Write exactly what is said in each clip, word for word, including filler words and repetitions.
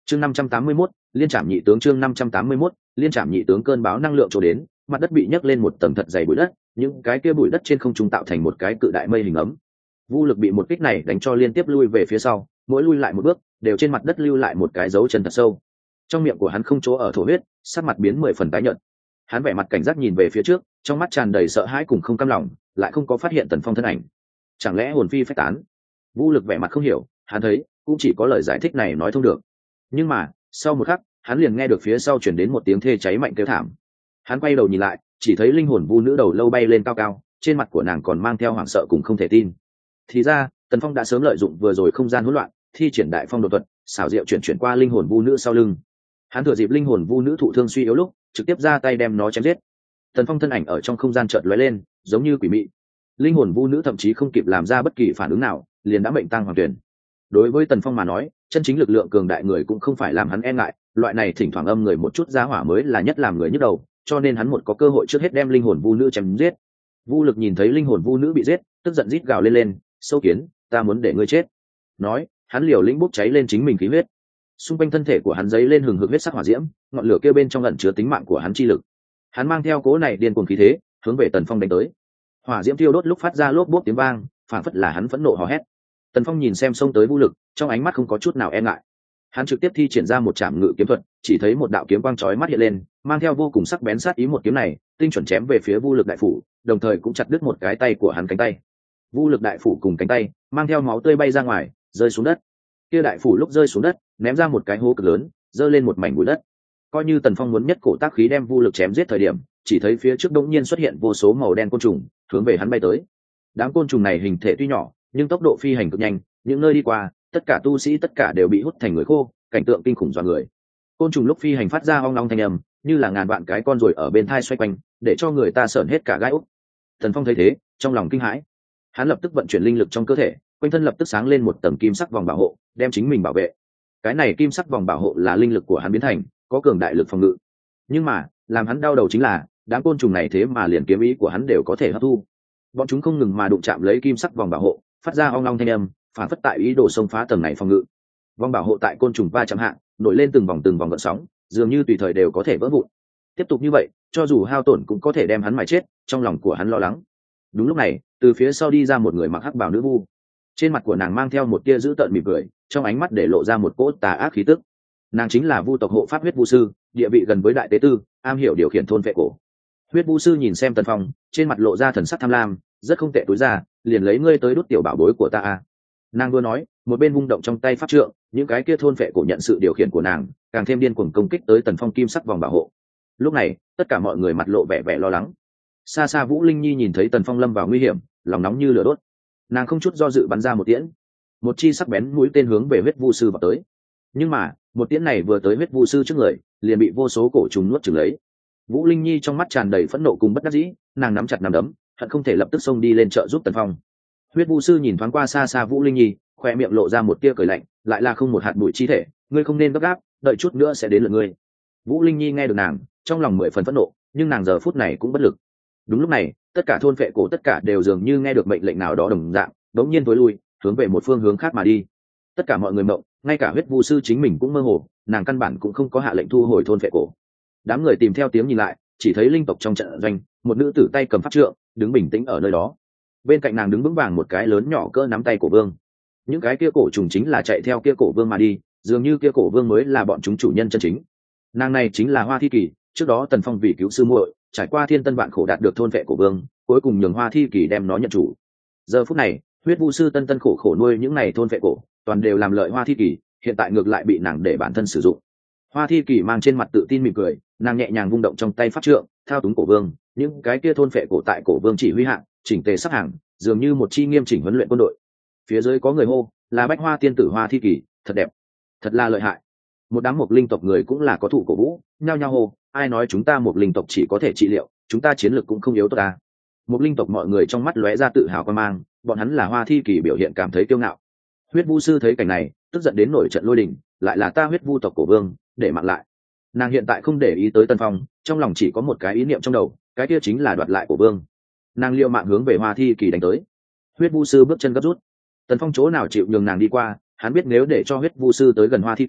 chương năm trăm tám mươi mốt liên trảm nhị tướng chương năm trăm tám mươi mốt liên trảm nhị tướng cơn bão năng lượng trổ đến, mặt đất bị nhấc lên một tầng thật dày bụi đất, những cái kia bụi đất trên không trung tạo thành một cái cự đại mây hình ấm. Vu Lực bị một kích này đánh cho liên tiếp lui về phía sau, mỗi lui lại một bước đều trên mặt đất lưu lại một cái dấu chân thật sâu. Trong miệng của hắn không chỗ ở thổ huyết, sắc mặt biến mười phần tái nhợt. Hắn vẻ mặt cảnh giác nhìn về phía trước, trong mắt tràn đầy sợ hãi cùng không cam lòng, lại không có phát hiện Tần Phong thân ảnh. Chẳng lẽ hồn phi phách tán? Vu Lực vẻ mặt không hiểu, hắn thấy cũng chỉ có lời giải thích này nói thông được. Nhưng mà sau một khắc, hắn liền nghe được phía sau chuyển đến một tiếng thê cháy mạnh kêu thảm. Hắn quay đầu nhìn lại, chỉ thấy linh hồn vu nữ đầu lâu bay lên cao cao, trên mặt của nàng còn mang theo hoảng sợ cùng không thể tin. Thì ra Tần Phong đã sớm lợi dụng vừa rồi không gian hỗn loạn, thi triển đại phong độ thuật, xảo diệu chuyển chuyển qua linh hồn vu nữ sau lưng. Hắn thừa dịp linh hồn vu nữ thụ thương suy yếu lúc, trực tiếp ra tay đem nó chém giết. Tần Phong thân ảnh ở trong không gian chợt lóe lên, giống như quỷ mị. Linh hồn vu nữ thậm chí không kịp làm ra bất kỳ phản ứng nào, liền đã mệnh tăng hoàng tuyển. Đối với Tần Phong mà nói, chân chính lực lượng cường đại người cũng không phải làm hắn e ngại, loại này thỉnh thoảng âm người một chút giá hỏa mới là nhất làm người nhức đầu, cho nên hắn một có cơ hội trước hết đem linh hồn vu nữ chém giết. Vu Lực nhìn thấy linh hồn vu nữ bị giết, tức giận rít gào lên lên, sâu kiến, ta muốn để ngươi chết. Nói, hắn liều lĩnh bốc cháy lên chính mình khí huyết. Xung quanh thân thể của hắn giấy lên hừng hực huyết sắc hỏa diễm, ngọn lửa kia bên trong ẩn chứa tính mạng của hắn chi lực. Hắn mang theo cố này điên cuồng khí thế, hướng về Tần Phong đánh tới. Hỏa diễm thiêu đốt lúc phát ra lốp bốp tiếng vang, phản phất là hắn phẫn nộ hò hét. Tần Phong nhìn xem xông tới Vu Lực, trong ánh mắt không có chút nào e ngại. Hắn trực tiếp thi triển ra một trảm ngự kiếm thuật, chỉ thấy một đạo kiếm quang chói mắt hiện lên, mang theo vô cùng sắc bén sát ý, một kiếm này tinh chuẩn chém về phía Vu Lực đại phủ, đồng thời cũng chặt đứt một cái tay của hắn cánh tay. Vu Lực đại phủ cùng cánh tay mang theo máu tươi bay ra ngoài, rơi xuống đất. Kia đại phủ lúc rơi xuống đất, ném ra một cái hố cực lớn, rơi lên một mảnh bụi đất. Coi như Tần Phong muốn nhất cổ tác khí đem Vu Lực chém giết thời điểm, chỉ thấy phía trước đột nhiên xuất hiện vô số màu đen côn trùng, hướng về hắn bay tới. Đám côn trùng này hình thể tuy nhỏ, nhưng tốc độ phi hành cực nhanh, những nơi đi qua, tất cả tu sĩ tất cả đều bị hút thành người khô, cảnh tượng kinh khủng dọa người. Côn trùng lúc phi hành phát ra ong long thanh âm, như là ngàn vạn cái con ruồi ở bên thai xoay quanh, để cho người ta sởn hết cả gai ốc. Tần Phong thấy thế, trong lòng kinh hãi. Hắn lập tức vận chuyển linh lực trong cơ thể, quanh thân lập tức sáng lên một tầng kim sắc vòng bảo hộ, đem chính mình bảo vệ. Cái này kim sắc vòng bảo hộ là linh lực của hắn biến thành, có cường đại lực phòng ngự. Nhưng mà, làm hắn đau đầu chính là, đám côn trùng này thế mà liền kiếm ý của hắn đều có thể hấp thu. Bọn chúng không ngừng mà đụng chạm lấy kim sắc vòng bảo hộ, phát ra ong long thanh âm, phản phất tại ý đồ xông phá tầng này phòng ngự. Vòng bảo hộ tại côn trùng va chạm hạ, nổi lên từng vòng từng vòng gợn sóng, dường như tùy thời đều có thể vỡ vụn. Tiếp tục như vậy, cho dù hao tổn cũng có thể đem hắn mài chết, trong lòng của hắn lo lắng. Đúng lúc này, từ phía sau đi ra một người mặc hắc bào nữ vu. Trên mặt của nàng mang theo một tia dữ tợn mỉm cười, trong ánh mắt để lộ ra một cỗ tà ác khí tức. Nàng chính là Vu tộc hộ pháp huyết vu sư, địa vị gần với đại tế tư, am hiểu điều khiển thôn vệ cổ. Huyết vu sư nhìn xem Tần Phong, trên mặt lộ ra thần sắc tham lam, rất không tệ, túi ra, liền lấy ngươi tới đốt tiểu bảo bối của ta a. Nàng vừa nói, một bên vung động trong tay pháp trượng, những cái kia thôn vệ cổ nhận sự điều khiển của nàng, càng thêm điên cuồng công kích tới Tần Phong kim sắc vòng bảo hộ. Lúc này, tất cả mọi người mặt lộ vẻ vẻ lo lắng. Xa xa Vũ Linh Nhi nhìn thấy Tần Phong lâm vào nguy hiểm, lòng nóng như lửa đốt. Nàng không chút do dự bắn ra một tiễn, một chi sắc bén mũi tên hướng về huyết vu sư vào tới. Nhưng mà, một tiễn này vừa tới huyết vu sư trước người, liền bị vô số cổ trùng nuốt chửng lấy. Vũ Linh Nhi trong mắt tràn đầy phẫn nộ cùng bất đắc dĩ, nàng nắm chặt nắm đấm, hận không thể lập tức xông đi lên trợ giúp Tần Phong. Huyết vu sư nhìn thoáng qua xa xa Vũ Linh Nhi, khoe miệng lộ ra một tia cười lạnh, lại là không một hạt bụi chi thể, ngươi không nên gấp gáp, đợi chút nữa sẽ đến lượt ngươi. Vũ Linh Nhi nghe được nàng, trong lòng mười phần phẫn nộ, nhưng nàng giờ phút này cũng bất lực. Đúng lúc này, tất cả thôn vệ cổ tất cả đều dường như nghe được mệnh lệnh nào đó đồng dạng, đống nhiên tối lui, hướng về một phương hướng khác mà đi. Tất cả mọi người mộng, ngay cả huyết vu sư chính mình cũng mơ hồ, nàng căn bản cũng không có hạ lệnh thu hồi thôn vệ cổ. Đám người tìm theo tiếng nhìn lại, chỉ thấy linh tộc trong trận doanh, một nữ tử tay cầm pháp trượng, đứng bình tĩnh ở nơi đó. Bên cạnh nàng đứng vững vàng một cái lớn nhỏ cỡ nắm tay cổ vương. Những cái kia cổ trùng chính là chạy theo kia cổ vương mà đi, dường như kia cổ vương mới là bọn chúng chủ nhân chân chính. Nàng này chính là Hoa Thi Kỳ, trước đó Tần Phong vì cứu sư muội, trải qua thiên tân vạn khổ đạt được thôn vệ cổ vương, cuối cùng nhường Hoa Thi Kỳ đem nó nhận chủ. Giờ phút này, huyết vu sư tân tân khổ khổ nuôi những này thôn vệ cổ, toàn đều làm lợi Hoa Thi Kỳ, hiện tại ngược lại bị nàng để bản thân sử dụng. Hoa Thi Kỳ mang trên mặt tự tin mỉm cười, nàng nhẹ nhàng vung động trong tay pháp trượng, thao túng cổ vương, những cái kia thôn vệ cổ tại cổ vương chỉ huy hạng, chỉnh tề sắp hàng, dường như một chi nghiêm chỉnh huấn luyện quân đội. Phía dưới có người hô, là Bách Hoa tiên tử Hoa Thi Kỳ, thật đẹp, thật là lợi hại. Một đám mộc linh tộc người cũng là có thụ cổ vũ, nhao nhao hô, ai nói chúng ta mộc linh tộc chỉ có thể trị liệu, chúng ta chiến lược cũng không yếu tốt ta. Mộc linh tộc mọi người trong mắt lóe ra tự hào quan mang, bọn hắn là Hoa Thi Kỳ biểu hiện cảm thấy kiêu ngạo. Huyết vu sư thấy cảnh này, tức giận đến nổi trận lôi đình, lại là ta huyết vu tộc cổ vương, để mặc lại. Nàng hiện tại không để ý tới Tần Phong, trong lòng chỉ có một cái ý niệm trong đầu, cái kia chính là đoạt lại cổ vương. Nàng liều mạng hướng về Hoa Thi Kỳ đánh tới. Huyết vu sư bước chân gấp rút. Tần Phong chỗ nào chịu nhường nàng đi qua, hắn biết nếu để cho huyết vu sư tới gần Hoa Thi Kỳ,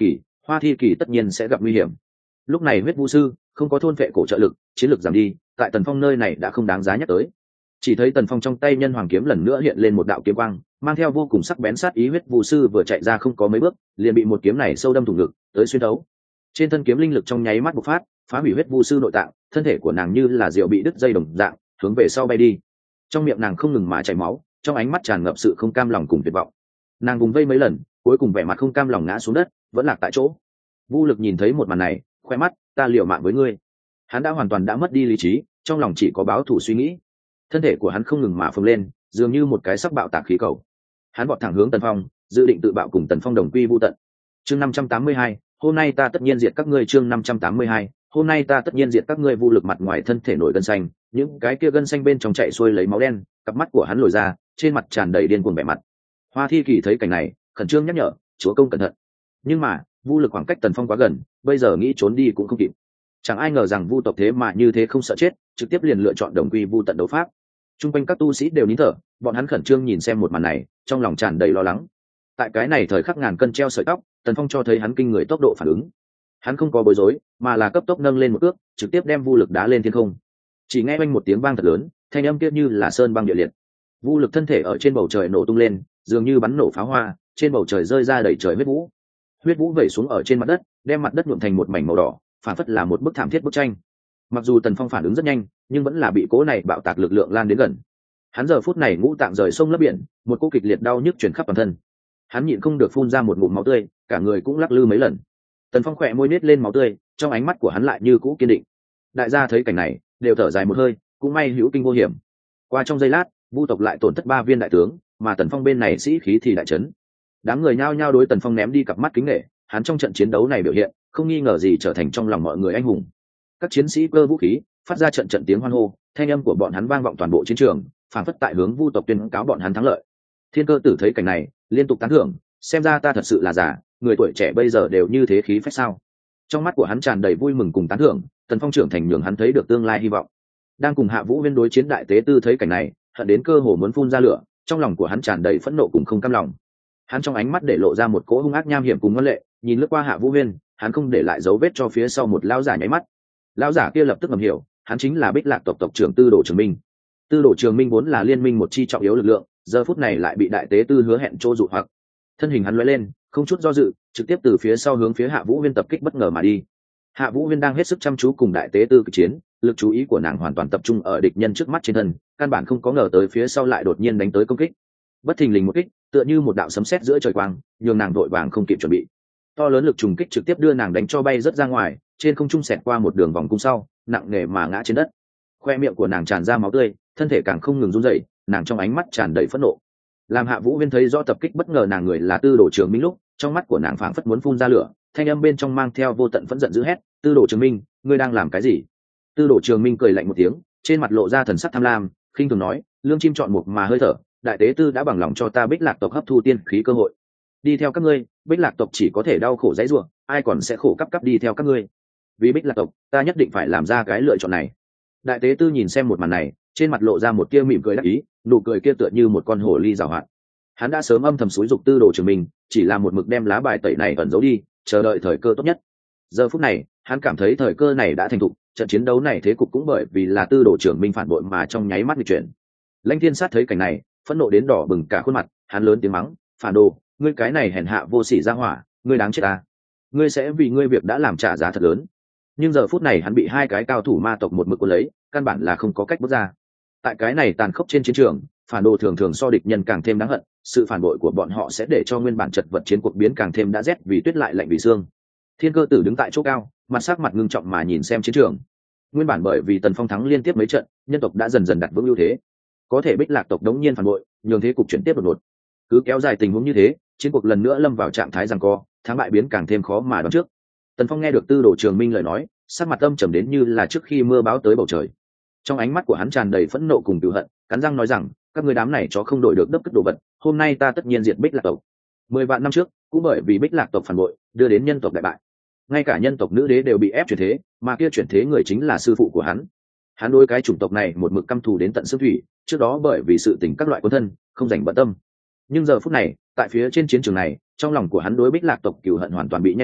Hoa Thi Kỳ tất nhiên sẽ gặp nguy hiểm. Lúc này huyết vũ sư không có thôn vệ cổ trợ lực, chiến lược giảm đi, tại Tần Phong nơi này đã không đáng giá nhắc tới. Chỉ thấy Tần Phong trong tay nhân hoàng kiếm lần nữa hiện lên một đạo kiếm quang, mang theo vô cùng sắc bén sát ý. Huyết vũ sư vừa chạy ra không có mấy bước, liền bị một kiếm này sâu đâm thủng ngực, tới xuyên thấu. Trên thân kiếm linh lực trong nháy mắt bộc phát, phá hủy huyết vũ sư nội tạng, thân thể của nàng như là diều bị đứt dây đồng dạng, hướng về sau bay đi. Trong miệng nàng không ngừng mà chảy máu, trong ánh mắt tràn ngập sự không cam lòng cùng tuyệt vọng. Nàng vùng vây mấy lần, cuối cùng vẻ mặt không cam lòng ngã xuống đất, vẫn lạc tại chỗ. Vu Lực nhìn thấy một màn này, khoe mắt, ta liều mạng với ngươi. Hắn đã hoàn toàn đã mất đi lý trí, trong lòng chỉ có báo thù suy nghĩ. Thân thể của hắn không ngừng mà phồng lên, dường như một cái sắc bạo tạc khí cầu. Hắn vọt thẳng hướng Tần Phong, dự định tự bạo cùng Tần Phong đồng quy vu tận. Chương năm trăm tám mươi hai, hôm nay ta tất nhiên diệt các ngươi. Chương năm trăm tám mươi hai, hôm nay ta tất nhiên diệt các ngươi. Vu Lực mặt ngoài thân thể nổi gân xanh, những cái kia gân xanh bên trong chạy xuôi lấy máu đen, cặp mắt của hắn lồi ra, trên mặt tràn đầy điên cuồng vẻ mặt. Hoa Thi Kỳ thấy cảnh này, khẩn trương nhắc nhở, chúa công cẩn thận. Nhưng mà Vu Lực khoảng cách Tần Phong quá gần, bây giờ nghĩ trốn đi cũng không kịp. Chẳng ai ngờ rằng Vu tộc thế mà như thế không sợ chết, trực tiếp liền lựa chọn đồng quy vu tận đấu pháp. Trung quanh các tu sĩ đều nín thở, bọn hắn khẩn trương nhìn xem một màn này, trong lòng tràn đầy lo lắng. Tại cái này thời khắc ngàn cân treo sợi tóc, Tần Phong cho thấy hắn kinh người tốc độ phản ứng. Hắn không có bối rối, mà là cấp tốc nâng lên một cước, trực tiếp đem Vu Lực đá lên thiên không. Chỉ nghe oanh một tiếng vang thật lớn, thanh âm kia như là sơn băng địa liệt. Vu Lực thân thể ở trên bầu trời nổ tung lên, dường như bắn nổ pháo hoa, trên bầu trời rơi ra đầy trời huyết vũ. Huyết vũ vẩy xuống ở trên mặt đất, đem mặt đất nhuộm thành một mảnh màu đỏ, phản phất là một bức thảm thiết bức tranh. Mặc dù Tần Phong phản ứng rất nhanh, nhưng vẫn là bị cố này bạo tạc lực lượng lan đến gần. Hắn giờ phút này ngũ tạng rời sông lấp biển, một cỗ kịch liệt đau nhức truyền khắp toàn thân. Hắn nhịn không được phun ra một ngụm máu tươi, cả người cũng lắc lư mấy lần. Tần Phong khỏe môi nết lên máu tươi, trong ánh mắt của hắn lại như cũ kiên định. Đại gia thấy cảnh này, đều thở dài một hơi, cũng may hữu kinh vô hiểm. Qua trong giây lát, Vu tộc lại tổn thất ba viên đại tướng, mà Tần Phong bên này sĩ khí thì đại chấn. Đám người nhao nhao đối Tần Phong ném đi cặp mắt kính nể, hắn trong trận chiến đấu này biểu hiện, không nghi ngờ gì trở thành trong lòng mọi người anh hùng. Các chiến sĩ cơ vũ khí, phát ra trận trận tiếng hoan hô, thanh âm của bọn hắn vang vọng toàn bộ chiến trường, phản phất tại hướng Vu tộc tuyên cáo bọn hắn thắng lợi. Thiên Cơ Tử thấy cảnh này, liên tục tán thưởng, xem ra ta thật sự là giả, người tuổi trẻ bây giờ đều như thế khí phách sao? Trong mắt của hắn tràn đầy vui mừng cùng tán thưởng, Tần Phong trưởng thành nhường hắn thấy được tương lai hy vọng. Đang cùng Hạ Vũ Huyên đối chiến đại tế tư thấy cảnh này, hận đến cơ hồ muốn phun ra lửa, trong lòng của hắn tràn đầy phẫn nộ cùng không cam lòng. Hắn trong ánh mắt để lộ ra một cỗ hung ác nham hiểm cùng ngân lệ, nhìn lướt qua Hạ Vũ Huyên, hắn không để lại dấu vết cho phía sau một lão giả nháy mắt. Lão giả kia lập tức ngầm hiểu, hắn chính là Bích Lạc tộc tộc trưởng Tư Đồ Trường Minh. Tư Đồ Trường Minh vốn là liên minh một chi trọng yếu lực lượng, giờ phút này lại bị đại tế tư hứa hẹn trô dụ hoặc. Thân hình hắn lóe lên, không chút do dự, trực tiếp từ phía sau hướng phía Hạ Vũ Huyên tập kích bất ngờ mà đi. Hạ Vũ Huyên đang hết sức chăm chú cùng đại tế tư kịch chiến, lực chú ý của nàng hoàn toàn tập trung ở địch nhân trước mắt trên thân, căn bản không có ngờ tới phía sau lại đột nhiên đánh tới công kích. Bất thình lình một kích, tựa như một đạo sấm sét giữa trời quang, nhường nàng vội vàng không kịp chuẩn bị. To lớn lực trùng kích trực tiếp đưa nàng đánh cho bay rất ra ngoài, trên không trung xẹt qua một đường vòng cung sau, nặng nề mà ngã trên đất. Khoe miệng của nàng tràn ra máu tươi, thân thể càng không ngừng run rẩy, nàng trong ánh mắt tràn đầy phẫn nộ. Làm Hạ Vũ Huyên thấy rõ tập kích bất ngờ nàng người là Tư Đồ Trường Minh lúc, trong mắt của nàng phảng phất muốn phun ra lửa, thanh âm bên trong mang theo vô tận phẫn giận dữ hét, "Tư Đồ Trường Minh, ngươi đang làm cái gì?" Tư Đồ Trường Minh cười lạnh một tiếng, trên mặt lộ ra thần sắc tham lam, khinh thường nói, "Lương chim chọn mục mà hơi thở, đại tế tư đã bằng lòng cho ta Bích Lạc tộc hấp thu tiên khí cơ hội. Đi theo các ngươi, Bích Lạc tộc chỉ có thể đau khổ dãy rủa, ai còn sẽ khổ cấp cấp đi theo các ngươi. Vì Bích Lạc tộc, ta nhất định phải làm ra cái lựa chọn này." Đại tế tư nhìn xem một màn này, trên mặt lộ ra một tia mỉm cười đắc ý, nụ cười kia tựa như một con hổ ly giàu hạn. Hắn đã sớm âm thầm xúi dục Tư Đồ Trường Minh, chỉ là một mực đem lá bài tẩy này ẩn giấu đi, chờ đợi thời cơ tốt nhất. Giờ phút này, hắn cảm thấy thời cơ này đã thành thục, trận chiến đấu này thế cục cũng bởi vì là Tư Đồ Trường Minh phản bội mà trong nháy mắt nghịch chuyển. Lãnh Thiên Sát thấy cảnh này, phẫn nộ đến đỏ bừng cả khuôn mặt, hắn lớn tiếng mắng, "Phản đồ, ngươi cái này hèn hạ vô sỉ ra hỏa, ngươi đáng chết ta. Ngươi sẽ vì ngươi việc đã làm trả giá thật lớn." Nhưng giờ phút này hắn bị hai cái cao thủ ma tộc một mực cuốn lấy, căn bản là không có cách bước ra. Tại cái này tàn khốc trên chiến trường, phản đồ thường thường so địch nhân càng thêm đáng hận, sự phản bội của bọn họ sẽ để cho nguyên bản chật vật chiến cuộc biến càng thêm đã rét vì tuyết lại lạnh vì xương. Thiên Cơ Tử đứng tại chỗ cao, mặt sắc mặt ngưng trọng mà nhìn xem chiến trường. Nguyên bản bởi vì Tần Phong thắng liên tiếp mấy trận, nhân tộc đã dần dần đặt vững ưu thế. Có thể Bích Lạc tộc đống nhiên phản bội, nhường thế cục chuyển tiếp đột ngột. Cứ kéo dài tình huống như thế, chiến cuộc lần nữa lâm vào trạng thái giằng co, thắng bại biến càng thêm khó mà đoán trước. Tần Phong nghe được Tư Đồ Trường Minh lời nói, sắc mặt âm trầm đến như là trước khi mưa bão tới bầu trời. Trong ánh mắt của hắn tràn đầy phẫn nộ cùng cừu hận, cắn răng nói rằng, các ngươi đám này chó không đổi được đất cất đồ vật, hôm nay ta tất nhiên diệt Bích Lạc tộc. Mười vạn năm trước, cũng bởi vì Bích Lạc tộc phản bội, đưa đến nhân tộc đại bại. Ngay cả nhân tộc nữ đế đều bị ép chuyển thế, mà kia chuyển thế người chính là sư phụ của hắn. Hắn đối cái chủng tộc này một mực căm thù đến tận xương thủy, trước đó bởi vì sự tình các loại quân thân, không dành bận tâm. Nhưng giờ phút này, tại phía trên chiến trường này, trong lòng của hắn đối Bích Lạc tộc cừu hận hoàn toàn bị nhen lửa,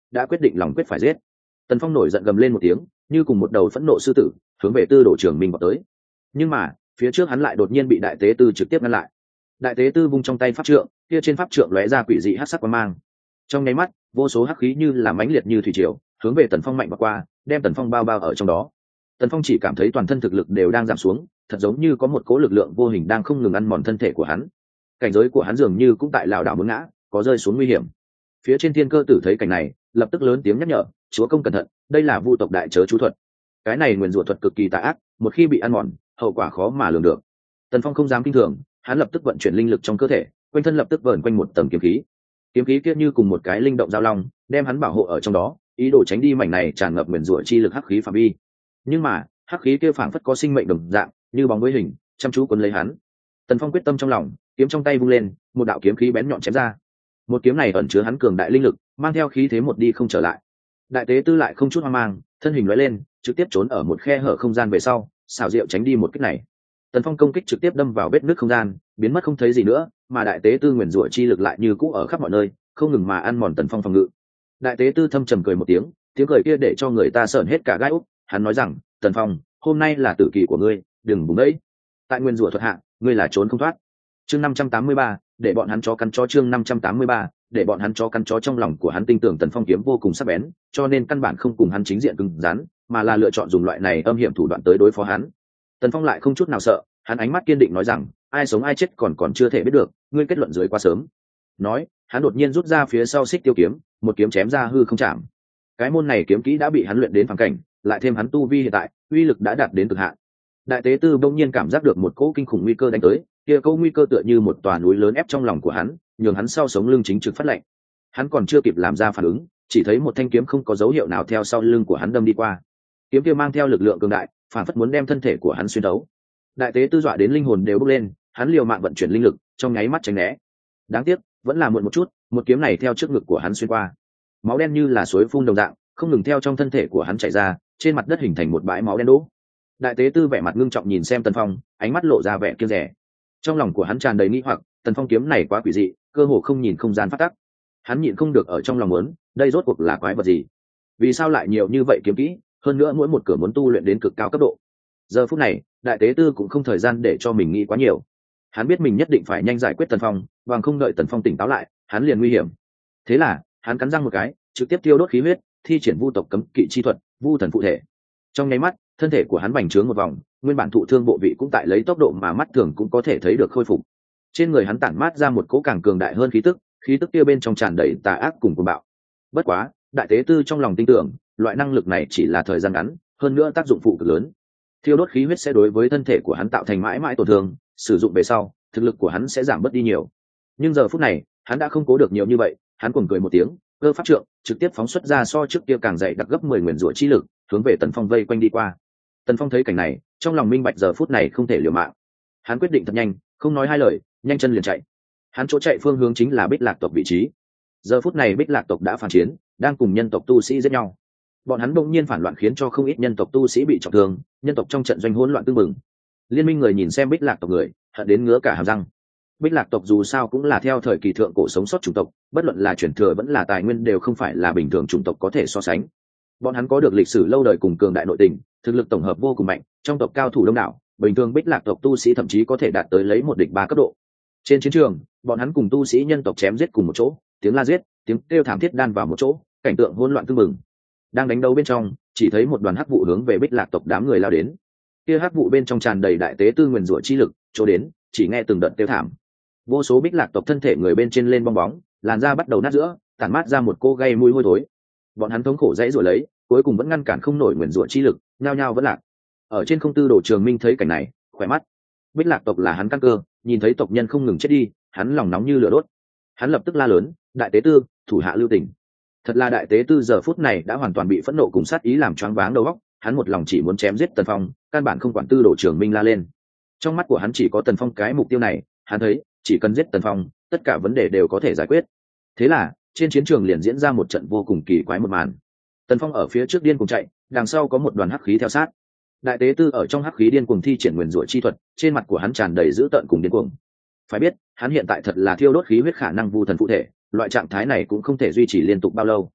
đã quyết định lòng quyết phải giết. Tần Phong nổi giận gầm lên một tiếng, như cùng một đầu phẫn nộ sư tử, hướng về Tư Đồ Trường Minh vào tới. Nhưng mà phía trước hắn lại đột nhiên bị đại tế tư trực tiếp ngăn lại. Đại tế tư vung trong tay pháp trượng, kia trên pháp trượng lóe ra quỷ dị hắc sắc quang mang. Trong nháy mắt, vô số hắc khí như là mãnh liệt như thủy triều, hướng về Tần Phong mạnh vào qua, đem Tần Phong bao bao ở trong đó. Tần Phong chỉ cảm thấy toàn thân thực lực đều đang giảm xuống, thật giống như có một cỗ lực lượng vô hình đang không ngừng ăn mòn thân thể của hắn. Cảnh giới của hắn dường như cũng tại lảo đảo muốn ngã, có rơi xuống nguy hiểm. Phía trên Thiên Cơ Tử thấy cảnh này, lập tức lớn tiếng nhắc nhở, chúa công cẩn thận, đây là vu tộc đại chớ chú thuật. Cái này nguyền rủa thuật cực kỳ tà ác, một khi bị ăn mòn, hậu quả khó mà lường được. Tần Phong không dám kinh thường, hắn lập tức vận chuyển linh lực trong cơ thể, quanh thân lập tức vờn quanh một tầng kiếm khí. Kiếm khí kia như cùng một cái linh động giao long, đem hắn bảo hộ ở trong đó, ý đồ tránh đi mảnh này tràn ngập nguyền rủa chi lực hắc khí phạm vi. Nhưng mà hắc khí kia phảng phất có sinh mệnh đồng dạng, như bóng với hình, chăm chú cuốn lấy hắn. Tần Phong quyết tâm trong lòng, kiếm trong tay vung lên, một đạo kiếm khí bén nhọn chém ra. Một kiếm này ẩn chứa hắn cường đại linh lực, mang theo khí thế một đi không trở lại. Đại tế tư lại không chút hoang mang, thân hình lóe lên, trực tiếp trốn ở một khe hở không gian về sau, xảo diệu tránh đi một kích này. Tần Phong công kích trực tiếp đâm vào vết nứt không gian, biến mất không thấy gì nữa, mà đại tế tư nguyền rủa chi lực lại như cũ ở khắp mọi nơi, không ngừng mà ăn mòn Tần Phong phòng ngự. Đại tế tư thâm trầm cười một tiếng, tiếng cười kia để cho người ta sởn hết cả gai ốc. Hắn nói rằng, Tần Phong, hôm nay là tử kỳ của ngươi, đừng vùng đấy. Tại nguyên rủa thuật hạ, ngươi là trốn không thoát. Chương năm trăm tám mươi ba, để bọn hắn chó cắn chó. Chương năm trăm tám mươi ba, để bọn hắn chó cắn chó. Trong lòng của hắn tin tưởng Tần Phong kiếm vô cùng sắc bén, cho nên căn bản không cùng hắn chính diện cứng rắn, mà là lựa chọn dùng loại này âm hiểm thủ đoạn tới đối phó hắn. Tần Phong lại không chút nào sợ, hắn ánh mắt kiên định nói rằng, ai sống ai chết còn còn chưa thể biết được, ngươi kết luận dưới quá sớm. Nói, hắn đột nhiên rút ra phía sau xích tiêu kiếm, một kiếm chém ra hư không chạm. Cái môn này kiếm kỹ đã bị hắn luyện đến phàm cảnh, lại thêm hắn tu vi hiện tại, uy lực đã đạt đến cực hạn. Đại tế tư bỗng nhiên cảm giác được một cỗ kinh khủng nguy cơ đánh tới, kia cỗ nguy cơ tựa như một tòa núi lớn ép trong lòng của hắn, nhường hắn sau sống lưng chính trực phát lạnh. Hắn còn chưa kịp làm ra phản ứng, chỉ thấy một thanh kiếm không có dấu hiệu nào theo sau lưng của hắn đâm đi qua. Kiếm kia mang theo lực lượng cường đại, phản phất muốn đem thân thể của hắn xuyên thấu. Đại tế tư dọa đến linh hồn đều bốc lên, hắn liều mạng vận chuyển linh lực, trong nháy mắt tránh né. Đáng tiếc, vẫn là muộn một chút, một kiếm này theo trước ngực của hắn xuyên qua. Máu đen như là suối phun đồng dạng, không ngừng theo trong thân thể của hắn chảy ra, trên mặt đất hình thành một bãi máu đen đố. Đại tế tư vẻ mặt ngưng trọng nhìn xem Tần Phong, ánh mắt lộ ra vẻ kiêng dè. Trong lòng của hắn tràn đầy nghi hoặc, Tần Phong kiếm này quá quỷ dị, cơ hồ không nhìn không gian phát tắc. Hắn nhịn không được ở trong lòng muốn, đây rốt cuộc là quái vật gì? Vì sao lại nhiều như vậy kiếm kỹ, hơn nữa mỗi một cửa muốn tu luyện đến cực cao cấp độ. Giờ phút này, đại tế tư cũng không thời gian để cho mình nghĩ quá nhiều. Hắn biết mình nhất định phải nhanh giải quyết Tần Phong, bằng không đợi Tần Phong tỉnh táo lại, hắn liền nguy hiểm. Thế là, hắn cắn răng một cái, trực tiếp tiêu đốt khí huyết, thi triển vu tộc cấm kỵ chi thuật, vu thần phụ thể. Trong nháy mắt, thân thể của hắn bành trướng một vòng, nguyên bản thụ thương bộ vị cũng tại lấy tốc độ mà mắt thường cũng có thể thấy được khôi phục. Trên người hắn tản mát ra một cỗ càng cường đại hơn khí tức, khí tức kia bên trong tràn đầy tà ác cùng cuồng bạo. Bất quá, đại tế tư trong lòng tin tưởng, loại năng lực này chỉ là thời gian ngắn, hơn nữa tác dụng phụ cực lớn. Thiêu đốt khí huyết sẽ đối với thân thể của hắn tạo thành mãi mãi tổn thương, sử dụng về sau, thực lực của hắn sẽ giảm bớt đi nhiều. Nhưng giờ phút này, hắn đã không cố được nhiều như vậy, hắn cuồng cười một tiếng, cơ pháp trượng trực tiếp phóng xuất ra so trước kia càng dày đặc gấp mười nguyền rủa chi lực, hướng về Tần Phong vây quanh đi qua. Tần Phong thấy cảnh này, trong lòng minh bạch giờ phút này không thể liều mạng. Hắn quyết định thật nhanh, không nói hai lời, nhanh chân liền chạy. Hắn chỗ chạy phương hướng chính là Bích Lạc tộc vị trí. Giờ phút này Bích Lạc tộc đã phản chiến, đang cùng nhân tộc tu sĩ giết nhau. Bọn hắn bỗng nhiên phản loạn khiến cho không ít nhân tộc tu sĩ bị trọng thương, nhân tộc trong trận doanh hỗn loạn tương mừng. Liên minh người nhìn xem Bích Lạc tộc người, hận đến ngứa cả hàm răng. Bích Lạc tộc dù sao cũng là theo thời kỳ thượng cổ sống sót chủng tộc, bất luận là truyền thừa vẫn là tài nguyên đều không phải là bình thường chủng tộc có thể so sánh. Bọn hắn có được lịch sử lâu đời cùng cường đại nội tình, thực lực tổng hợp vô cùng mạnh, trong tộc cao thủ đông đảo, bình thường Bích Lạc tộc tu sĩ thậm chí có thể đạt tới lấy một địch ba cấp độ. Trên chiến trường, bọn hắn cùng tu sĩ nhân tộc chém giết cùng một chỗ, tiếng la giết, tiếng kêu thảm thiết đan vào một chỗ, cảnh tượng hỗn loạn tương mừng. Đang đánh đấu bên trong, chỉ thấy một đoàn hắc vụ hướng về Bích Lạc tộc đám người lao đến. Kia hắc vụ bên trong tràn đầy đại tế tư nguyền rủa chi lực, chỗ đến, chỉ nghe từng đợt kêu thảm. Vô số Bích Lạc tộc thân thể người bên trên lên bong bóng, làn da bắt đầu nát giữa, tản mát ra một cô gây mùi hôi thối. Bọn hắn thống khổ dãy rủa lấy, cuối cùng vẫn ngăn cản không nổi nguyền rủa chi lực, nhao nhao vẫn lạc. Ở trên không Tư Đồ Trường Minh thấy cảnh này, khỏe mắt. Bích Lạc tộc là hắn căn cơ, nhìn thấy tộc nhân không ngừng chết đi, hắn lòng nóng như lửa đốt. Hắn lập tức la lớn, đại tế tư, thủ hạ lưu tình. Thật là đại tế tư giờ phút này đã hoàn toàn bị phẫn nộ cùng sát ý làm choáng váng đầu óc, hắn một lòng chỉ muốn chém giết Tần Phong, căn bản không quản Tư Đồ Trường Minh la lên. Trong mắt của hắn chỉ có Tần Phong cái mục tiêu này, hắn thấy, chỉ cần giết Tần Phong, tất cả vấn đề đều có thể giải quyết. Thế là, trên chiến trường liền diễn ra một trận vô cùng kỳ quái một màn. Tần Phong ở phía trước điên cuồng chạy, đằng sau có một đoàn hắc khí theo sát. Đại tế tư ở trong hắc khí điên cuồng thi triển nguyền rủa chi thuật, trên mặt của hắn tràn đầy dữ tợn cùng điên cuồng. Phải biết, hắn hiện tại thật là thiêu đốt khí huyết khả năng vu thần phụ thể, loại trạng thái này cũng không thể duy trì liên tục bao lâu.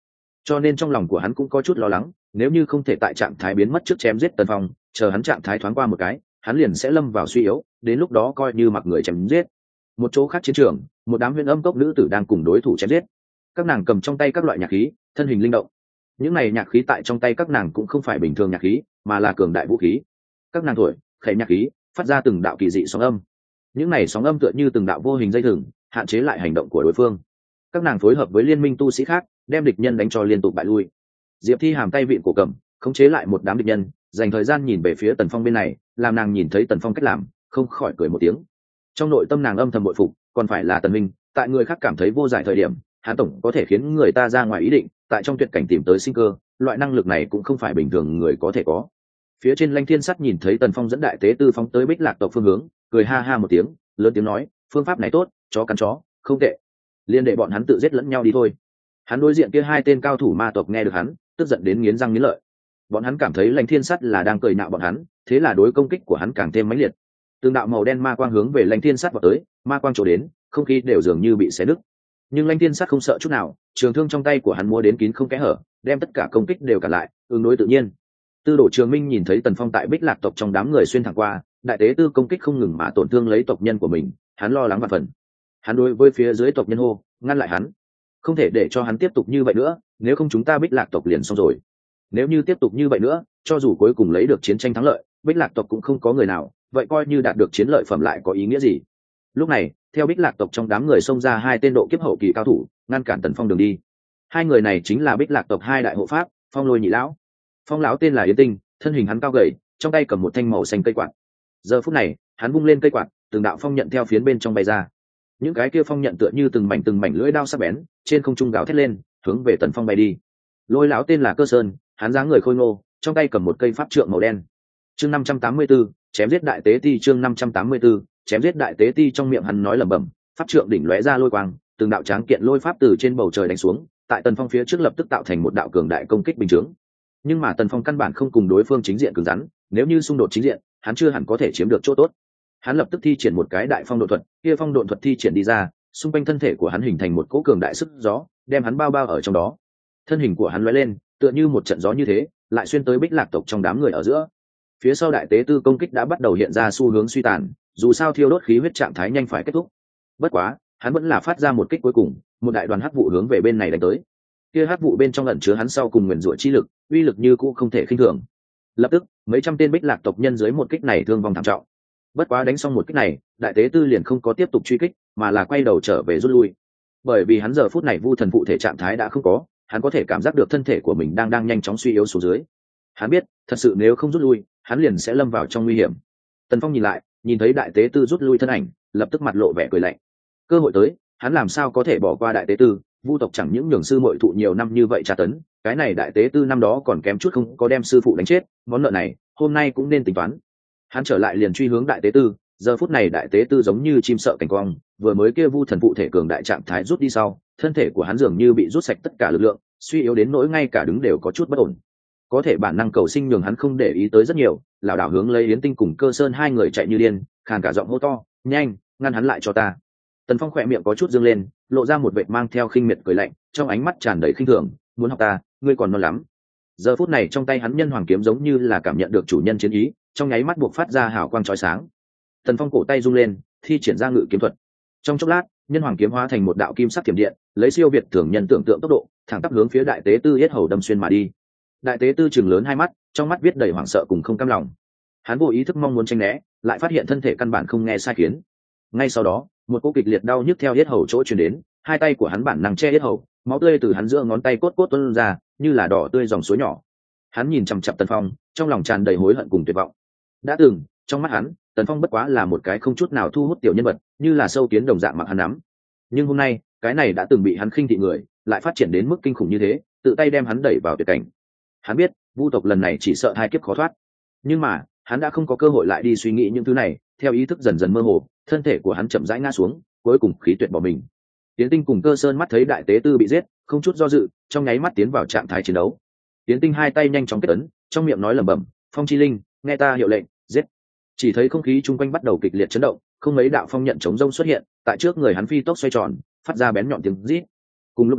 cho nên trong lòng của hắn cũng có chút lo lắng, nếu như không thể tại trạng thái biến mất trước chém giết Tần Phong, chờ hắn trạng thái thoáng qua một cái, hắn liền sẽ lâm vào suy yếu, đến lúc đó coi như mặc người chém giết. Một chỗ khác chiến trường, một đám huyền âm cốc nữ tử đang cùng đối thủ chém giết. Các nàng cầm trong tay các loại nhạc khí, thân hình linh động. Những này nhạc khí tại trong tay các nàng cũng không phải bình thường nhạc khí, mà là cường đại vũ khí. Các nàng thổi, khẩy nhạc khí, phát ra từng đạo kỳ dị sóng âm. Những này sóng âm tựa như từng đạo vô hình dây thừng, hạn chế lại hành động của đối phương. Các nàng phối hợp với liên minh tu sĩ khác, đem địch nhân đánh cho liên tục bại lui. Diệp Thi hàm tay vịn cổ cầm, khống chế lại một đám địch nhân, dành thời gian nhìn về phía Tần Phong bên này, làm nàng nhìn thấy Tần Phong cách làm, không khỏi cười một tiếng. Trong nội tâm nàng âm thầm bội phục, còn phải là Tần Minh, tại người khác cảm thấy vô giải thời điểm, hắn tổng có thể khiến người ta ra ngoài ý định, tại trong tuyệt cảnh tìm tới sinh cơ, loại năng lực này cũng không phải bình thường người có thể có. Phía trên Lãnh Thiên Sắt nhìn thấy Tần Phong dẫn đại tế tư phóng tới Bích Lạc tộc phương hướng, cười ha ha một tiếng, lớn tiếng nói, phương pháp này tốt, chó cắn chó, không tệ. Liên đệ bọn hắn tự giết lẫn nhau đi thôi. Hắn đối diện kia hai tên cao thủ ma tộc nghe được hắn, tức giận đến nghiến răng nghiến lợi. Bọn hắn cảm thấy Lãnh Thiên Sắt là đang cười nhạo bọn hắn, thế là đối công kích của hắn càng thêm mãnh liệt. Từng đạo màu đen ma quang hướng về Lãnh Thiên Sắt vọt tới, ma quang chỗ đến, không khí đều dường như bị xé nứt. Nhưng Lãnh Thiên Sắt không sợ chút nào, trường thương trong tay của hắn múa đến kín không kẽ hở, đem tất cả công kích đều cản lại, ứng đối tự nhiên. Tư Đồ Trường Minh nhìn thấy Tần Phong tại Bích Lạc tộc trong đám người xuyên thẳng qua, đại tế tư công kích không ngừng mà tổn thương lấy tộc nhân của mình, hắn lo lắng vạn phần. Hắn đối với phía dưới tộc nhân hô, ngăn lại hắn, không thể để cho hắn tiếp tục như vậy nữa, nếu không chúng ta Bích Lạc tộc liền xong rồi. Nếu như tiếp tục như vậy nữa, cho dù cuối cùng lấy được chiến tranh thắng lợi, Bích Lạc tộc cũng không có người nào, vậy coi như đạt được chiến lợi phẩm lại có ý nghĩa gì? Lúc này, theo Bích Lạc tộc trong đám người xông ra hai tên độ kiếp hậu kỳ cao thủ, ngăn cản Tần Phong đường đi. Hai người này chính là Bích Lạc tộc hai đại hộ pháp, Phong Lôi Nhị lão. Phong lão tên là Yến Tinh, thân hình hắn cao gầy, trong tay cầm một thanh màu xanh cây quạt. Giờ phút này, hắn vung lên cây quạt, từng đạo phong nhận theo phiến bên trong bay ra. Những cái kia phong nhận tựa như từng mảnh từng mảnh lưỡi đao sắc bén, trên không trung gào thét lên, hướng về Tần Phong bay đi. Lôi lão tên là Cơ Sơn, hắn dáng người khôi ngô, trong tay cầm một cây pháp trượng màu đen. Chương năm trăm tám mươi tư, chém giết đại tế ti. Chương năm trăm tám mươi tư, chém giết đại tế ti. Trong miệng hắn nói lẩm bẩm, pháp trượng đỉnh lóe ra lôi quang, từng đạo tráng kiện lôi pháp từ trên bầu trời đánh xuống, tại Tần Phong phía trước lập tức tạo thành một đạo cường đại công kích bình chướng. Nhưng mà Tần Phong căn bản không cùng đối phương chính diện cứng rắn, nếu như xung đột chính diện, hắn chưa hẳn có thể chiếm được chỗ tốt. Hắn lập tức thi triển một cái đại phong độ thuật, kia phong độ thuật thi triển đi ra, xung quanh thân thể của hắn hình thành một cỗ cường đại sức gió, đem hắn bao bao ở trong đó. Thân hình của hắn lóe lên, tựa như một trận gió như thế, lại xuyên tới Bích Lạc tộc trong đám người ở giữa. Phía sau đại tế tư công kích đã bắt đầu hiện ra xu hướng suy tàn, dù sao thiêu đốt khí huyết trạng thái nhanh phải kết thúc. Bất quá, hắn vẫn là phát ra một kích cuối cùng, một đại đoàn hắc vụ hướng về bên này đánh tới. Kia hắc vụ bên trong ẩn chứa hắn sau cùng nguyên rủa chi lực, uy lực như cũ không thể khinh thường. Lập tức, mấy trăm tên Bích Lạc tộc nhân dưới một kích này thương vong thảm trọng. Bất quá đánh xong một kích này, đại tế tư liền không có tiếp tục truy kích, mà là quay đầu trở về rút lui. Bởi vì hắn giờ phút này vu thần phụ thể trạng thái đã không có, hắn có thể cảm giác được thân thể của mình đang đang nhanh chóng suy yếu xuống dưới. Hắn biết, thật sự nếu không rút lui, hắn liền sẽ lâm vào trong nguy hiểm. Tần Phong nhìn lại, nhìn thấy đại tế tư rút lui thân ảnh, lập tức mặt lộ vẻ cười lạnh. Cơ hội tới, hắn làm sao có thể bỏ qua đại tế tư? Vu tộc chẳng những nhường sư muội thụ nhiều năm như vậy tra tấn, cái này đại tế tư năm đó còn kém chút không có đem sư phụ đánh chết, món nợ này hôm nay cũng nên tính toán. Hắn trở lại liền truy hướng đại tế tư, giờ phút này đại tế tư giống như chim sợ cảnh quang, vừa mới kia vu thần phụ thể cường đại trạng thái rút đi sau, thân thể của hắn dường như bị rút sạch tất cả lực lượng, suy yếu đến nỗi ngay cả đứng đều có chút bất ổn. Có thể bản năng cầu sinh nhường hắn không để ý tới rất nhiều, lảo đảo hướng lấy Yến Tinh cùng Cơ Sơn hai người chạy như điên, khàn cả giọng hô to, nhanh, ngăn hắn lại cho ta. Tần Phong khỏe miệng có chút dương lên, lộ ra một vệt mang theo khinh miệt cười lạnh, trong ánh mắt tràn đầy khinh thường, muốn học ta, ngươi còn non lắm. Giờ phút này trong tay hắn nhân hoàng kiếm giống như là cảm nhận được chủ nhân chiến ý, trong nháy mắt buộc phát ra hào quang chói sáng. Tần Phong cổ tay rung lên, thi triển ra ngự kiếm thuật. Trong chốc lát, nhân hoàng kiếm hóa thành một đạo kim sắc thiểm điện, lấy siêu việt thường nhân tưởng tượng tốc độ, thẳng tắp hướng phía đại tế tư yết hầu đâm xuyên mà đi. Đại tế tư trừng lớn hai mắt, trong mắt viết đầy hoảng sợ cùng không cam lòng. Hắn vô ý thức mong muốn tránh né, lại phát hiện thân thể căn bản không nghe sai khiến. Ngay sau đó, một cỗ kịch liệt đau nhức theo yết hầu chỗ truyền đến, hai tay của hắn bản năng che yết hầu, máu tươi từ hắn giữa ngón tay cốt cốt tuôn ra, như là đỏ tươi dòng suối nhỏ. Hắn nhìn chằm chằm Tần Phong, trong lòng tràn đầy hối hận cùng tuyệt vọng. Đã từng, trong mắt hắn, Tần Phong bất quá là một cái không chút nào thu hút tiểu nhân vật, như là sâu kiến đồng dạng mặc hắn nắm. Nhưng hôm nay, cái này đã từng bị hắn khinh thị người, lại phát triển đến mức kinh khủng như thế, tự tay đem hắn đẩy vào tuyệt cảnh. Hắn biết, vu tộc lần này chỉ sợ hai kiếp khó thoát. Nhưng mà, hắn đã không có cơ hội lại đi suy nghĩ những thứ này, theo ý thức dần dần mơ hồ, thân thể của hắn chậm rãi ngã xuống, cuối cùng khí tuyệt bỏ mình. Tiến Tinh cùng Cơ Sơn mắt thấy đại tế tư bị giết, không chút do dự, trong nháy mắt tiến vào trạng thái chiến đấu. Tiến Tinh hai tay nhanh chóng kết ấn, trong miệng nói lẩm bẩm, "Phong chi linh, nghe ta hiệu lệnh, giết." Chỉ thấy không khí chung quanh bắt đầu kịch liệt chấn động, không mấy đạo phong nhận chống rông xuất hiện, tại trước người hắn phi tốc xoay tròn, phát ra bén nhọn tiếng rít. Cùng lúc đó,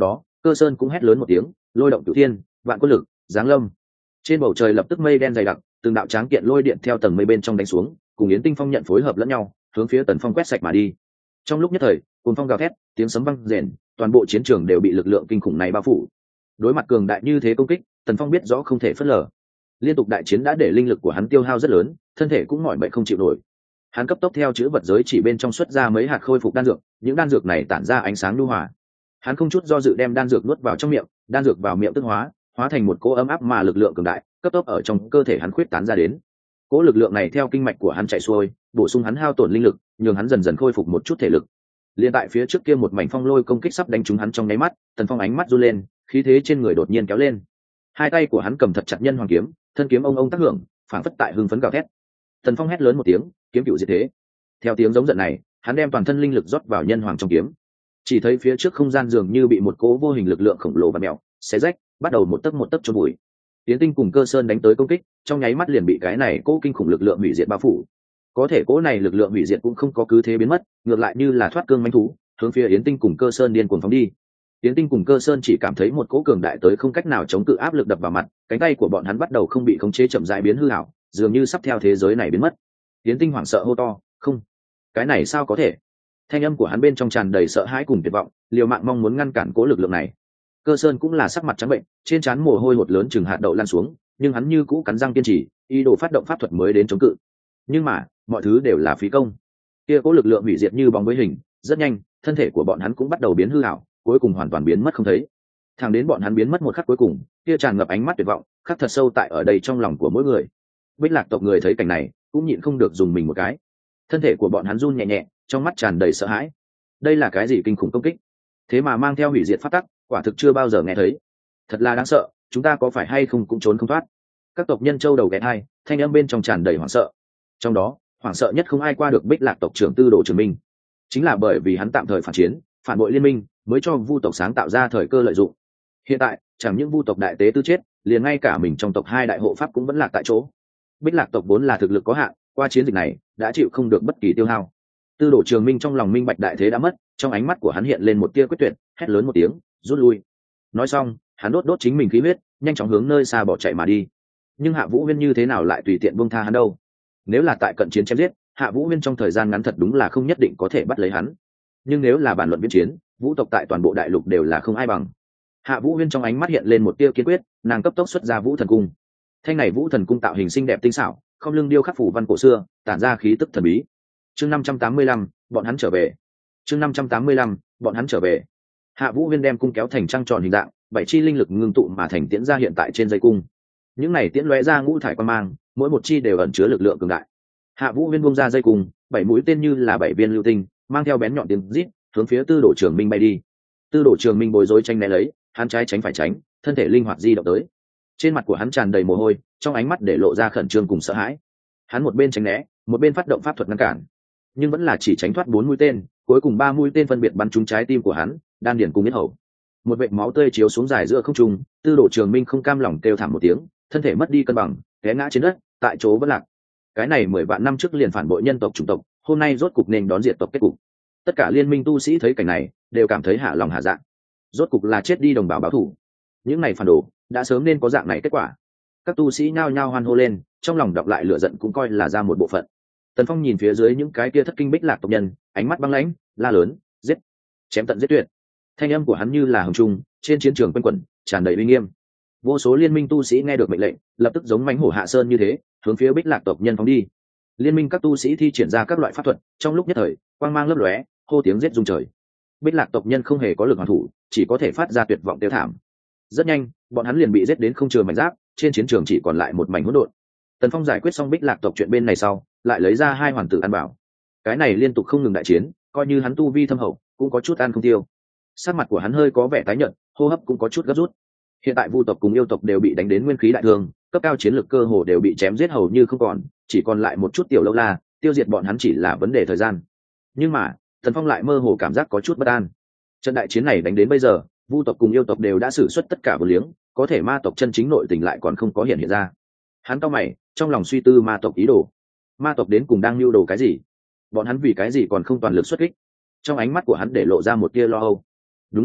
Cơ Sơn cũng hét lớn một tiếng, lôi động cửu thiên, vạn quân lực, giáng lâm. Trên bầu trời lập tức mây đen dày đặc, từng đạo tráng kiện lôi điện theo tầng mây bên trong đánh xuống, cùng Yến Tinh Phong nhận phối hợp lẫn nhau, hướng phía Tần Phong quét sạch mà đi. Trong lúc nhất thời, cuồng phong gào thét, tiếng sấm vang rền, toàn bộ chiến trường đều bị lực lượng kinh khủng này bao phủ. Đối mặt cường đại như thế công kích, Tần Phong biết rõ không thể phớt lờ. Liên tục đại chiến đã để linh lực của hắn tiêu hao rất lớn, thân thể cũng mỏi mệt không chịu nổi. Hắn cấp tốc theo chữ vật giới chỉ bên trong xuất ra mấy hạt khôi phục đan dược, những đan dược này tản ra ánh sáng nhu hòa. Hắn không chút do dự đem đan dược nuốt vào trong miệng, đan dược vào miệng tức hóa, hóa thành một cỗ ấm áp mà lực lượng cường đại, cấp tốc ở trong cơ thể hắn khuyết tán ra đến. Cỗ lực lượng này theo kinh mạch của hắn chạy xuôi, bổ sung hắn hao tổn linh lực, nhường hắn dần dần khôi phục một chút thể lực. Liên tại phía trước kia một mảnh phong lôi công kích sắp đánh trúng hắn trong nháy mắt, Tần Phong ánh mắt run lên, khí thế trên người đột nhiên kéo lên. Hai tay của hắn cầm thật chặt nhân hoàng kiếm, thân kiếm ông ông tác hưởng, phảng phất tại hưng phấn gào thét. Tần Phong hét lớn một tiếng, kiếm cựu diệt thế. Theo tiếng giống giận này, hắn đem toàn thân linh lực rót vào nhân hoàng trong kiếm. Chỉ thấy phía trước không gian dường như bị một cỗ vô hình lực lượng khổng lồ và mèo xé rách, bắt đầu một tấc một tấc chôn bụi. Tiến Tinh cùng Cơ Sơn đánh tới công kích, trong nháy mắt liền bị cái này cỗ kinh khủng lực lượng hủy diệt bao phủ. Có thể cỗ này lực lượng hủy diệt cũng không có cứ thế biến mất, ngược lại như là thoát cương manh thú, hướng phía Yến Tinh cùng Cơ Sơn điên cuồng phóng đi. Yến Tinh cùng Cơ Sơn chỉ cảm thấy một cỗ cường đại tới không cách nào chống cự áp lực đập vào mặt, cánh tay của bọn hắn bắt đầu không bị khống chế chậm rãi biến hư ảo, dường như sắp theo thế giới này biến mất. Yến Tinh hoảng sợ hô to, "Không, cái này sao có thể?" Thanh âm của hắn bên trong tràn đầy sợ hãi cùng tuyệt vọng, liều mạng mong muốn ngăn cản cỗ lực lượng này. Cơ Sơn cũng là sắc mặt trắng bệnh, trên trán mồ hôi hột lớn chừng hạt đậu lan xuống, nhưng hắn như cũ cắn răng kiên trì, ý đồ phát động pháp thuật mới đến chống cự. Nhưng mà, mọi thứ đều là phí công. Kia cỗ lực lượng hủy diệt như bóng với hình, rất nhanh, thân thể của bọn hắn cũng bắt đầu biến hư ảo, cuối cùng hoàn toàn biến mất không thấy. Thẳng đến bọn hắn biến mất một khắc cuối cùng, kia tràn ngập ánh mắt tuyệt vọng, khắc thật sâu tại ở đây trong lòng của mỗi người. Bích Lạc tộc người thấy cảnh này, cũng nhịn không được dùng mình một cái. Thân thể của bọn hắn run nhẹ nhẹ, trong mắt tràn đầy sợ hãi. Đây là cái gì kinh khủng công kích? Thế mà mang theo hủy diệt pháp tắc, quả thực chưa bao giờ nghe thấy. Thật là đáng sợ, chúng ta có phải hay không cũng trốn không thoát. Các tộc nhân châu đầu ghé hai, thanh âm bên trong tràn đầy hoảng sợ. Trong đó, hoảng sợ nhất không ai qua được Bích Lạc tộc trưởng Tư Đồ Trường Minh. Chính là bởi vì hắn tạm thời phản chiến, phản bội liên minh, mới cho Vu tộc sáng tạo ra thời cơ lợi dụng. Hiện tại, chẳng những Vu tộc đại tế tư chết, liền ngay cả mình trong tộc hai đại hộ pháp cũng vẫn lạc tại chỗ. Bích Lạc tộc vốn là thực lực có hạn, qua chiến dịch này đã chịu không được bất kỳ tiêu hao. Tư Đồ Trường Minh trong lòng minh bạch đại thế đã mất, trong ánh mắt của hắn hiện lên một tia quyết tuyệt, hét lớn một tiếng, rút lui. Nói xong, hắn đốt đốt chính mình khí huyết, nhanh chóng hướng nơi xa bỏ chạy mà đi. Nhưng Hạ Vũ Huyên như thế nào lại tùy tiện buông tha hắn đâu? Nếu là tại cận chiến chém giết, Hạ Vũ Huyên trong thời gian ngắn thật đúng là không nhất định có thể bắt lấy hắn. Nhưng nếu là bàn luận viễn chiến, vũ tộc tại toàn bộ đại lục đều là không ai bằng. Hạ Vũ Huyên trong ánh mắt hiện lên một tia kiên quyết, nàng cấp tốc xuất ra Vũ Thần Cung. Thanh này Vũ Thần Cung tạo hình xinh đẹp tinh xảo, không lưng điêu khắc phủ văn cổ xưa, tản ra khí tức thần bí. Chương năm trăm tám mươi lăm, bọn hắn trở về. Chương năm trăm tám mươi lăm, bọn hắn trở về. Hạ Vũ Huyên đem cung kéo thành trăng tròn hình dạng, bảy chi linh lực ngưng tụ mà thành tiễn ra hiện tại trên dây cung. Những này tiễn lóe ra ngũ thải quan mang, mỗi một chi đều ẩn chứa lực lượng cường đại. Hạ Vũ Huyên buông ra dây cung, bảy mũi tên như là bảy viên lưu tinh, mang theo bén nhọn tiếng rít, hướng phía Tư Đồ Trường Minh bay đi. Tư Đồ Trường Minh bối rối tranh né lấy, hắn trái tránh phải tránh, thân thể linh hoạt di động tới. Trên mặt của hắn tràn đầy mồ hôi, trong ánh mắt để lộ ra khẩn trương cùng sợ hãi. Hắn một bên tránh né, một bên phát động pháp thuật ngăn cản, nhưng vẫn là chỉ tránh thoát bốn mũi tên, cuối cùng ba mũi tên phân biệt bắn trúng trái tim của hắn, đan điền cùng huyết hầu. Một vệt máu tươi chiếu xuống dài giữa không trung, Tư Đồ Trường Minh không cam lòng kêu thảm một tiếng, thân thể mất đi cân bằng, té ngã trên đất, tại chỗ vẫn lạc. Cái này mười vạn năm trước liền phản bội nhân tộc chủng tộc, hôm nay rốt cục nên đón diệt tộc kết cục. Tất cả liên minh tu sĩ thấy cảnh này, đều cảm thấy hạ lòng hạ dạ. Rốt cục là chết đi đồng bào báo thù. Những này phản đồ, đã sớm nên có dạng này kết quả. Các tu sĩ nhao nhao hoan hô lên, trong lòng đọc lại lửa giận cũng coi là ra một bộ phận. Tần Phong nhìn phía dưới những cái kia thất kinh Bích Lạc tộc nhân, ánh mắt băng lãnh, la lớn, giết, chém tận giết tuyệt. Thanh âm của hắn như là hồng trung, trên chiến trường quanh quẩn, tràn đầy uy nghiêm. Vô số liên minh tu sĩ nghe được mệnh lệnh, lập tức giống mãnh hổ hạ sơn như thế, hướng phía Bích Lạc tộc nhân phóng đi. Liên minh các tu sĩ thi triển ra các loại pháp thuật, trong lúc nhất thời, quang mang lấp lóe, hô tiếng giết rung trời. Bích Lạc tộc nhân không hề có lực hoàn thủ, chỉ có thể phát ra tuyệt vọng tiêu thảm. Rất nhanh, bọn hắn liền bị giết đến không chừa mảnh giáp, trên chiến trường chỉ còn lại một mảnh hỗn độn. Tần Phong giải quyết xong Bích Lạc tộc chuyện bên này sau, lại lấy ra hai hoàn tử ăn bảo. Cái này liên tục không ngừng đại chiến, coi như hắn tu vi thâm hậu, cũng có chút ăn không tiêu. Sắc mặt của hắn hơi có vẻ tái nhợt, hô hấp cũng có chút gấp rút. Hiện tại Vu tộc cùng yêu tộc đều bị đánh đến nguyên khí đại thương, cấp cao chiến lược cơ hồ đều bị chém giết hầu như không còn, chỉ còn lại một chút tiểu lâu la, tiêu diệt bọn hắn chỉ là vấn đề thời gian. Nhưng mà, Tần Phong lại mơ hồ cảm giác có chút bất an. Trận đại chiến này đánh đến bây giờ, Vu tộc cùng yêu tộc đều đã sử xuất tất cả vô liếng, có thể ma tộc chân chính nội tình lại còn không có hiện hiện ra. Hắn cau mày, trong lòng suy tư ma tộc ý đồ. Ma tộc đến cùng đang lưu đồ cái gì? Bọn hắn vì cái gì còn không toàn lực xuất kích? Trong ánh mắt của hắn để lộ ra một tia lo âu. Đúng lúc này,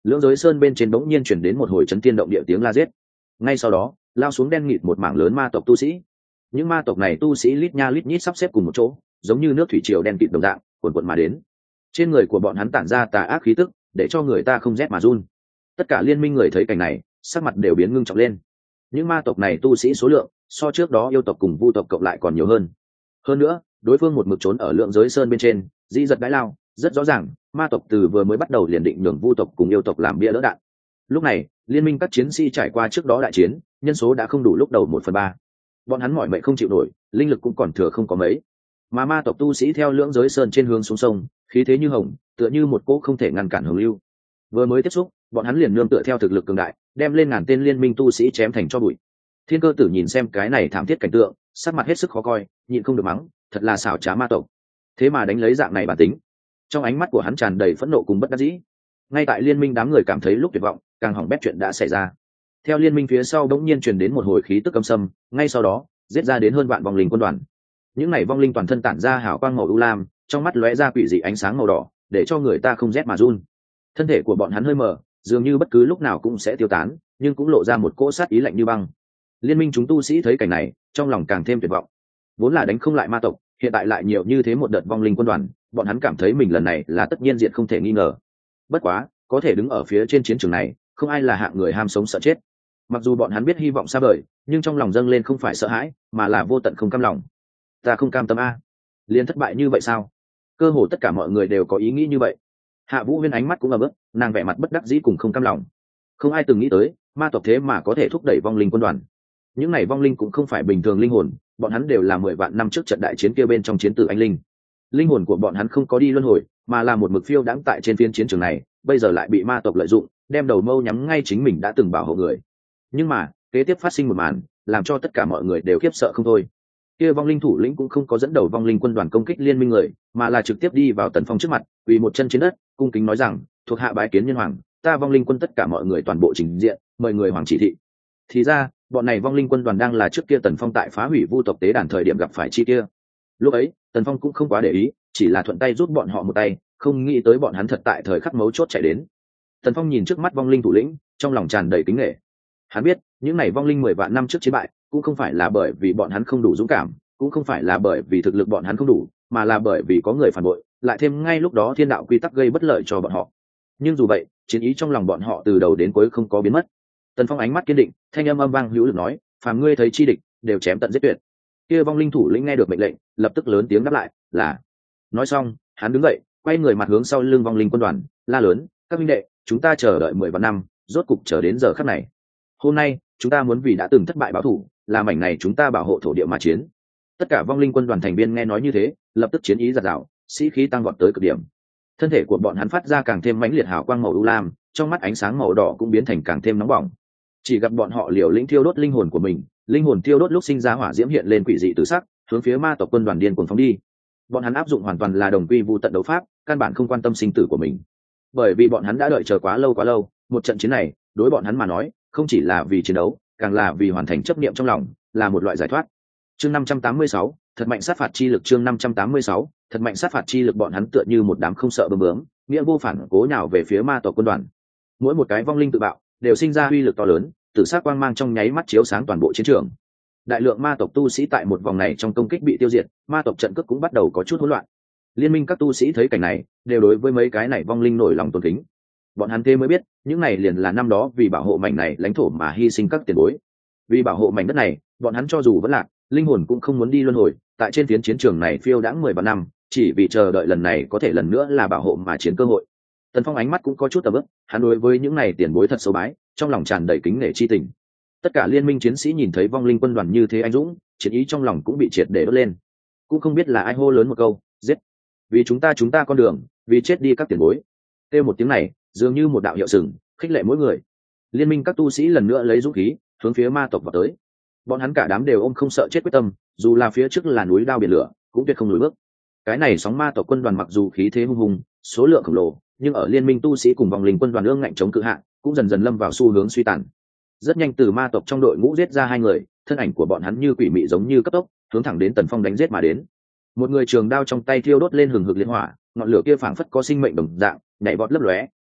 lưỡng giới sơn bên trên bỗng nhiên chuyển đến một hồi chấn thiên động địa tiếng la giết. Ngay sau đó lao xuống đen nghịt một mảng lớn ma tộc tu sĩ. Những ma tộc này tu sĩ lít nha lít nhít sắp xếp cùng một chỗ, giống như nước thủy triều đen kịt đồng dạng cuồn cuộn mà đến. Trên người của bọn hắn tản ra tà ác khí tức, để cho người ta không rét mà run. Tất cả liên minh người thấy cảnh này, sắc mặt đều biến ngưng trọng lên. Những ma tộc này tu sĩ số lượng so trước đó yêu tộc cùng vu tộc cộng lại còn nhiều hơn. Hơn nữa, đối phương một mực trốn ở lượng giới sơn bên trên, dĩ giật đái lao, rất rõ ràng, ma tộc từ vừa mới bắt đầu liền định nhường vu tộc cùng yêu tộc làm bia đỡ đạn. Lúc này, liên minh các chiến sĩ trải qua trước đó đại chiến, nhân số đã không đủ lúc đầu một phần ba. Bọn hắn mỏi mệt không chịu nổi, linh lực cũng còn thừa không có mấy. Mà ma tộc tu sĩ theo lưỡng giới sơn trên hướng xuống sông, khí thế như hồng, tựa như một cỗ không thể ngăn cản hồng lưu. Vừa mới tiếp xúc, bọn hắn liền nương tựa theo thực lực cường đại, đem lên ngàn tên liên minh tu sĩ chém thành cho bụi. Thiên Cơ Tử nhìn xem cái này thảm thiết cảnh tượng, sắc mặt hết sức khó coi, nhịn không được mắng, thật là xảo trá ma tộc. Thế mà đánh lấy dạng này bản tính. Trong ánh mắt của hắn tràn đầy phẫn nộ cùng bất đắc dĩ. Ngay tại liên minh đám người cảm thấy lúc tuyệt vọng, càng hỏng bét chuyện đã xảy ra. Theo liên minh phía sau đống nhiên truyền đến một hồi khí tức âm sâm, ngay sau đó, giết ra đến hơn vạn vong linh quân đoàn. Những này vong linh toàn thân tản ra hào quang màu u lam, trong mắt lóe ra quỷ dị ánh sáng màu đỏ, để cho người ta không rét mà run. Thân thể của bọn hắn hơi mờ, dường như bất cứ lúc nào cũng sẽ tiêu tán, nhưng cũng lộ ra một cỗ sát ý lạnh như băng. Liên minh chúng tu sĩ thấy cảnh này, trong lòng càng thêm tuyệt vọng. Vốn là đánh không lại ma tộc, hiện tại lại nhiều như thế một đợt vong linh quân đoàn, bọn hắn cảm thấy mình lần này là tất nhiên diệt không thể nghi ngờ. Bất quá, có thể đứng ở phía trên chiến trường này, không ai là hạng người ham sống sợ chết. Mặc dù bọn hắn biết hy vọng xa vời, nhưng trong lòng dâng lên không phải sợ hãi, mà là vô tận không cam lòng. Ta không cam tâm a, liền thất bại như vậy sao? Cơ hồ tất cả mọi người đều có ý nghĩ như vậy. Hạ Vũ Huyên ánh mắt cũng ấm ức, nàng vẻ mặt bất đắc dĩ cùng không cam lòng. Không ai từng nghĩ tới, ma tộc thế mà có thể thúc đẩy vong linh quân đoàn. Những này vong linh cũng không phải bình thường linh hồn, bọn hắn đều là mười vạn năm trước trận đại chiến kia bên trong chiến tử anh linh. Linh hồn của bọn hắn không có đi luân hồi, mà là một mực phiêu đãng tại trên phiên chiến trường này, bây giờ lại bị ma tộc lợi dụng, đem đầu mâu nhắm ngay chính mình đã từng bảo hộ người. Nhưng mà, kế tiếp phát sinh một màn, làm cho tất cả mọi người đều khiếp sợ không thôi. Kia vong linh thủ lĩnh cũng không có dẫn đầu vong linh quân đoàn công kích liên minh người, mà là trực tiếp đi vào Tần Phong trước mặt, quỳ một chân trên đất, cung kính nói rằng, thuộc hạ bái kiến nhân hoàng, ta vong linh quân tất cả mọi người toàn bộ trình diện, mời người hoàng chỉ thị. Thì ra, bọn này vong linh quân đoàn đang là trước kia Tần Phong tại phá hủy vu tộc tế đàn thời điểm gặp phải chi kia. Lúc ấy, Tần Phong cũng không quá để ý, chỉ là thuận tay giúp bọn họ một tay, không nghĩ tới bọn hắn thật tại thời khắc mấu chốt chạy đến. Tần Phong nhìn trước mắt vong linh thủ lĩnh, trong lòng tràn đầy kính nể. Hắn biết, những này vong linh mười vạn năm trước chiến bại, cũng không phải là bởi vì bọn hắn không đủ dũng cảm, cũng không phải là bởi vì thực lực bọn hắn không đủ, mà là bởi vì có người phản bội, lại thêm ngay lúc đó thiên đạo quy tắc gây bất lợi cho bọn họ. Nhưng dù vậy, chiến ý trong lòng bọn họ từ đầu đến cuối không có biến mất. Tần Phong ánh mắt kiên định, thanh âm âm vang hữu lực nói, phàm ngươi thấy chi địch, đều chém tận giết tuyệt. Kia vong linh thủ lĩnh nghe được mệnh lệnh, lập tức lớn tiếng đáp lại, là. Nói xong, hắn đứng dậy, quay người mặt hướng sau lưng vong linh quân đoàn, la lớn, các huynh đệ, chúng ta chờ đợi mười vạn năm, rốt cục chờ đến giờ khắc này. Hôm nay, chúng ta muốn vì đã từng thất bại báo thù, là mảnh này chúng ta bảo hộ thổ địa mà chiến. Tất cả vong linh quân đoàn thành viên nghe nói như thế, lập tức chiến ý giạt rào, sĩ khí tăng vọt tới cực điểm. Thân thể của bọn hắn phát ra càng thêm mãnh liệt hào quang màu u lam, trong mắt ánh sáng màu đỏ cũng biến thành càng thêm nóng bỏng. Chỉ gặp bọn họ liều lĩnh thiêu đốt linh hồn của mình, linh hồn thiêu đốt lúc sinh ra hỏa diễm hiện lên quỷ dị tự sắc, hướng phía ma tộc quân đoàn điên cuồng phóng đi. Bọn hắn áp dụng hoàn toàn là đồng quy vu tận đấu pháp, căn bản không quan tâm sinh tử của mình. Bởi vì bọn hắn đã đợi chờ quá lâu quá lâu, một trận chiến này, đối bọn hắn mà nói, không chỉ là vì chiến đấu, càng là vì hoàn thành chấp niệm trong lòng, là một loại giải thoát. Chương năm trăm tám mươi sáu, thật mạnh sát phạt chi lực. Chương năm trăm tám mươi sáu, thật mạnh sát phạt chi lực. Bọn hắn tựa như một đám không sợ bướm bướm, nghĩa vô phản cố nhào về phía ma tộc quân đoàn. Mỗi một cái vong linh tự bạo, đều sinh ra uy lực to lớn, tử sắc quang mang trong nháy mắt chiếu sáng toàn bộ chiến trường. Đại lượng ma tộc tu sĩ tại một vòng này trong công kích bị tiêu diệt, ma tộc trận cước cũng bắt đầu có chút hỗn loạn. Liên minh các tu sĩ thấy cảnh này, đều đối với mấy cái này vong linh nổi lòng tôn kính. Bọn hắn thế mới biết, những này liền là năm đó vì bảo hộ mảnh này lãnh thổ mà hy sinh các tiền bối. Vì bảo hộ mảnh đất này, bọn hắn cho dù vẫn lạc, linh hồn cũng không muốn đi luân hồi, tại trên phiến chiến trường này phiêu đãng mười vạn năm, chỉ vì chờ đợi lần này có thể lần nữa là bảo hộ mà chiến cơ hội. Tần Phong ánh mắt cũng có chút tầm ức, hắn đối với những này tiền bối thật sâu bái, trong lòng tràn đầy kính nể chi tình. Tất cả liên minh chiến sĩ nhìn thấy vong linh quân đoàn như thế anh dũng, chiến ý trong lòng cũng bị triệt để đốt lên. Cũng không biết là ai hô lớn một câu, giết! Vì chúng ta chúng ta con đường, vì chết đi các tiền bối. Kêu một tiếng này, dường như một đạo hiệu sừng, khích lệ mỗi người. Liên minh các tu sĩ lần nữa lấy dũng khí, hướng phía ma tộc vào tới. Bọn hắn cả đám đều ôm không sợ chết quyết tâm, dù là phía trước là núi đao biển lửa, cũng tuyệt không lùi bước. Cái này sóng ma tộc quân đoàn mặc dù khí thế hung hùng, số lượng khổng lồ, nhưng ở liên minh tu sĩ cùng vòng linh quân đoàn ương ngạnh chống cự hạ, cũng dần dần lâm vào xu hướng suy tàn. Rất nhanh từ ma tộc trong đội ngũ giết ra hai người, thân ảnh của bọn hắn như quỷ mị giống như cấp tốc, hướng thẳng đến Tần Phong đánh giết mà đến. Một người trường đao trong tay thiêu đốt lên hừng hực liệt hỏa, ngọn lửa kia phảng phất có sinh mệnh đồng dạng, nhảy vọt lấp lóe,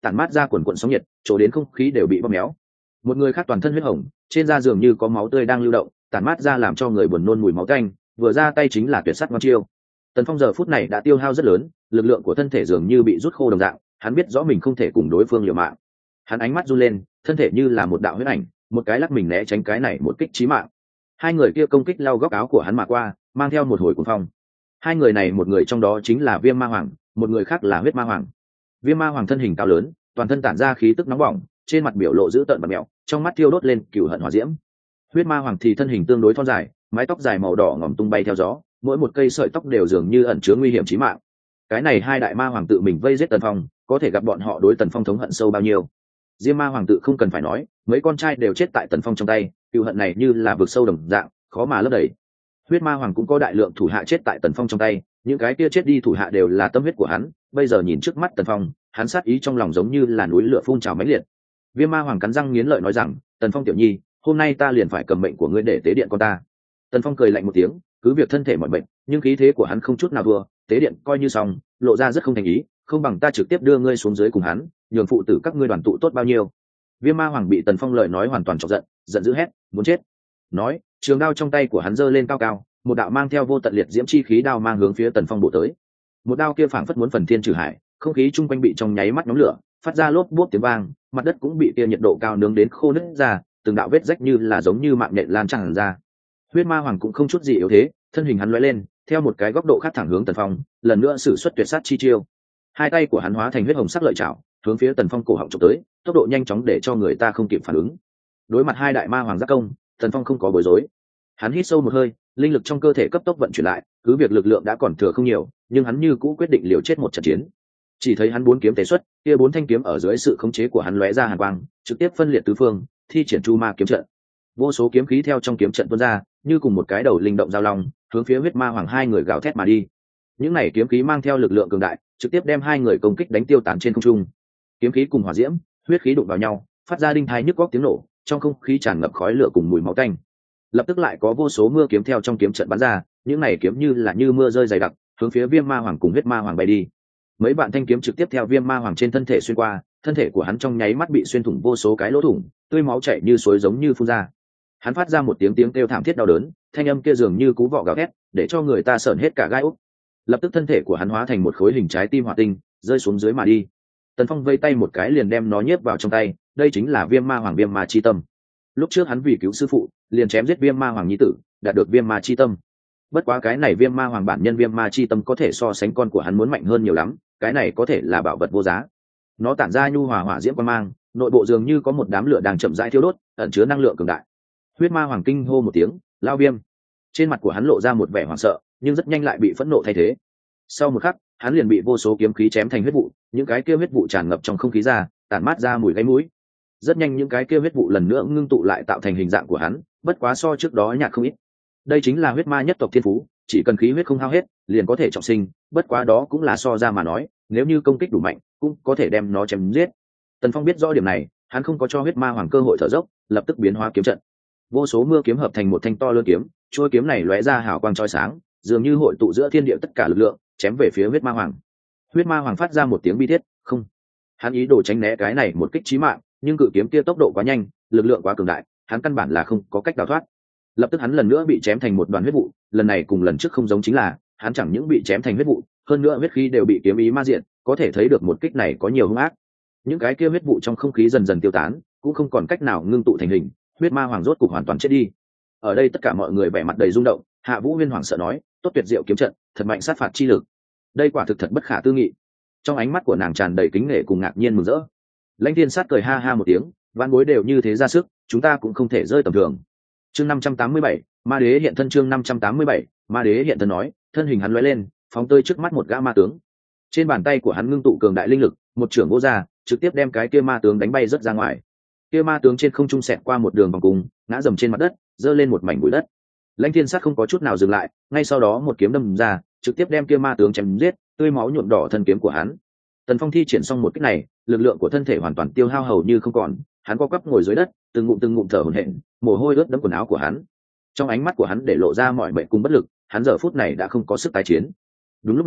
tản mát ra quần quần sóng nhiệt, chỗ đến không khí đều bị bóp méo. Một người khác toàn thân huyết hồng, trên da dường như có máu tươi đang lưu động, tản mát ra làm cho người buồn nôn mùi máu tanh, vừa ra tay chính là tuyệt sắc ngon chiêu. Tần Phong giờ phút này đã tiêu hao rất lớn, lực lượng của thân thể dường như bị rút khô đồng dạng, hắn biết rõ mình không thể cùng đối phương liều mạng. Hắn ánh mắt run lên, thân thể như là một đạo huyết ảnh, một cái lắc mình né tránh cái này một kích chí mạng. Hai người kia công kích lao góc áo của hắn mà qua, mang theo một hồi cuồng phong. Hai người này một người trong đó chính là Viêm Ma Hoàng, một người khác là Huyết Ma Hoàng. Viêm Ma Hoàng thân hình cao lớn, toàn thân tản ra khí tức nóng bỏng, trên mặt biểu lộ dữ tợn và mèo, trong mắt thiêu đốt lên cừu hận hỏa diễm. Huyết Ma Hoàng thì thân hình tương đối thon dài, mái tóc dài màu đỏ ngòm tung bay theo gió, mỗi một cây sợi tóc đều dường như ẩn chứa nguy hiểm chí mạng. Cái này hai đại ma hoàng tự mình vây giết Tần Phong, có thể gặp bọn họ đối Tần Phong thống hận sâu bao nhiêu. Diêm Ma Hoàng tự không cần phải nói, mấy con trai đều chết tại Tần Phong trong tay, cừu hận này như là vực sâu đồng dạng, khó mà lấp đầy. Huyết Ma Hoàng cũng có đại lượng thủ hạ chết tại Tần Phong trong tay, những cái kia chết đi thủ hạ đều là tâm huyết của hắn, bây giờ nhìn trước mắt Tần Phong, hắn sát ý trong lòng giống như là núi lửa phun trào mãnh liệt. Viêm Ma Hoàng cắn răng nghiến lợi nói rằng, Tần Phong tiểu nhi, hôm nay ta liền phải cầm mệnh của ngươi để tế điện con ta. Tần Phong cười lạnh một tiếng, cứ việc thân thể mọi bệnh, nhưng khí thế của hắn không chút nào thua, tế điện coi như xong, lộ ra rất không thành ý, không bằng ta trực tiếp đưa ngươi xuống dưới cùng hắn, nhường phụ tử các ngươi đoàn tụ tốt bao nhiêu. Viêm Ma Hoàng bị Tần Phong lời nói hoàn toàn chọc giận, giận dữ hét, muốn chết. Nói, trường đao trong tay của hắn giơ lên cao cao, một đạo mang theo vô tận liệt diễm chi khí đao mang hướng phía Tần Phong bổ tới. Một đao kia phảng phất muốn phần thiên trừ hải, không khí chung quanh bị trong nháy mắt nhóm lửa, phát ra lốp bốp tiếng vang, mặt đất cũng bị tia nhiệt độ cao nướng đến khô nứt ra, từng đạo vết rách như là giống như mạng nhện lan tràn ra. Huyết Ma Hoàng cũng không chút gì yếu thế, thân hình hắn lóe lên, theo một cái góc độ khác thẳng hướng Tần Phong, lần nữa sử xuất tuyệt sát chi chiêu. Hai tay của hắn hóa thành huyết hồng sắc lợi chảo, hướng phía Tần Phong cổ họng chụp tới, tốc độ nhanh chóng để cho người ta không kịp phản ứng. Đối mặt hai đại ma hoàng giác công, Tần Phong không có bối rối. Hắn hít sâu một hơi, linh lực trong cơ thể cấp tốc vận chuyển lại, cứ việc lực lượng đã còn thừa không nhiều, nhưng hắn như cũ quyết định liều chết một trận chiến. Chỉ thấy hắn bốn kiếm tế xuất, kia bốn thanh kiếm ở dưới sự khống chế của hắn lóe ra hàn quang, trực tiếp phân liệt tứ phương, thi triển chu ma kiếm trận. Vô số kiếm khí theo trong kiếm trận tuôn ra, như cùng một cái đầu linh động giao long, hướng phía Huyết Ma Hoàng hai người gào thét mà đi. Những này kiếm khí mang theo lực lượng cường đại, trực tiếp đem hai người công kích đánh tiêu tán trên không trung. Kiếm khí cùng hỏa diễm, huyết khí đụng vào nhau, phát ra đinh tai nhức góc tiếng nổ, trong không khí tràn ngập khói lửa cùng mùi máu tanh. Lập tức lại có vô số mưa kiếm theo trong kiếm trận bắn ra, những này kiếm như là như mưa rơi dày đặc, hướng phía Viêm Ma Hoàng cùng Huyết Ma Hoàng bay đi. Mấy bạn thanh kiếm trực tiếp theo Viêm Ma Hoàng trên thân thể xuyên qua, thân thể của hắn trong nháy mắt bị xuyên thủng vô số cái lỗ thủng, tươi máu chảy như suối giống như phun ra. Hắn phát ra một tiếng tiếng kêu thảm thiết đau đớn, thanh âm kia dường như cú vọ gào thét, để cho người ta sởn hết cả gai ốc. Lập tức thân thể của hắn hóa thành một khối hình trái tim hỏa tinh, rơi xuống dưới mà đi. Tần Phong vây tay một cái liền đem nó nhét vào trong tay, đây chính là Viêm Ma Hoàng Viêm Ma chi tâm. Lúc trước hắn vì cứu sư phụ, liền chém giết Viêm Ma Hoàng nhi tử, đạt được Viêm Ma chi tâm. Bất quá cái này Viêm Ma Hoàng bản nhân Viêm Ma chi tâm có thể so sánh con của hắn muốn mạnh hơn nhiều lắm, cái này có thể là bảo vật vô giá. Nó tản ra nhu hòa hỏa diễm quang mang, nội bộ dường như có một đám lửa đang chậm rãi thiêu đốt, ẩn chứa năng lượng cường đại. Huyết Ma Hoàng kinh hô một tiếng, lao Viêm. Trên mặt của hắn lộ ra một vẻ hoảng sợ, nhưng rất nhanh lại bị phẫn nộ thay thế. Sau một khắc, hắn liền bị vô số kiếm khí chém thành huyết vụ, những cái kia huyết vụ tràn ngập trong không khí ra, tản mát ra mùi gáy mũi. Rất nhanh những cái kia huyết vụ lần nữa ngưng tụ lại tạo thành hình dạng của hắn, bất quá so trước đó nhạt không ít. Đây chính là huyết ma nhất tộc thiên phú, chỉ cần khí huyết không hao hết, liền có thể trọng sinh, bất quá đó cũng là so ra mà nói, nếu như công kích đủ mạnh, cũng có thể đem nó chém giết. Tần Phong biết rõ điểm này, hắn không có cho huyết ma hoàng cơ hội thở dốc, lập tức biến hóa kiếm trận. Vô số mưa kiếm hợp thành một thanh to lớn kiếm, chuôi kiếm này lóe ra hào quang chói sáng, dường như hội tụ giữa thiên địa tất cả lực lượng, chém về phía huyết ma hoàng. Huyết ma hoàng phát ra một tiếng bi thiết, không. Hắn ý đồ tránh né cái này một kích chí mạng, nhưng cự kiếm kia tốc độ quá nhanh, lực lượng quá cường đại, hắn căn bản là không có cách đào thoát. Lập tức hắn lần nữa bị chém thành một đoàn huyết vụ, lần này cùng lần trước không giống chính là, hắn chẳng những bị chém thành huyết vụ, hơn nữa huyết khí đều bị kiếm ý ma diện, có thể thấy được một kích này có nhiều hung ác. Những cái kia huyết vụ trong không khí dần dần tiêu tán, cũng không còn cách nào ngưng tụ thành hình, huyết ma hoàng rốt cục hoàn toàn chết đi. Ở đây tất cả mọi người vẻ mặt đầy rung động, Hạ Vũ Huyên hoàng sợ nói, tốt tuyệt diệu kiếm trận, thật mạnh sát phạt chi lực. Đây quả thực thật bất khả tư nghị. Trong ánh mắt của nàng tràn đầy kính nể cùng ngạc nhiên mừng rỡ. Lãnh Thiên Sát cười ha ha một tiếng, vạn bối đều như thế ra sức, chúng ta cũng không thể rơi tầm thường. Chương năm trăm tám mươi bảy, Ma Đế hiện thân. Chương năm trăm tám mươi bảy, Ma Đế hiện thân nói, thân hình hắn lóe lên, phóng tới trước mắt một gã ma tướng. Trên bàn tay của hắn ngưng tụ cường đại linh lực, một chưởng vỗ ra, trực tiếp đem cái kia ma tướng đánh bay rất ra ngoài. Kia ma tướng trên không trung xẹt qua một đường vòng cung, ngã dầm trên mặt đất, giơ lên một mảnh bụi đất. Lãnh Thiên Sát không có chút nào dừng lại, ngay sau đó một kiếm đâm ra, trực tiếp đem kia ma tướng chém giết, tươi máu nhuộm đỏ thân kiếm của hắn. Tần Phong thi triển xong một kích này, lực lượng của thân thể hoàn toàn tiêu hao hầu như không còn, hắn co quắp ngồi dưới đất, từng ngụm từng ngụm thở hổn hển, mồ hôi ướt đẫm quần áo của hắn. Trong ánh mắt của hắn để lộ ra mọi mệnh cùng bất lực, hắn giờ phút này đã không có sức tái chiến. Đúng lúc này,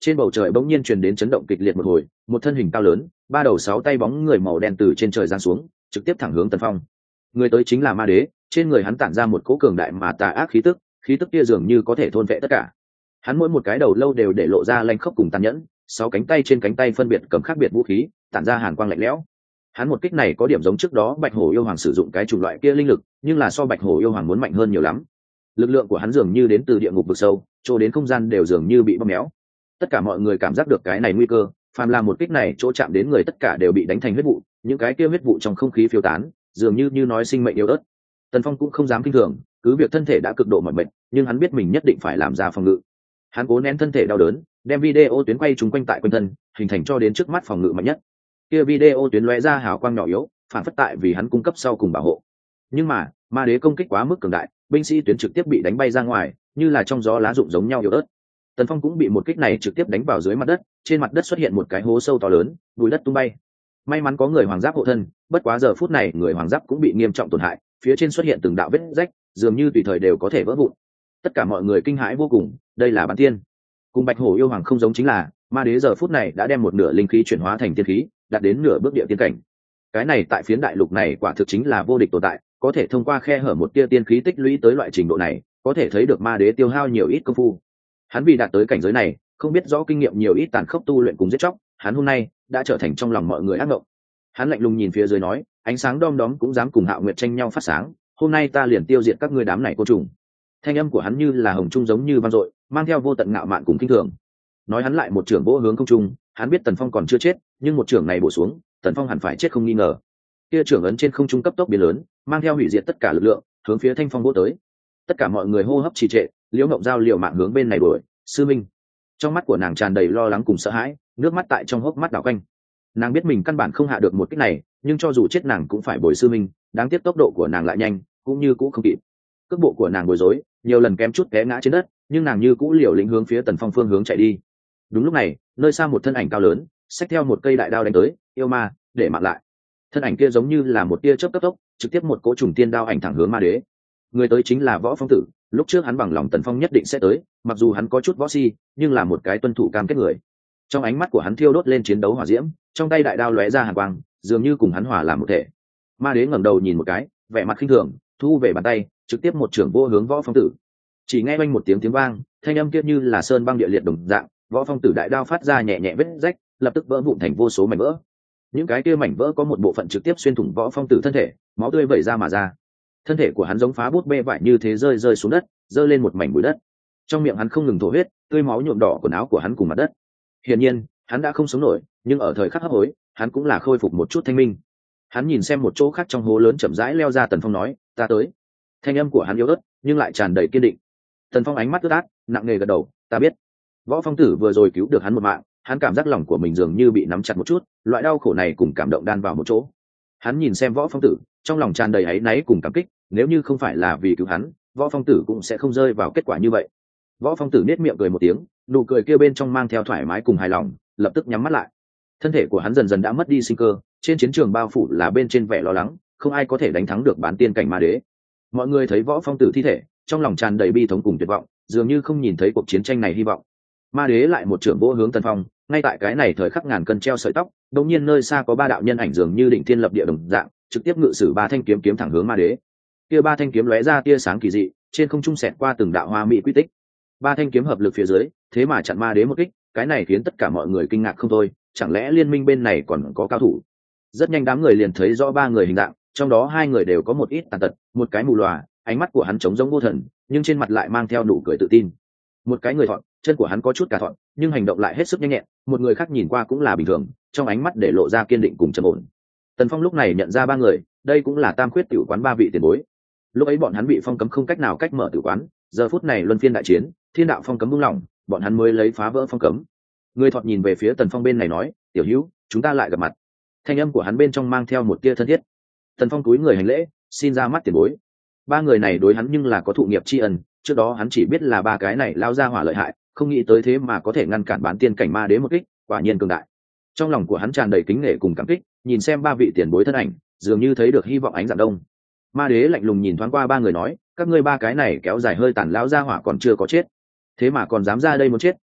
trên bầu trời bỗng nhiên truyền đến chấn động kịch liệt một hồi, một thân hình cao lớn, ba đầu sáu tay bóng người màu đen từ trên trời giáng xuống, trực tiếp thẳng hướng Tần Phong. Người tới chính là Ma Đế, trên người hắn tản ra một cỗ cường đại mà tà ác khí tức, khí tức kia dường như có thể thôn vệ tất cả. Hắn mỗi một cái đầu lâu đều để lộ ra lanh khốc cùng tàn nhẫn, sáu cánh tay trên cánh tay phân biệt cầm khác biệt vũ khí, tản ra hàn quang lạnh lẽo. Hắn một kích này có điểm giống trước đó Bạch Hổ yêu hoàng sử dụng cái chủng loại kia linh lực, nhưng là so Bạch Hổ yêu hoàng muốn mạnh hơn nhiều lắm. Lực lượng của hắn dường như đến từ địa ngục vực sâu, chỗ đến không gian đều dường như bị bóp méo. Tất cả mọi người cảm giác được cái này nguy cơ, phàm là một kích này chỗ chạm đến người tất cả đều bị đánh thành huyết vụ, những cái kia huyết vụ trong không khí phiêu tán, dường như như nói sinh mệnh yếu ớt. Tần Phong cũng không dám kinh thường, cứ việc thân thể đã cực độ mỏi mệt, nhưng hắn biết mình nhất định phải làm ra phòng ngự. Hắn cố nén thân thể đau đớn, đem video tuyến quay chúng quanh tại quanh thân, hình thành cho đến trước mắt phòng ngự mạnh nhất. Kia video tuyến lóe ra hào quang nhỏ yếu, phản phất tại vì hắn cung cấp sau cùng bảo hộ. Nhưng mà, Ma Đế công kích quá mức cường đại, binh sĩ tuyến trực tiếp bị đánh bay ra ngoài, như là trong gió lá rụng giống nhau yếu ớt. Tần Phong cũng bị một kích này trực tiếp đánh vào dưới mặt đất, trên mặt đất xuất hiện một cái hố sâu to lớn, bùi đất tung bay. May mắn có người hoàng giáp hộ thân, bất quá giờ phút này người hoàng giáp cũng bị nghiêm trọng tổn hại, phía trên xuất hiện từng đạo vết rách, dường như tùy thời đều có thể vỡ vụn. Tất cả mọi người kinh hãi vô cùng, đây là bán tiên. Cùng Bạch Hổ yêu hoàng không giống chính là, Ma Đế giờ phút này đã đem một nửa linh khí chuyển hóa thành tiên khí, đạt đến nửa bước địa tiên cảnh. Cái này tại phiến đại lục này quả thực chính là vô địch tồn tại, có thể thông qua khe hở một tia tiên khí tích lũy tới loại trình độ này, có thể thấy được Ma Đế tiêu hao nhiều ít công phu. Hắn vì đạt tới cảnh giới này, không biết rõ kinh nghiệm nhiều ít tàn khốc tu luyện cùng giết chóc, hắn hôm nay đã trở thành trong lòng mọi người ác mộng. Hắn lạnh lùng nhìn phía dưới nói, ánh sáng đom đóm cũng dám cùng Hạo Nguyệt tranh nhau phát sáng, hôm nay ta liền tiêu diệt các ngươi đám này côn trùng. Thanh âm của hắn như là hồng trung giống như vang dội, mang theo vô tận ngạo mạn cùng kinh thường. Nói hắn lại một trưởng vỗ hướng không trung, hắn biết Tần Phong còn chưa chết, nhưng một trưởng này bổ xuống, Tần Phong hẳn phải chết không nghi ngờ. Kia trưởng ấn trên không trung cấp tốc biến lớn, mang theo hủy diệt tất cả lực lượng, hướng phía Thanh Phong vỗ tới. Tất cả mọi người hô hấp trì trệ, Liễu Ngộng Giao liều mạng hướng bên này đuổi, sư minh. Trong mắt của nàng tràn đầy lo lắng cùng sợ hãi, nước mắt tại trong hốc mắt đảo quanh. Nàng biết mình căn bản không hạ được một kích này, nhưng cho dù chết nàng cũng phải bồi sư minh, đáng tiếc tốc độ của nàng lại nhanh, cũng như cũ không kịp. Cước bộ của nàng bối rối, nhiều lần kém chút té ngã trên đất, nhưng nàng như cũ liều lĩnh hướng phía Tần Phong phương hướng chạy đi. Đúng lúc này, nơi xa một thân ảnh cao lớn, xách theo một cây đại đao đánh tới, yêu ma, để mạng lại. Thân ảnh kia giống như là một tia chớp cấp tốc, trực tiếp một cỗ trùng tiên đao ảnh thẳng hướng Ma Đế. Người tới chính là Võ Phong Tử, lúc trước hắn bằng lòng Tần Phong nhất định sẽ tới, mặc dù hắn có chút võ si, nhưng là một cái tuân thủ cam kết người. Trong ánh mắt của hắn thiêu đốt lên chiến đấu hỏa diễm, trong tay đại đao lóe ra hàn quang, dường như cùng hắn hòa làm một thể. Ma Đế ngẩng đầu nhìn một cái, vẻ mặt khinh thường, thu về bàn tay, trực tiếp một trưởng vô hướng Võ Phong Tử. Chỉ nghe oanh một tiếng tiếng vang, thanh âm kia như là sơn băng địa liệt đồng dạng, Võ Phong Tử đại đao phát ra nhẹ nhẹ vết rách, lập tức vỡ vụn thành vô số mảnh vỡ. Những cái kia mảnh vỡ có một bộ phận trực tiếp xuyên thủng Võ Phong Tử thân thể, máu tươi vẩy ra mà ra. Thân thể của hắn giống phá bút bê vải như thế rơi rơi xuống đất, rơi lên một mảnh bụi đất. Trong miệng hắn không ngừng thổ huyết, tươi máu nhuộm đỏ quần áo của hắn cùng mặt đất. Hiển nhiên, hắn đã không sống nổi, nhưng ở thời khắc hấp hối, hắn cũng là khôi phục một chút thanh minh. Hắn nhìn xem một chỗ khác trong hố lớn chậm rãi leo ra, Tần Phong nói, ta tới. Thanh âm của hắn yếu ớt, nhưng lại tràn đầy kiên định. Tần Phong ánh mắt ướt át, nặng nề gật đầu, ta biết. Võ Phong Tử vừa rồi cứu được hắn một mạng, hắn cảm giác lòng của mình dường như bị nắm chặt một chút, loại đau khổ này cùng cảm động đan vào một chỗ. Hắn nhìn xem Võ Phong Tử, trong lòng tràn đầy áy náy cùng cảm kích, nếu như không phải là vì cứu hắn, Võ Phong Tử cũng sẽ không rơi vào kết quả như vậy. Võ Phong Tử nét miệng cười một tiếng, nụ cười kia bên trong mang theo thoải mái cùng hài lòng, lập tức nhắm mắt lại. Thân thể của hắn dần dần đã mất đi sinh cơ, trên chiến trường bao phủ là bên trên vẻ lo lắng, không ai có thể đánh thắng được bán tiên cảnh Ma Đế. Mọi người thấy Võ Phong Tử thi thể, trong lòng tràn đầy bi thống cùng tuyệt vọng, dường như không nhìn thấy cuộc chiến tranh này hy vọng. Ma Đế lại một trưởng vỗ hướng Tần Phong, ngay tại cái này thời khắc ngàn cân treo sợi tóc, đột nhiên nơi xa có ba đạo nhân ảnh dường như định thiên lập địa đồng dạng, trực tiếp ngự sử ba thanh kiếm kiếm thẳng hướng Ma Đế. Kia ba thanh kiếm lóe ra tia sáng kỳ dị, trên không trung xẹt qua từng đạo hoa mỹ quy tích. Ba thanh kiếm hợp lực phía dưới, thế mà chặn Ma Đế một kích, cái này khiến tất cả mọi người kinh ngạc không thôi, chẳng lẽ liên minh bên này còn có cao thủ? Rất nhanh đám người liền thấy rõ ba người hình dạng, trong đó hai người đều có một ít tàn tật, một cái mù lòa, ánh mắt của hắn trống rỗng vô thần, nhưng trên mặt lại mang theo nụ cười tự tin. Một cái người thọn, chân của hắn có chút cả thọn, nhưng hành động lại hết sức nhanh nhẹn, một người khác nhìn qua cũng là bình thường, trong ánh mắt để lộ ra kiên định cùng trầm ổn. Tần Phong lúc này nhận ra ba người, đây cũng là Tam Khuyết tiểu quán ba vị tiền bối. Lúc ấy bọn hắn bị phong cấm không cách nào cách mở tiểu quán, giờ phút này luân phiên đại chiến, thiên đạo phong cấm buông lỏng, bọn hắn mới lấy phá vỡ phong cấm. Người thọt nhìn về phía Tần Phong bên này nói, tiểu hữu, chúng ta lại gặp mặt. Thanh âm của hắn bên trong mang theo một tia thân thiết. Tần Phong cúi người hành lễ, xin ra mắt tiền bối. Ba người này đối hắn nhưng là có thụ nghiệp tri ân, trước đó hắn chỉ biết là ba cái này lao ra hỏa lợi hại, không nghĩ tới thế mà có thể ngăn cản bán tiên cảnh Ma Đế một kích, quả nhiên cường đại. Trong lòng của hắn tràn đầy kính nể cùng cảm kích, nhìn xem ba vị tiền bối thân ảnh, dường như thấy được hy vọng ánh dạng đông. Ma Đế lạnh lùng nhìn thoáng qua ba người nói, các ngươi ba cái này kéo dài hơi tàn lão ra hỏa còn chưa có chết, thế mà còn dám ra đây muốn chết,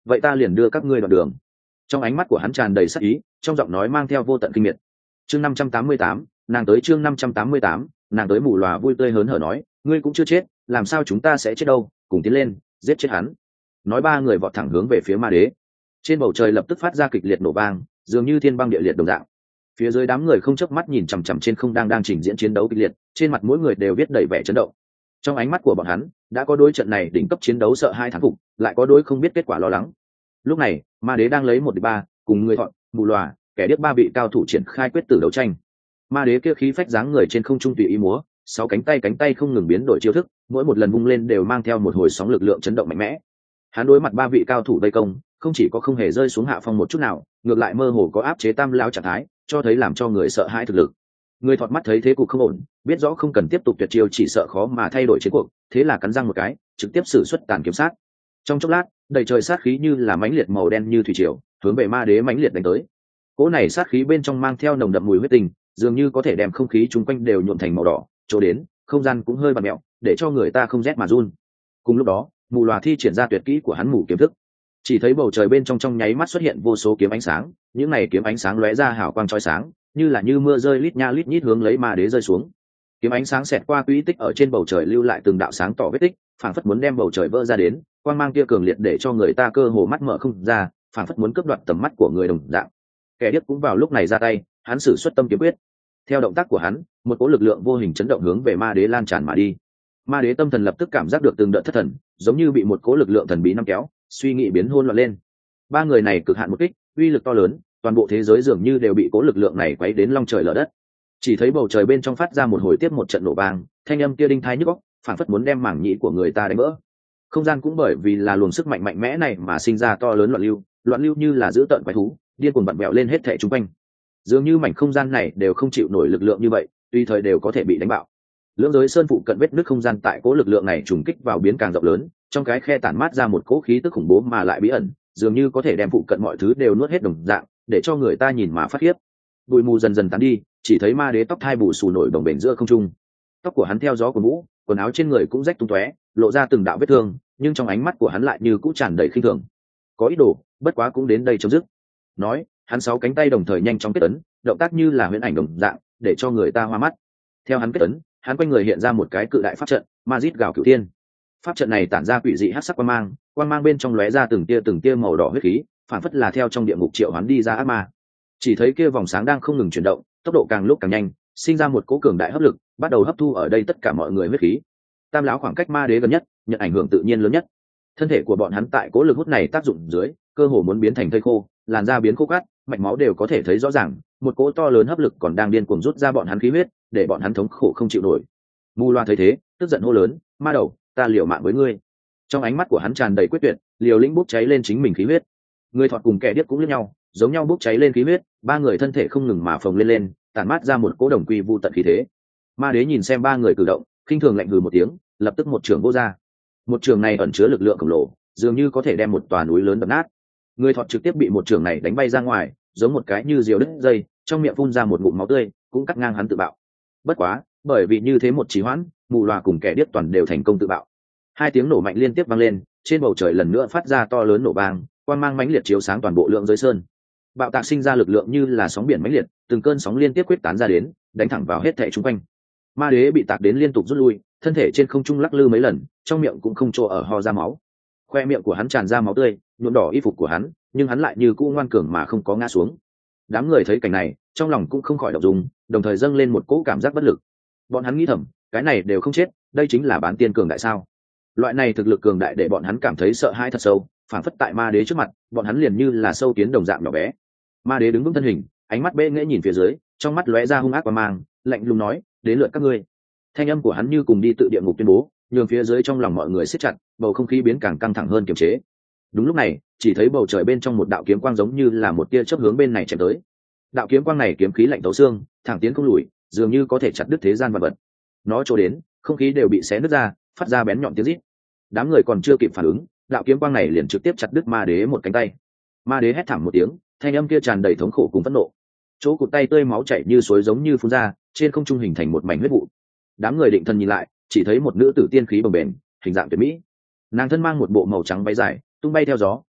vậy ta liền đưa các ngươi đoạn đường. Trong ánh mắt của hắn tràn đầy sắc ý, trong giọng nói mang theo vô tận kinh miệt. Chương năm trăm tám mươi tám, nàng tới chương năm trăm tám mươi tám, nàng tới. Mù Lòa vui tươi hớn hở nói, ngươi cũng chưa chết, làm sao chúng ta sẽ chết đâu, cùng tiến lên, giết chết hắn. Nói ba người vọt thẳng hướng về phía ma đế. Trên bầu trời lập tức phát ra kịch liệt nổ vang, dường như thiên băng địa liệt đồng dạng. Phía dưới đám người không chớp mắt nhìn chằm chằm trên không đang đang trình diễn chiến đấu kịch liệt, trên mặt mỗi người đều viết đầy vẻ chấn động. Trong ánh mắt của bọn hắn đã có đối trận này đỉnh cấp chiến đấu sợ hai thán phục, lại có đối không biết kết quả lo lắng. Lúc này ma đế đang lấy một địch ba, cùng người Thọn, Mù Lòa, kẻ điếc ba vị cao thủ triển khai quyết tử đấu tranh. Ma đế kia khí phách dáng người trên không trung tùy ý múa, sáu cánh tay cánh tay không ngừng biến đổi chiêu thức, mỗi một lần vung lên đều mang theo một hồi sóng lực lượng chấn động mạnh mẽ. Hắn đối mặt ba vị cao thủ vây công, không chỉ có không hề rơi xuống hạ phong một chút nào, ngược lại mơ hồ có áp chế tam lão trạng thái, cho thấy làm cho người sợ hãi thực lực. Người Thọt mắt thấy thế cục không ổn, biết rõ không cần tiếp tục tuyệt chiêu chỉ sợ khó mà thay đổi chiến cuộc, thế là cắn răng một cái, trực tiếp sử xuất tàn kiếm sát. Trong chốc lát, đầy trời sát khí như là mãnh liệt màu đen như thủy triều, hướng về ma đế mãnh liệt đánh tới. Cỗ này sát khí bên trong mang theo nồng đậm mùi huyết tình, dường như có thể đem không khí chung quanh đều nhuộm thành màu đỏ, chỗ đến, không gian cũng hơi vặn mèo, để cho người ta không rét mà run. Cùng lúc đó, Mù Lòa thi triển ra tuyệt kỹ của hắn Mù kiếm thức. Chỉ thấy bầu trời bên trong trong nháy mắt xuất hiện vô số kiếm ánh sáng, những này kiếm ánh sáng lóe ra hào quang chói sáng, như là như mưa rơi lít nha lít nhít hướng lấy ma đế rơi xuống. Kiếm ánh sáng xẹt qua quỹ tích ở trên bầu trời lưu lại từng đạo sáng tỏ vết tích, phảng phất muốn đem bầu trời vỡ ra đến, quang mang kia cường liệt để cho người ta cơ hồ mắt mở không ra, phảng phất muốn cướp đoạt tầm mắt của người đồng dạng. Kẻ điếc cũng vào lúc này ra tay, hắn sử xuất tâm kiếm quyết. Theo động tác của hắn, một cỗ lực lượng vô hình chấn động hướng về ma đế lan tràn mà đi. Ma đế tâm thần lập tức cảm giác được từng đợt thất thần, giống như bị một cỗ lực lượng thần bí nắm kéo, suy nghĩ biến hỗn loạn lên. Ba người này cực hạn một kích, uy lực to lớn, toàn bộ thế giới dường như đều bị cỗ lực lượng này quấy đến long trời lở đất. Chỉ thấy bầu trời bên trong phát ra một hồi tiếp một trận nổ vang, thanh âm kia đinh tai nhức óc, phảng phất muốn đem mảng nhĩ của người ta đánh vỡ. Không gian cũng bởi vì là luồng sức mạnh mạnh mẽ này mà sinh ra to lớn loạn lưu, loạn lưu như là dữ tợn quái thú, điên cuồng vặn vẹo lên hết thảy xung quanh. Dường như mảnh không gian này đều không chịu nổi lực lượng như vậy, tùy thời đều có thể bị đánh bạo. Lưỡng giới sơn phụ cận vết nứt không gian tại cỗ lực lượng này trùng kích vào biến càng rộng lớn, trong cái khe tản mát ra một cỗ khí tức khủng bố mà lại bí ẩn, dường như có thể đem phụ cận mọi thứ đều nuốt hết đồng dạng, để cho người ta nhìn mà phát khiếp. Bụi mù dần dần tán đi, chỉ thấy ma đế tóc thai bù xù nổi bồng bềnh giữa không trung. Tóc của hắn theo gió của vũ, quần áo trên người cũng rách tung tóe, lộ ra từng đạo vết thương, nhưng trong ánh mắt của hắn lại như cũ tràn đầy khinh thường. Có ý đồ, bất quá cũng đến đây chấm dứt. Nói, hắn sáu cánh tay đồng thời nhanh chóng kết ấn, động tác như là huyễn ảnh đồng dạng, để cho người ta hoa mắt. Theo hắn kết ấn, hắn quanh người hiện ra một cái cự đại pháp trận, ma rít gào cửu thiên. Pháp trận này tản ra quỷ dị hắc sắc quang mang, quang mang bên trong lóe ra từng tia từng tia màu đỏ huyết khí, phản phất là theo trong địa ngục triệu hắn đi ra ác ma. Chỉ thấy kia vòng sáng đang không ngừng chuyển động, tốc độ càng lúc càng nhanh, sinh ra một cỗ cường đại hấp lực, bắt đầu hấp thu ở đây tất cả mọi người huyết khí. Tam lão khoảng cách ma đế gần nhất, nhận ảnh hưởng tự nhiên lớn nhất. Thân thể của bọn hắn tại cỗ lực hút này tác dụng dưới, cơ hồ muốn biến thành thây khô, làn da biến khô cát, mạch máu đều có thể thấy rõ ràng, một cỗ to lớn hấp lực còn đang điên cuồng rút ra bọn hắn khí huyết, để bọn hắn thống khổ không chịu nổi. Mù Loa thấy thế, tức giận hô lớn, ma đầu, ta liều mạng với ngươi. Trong ánh mắt của hắn tràn đầy quyết tuyệt, liều lĩnh bốc cháy lên chính mình khí huyết. Người Thọt cùng kẻ điếc cũng liếc nhau, giống nhau bốc cháy lên khí huyết, ba người thân thể không ngừng mà phồng lên lên, tản mát ra một cỗ đồng quy vu tận khí thế. Ma đế nhìn xem ba người cử động, khinh thường lạnh hừ một tiếng, lập tức một trường vô ra. Một trường này ẩn chứa lực lượng khổng lồ, dường như có thể đem một tòa núi lớn đập nát. Người Thọt trực tiếp bị một trường này đánh bay ra ngoài, giống một cái như diều đứt dây, trong miệng phun ra một ngụm máu tươi, cũng cắt ngang hắn tự bạo. Bất quá, bởi vì như thế một trì hoãn, Mù Loa cùng kẻ điếc toàn đều thành công tự bạo. Hai tiếng nổ mạnh liên tiếp vang lên, trên bầu trời lần nữa phát ra to lớn nổ vang, quang mang mãnh liệt chiếu sáng toàn bộ lượng giới sơn. Bạo tạc sinh ra lực lượng như là sóng biển mãnh liệt, từng cơn sóng liên tiếp quyết tán ra đến, đánh thẳng vào hết thảy xung quanh. Ma đế bị tạc đến liên tục rút lui, thân thể trên không trung lắc lư mấy lần, trong miệng cũng không chỗ ở ho ra máu. Khoe miệng của hắn tràn ra máu tươi, nhuộm đỏ y phục của hắn, nhưng hắn lại như cũ ngoan cường mà không có ngã xuống. Đám người thấy cảnh này, trong lòng cũng không khỏi động dung, đồng thời dâng lên một cỗ cảm giác bất lực. Bọn hắn nghĩ thầm, cái này đều không chết, đây chính là bán tiên cường đại sao? Loại này thực lực cường đại để bọn hắn cảm thấy sợ hãi thật sâu, phản phất tại ma đế trước mặt, bọn hắn liền như là sâu kiến đồng dạng nhỏ bé. Ma đế đứng vững thân hình, ánh mắt bệ nghễ nhìn phía dưới, trong mắt lóe ra hung ác và mang, lạnh lùng nói, đến lượt các ngươi. Thanh âm của hắn như cùng đi tự địa ngục tuyên bố, nhường phía dưới trong lòng mọi người siết chặt, bầu không khí biến càng căng thẳng hơn kiềm chế. Đúng lúc này, chỉ thấy bầu trời bên trong một đạo kiếm quang giống như là một tia chớp hướng bên này chém tới. Đạo kiếm quang này kiếm khí lạnh thấu xương, thẳng tiến không lùi, dường như có thể chặt đứt thế gian vật vật. Nó trôi đến, không khí đều bị xé nứt ra, phát ra bén nhọn tiếng rít. Đám người còn chưa kịp phản ứng, đạo kiếm quang này liền trực tiếp chặt đứt ma đế một cánh tay. Ma đế hét thảm một tiếng, thanh âm kia tràn đầy thống khổ cùng phẫn nộ. Chỗ cụt tay tươi máu chảy như suối giống như phun ra, trên không trung hình thành một mảnh huyết vụ. Đám người định thần nhìn lại, chỉ thấy một nữ tử tiên khí bồng bềnh, hình dạng tuyệt mỹ. Nàng thân mang một bộ màu trắng váy dài, tung bay theo gió,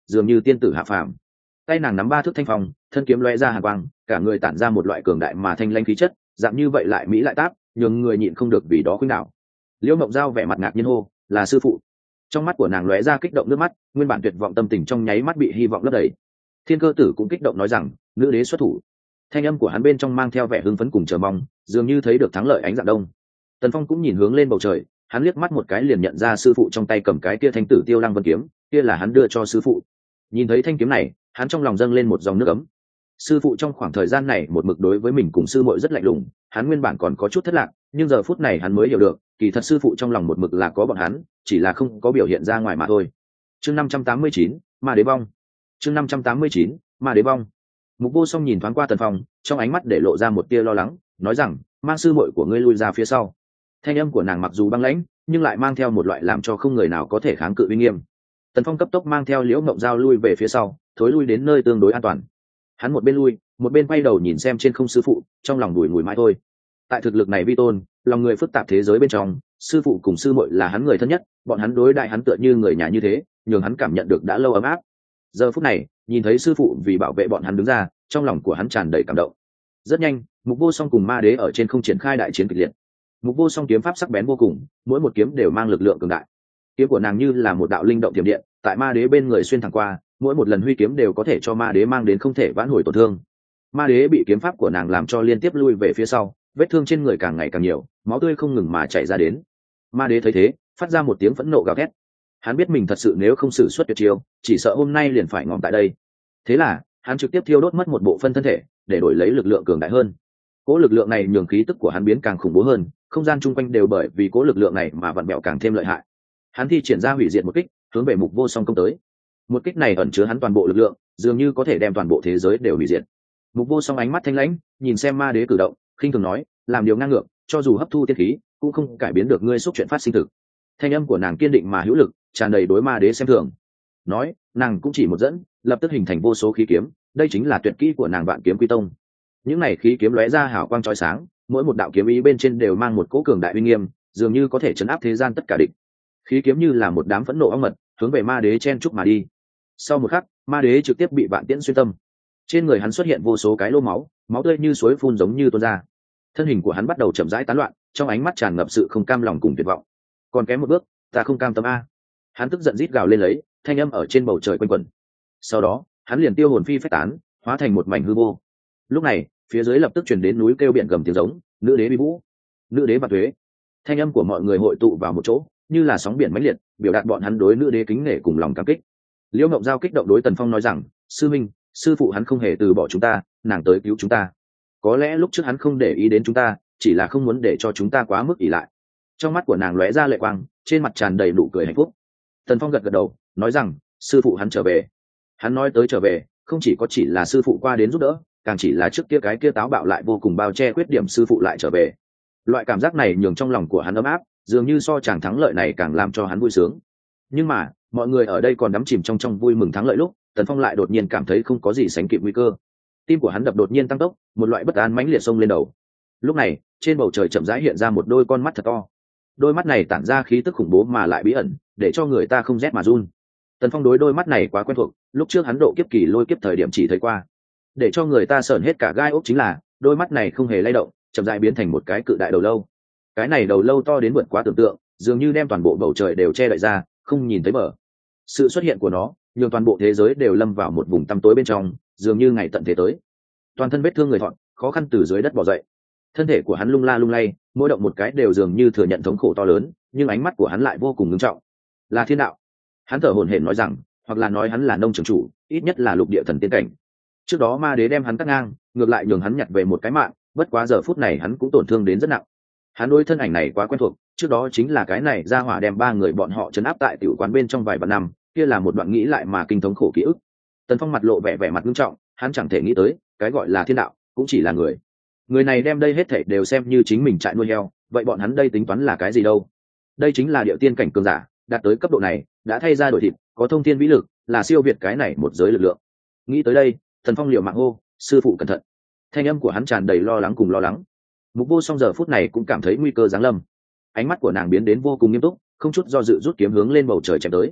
dường như tiên tử hạ phàm. Tay nàng nắm ba thước thanh phong, thân kiếm lóe ra hàn quang, cả người tản ra một loại cường đại mà thanh lanh khí chất, dạng như vậy lại mỹ lại táp, nhường người nhịn không được vì đó khuynh đảo. Liễu Mộng Giao vẻ mặt ngạc nhiên hô, là sư phụ. Trong mắt của nàng lóe ra kích động nước mắt, nguyên bản tuyệt vọng tâm tình trong nháy mắt bị hy vọng lấp đầy. Thiên Cơ Tử cũng kích động nói rằng, nữ đế xuất thủ. Thanh âm của hắn bên trong mang theo vẻ hưng phấn cùng chờ mong, dường như thấy được thắng lợi ánh dạng đông. Tần Phong cũng nhìn hướng lên bầu trời, hắn liếc mắt một cái liền nhận ra sư phụ trong tay cầm cái kia thanh tử tiêu lăng vân kiếm, kia là hắn đưa cho sư phụ. Nhìn thấy thanh kiếm này, hắn trong lòng dâng lên một dòng nước ấm. Sư phụ trong khoảng thời gian này một mực đối với mình cùng sư muội rất lạnh lùng, hắn nguyên bản còn có chút thất lạc, nhưng giờ phút này hắn mới hiểu được, kỳ thật sư phụ trong lòng một mực là có bọn hắn, chỉ là không có biểu hiện ra ngoài mà thôi. Chương năm trăm tám mươi chín, Ma Đế Vong. Chương năm trăm tám mươi chín, Ma Đế Vong. Mục Vô Song nhìn thoáng qua Tần Phong, trong ánh mắt để lộ ra một tia lo lắng, nói rằng, mang sư muội của ngươi lui ra phía sau. Thanh âm của nàng mặc dù băng lãnh, nhưng lại mang theo một loại làm cho không người nào có thể kháng cự uy nghiêm. Tần Phong cấp tốc mang theo Liễu Mộng Giao lui về phía sau, thối lui đến nơi tương đối an toàn. Hắn một bên lui, một bên quay đầu nhìn xem trên không sư phụ, trong lòng đùi ngùi mãi thôi. Tại thực lực này vi tôn, lòng người phức tạp thế giới bên trong, sư phụ cùng sư muội là hắn người thân nhất, bọn hắn đối đại hắn tựa như người nhà như thế, nhường hắn cảm nhận được đã lâu ấm áp. Giờ phút này, nhìn thấy sư phụ vì bảo vệ bọn hắn đứng ra, trong lòng của hắn tràn đầy cảm động. Rất nhanh, Mục Vô Song cùng Ma Đế ở trên không triển khai đại chiến kịch liệt. Mục Vô Song kiếm pháp sắc bén vô cùng, mỗi một kiếm đều mang lực lượng cường đại. Kiếm của nàng như là một đạo linh động tiềm điện, tại Ma Đế bên người xuyên thẳng qua, mỗi một lần huy kiếm đều có thể cho Ma Đế mang đến không thể vãn hồi tổn thương. Ma Đế bị kiếm pháp của nàng làm cho liên tiếp lui về phía sau, vết thương trên người càng ngày càng nhiều, máu tươi không ngừng mà chảy ra đến. Ma Đế thấy thế, phát ra một tiếng phẫn nộ gào thét. Hắn biết mình thật sự nếu không sử xuất tuyệt chiêu, chỉ sợ hôm nay liền phải ngỏm tại đây. Thế là, hắn trực tiếp thiêu đốt mất một bộ phân thân thể, để đổi lấy lực lượng cường đại hơn. Cố lực lượng này nhường khí tức của hắn biến càng khủng bố hơn, không gian chung quanh đều bởi vì cố lực lượng này mà vặn bẹo càng thêm lợi hại. Hắn thi triển ra hủy diệt một kích, hướng về Mục Vô Song công tới. Một kích này ẩn chứa hắn toàn bộ lực lượng, dường như có thể đem toàn bộ thế giới đều hủy diệt. Mục Vô Song ánh mắt thanh lãnh, nhìn xem Ma Đế cử động, khinh thường nói, làm điều ngang ngược, cho dù hấp thu tiên khí, cũng không cải biến được ngươi xúc chuyện phát sinh thực. Thanh âm của nàng kiên định mà hữu lực, tràn đầy đối Ma Đế xem thường. Nói, nàng cũng chỉ một dẫn, lập tức hình thành vô số khí kiếm, đây chính là tuyệt kỹ của nàng Vạn Kiếm Quy Tông. Những này khí kiếm lóe ra hào quang chói sáng, mỗi một đạo kiếm ý bên trên đều mang một cỗ cường đại uy nghiêm, dường như có thể chấn áp thế gian tất cả địch. Khí kiếm như là một đám phẫn nộ ong mật, hướng về Ma Đế chen chúc mà đi. Sau một khắc, Ma Đế trực tiếp bị vạn tiễn xuyên tâm. Trên người hắn xuất hiện vô số cái lỗ máu, máu tươi như suối phun giống như tuôn ra. Thân hình của hắn bắt đầu chậm rãi tán loạn, trong ánh mắt tràn ngập sự không cam lòng cùng tuyệt vọng. Còn kém một bước, ta không cam tâm a. Hắn tức giận rít gào lên lấy, thanh âm ở trên bầu trời quanh quẩn. Sau đó, hắn liền tiêu hồn phi phách tán, hóa thành một mảnh hư vô. Lúc này, phía dưới lập tức truyền đến núi kêu biển gầm tiếng giống, nữ đế bi vũ, nữ đế và thuế. Thanh âm của mọi người hội tụ vào một chỗ, như là sóng biển mãnh liệt, biểu đạt bọn hắn đối nữ đế kính nể cùng lòng cảm kích. Liễu Ngộng Giao kích động đối Tần Phong nói rằng, sư minh, sư phụ hắn không hề từ bỏ chúng ta, nàng tới cứu chúng ta. Có lẽ lúc trước hắn không để ý đến chúng ta, chỉ là không muốn để cho chúng ta quá mức ỷ lại. Trong mắt của nàng lóe ra lệ quang, trên mặt tràn đầy nụ cười hạnh phúc. Tần Phong gật gật đầu, nói rằng, sư phụ hắn trở về. Hắn nói tới trở về, không chỉ có chỉ là sư phụ qua đến giúp đỡ, càng chỉ là trước kia cái kia táo bạo lại vô cùng bao che khuyết điểm sư phụ lại trở về. Loại cảm giác này nhường trong lòng của hắn ấm áp, dường như so chàng thắng lợi này càng làm cho hắn vui sướng. Nhưng mà, mọi người ở đây còn đắm chìm trong trong vui mừng thắng lợi lúc, Tần Phong lại đột nhiên cảm thấy không có gì sánh kịp nguy cơ. Tim của hắn đập đột nhiên tăng tốc, một loại bất an mãnh liệt xông lên đầu. Lúc này, trên bầu trời chậm rãi hiện ra một đôi con mắt thật to. Đôi mắt này tản ra khí tức khủng bố mà lại bí ẩn, để cho người ta không rét mà run. Tần Phong đối đôi mắt này quá quen thuộc, lúc trước hắn độ kiếp kỳ lôi kiếp thời điểm chỉ thấy qua. Để cho người ta sởn hết cả gai ốc chính là, đôi mắt này không hề lay động, chậm rãi biến thành một cái cự đại đầu lâu. Cái này đầu lâu to đến vượt quá tưởng tượng, dường như đem toàn bộ bầu trời đều che đậy ra, không nhìn thấy bờ. Sự xuất hiện của nó, nhường toàn bộ thế giới đều lâm vào một vùng tăm tối bên trong, dường như ngày tận thế tới. Toàn thân vết thương người thọn, khó khăn từ dưới đất bò dậy. Thân thể của hắn lung la lung lay, mỗi động một cái đều dường như thừa nhận thống khổ to lớn, nhưng ánh mắt của hắn lại vô cùng nghiêm trọng. Là thiên đạo. Hắn thở hổn hển nói rằng, hoặc là nói hắn là nông trường chủ, ít nhất là lục địa thần tiên cảnh. Trước đó ma đế đem hắn cắt ngang, ngược lại nhường hắn nhặt về một cái mạng, bất quá giờ phút này hắn cũng tổn thương đến rất nặng. Hắn đối thân ảnh này quá quen thuộc, trước đó chính là cái này ra hỏa đem ba người bọn họ trấn áp tại tiểu quán bên trong vài vạn năm, kia là một đoạn nghĩ lại mà kinh thống khổ ký ức. Tần Phong mặt lộ vẻ vẻ mặt nghiêm trọng, hắn chẳng thể nghĩ tới, cái gọi là thiên đạo cũng chỉ là người. Người này đem đây hết thảy đều xem như chính mình trại nuôi heo, vậy bọn hắn đây tính toán là cái gì đâu? Đây chính là địa tiên cảnh cường giả, đạt tới cấp độ này, đã thay ra đổi thịt, có thông thiên vĩ lực, là siêu việt cái này một giới lực lượng. Nghĩ tới đây, Tần Phong liều mạng hô, sư phụ cẩn thận. Thanh âm của hắn tràn đầy lo lắng cùng lo lắng. Mục Vô Song giờ phút này cũng cảm thấy nguy cơ giáng lâm. Ánh mắt của nàng biến đến vô cùng nghiêm túc, không chút do dự rút kiếm hướng lên bầu trời chém tới.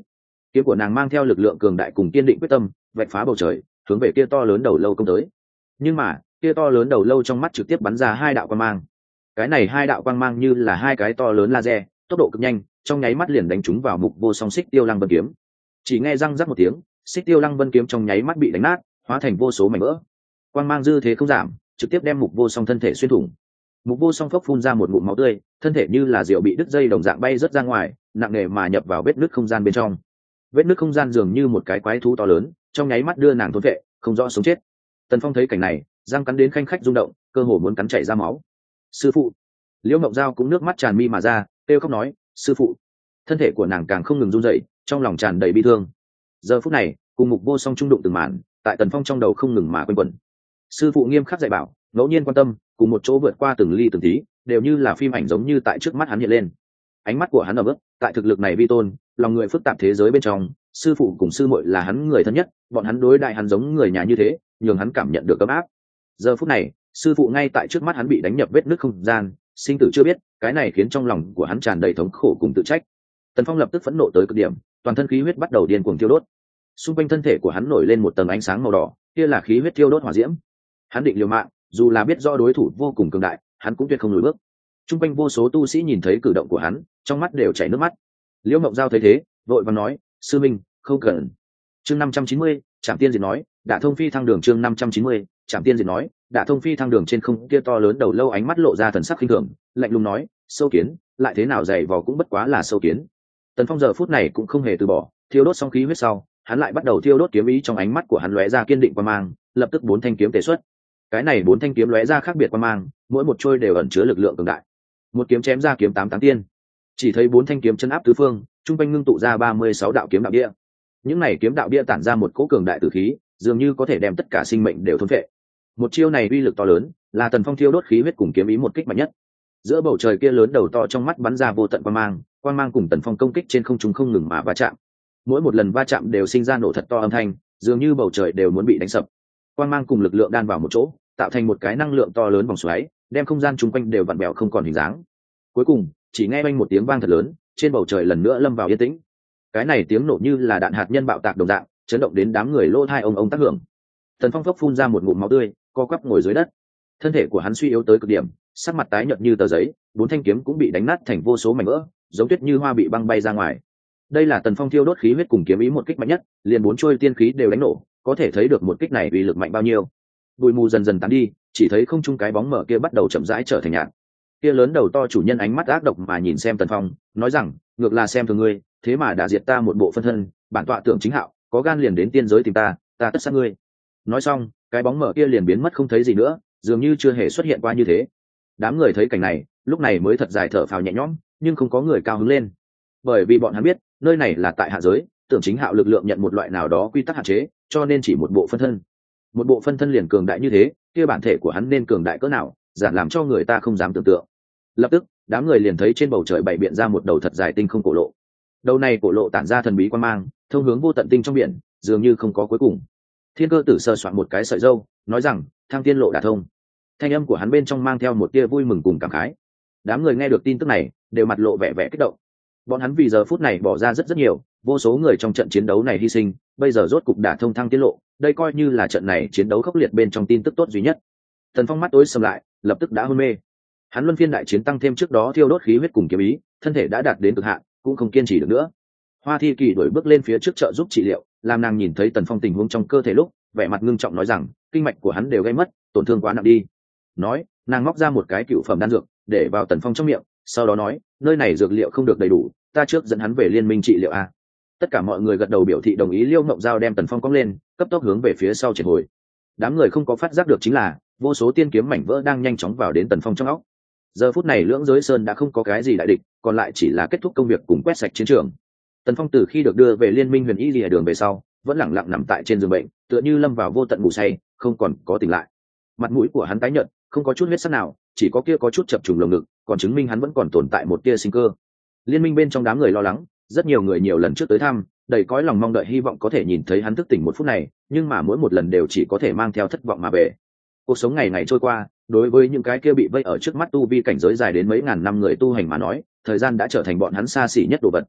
Kiếm của nàng mang theo lực lượng cường đại cùng kiên định quyết tâm, vạch phá bầu trời, hướng về kia to lớn đầu lâu công tới. Nhưng mà kia to lớn đầu lâu trong mắt trực tiếp bắn ra hai đạo quang mang. Cái này hai đạo quang mang như là hai cái to lớn laser, tốc độ cực nhanh, trong nháy mắt liền đánh trúng vào Mục Vô Song Xích Tiêu Lăng Vân kiếm. Chỉ nghe răng rắc một tiếng, Xích Tiêu Lăng Vân kiếm trong nháy mắt bị đánh nát, hóa thành vô số mảnh vỡ. Quang mang dư thế không giảm, trực tiếp đem Mục Vô Song thân thể xuyên thủng. Mục Vô Song phốc phun ra một ngụm máu tươi, thân thể như là rượu bị đứt dây đồng dạng bay rớt ra ngoài, nặng nề mà nhập vào vết nứt không gian bên trong. Vết nứt không gian dường như một cái quái thú to lớn, trong nháy mắt đưa nàng thôn vệ, không rõ sống chết. Tần Phong thấy cảnh này, răng cắn đến khanh khách rung động, cơ hồ muốn cắn chảy ra máu. Sư phụ! Liễu Mộng Giao cũng nước mắt tràn mi mà ra, kêu khóc nói, sư phụ! Thân thể của nàng càng không ngừng run rẩy, trong lòng tràn đầy bi thương. Giờ phút này, cùng Mục Vô Song trung đụng từng màn, tại Tần Phong trong đầu không ngừng mà quanh quẩn. Sư phụ nghiêm khắc dạy bảo, ngẫu nhiên quan tâm, cùng một chỗ vượt qua từng ly từng tí, đều như là phim ảnh giống như tại trước mắt hắn hiện lên. Ánh mắt của hắn ở bước, tại thực lực này vi tôn, lòng người phức tạp thế giới bên trong, sư phụ cùng sư muội là hắn người thân nhất, bọn hắn đối đại hắn giống người nhà như thế, nhường hắn cảm nhận được ấm áp. Giờ phút này, sư phụ ngay tại trước mắt hắn bị đánh nhập vết nứt không gian, sinh tử chưa biết, cái này khiến trong lòng của hắn tràn đầy thống khổ cùng tự trách. Tần Phong lập tức phẫn nộ tới cực điểm, toàn thân khí huyết bắt đầu điên cuồng thiêu đốt. Xung quanh thân thể của hắn nổi lên một tầng ánh sáng màu đỏ, kia là khí huyết thiêu đốt hỏa diễm. Hắn định liều mạng, dù là biết rõ đối thủ vô cùng cường đại, hắn cũng tuyệt không lùi bước. Trung quanh vô số tu sĩ nhìn thấy cử động của hắn, trong mắt đều chảy nước mắt. Liễu Mộng Giao thấy thế, vội vàng nói, sư minh, không cần. Chương năm trăm chín mươi, Trảm Tiên Diệt nói, Đả Thông Phi thăng đường chương năm trăm chín mươi, Trảm Tiên Diệt nói, Đả Thông Phi thăng đường trên không kia to lớn đầu lâu ánh mắt lộ ra thần sắc khinh thường, lạnh lùng nói, sâu kiến, lại thế nào dày vò cũng bất quá là sâu kiến. Tần Phong giờ phút này cũng không hề từ bỏ, thiêu đốt xong khí huyết sau, hắn lại bắt đầu thiêu đốt kiếm ý, trong ánh mắt của hắn lóe ra kiên định qua mang, lập tức bốn thanh kiếm tề xuất. Cái này bốn thanh kiếm lóe ra khác biệt qua mang, mỗi một trôi đều ẩn chứa lực lượng cường đại. Một kiếm chém ra kiếm tám táng tiên. Chỉ thấy bốn thanh kiếm chân áp tứ phương, trung quanh ngưng tụ ra ba mươi sáu đạo kiếm đạo bia. Những này kiếm đạo bia tản ra một cỗ cường đại tử khí, dường như có thể đem tất cả sinh mệnh đều thôn phệ. Một chiêu này uy lực to lớn, là Tần Phong thiêu đốt khí huyết cùng kiếm ý một kích mạnh nhất. Giữa bầu trời kia lớn đầu to trong mắt bắn ra vô tận quang mang, quang mang cùng Tần Phong công kích trên không trung không ngừng mà va chạm. Mỗi một lần va chạm đều sinh ra nổ thật to âm thanh, dường như bầu trời đều muốn bị đánh sập. Quang mang cùng lực lượng đan vào một chỗ, tạo thành một cái năng lượng to lớn vòng xoáy, đem không gian chung quanh đều vặn bèo không còn hình dáng. Cuối cùng, chỉ nghe oanh một tiếng vang thật lớn, trên bầu trời lần nữa lâm vào yên tĩnh. Cái này tiếng nổ như là đạn hạt nhân bạo tạc đồng dạng, chấn động đến đám người lỗ tai ông ông tác hưởng. Tần Phong phốc phun ra một ngụm máu tươi, co quắp ngồi dưới đất. Thân thể của hắn suy yếu tới cực điểm, sắc mặt tái nhợt như tờ giấy, bốn thanh kiếm cũng bị đánh nát thành vô số mảnh vỡ, giống tuyết như hoa bị băng bay ra ngoài. Đây là Tần Phong thiêu đốt khí huyết cùng kiếm ý một kích mạnh nhất, liền bốn trôi tiên khí đều đánh nổ, có thể thấy được một kích này uy lực mạnh bao nhiêu. Bụi mù dần dần tán đi, chỉ thấy không trung cái bóng mở kia bắt đầu chậm rãi trở thành nhạt. Kia lớn đầu to chủ nhân ánh mắt ác độc mà nhìn xem Tần Phong, nói rằng, ngược là xem thường ngươi, thế mà đã diệt ta một bộ phân thân, bản tọa tưởng chính hạo, có gan liền đến tiên giới tìm ta, ta tất sát ngươi. Nói xong, cái bóng mở kia liền biến mất không thấy gì nữa, dường như chưa hề xuất hiện qua như thế. Đám người thấy cảnh này, lúc này mới thật dài thở phào nhẹ nhõm, nhưng không có người cao hứng lên, bởi vì bọn hắn biết, nơi này là tại hạ giới, tưởng chính hạo lực lượng nhận một loại nào đó quy tắc hạn chế, cho nên chỉ một bộ phân thân. Một bộ phân thân liền cường đại như thế, kia bản thể của hắn nên cường đại cỡ nào, giản làm cho người ta không dám tưởng tượng. Lập tức, đám người liền thấy trên bầu trời bày biện ra một đầu thật dài tinh không cổ lộ. Đầu này cổ lộ tản ra thần bí quan mang, thông hướng vô tận tinh trong biển, dường như không có cuối cùng. Thiên Cơ Tử sờ soạn một cái sợi râu, nói rằng, thăng tiên lộ đả thông. Thanh âm của hắn bên trong mang theo một tia vui mừng cùng cảm khái. Đám người nghe được tin tức này, đều mặt lộ vẻ vẻ kích động. Bọn hắn vì giờ phút này bỏ ra rất rất nhiều, vô số người trong trận chiến đấu này hy sinh, bây giờ rốt cục đả thông thăng tiên lộ, đây coi như là trận này chiến đấu khốc liệt bên trong tin tức tốt duy nhất. Tần Phong mắt tối sầm lại, lập tức đã hôn mê. Hắn luân phiên đại chiến tăng thêm trước đó thiêu đốt khí huyết cùng kiếm ý, thân thể đã đạt đến cực hạn, cũng không kiên trì được nữa. Hoa Thi Kỳ đuổi bước lên phía trước trợ giúp trị liệu, làm nàng nhìn thấy Tần Phong tình huống trong cơ thể lúc, vẻ mặt ngưng trọng nói rằng, kinh mạch của hắn đều gây mất, tổn thương quá nặng đi. Nói, nàng móc ra một cái cựu phẩm đan dược, để vào Tần Phong trong miệng, sau đó nói, nơi này dược liệu không được đầy đủ, ta trước dẫn hắn về liên minh trị liệu a. Tất cả mọi người gật đầu biểu thị đồng ý. Liêu Ngộng Giao đem Tần Phong cong lên, cấp tốc hướng về phía sau triệt hồi. Đám người không có phát giác được chính là, vô số tiên kiếm mảnh vỡ đang nhanh chóng vào đến Tần Phong trong óc. Giờ phút này Lưỡng Giới Sơn đã không có cái gì đại địch, còn lại chỉ là kết thúc công việc cùng quét sạch chiến trường. Tần Phong từ khi được đưa về liên minh Huyền Y Lìa đường về sau, vẫn lẳng lặng nằm tại trên giường bệnh, tựa như lâm vào vô tận ngủ say, không còn có tỉnh lại. Mặt mũi của hắn tái nhợt, không có chút huyết sắc nào, chỉ có kia có chút chập trùng lồng ngực, còn chứng minh hắn vẫn còn tồn tại một tia sinh cơ. Liên minh bên trong đám người lo lắng, rất nhiều người nhiều lần trước tới thăm, đầy cõi lòng mong đợi hy vọng có thể nhìn thấy hắn thức tỉnh một phút này, nhưng mà mỗi một lần đều chỉ có thể mang theo thất vọng mà về. Cuộc sống ngày ngày trôi qua, đối với những cái kia bị vây ở trước mắt tu vi cảnh giới dài đến mấy ngàn năm người tu hành mà nói, thời gian đã trở thành bọn hắn xa xỉ nhất đồ vật.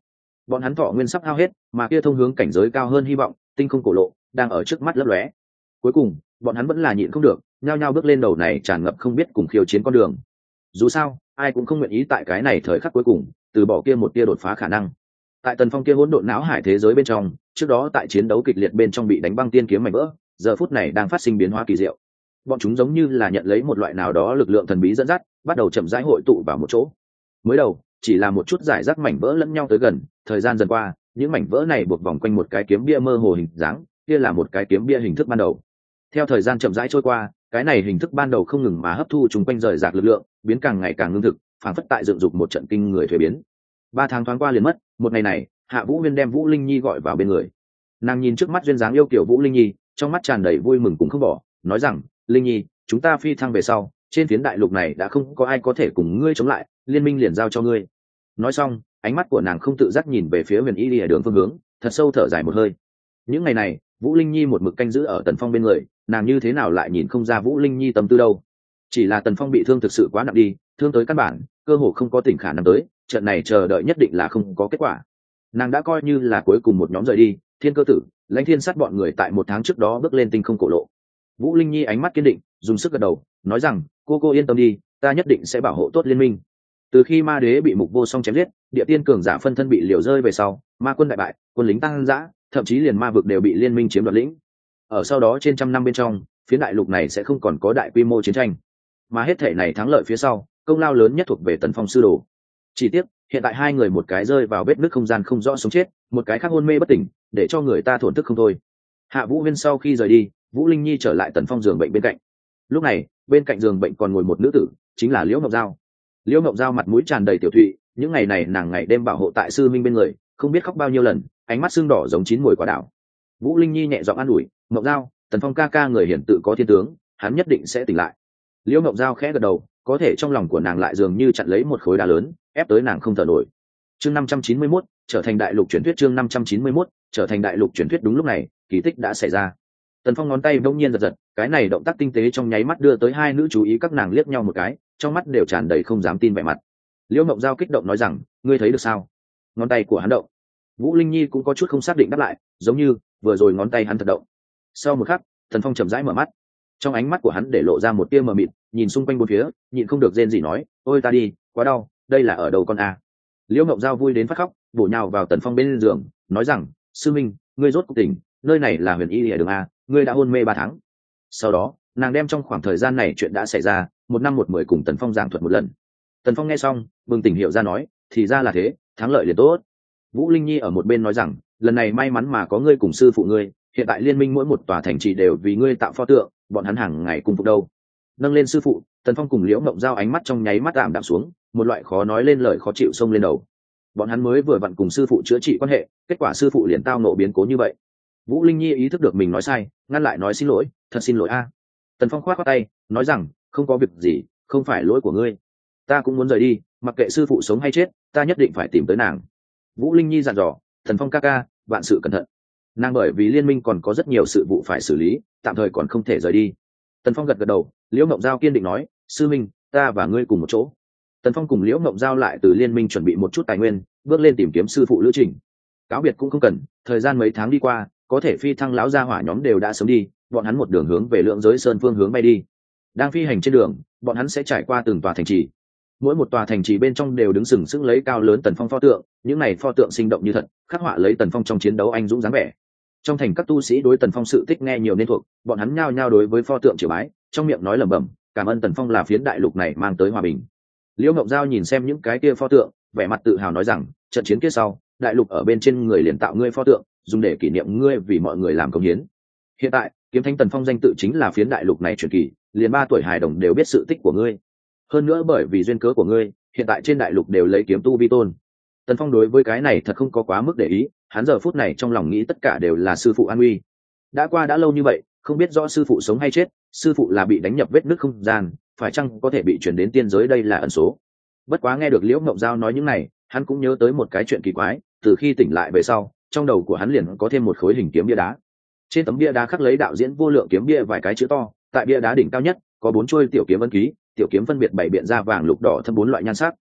bọn hắn thọ nguyên sắp hao hết, mà kia thông hướng cảnh giới cao hơn hy vọng tinh không cổ lộ đang ở trước mắt lấp lóe. Cuối cùng bọn hắn vẫn là nhịn không được, nhao nhao bước lên đầu này tràn ngập không biết cùng khiêu chiến con đường. Dù sao ai cũng không nguyện ý tại cái này thời khắc cuối cùng từ bỏ kia một tia đột phá khả năng. Tại Tần Phong kia hỗn độn não hải thế giới bên trong, trước đó tại chiến đấu kịch liệt bên trong bị đánh băng tiên kiếm mảnh vỡ, giờ phút này đang phát sinh biến hóa kỳ diệu. Bọn chúng giống như là nhận lấy một loại nào đó lực lượng thần bí dẫn dắt, bắt đầu chậm rãi hội tụ vào một chỗ. Mới đầu chỉ là một chút giải rác mảnh vỡ lẫn nhau tới gần, thời gian dần qua những mảnh vỡ này buộc vòng quanh một cái kiếm bia mơ hồ hình dáng, kia là một cái kiếm bia hình thức ban đầu. Theo thời gian chậm rãi trôi qua, cái này hình thức ban đầu không ngừng mà hấp thu chúng quanh rời rạc lực lượng, biến càng ngày càng ngưng thực, phản phất tại dựng dục một trận kinh người thuế biến. Ba tháng thoáng qua liền mất, một ngày này Hạ Vũ Huyên đem Vũ Linh Nhi gọi vào bên người. Nàng nhìn trước mắt duyên dáng yêu kiểu Vũ Linh Nhi, trong mắt tràn đầy vui mừng cũng không bỏ, nói rằng: Linh Nhi, chúng ta phi thăng về sau, trên phiến đại lục này đã không có ai có thể cùng ngươi chống lại, liên minh liền giao cho ngươi. Nói xong, ánh mắt của nàng không tự giác nhìn về phía Huyền Y Lìa Đường phương hướng, thật sâu thở dài một hơi. Những ngày này Vũ Linh Nhi một mực canh giữ ở Tần Phong bên người, nàng như thế nào lại nhìn không ra Vũ Linh Nhi tâm tư đâu. Chỉ là Tần Phong bị thương thực sự quá nặng đi, thương tới căn bản cơ hồ không có tỉnh khả năng tới, trận này chờ đợi nhất định là không có kết quả. Nàng đã coi như là cuối cùng một nhóm rời đi, Thiên Cơ Tử, Lãnh Thiên Sát bọn người tại một tháng trước đó bước lên tinh không cổ lộ. Vũ Linh Nhi ánh mắt kiên định, dùng sức gật đầu, nói rằng: cô cô yên tâm đi, ta nhất định sẽ bảo hộ tốt liên minh. Từ khi ma đế bị Mục Vô Song chém giết, địa tiên cường giả phân thân bị liều rơi về sau, ma quân đại bại, quân lính tăng dã, thậm chí liền ma vực đều bị liên minh chiếm đoạt lĩnh. Ở sau đó trên trăm năm bên trong, phiến đại lục này sẽ không còn có đại quy mô chiến tranh, mà hết thể này thắng lợi phía sau, công lao lớn nhất thuộc về Tần Phong sư đồ. Chỉ tiếc hiện tại hai người một cái rơi vào vết nứt không gian không rõ sống chết, một cái khác hôn mê bất tỉnh, để cho người ta thổn thức không thôi. Hạ Vũ Huyên sau khi rời đi, Vũ Linh Nhi trở lại Tần Phong giường bệnh bên cạnh. Lúc này bên cạnh giường bệnh còn ngồi một nữ tử, chính là Liễu Ngọc Giao. Liễu Ngọc Giao mặt mũi tràn đầy tiểu thụy, những ngày này nàng ngày đêm bảo hộ tại sư minh bên người, không biết khóc bao nhiêu lần, ánh mắt sưng đỏ giống chín mùi quả đảo. Vũ Linh Nhi nhẹ giọng an ủi: Ngọc Giao, Tần Phong ca ca người hiển tự có thiên tướng, hắn nhất định sẽ tỉnh lại. Liễu Ngọc Giao khẽ gật đầu, có thể trong lòng của nàng lại dường như chặn lấy một khối đá lớn, ép tới nàng không thở nổi. Chương năm trăm chín mươi mốt, trở thành đại lục truyền thuyết. Chương năm trăm chín mươi mốt, trở thành đại lục truyền thuyết. Đúng lúc này kỳ tích đã xảy ra. Tần Phong ngón tay bỗng nhiên giật giật, cái này động tác tinh tế trong nháy mắt đưa tới hai nữ chú ý, các nàng liếc nhau một cái, trong mắt đều tràn đầy không dám tin vẻ mặt. Liễu Ngọc Giao kích động nói rằng: ngươi thấy được sao? Ngón tay của hắn động. Vũ Linh Nhi cũng có chút không xác định đáp lại, giống như vừa rồi ngón tay hắn thật động. Sau một khắc, Tần Phong chậm rãi mở mắt, trong ánh mắt của hắn để lộ ra một tia mờ mịt, nhìn xung quanh bốn phía, nhịn không được rên rỉ nói: ôi ta đi, quá đau, đây là ở đầu con a. Liễu Ngọc Giao vui đến phát khóc, bổ nhào vào Tần Phong bên giường, nói rằng: sư minh, ngươi rốt cuộc tỉnh, nơi này là Huyền Y Lìa Đường a, ngươi đã hôn mê ba tháng. Sau đó nàng đem trong khoảng thời gian này chuyện đã xảy ra một năm một mười cùng Tần Phong giảng thuật một lần. Tần Phong nghe xong bừng tỉnh hiểu ra, nói: thì ra là thế, thắng lợi liền tốt. Vũ Linh Nhi ở một bên nói rằng: lần này may mắn mà có ngươi cùng sư phụ ngươi, hiện tại liên minh mỗi một tòa thành trì đều vì ngươi tạo pho tượng, bọn hắn hàng ngày cùng phục đâu. Nâng lên sư phụ, Tần Phong cùng Liễu Mộng Giao ánh mắt trong nháy mắt đạm đạm xuống, một loại khó nói lên lời khó chịu xông lên đầu. Bọn hắn mới vừa vặn cùng sư phụ chữa trị quan hệ, kết quả sư phụ liền tao nộ biến cố như vậy. Vũ Linh Nhi ý thức được mình nói sai, ngăn lại nói: xin lỗi, thật xin lỗi a. Tần Phong khoát khoát tay, nói rằng: không có việc gì, không phải lỗi của ngươi, ta cũng muốn rời đi, mặc kệ sư phụ sống hay chết, ta nhất định phải tìm tới nàng. Vũ Linh Nhi dặn dò: Tần Phong ca ca, vạn sự cẩn thận. Nàng bởi vì liên minh còn có rất nhiều sự vụ phải xử lý, tạm thời còn không thể rời đi. Tần Phong gật gật đầu. Liễu Ngộng Giao kiên định nói: sư minh, ta và ngươi cùng một chỗ. Tần Phong cùng Liễu Ngộng Giao lại từ liên minh chuẩn bị một chút tài nguyên, bước lên tìm kiếm sư phụ lữ trình. Cáo biệt cũng không cần, thời gian mấy tháng đi qua, có thể phi thăng lão gia hỏa nhóm đều đã sớm đi, bọn hắn một đường hướng về Lượng Giới Sơn phương hướng bay đi. Đang phi hành trên đường, bọn hắn sẽ trải qua từng tòa thành trì. Mỗi một tòa thành trì bên trong đều đứng sừng sững lấy cao lớn Tần Phong pho tượng, những này pho tượng sinh động như thật, khắc họa lấy Tần Phong trong chiến đấu anh dũng dáng vẻ. Trong thành các tu sĩ đối Tần Phong sự tích nghe nhiều nên thuộc, bọn hắn nhao nhao đối với pho tượng triều bái, trong miệng nói lẩm bẩm cảm ơn Tần Phong là phiến đại lục này mang tới hòa bình. Liễu Ngộng Giao nhìn xem những cái kia pho tượng, vẻ mặt tự hào nói rằng: trận chiến kia sau, đại lục ở bên trên người liền tạo ngươi pho tượng, dùng để kỷ niệm ngươi vì mọi người làm công hiến. Hiện tại kiếm thánh Tần Phong danh tự chính là phiến đại lục này truyền kỳ, liền ba tuổi hài đồng đều biết sự tích của ngươi. Hơn nữa bởi vì duyên cớ của ngươi, hiện tại trên đại lục đều lấy kiếm tu vi tôn. Tần Phong đối với cái này thật không có quá mức để ý, hắn giờ phút này trong lòng nghĩ tất cả đều là sư phụ an nguy. Đã qua đã lâu như vậy, không biết rõ sư phụ sống hay chết, sư phụ là bị đánh nhập vết nứt không gian, phải chăng có thể bị chuyển đến tiên giới, đây là ẩn số. Bất quá nghe được Liễu Ngộng Giao nói những này, hắn cũng nhớ tới một cái chuyện kỳ quái, từ khi tỉnh lại về sau, trong đầu của hắn liền có thêm một khối hình kiếm bia đá. Trên tấm bia đá khắc lấy đạo diễn vô lượng kiếm bia vài cái chữ to, tại bia đá đỉnh cao nhất có bốn chuôi tiểu kiếm ấn ký, tiểu kiếm phân biệt bảy biện ra vàng lục đỏ thâm bốn loại nhan sắc.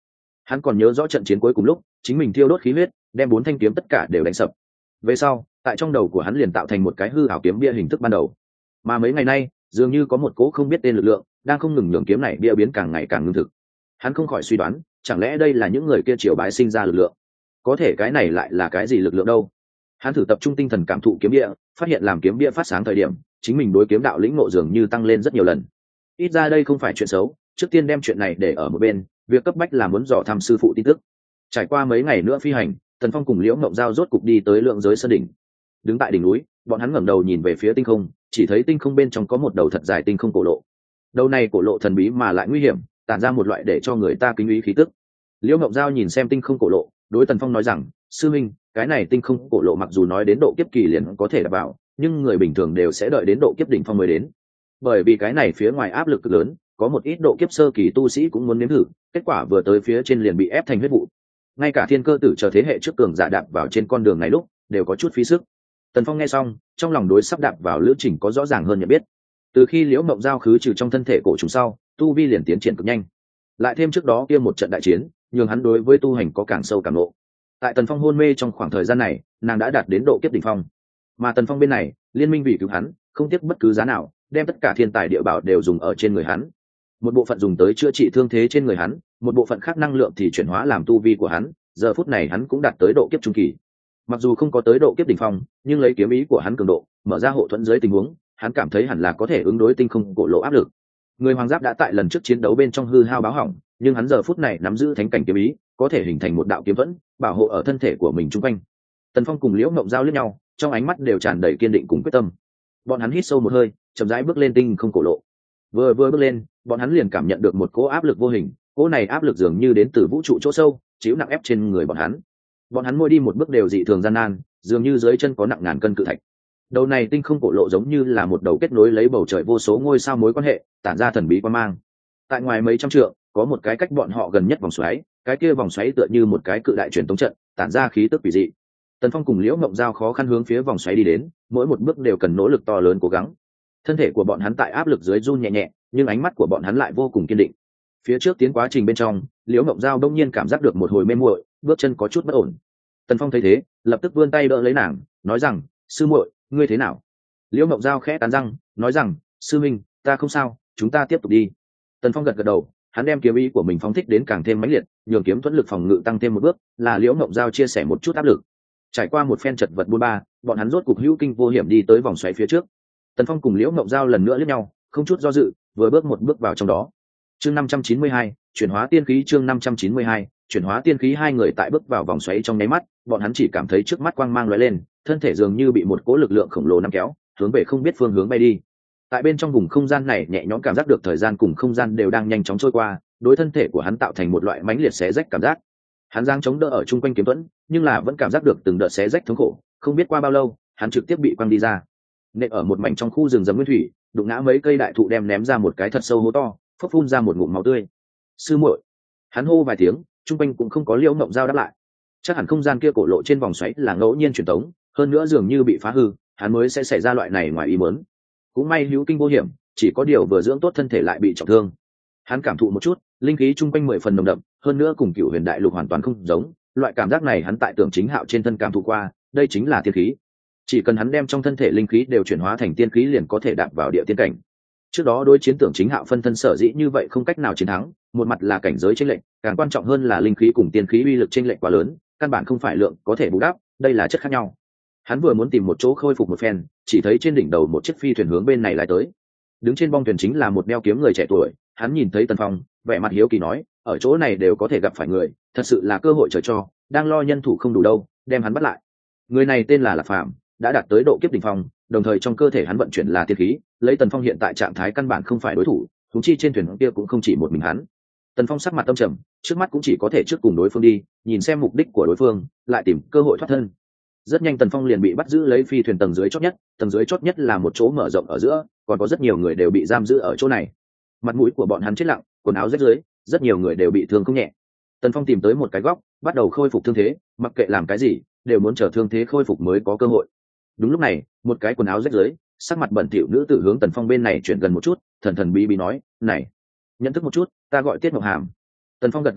Hắn còn nhớ rõ trận chiến cuối cùng lúc chính mình thiêu đốt khí huyết đem bốn thanh kiếm tất cả đều đánh sập. Về sau tại trong đầu của hắn liền tạo thành một cái hư ảo kiếm bia hình thức ban đầu, mà mấy ngày nay dường như có một cố không biết tên lực lượng đang không ngừng nhường kiếm này bia biến càng ngày càng ngưng thực. Hắn không khỏi suy đoán, chẳng lẽ đây là những người kia triều bái sinh ra lực lượng? Có thể cái này lại là cái gì lực lượng đâu? Hắn thử tập trung tinh thần cảm thụ kiếm bia, phát hiện làm kiếm bia phát sáng thời điểm chính mình đối kiếm đạo lĩnh ngộ dường như tăng lên rất nhiều lần. Ít ra đây không phải chuyện xấu, trước tiên đem chuyện này để ở một bên, việc cấp bách là muốn dò thăm sư phụ tin tức. Trải qua mấy ngày nữa phi hành, Tần Phong cùng Liễu Ngộng Giao rốt cục đi tới Lượng Giới Sơn đỉnh. Đứng tại đỉnh núi, bọn hắn ngẩng đầu nhìn về phía tinh không, chỉ thấy tinh không bên trong có một đầu thật dài tinh không cổ lộ. Đầu này cổ lộ thần bí mà lại nguy hiểm, tản ra một loại để cho người ta kính ý khí tức. Liễu Ngộng Giao nhìn xem tinh không cổ lộ, đối Tần Phong nói rằng, sư minh, cái này tinh không cổ lộ mặc dù nói đến độ kiếp kỳ liền có thể đạp vào, nhưng người bình thường đều sẽ đợi đến độ kiếp đỉnh phong mới đến. Bởi vì cái này phía ngoài áp lực cực lớn, có một ít độ kiếp sơ kỳ tu sĩ cũng muốn nếm thử, kết quả vừa tới phía trên liền bị ép thành huyết vụ. Ngay cả thiên cơ tử chờ thế hệ trước cường giả đạp vào trên con đường này lúc đều có chút phí sức. Tần Phong nghe xong, trong lòng đối sắp đạp vào lữ trình có rõ ràng hơn nhận biết. Từ khi Liễu Mộng Giao khứ trừ trong thân thể cổ trùng sau, tu vi liền tiến triển cực nhanh. Lại thêm trước đó kia một trận đại chiến, nhường hắn đối với tu hành có càng sâu càng ngộ. Tại Tần Phong hôn mê trong khoảng thời gian này, nàng đã đạt đến độ kiếp đỉnh phong. Mà Tần Phong bên này, liên minh vì cứu hắn, không tiếc bất cứ giá nào, đem tất cả thiên tài địa bảo đều dùng ở trên người hắn. Một bộ phận dùng tới chữa trị thương thế trên người hắn, một bộ phận khác năng lượng thì chuyển hóa làm tu vi của hắn, giờ phút này hắn cũng đạt tới độ kiếp trung kỳ. Mặc dù không có tới độ kiếp đỉnh phong, nhưng lấy kiếm ý của hắn cường độ, mở ra hộ thuẫn dưới tình huống, hắn cảm thấy hẳn là có thể ứng đối tinh không cổ lộ áp lực. Người hoàng giáp đã tại lần trước chiến đấu bên trong hư hao báo hỏng, nhưng hắn giờ phút này nắm giữ thánh cảnh kiếm ý, có thể hình thành một đạo kiếm thuẫn, bảo hộ ở thân thể của mình chung quanh. Tần Phong cùng Liễu Ngộng Giao liếc nhau, trong ánh mắt đều tràn đầy kiên định cùng quyết tâm. Bọn hắn hít sâu một hơi, chậm rãi bước lên tinh không cổ lộ. Vừa vừa bước lên, bọn hắn liền cảm nhận được một cỗ áp lực vô hình, cỗ này áp lực dường như đến từ vũ trụ chỗ sâu, chiếu nặng ép trên người bọn hắn. Bọn hắn mỗi đi một bước đều dị thường gian nan, dường như dưới chân có nặng ngàn cân cự thạch. Đầu này tinh không cổ lộ giống như là một đầu kết nối lấy bầu trời vô số ngôi sao mối quan hệ, tản ra thần bí quan mang. Tại ngoài mấy trăm trượng, có một cái cách bọn họ gần nhất vòng xoáy, cái kia vòng xoáy tựa như một cái cự đại truyền tống trận, tản ra khí tức quỷ dị. Tần Phong cùng Liễu Mộng Giao khó khăn hướng phía vòng xoáy đi đến, mỗi một bước đều cần nỗ lực to lớn cố gắng. Thân thể của bọn hắn tại áp lực dưới run nhẹ nhẹ, nhưng ánh mắt của bọn hắn lại vô cùng kiên định. Phía trước tiến quá trình bên trong, Liễu Mộng Giao đông nhiên cảm giác được một hồi mê muội, bước chân có chút bất ổn. Tần Phong thấy thế, lập tức vươn tay đỡ lấy nàng, nói rằng, sư muội, ngươi thế nào? Liễu Mộng Giao khẽ cắn răng, nói rằng, sư minh, ta không sao, chúng ta tiếp tục đi. Tần Phong gật gật đầu, hắn đem kiếm ý của mình phóng thích đến càng thêm mãnh liệt, nhường kiếm thuẫn lực phòng ngự tăng thêm một bước, là Liễu Mộng Giao chia sẻ một chút áp lực. Trải qua một phen chật vật buôn ba, bọn hắn rốt cục hữu kinh vô hiểm đi tới vòng xoáy phía trước. Tần Phong cùng Liễu Mộng Giao lần nữa liếc nhau, không chút do dự, vừa bước một bước vào trong đó. Chương năm trăm chín mươi hai, chuyển hóa tiên khí. Chương năm trăm chín mươi hai, chuyển hóa tiên khí. Hai người tại bước vào vòng xoáy trong nháy mắt, bọn hắn chỉ cảm thấy trước mắt quang mang lóe lên, thân thể dường như bị một cỗ lực lượng khổng lồ nắm kéo, hướng về không biết phương hướng bay đi. Tại bên trong vùng không gian này nhẹ nhõm cảm giác được thời gian cùng không gian đều đang nhanh chóng trôi qua, đối thân thể của hắn tạo thành một loại mãnh liệt xé rách cảm giác. Hắn giang chống đỡ ở chung quanh kiếm thuẫn, nhưng là vẫn cảm giác được từng đợt xé rách thống khổ, không biết qua bao lâu, hắn trực tiếp bị quăng đi ra. Nện ở một mảnh trong khu rừng rậm nguyên thủy, đụng ngã mấy cây đại thụ đem ném ra một cái thật sâu hố to, phốc phun ra một ngụm máu tươi. Sư muội, hắn hô vài tiếng, chung quanh cũng không có Liễu Ngộng Giao đáp lại. Chắc hẳn không gian kia cổ lộ trên vòng xoáy là ngẫu nhiên truyền tống, hơn nữa dường như bị phá hư, hắn mới sẽ xảy ra loại này ngoài ý muốn. Cũng may hữu kinh vô hiểm, chỉ có điều vừa dưỡng tốt thân thể lại bị trọng thương. Hắn cảm thụ một chút, linh khí chung quanh mười phần nồng đậm, hơn nữa cùng Cửu Huyền Đại Lục hoàn toàn không giống, loại cảm giác này hắn tại Tưởng Chính Hạo trên thân cảm thụ qua, đây chính là tiên khí. Chỉ cần hắn đem trong thân thể linh khí đều chuyển hóa thành tiên khí liền có thể đạp vào địa tiên cảnh. Trước đó đối chiến Tưởng Chính Hạo phân thân sở dĩ như vậy không cách nào chiến thắng, một mặt là cảnh giới chênh lệch, càng quan trọng hơn là linh khí cùng tiên khí uy lực chênh lệch quá lớn, căn bản không phải lượng có thể bù đắp, đây là chất khác nhau. Hắn vừa muốn tìm một chỗ khôi phục một phen, chỉ thấy trên đỉnh đầu một chiếc phi thuyền hướng bên này lại tới. Đứng trên bong thuyền chính là một đeo kiếm người trẻ tuổi, hắn nhìn thấy Tần Phong, vẻ mặt hiếu kỳ nói, ở chỗ này đều có thể gặp phải người, thật sự là cơ hội trời cho, đang lo nhân thủ không đủ đâu, đem hắn bắt lại. Người này tên là Lạc Phàm, đã đạt tới độ kiếp đỉnh phong, đồng thời trong cơ thể hắn vận chuyển là tiên khí, lấy Tần Phong hiện tại trạng thái căn bản không phải đối thủ, thúng chi trên thuyền kia cũng không chỉ một mình hắn. Tần Phong sắc mặt tâm trầm, trước mắt cũng chỉ có thể trước cùng đối phương đi, nhìn xem mục đích của đối phương, lại tìm cơ hội thoát thân. Rất nhanh Tần Phong liền bị bắt giữ lấy phi thuyền tầng dưới chót nhất, tầng dưới chót nhất là một chỗ mở rộng ở giữa, còn có rất nhiều người đều bị giam giữ ở chỗ này. Mặt mũi của bọn hắn chết lặng, quần áo rách rưới, rất nhiều người đều bị thương không nhẹ. Tần Phong tìm tới một cái góc, bắt đầu khôi phục thương thế, mặc kệ làm cái gì, đều muốn chờ thương thế khôi phục mới có cơ hội. Đúng lúc này, một cái quần áo rách rưới, sắc mặt bẩn thỉu nữ tử hướng Tần Phong bên này chuyển gần một chút, thần thần bí bí nói, "Này, nhận thức một chút, ta gọi Tiết Ngọc Hàm." Tần Phong gật gật đầu,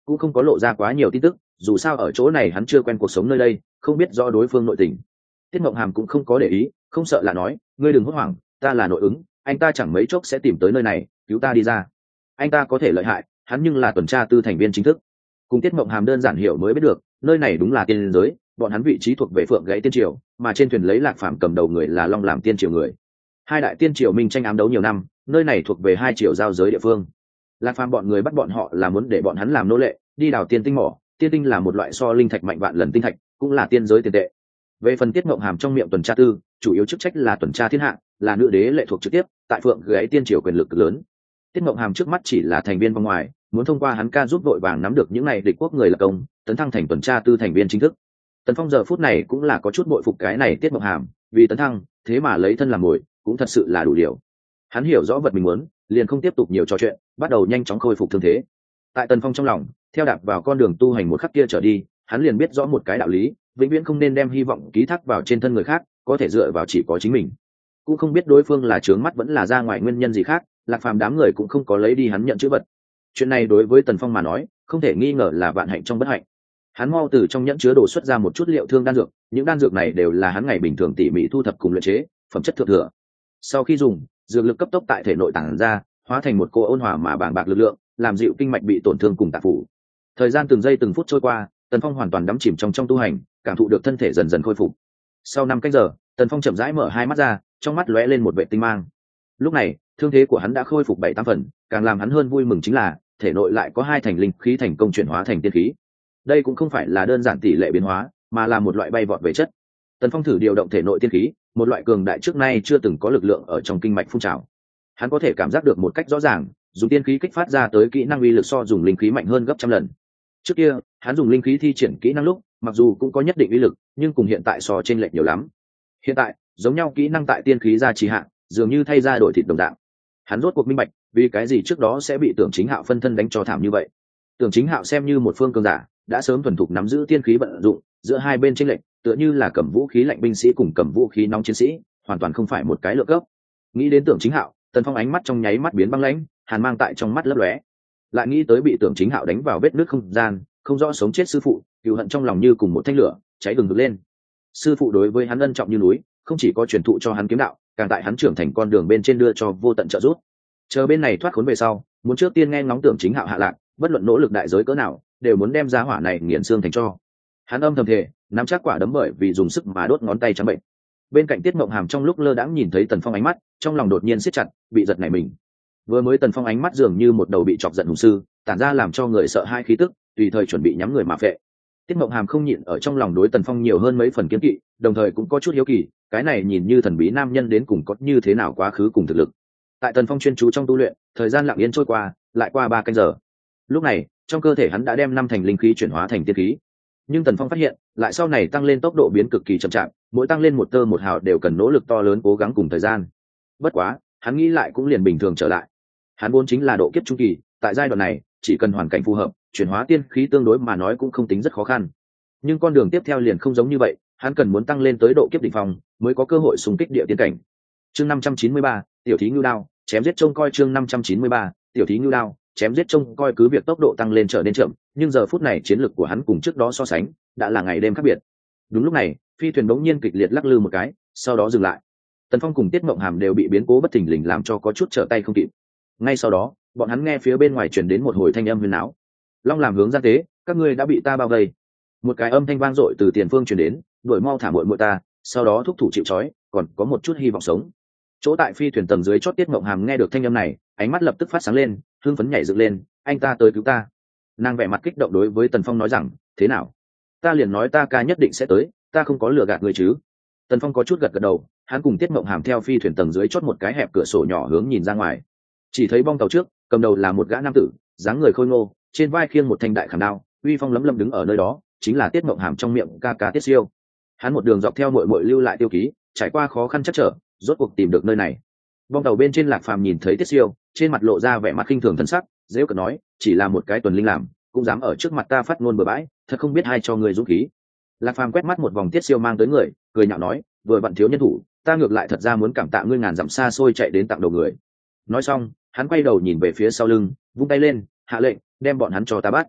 cũng không có lộ ra quá nhiều tin tức, dù sao ở chỗ này hắn chưa quen cuộc sống nơi đây, không biết rõ đối phương nội tình. Tiết Mộng Hàm cũng không có để ý, không sợ là nói, ngươi đừng hốt hoảng, ta là nội ứng, anh ta chẳng mấy chốc sẽ tìm tới nơi này, cứu ta đi ra. Anh ta có thể lợi hại, hắn nhưng là tuần tra tư thành viên chính thức. Cùng Tiết Mộng Hàm đơn giản hiểu mới biết được, nơi này đúng là tiên giới, bọn hắn vị trí thuộc về Phượng Gãy Tiên Triều, mà trên thuyền lấy Lạc Phàm cầm đầu người là Long làm Tiên Triều người. Hai đại tiên triều minh tranh ám đấu nhiều năm, nơi này thuộc về hai triều giao giới địa phương. Lạc Phàm bọn người bắt bọn họ là muốn để bọn hắn làm nô lệ, đi đào tiên tinh mỏ. Tiên tinh là một loại so linh thạch mạnh vạn lần tinh thạch, cũng là tiên giới tiền tệ. Về phần Tiết Mộng Hàm trong miệng tuần tra tư, chủ yếu chức trách là tuần tra thiên hạ, là nữ đế lệ thuộc trực tiếp, tại Phượng Gãy Tiên Triều quyền lực cực lớn. Tiết Mộng Hàm trước mắt chỉ là thành viên bên ngoài, muốn thông qua hắn ca giúp đội vàng nắm được những này địch quốc người lập công, tấn thăng thành tuần tra tư thành viên chính thức. Tần Phong giờ phút này cũng là có chút bội phục cái này Tiết Mộng Hàm, vì tấn thăng, thế mà lấy thân làm mồi, cũng thật sự là đủ điều. Hắn hiểu rõ vật mình muốn, liền không tiếp tục nhiều trò chuyện, bắt đầu nhanh chóng khôi phục thương thế. Tại Tần Phong trong lòng, theo đạp vào con đường tu hành một khắc kia trở đi, hắn liền biết rõ một cái đạo lý, vĩnh viễn không nên đem hy vọng ký thác vào trên thân người khác, có thể dựa vào chỉ có chính mình. Cũng không biết đối phương là trướng mắt vẫn là ra ngoài nguyên nhân gì khác, Lạc Phàm đám người cũng không có lấy đi hắn nhận chữ vật. Chuyện này đối với Tần Phong mà nói, không thể nghi ngờ là vạn hạnh trong bất hạnh. Hắn mau từ trong nhẫn chứa đồ xuất ra một chút liệu thương đan dược, những đan dược này đều là hắn ngày bình thường tỉ mỉ thu thập cùng luyện chế, phẩm chất thượng thừa. Sau khi dùng, dược lực cấp tốc tại thể nội tản ra, hóa thành một cô ôn hòa mà bàng bạc lực lượng, làm dịu kinh mạch bị tổn thương cùng tạp phủ. Thời gian từng giây từng phút trôi qua, Tần Phong hoàn toàn đắm chìm trong trong tu hành, cảm thụ được thân thể dần dần khôi phục. Sau năm canh giờ, Tần Phong chậm rãi mở hai mắt ra, trong mắt lóe lên một vệ tinh mang. Lúc này, thương thế của hắn đã khôi phục bảy tám phần, càng làm hắn hơn vui mừng chính là thể nội lại có hai thành linh khí thành công chuyển hóa thành tiên khí. Đây cũng không phải là đơn giản tỷ lệ biến hóa, mà là một loại bay vọt về chất. Tần Phong thử điều động thể nội tiên khí, một loại cường đại trước nay chưa từng có lực lượng ở trong kinh mạch phun trào. Hắn có thể cảm giác được một cách rõ ràng, dùng tiên khí kích phát ra tới kỹ năng uy lực so dùng linh khí mạnh hơn gấp trăm lần. Trước kia, hắn dùng linh khí thi triển kỹ năng lúc, mặc dù cũng có nhất định uy lực, nhưng cùng hiện tại so chênh lệch nhiều lắm. Hiện tại, giống nhau kỹ năng tại tiên khí ra trì hạn, dường như thay ra đổi thịt đồng dạng. Hắn rốt cuộc minh bạch, vì cái gì trước đó sẽ bị Tưởng Chính Hạo phân thân đánh cho thảm như vậy. Tưởng Chính Hạo xem như một phương cường giả, đã sớm thuần thục nắm giữ tiên khí vận dụng, giữa hai bên chênh lệch, tựa như là cầm vũ khí lạnh binh sĩ cùng cầm vũ khí nóng chiến sĩ, hoàn toàn không phải một cái lượng cấp. Nghĩ đến Tưởng Chính Hạo, Tần Phong ánh mắt trong nháy mắt biến băng lãnh, hàn mang tại trong mắt lấp lóe. Lại nghĩ tới bị Tưởng Chính Hạo đánh vào vết nứt không gian, không rõ sống chết sư phụ, cừu hận trong lòng như cùng một thanh lửa, cháy bừng bừng lên. Sư phụ đối với hắn ân trọng như núi, không chỉ có truyền thụ cho hắn kiếm đạo, càng tại hắn trưởng thành con đường bên trên đưa cho vô tận trợ giúp. Chờ bên này thoát khốn về sau, muốn trước tiên nghe ngóng Tưởng Chính Hạo hạ lạc, bất luận nỗ lực đại giới cỡ nào, đều muốn đem giá hỏa này nghiền xương thành tro. Hắn âm thầm thề, nắm chắc quả đấm bởi vì dùng sức mà đốt ngón tay trắng bệnh. Bên cạnh Tiết Mộng Hàm trong lúc lơ đãng nhìn thấy Tần Phong ánh mắt, trong lòng đột nhiên siết chặt, bị giật nảy mình. Vừa mới Tần Phong ánh mắt dường như một đầu bị chọc giận hùng sư, tản ra làm cho người sợ hai khí tức, tùy thời chuẩn bị nhắm người mà phệ. Tiết Mộng Hàm không nhịn ở trong lòng đối Tần Phong nhiều hơn mấy phần kiêng kỵ, đồng thời cũng có chút hiếu kỳ, cái này nhìn như thần bí nam nhân đến cùng có như thế nào quá khứ cùng thực lực. Tại Tần Phong chuyên chú trong tu luyện, thời gian lặng yên trôi qua, lại qua ba canh giờ. Lúc này, trong cơ thể hắn đã đem năm thành linh khí chuyển hóa thành tiên khí. Nhưng Tần Phong phát hiện, lại sau này tăng lên tốc độ biến cực kỳ chậm chạp, mỗi tăng lên một tơ một hào đều cần nỗ lực to lớn cố gắng cùng thời gian. Bất quá, hắn nghĩ lại cũng liền bình thường trở lại. Hắn vốn chính là độ kiếp trung kỳ, tại giai đoạn này, chỉ cần hoàn cảnh phù hợp, chuyển hóa tiên khí tương đối mà nói cũng không tính rất khó khăn. Nhưng con đường tiếp theo liền không giống như vậy, hắn cần muốn tăng lên tới độ kiếp đỉnh phong, mới có cơ hội xung kích địa tiên cảnh. Chương năm trăm chín mươi ba, tiểu thí ngưu đao, chém giết trông coi chương năm trăm chín mươi ba, tiểu thí ngưu đao, chém giết trông coi cứ việc tốc độ tăng lên trở nên chậm, nhưng giờ phút này chiến lực của hắn cùng trước đó so sánh, đã là ngày đêm khác biệt. Đúng lúc này, phi thuyền bỗng nhiên kịch liệt lắc lư một cái, sau đó dừng lại. Tần Phong cùng Tiết Mộng Hàm đều bị biến cố bất thình lình làm cho có chút trở tay không kịp. Ngay sau đó, bọn hắn nghe phía bên ngoài truyền đến một hồi thanh âm huyền áo. Long làm hướng gian tế, các ngươi đã bị ta bao vây. Một cái âm thanh vang dội từ tiền phương truyền đến, đuổi mau thả muội muội ta, sau đó thúc thủ chịu trói, còn có một chút hy vọng sống. Chỗ tại phi thuyền tầng dưới chót Tiết Mộng Hàm nghe được thanh âm này, ánh mắt lập tức phát sáng lên, hưng phấn nhảy dựng lên, anh ta tới cứu ta. Nàng vẻ mặt kích động đối với Tần Phong nói rằng, thế nào? Ta liền nói ta ca nhất định sẽ tới, ta không có lừa gạt người chứ? Tần Phong có chút gật gật đầu, hắn cùng Tiết Mộng Hàm theo phi thuyền tầng dưới chót một cái hẹp cửa sổ nhỏ hướng nhìn ra ngoài. Chỉ thấy bong tàu trước, cầm đầu là một gã nam tử, dáng người khôi ngô, trên vai khiêng một thanh đại khảm đao, uy phong lấm lấm đứng ở nơi đó, chính là Tiết Mộng Hàm trong miệng ca ca Tiết Siêu. Hắn một đường dọc theo muội muội lưu lại tiêu ký, trải qua khó khăn chắc trở, rốt cuộc tìm được nơi này. Bong tàu bên trên Lạc Phàm nhìn thấy Tiết Siêu, trên mặt lộ ra vẻ mặt khinh thường thân sắc, dễ cợt nói, chỉ là một cái tuần linh làm, cũng dám ở trước mặt ta phát ngôn bừa bãi, thật không biết ai cho người dũng khí. Lạc Phàm quét mắt một vòng Tiết Siêu mang tới người, cười nhạo nói, vừa vặn thiếu nhân thủ, ta ngược lại thật ra muốn cảm tạ ngươi ngàn dặm xa xôi chạy đến tặng đầu người. Nói xong, hắn quay đầu nhìn về phía sau lưng, vung tay lên, hạ lệnh, đem bọn hắn cho ta bắt.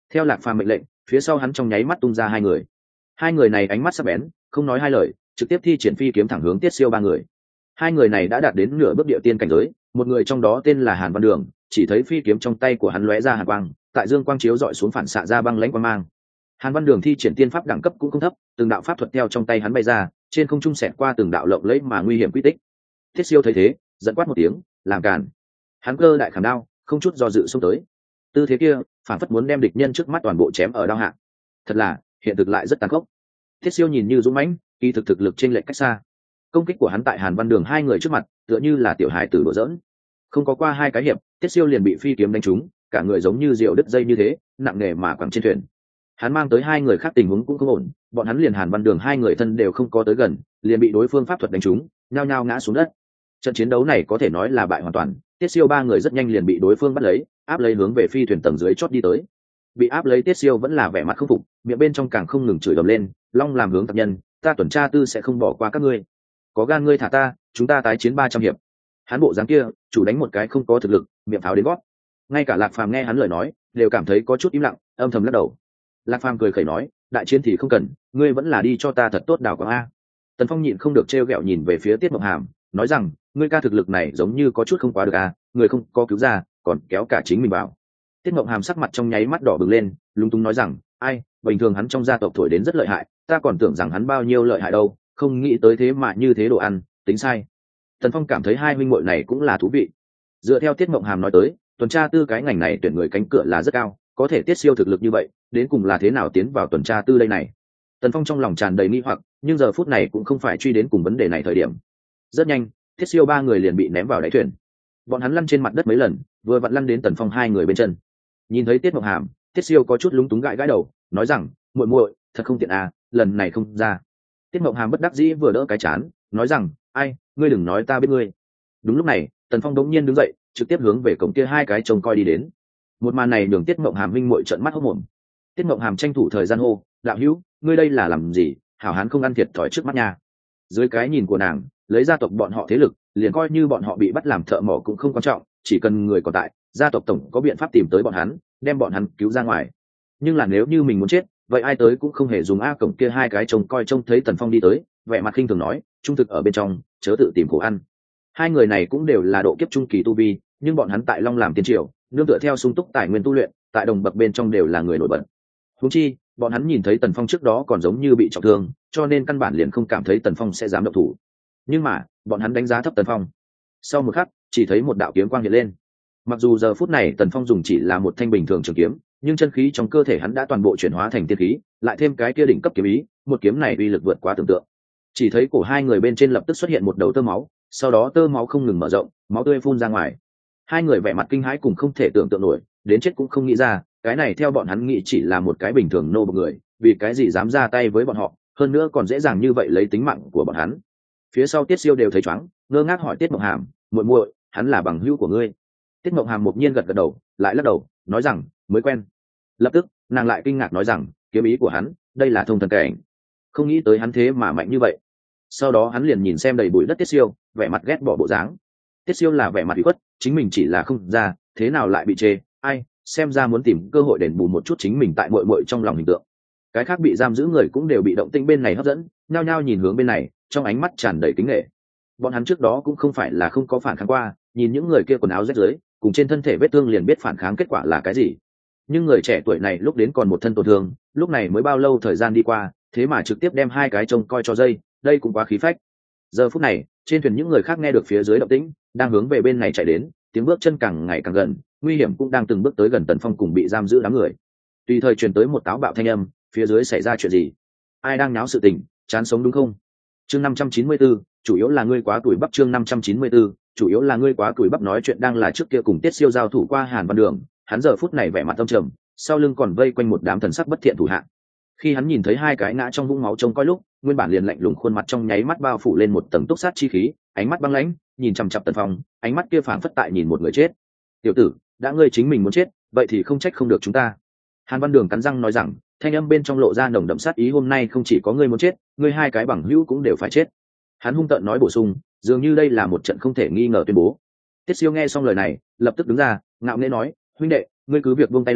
Theo Lạc Phàm mệnh lệnh, phía sau hắn trong nháy mắt tung ra hai người. Hai người này ánh mắt sắc bén, không nói hai lời, trực tiếp thi triển phi kiếm thẳng hướng Tiết Siêu ba người. Hai người này đã đạt đến nửa bước địa tiên cảnh giới, một người trong đó tên là Hàn Văn Đường, chỉ thấy phi kiếm trong tay của hắn lóe ra hàn quang, tại dương quang chiếu dọi xuống phản xạ ra băng lãnh quang mang. Hàn Văn Đường thi triển tiên pháp đẳng cấp cũng không thấp, từng đạo pháp thuật theo trong tay hắn bay ra, trên không trung xẹt qua từng đạo lộng lẫy mà nguy hiểm quy tích. Tiết Siêu thấy thế, giận quát một tiếng, làm cản. Hắn cơ đại khảm đao, không chút do dự xông tới. Tư thế kia, phản phất muốn đem địch nhân trước mắt toàn bộ chém ở đao hạ. Thật là, hiện thực lại rất tàn khốc. Tiết Siêu nhìn như dũng mãnh, kỳ thực thực lực trên lệch cách xa. Công kích của hắn tại Hàn Văn Đường hai người trước mặt, tựa như là tiểu hài tử đùa giỡn. Không có qua hai cái hiệp, Tiết Siêu liền bị phi kiếm đánh trúng, cả người giống như diều đứt dây như thế, nặng nề mà quẳng trên thuyền. Hắn mang tới hai người khác tình huống cũng không ổn, bọn hắn liền Hàn Văn Đường hai người thân đều không có tới gần, liền bị đối phương pháp thuật đánh trúng, nhao nhao ngã xuống đất. Trận chiến đấu này có thể nói là bại hoàn toàn, Tiết Siêu ba người rất nhanh liền bị đối phương bắt lấy, áp lấy hướng về phi thuyền tầng dưới chót đi tới. Bị áp lấy Tiết Siêu vẫn là vẻ mặt không phục, miệng bên trong càng không ngừng chửi ầm lên, long làm hướng tập nhân, ta tuần tra tư sẽ không bỏ qua các ngươi. Có gan ngươi thả ta, chúng ta tái chiến ba trăm hiệp. Hắn bộ dáng kia, chủ đánh một cái không có thực lực, miệng pháo đến gót. Ngay cả Lạc Phàm nghe hắn lời nói, đều cảm thấy có chút im lặng, âm thầm lắc đầu. Lạc Phàm cười khẩy nói, đại chiến thì không cần, ngươi vẫn là đi cho ta thật tốt đào quảng a. Tần Phong nhịn không được trêu ghẹo nhìn về phía Tiết Mộng Hàm, nói rằng, ngươi ca thực lực này giống như có chút không quá được a, người không có cứu ra, còn kéo cả chính mình vào. Tiết Mộng Hàm sắc mặt trong nháy mắt đỏ bừng lên, lúng túng nói rằng, ai, bình thường hắn trong gia tộc thổi đến rất lợi hại, ta còn tưởng rằng hắn bao nhiêu lợi hại đâu, không nghĩ tới thế mà như thế đồ ăn, tính sai. Tần Phong cảm thấy hai huynh muội này cũng là thú vị. Dựa theo Tiết Mộng Hàm nói tới, tuần tra tư cái ngành này tuyển người cánh cửa là rất cao, có thể Tiết Siêu thực lực như vậy, đến cùng là thế nào tiến vào tuần tra tư đây này? Tần Phong trong lòng tràn đầy nghi hoặc, nhưng giờ phút này cũng không phải truy đến cùng vấn đề này thời điểm. Rất nhanh, Tiết Siêu ba người liền bị ném vào đáy thuyền. Bọn hắn lăn trên mặt đất mấy lần, vừa vặn lăn đến Tần Phong hai người bên chân. Nhìn thấy Tiết Mộng Hàm, Tiết Siêu có chút lúng túng gãi gãi đầu, nói rằng, muội muội, thật không tiện à, lần này không ra. Tiết Mộng Hàm bất đắc dĩ vừa đỡ cái chán, nói rằng, ai, ngươi đừng nói ta biết ngươi. Đúng lúc này, Tần Phong đống nhiên đứng dậy, trực tiếp hướng về cổng kia hai cái trông coi đi đến. Một màn này nhường Tiết Mộng Hàm minh muội trợn mắt hốt mồm. Tiết Mộng Hàm tranh thủ thời gian hô, đạo hữu, ngươi đây là làm gì, hảo hán không ăn thiệt thòi trước mắt nha. Dưới cái nhìn của nàng, lấy gia tộc bọn họ thế lực, liền coi như bọn họ bị bắt làm thợ mỏ cũng không quan trọng, chỉ cần người còn tại, gia tộc tổng có biện pháp tìm tới bọn hắn, đem bọn hắn cứu ra ngoài. Nhưng là nếu như mình muốn chết, vậy ai tới cũng không hề dùng. A cổng kia hai cái trông coi trông thấy Tần Phong đi tới, vẻ mặt khinh thường nói, trung thực ở bên trong, chớ tự tìm khổ ăn. Hai người này cũng đều là độ kiếp trung kỳ tu vi, nhưng bọn hắn tại Long làm tiên triều, nương tựa theo sung túc tài nguyên tu luyện, tại đồng bậc bên trong đều là người nổi bật. Huống chi, bọn hắn nhìn thấy Tần Phong trước đó còn giống như bị trọng thương, cho nên căn bản liền không cảm thấy Tần Phong sẽ dám động thủ. Nhưng mà, bọn hắn đánh giá thấp Tần Phong. Sau một khắc, chỉ thấy một đạo kiếm quang hiện lên. Mặc dù giờ phút này Tần Phong dùng chỉ là một thanh bình thường trường kiếm, nhưng chân khí trong cơ thể hắn đã toàn bộ chuyển hóa thành tiên khí, lại thêm cái kia đỉnh cấp kiếm ý, một kiếm này uy lực vượt quá tưởng tượng. Chỉ thấy cổ hai người bên trên lập tức xuất hiện một đầu tơ máu, sau đó tơ máu không ngừng mở rộng, máu tươi phun ra ngoài. Hai người vẻ mặt kinh hãi cùng không thể tưởng tượng nổi, đến chết cũng không nghĩ ra, cái này theo bọn hắn nghĩ chỉ là một cái bình thường nô bộc người, vì cái gì dám ra tay với bọn họ, hơn nữa còn dễ dàng như vậy lấy tính mạng của bọn hắn. Phía sau Tiết Siêu đều thấy chóng, ngơ ngác hỏi Tiết Mộng Hàm, muội muội, hắn là bằng hữu của ngươi? Tiết Mộng Hàm đột nhiên gật gật đầu, lại lắc đầu, nói rằng, mới quen. Lập tức, nàng lại kinh ngạc nói rằng, kiếm ý của hắn, đây là thông thần cảnh. Không nghĩ tới hắn thế mà mạnh như vậy. Sau đó hắn liền nhìn xem đầy bụi đất Tiết Siêu, vẻ mặt ghét bỏ bộ dáng. Tiết Siêu là vẻ mặt ủy khuất, chính mình chỉ là không ra, thế nào lại bị chê, ai, xem ra muốn tìm cơ hội đền bù một chút chính mình tại muội muội trong lòng hình tượng. Cái khác bị giam giữ người cũng đều bị động tĩnh bên này hấp dẫn, nhao nhao nhìn hướng bên này, trong ánh mắt tràn đầy kính nể. Bọn hắn trước đó cũng không phải là không có phản kháng qua, nhìn những người kia quần áo rách rưới, cùng trên thân thể vết thương liền biết phản kháng kết quả là cái gì. Nhưng người trẻ tuổi này lúc đến còn một thân tổn thương, lúc này mới bao lâu thời gian đi qua, thế mà trực tiếp đem hai cái trông coi cho dây, đây cũng quá khí phách. Giờ phút này, trên thuyền những người khác nghe được phía dưới động tĩnh, đang hướng về bên này chạy đến, tiếng bước chân càng ngày càng gần, nguy hiểm cũng đang từng bước tới gần Tần Phong cùng bị giam giữ đám người. Tùy thời truyền tới một táo bạo thanh âm, phía dưới xảy ra chuyện gì? Ai đang náo sự tình, chán sống đúng không? Chương năm trăm chín mươi tư, chủ yếu là ngươi quá tuổi bắp. Chương năm trăm chín mươi tư, chủ yếu là ngươi quá tuổi bắp. Nói chuyện đang là trước kia cùng Tiết Siêu giao thủ qua Hàn Văn Đường, hắn giờ phút này vẻ mặt âm trầm, sau lưng còn vây quanh một đám thần sắc bất thiện thủ hạ. Khi hắn nhìn thấy hai cái ngã trong vũng máu trông coi lúc, nguyên bản liền lạnh lùng khuôn mặt trong nháy mắt bao phủ lên một tầng túc sát chi khí, ánh mắt băng lãnh, nhìn chằm chằm Tần Phong, ánh mắt kia phảng phất tại nhìn một người chết. Tiểu tử, đã ngươi chính mình muốn chết, vậy thì không trách không được chúng ta. Hàn Văn Đường cắn răng nói rằng, thanh âm bên trong lộ ra nồng đậm sát ý, hôm nay không chỉ có ngươi muốn chết, ngươi hai cái bằng hữu cũng đều phải chết. Hắn hung tợn nói bổ sung, dường như đây là một trận không thể nghi ngờ tuyên bố. Tiết Siêu nghe xong lời này, lập tức đứng ra, ngạo nghễ nói, huynh đệ, ngươi cứ việc buông tay làm,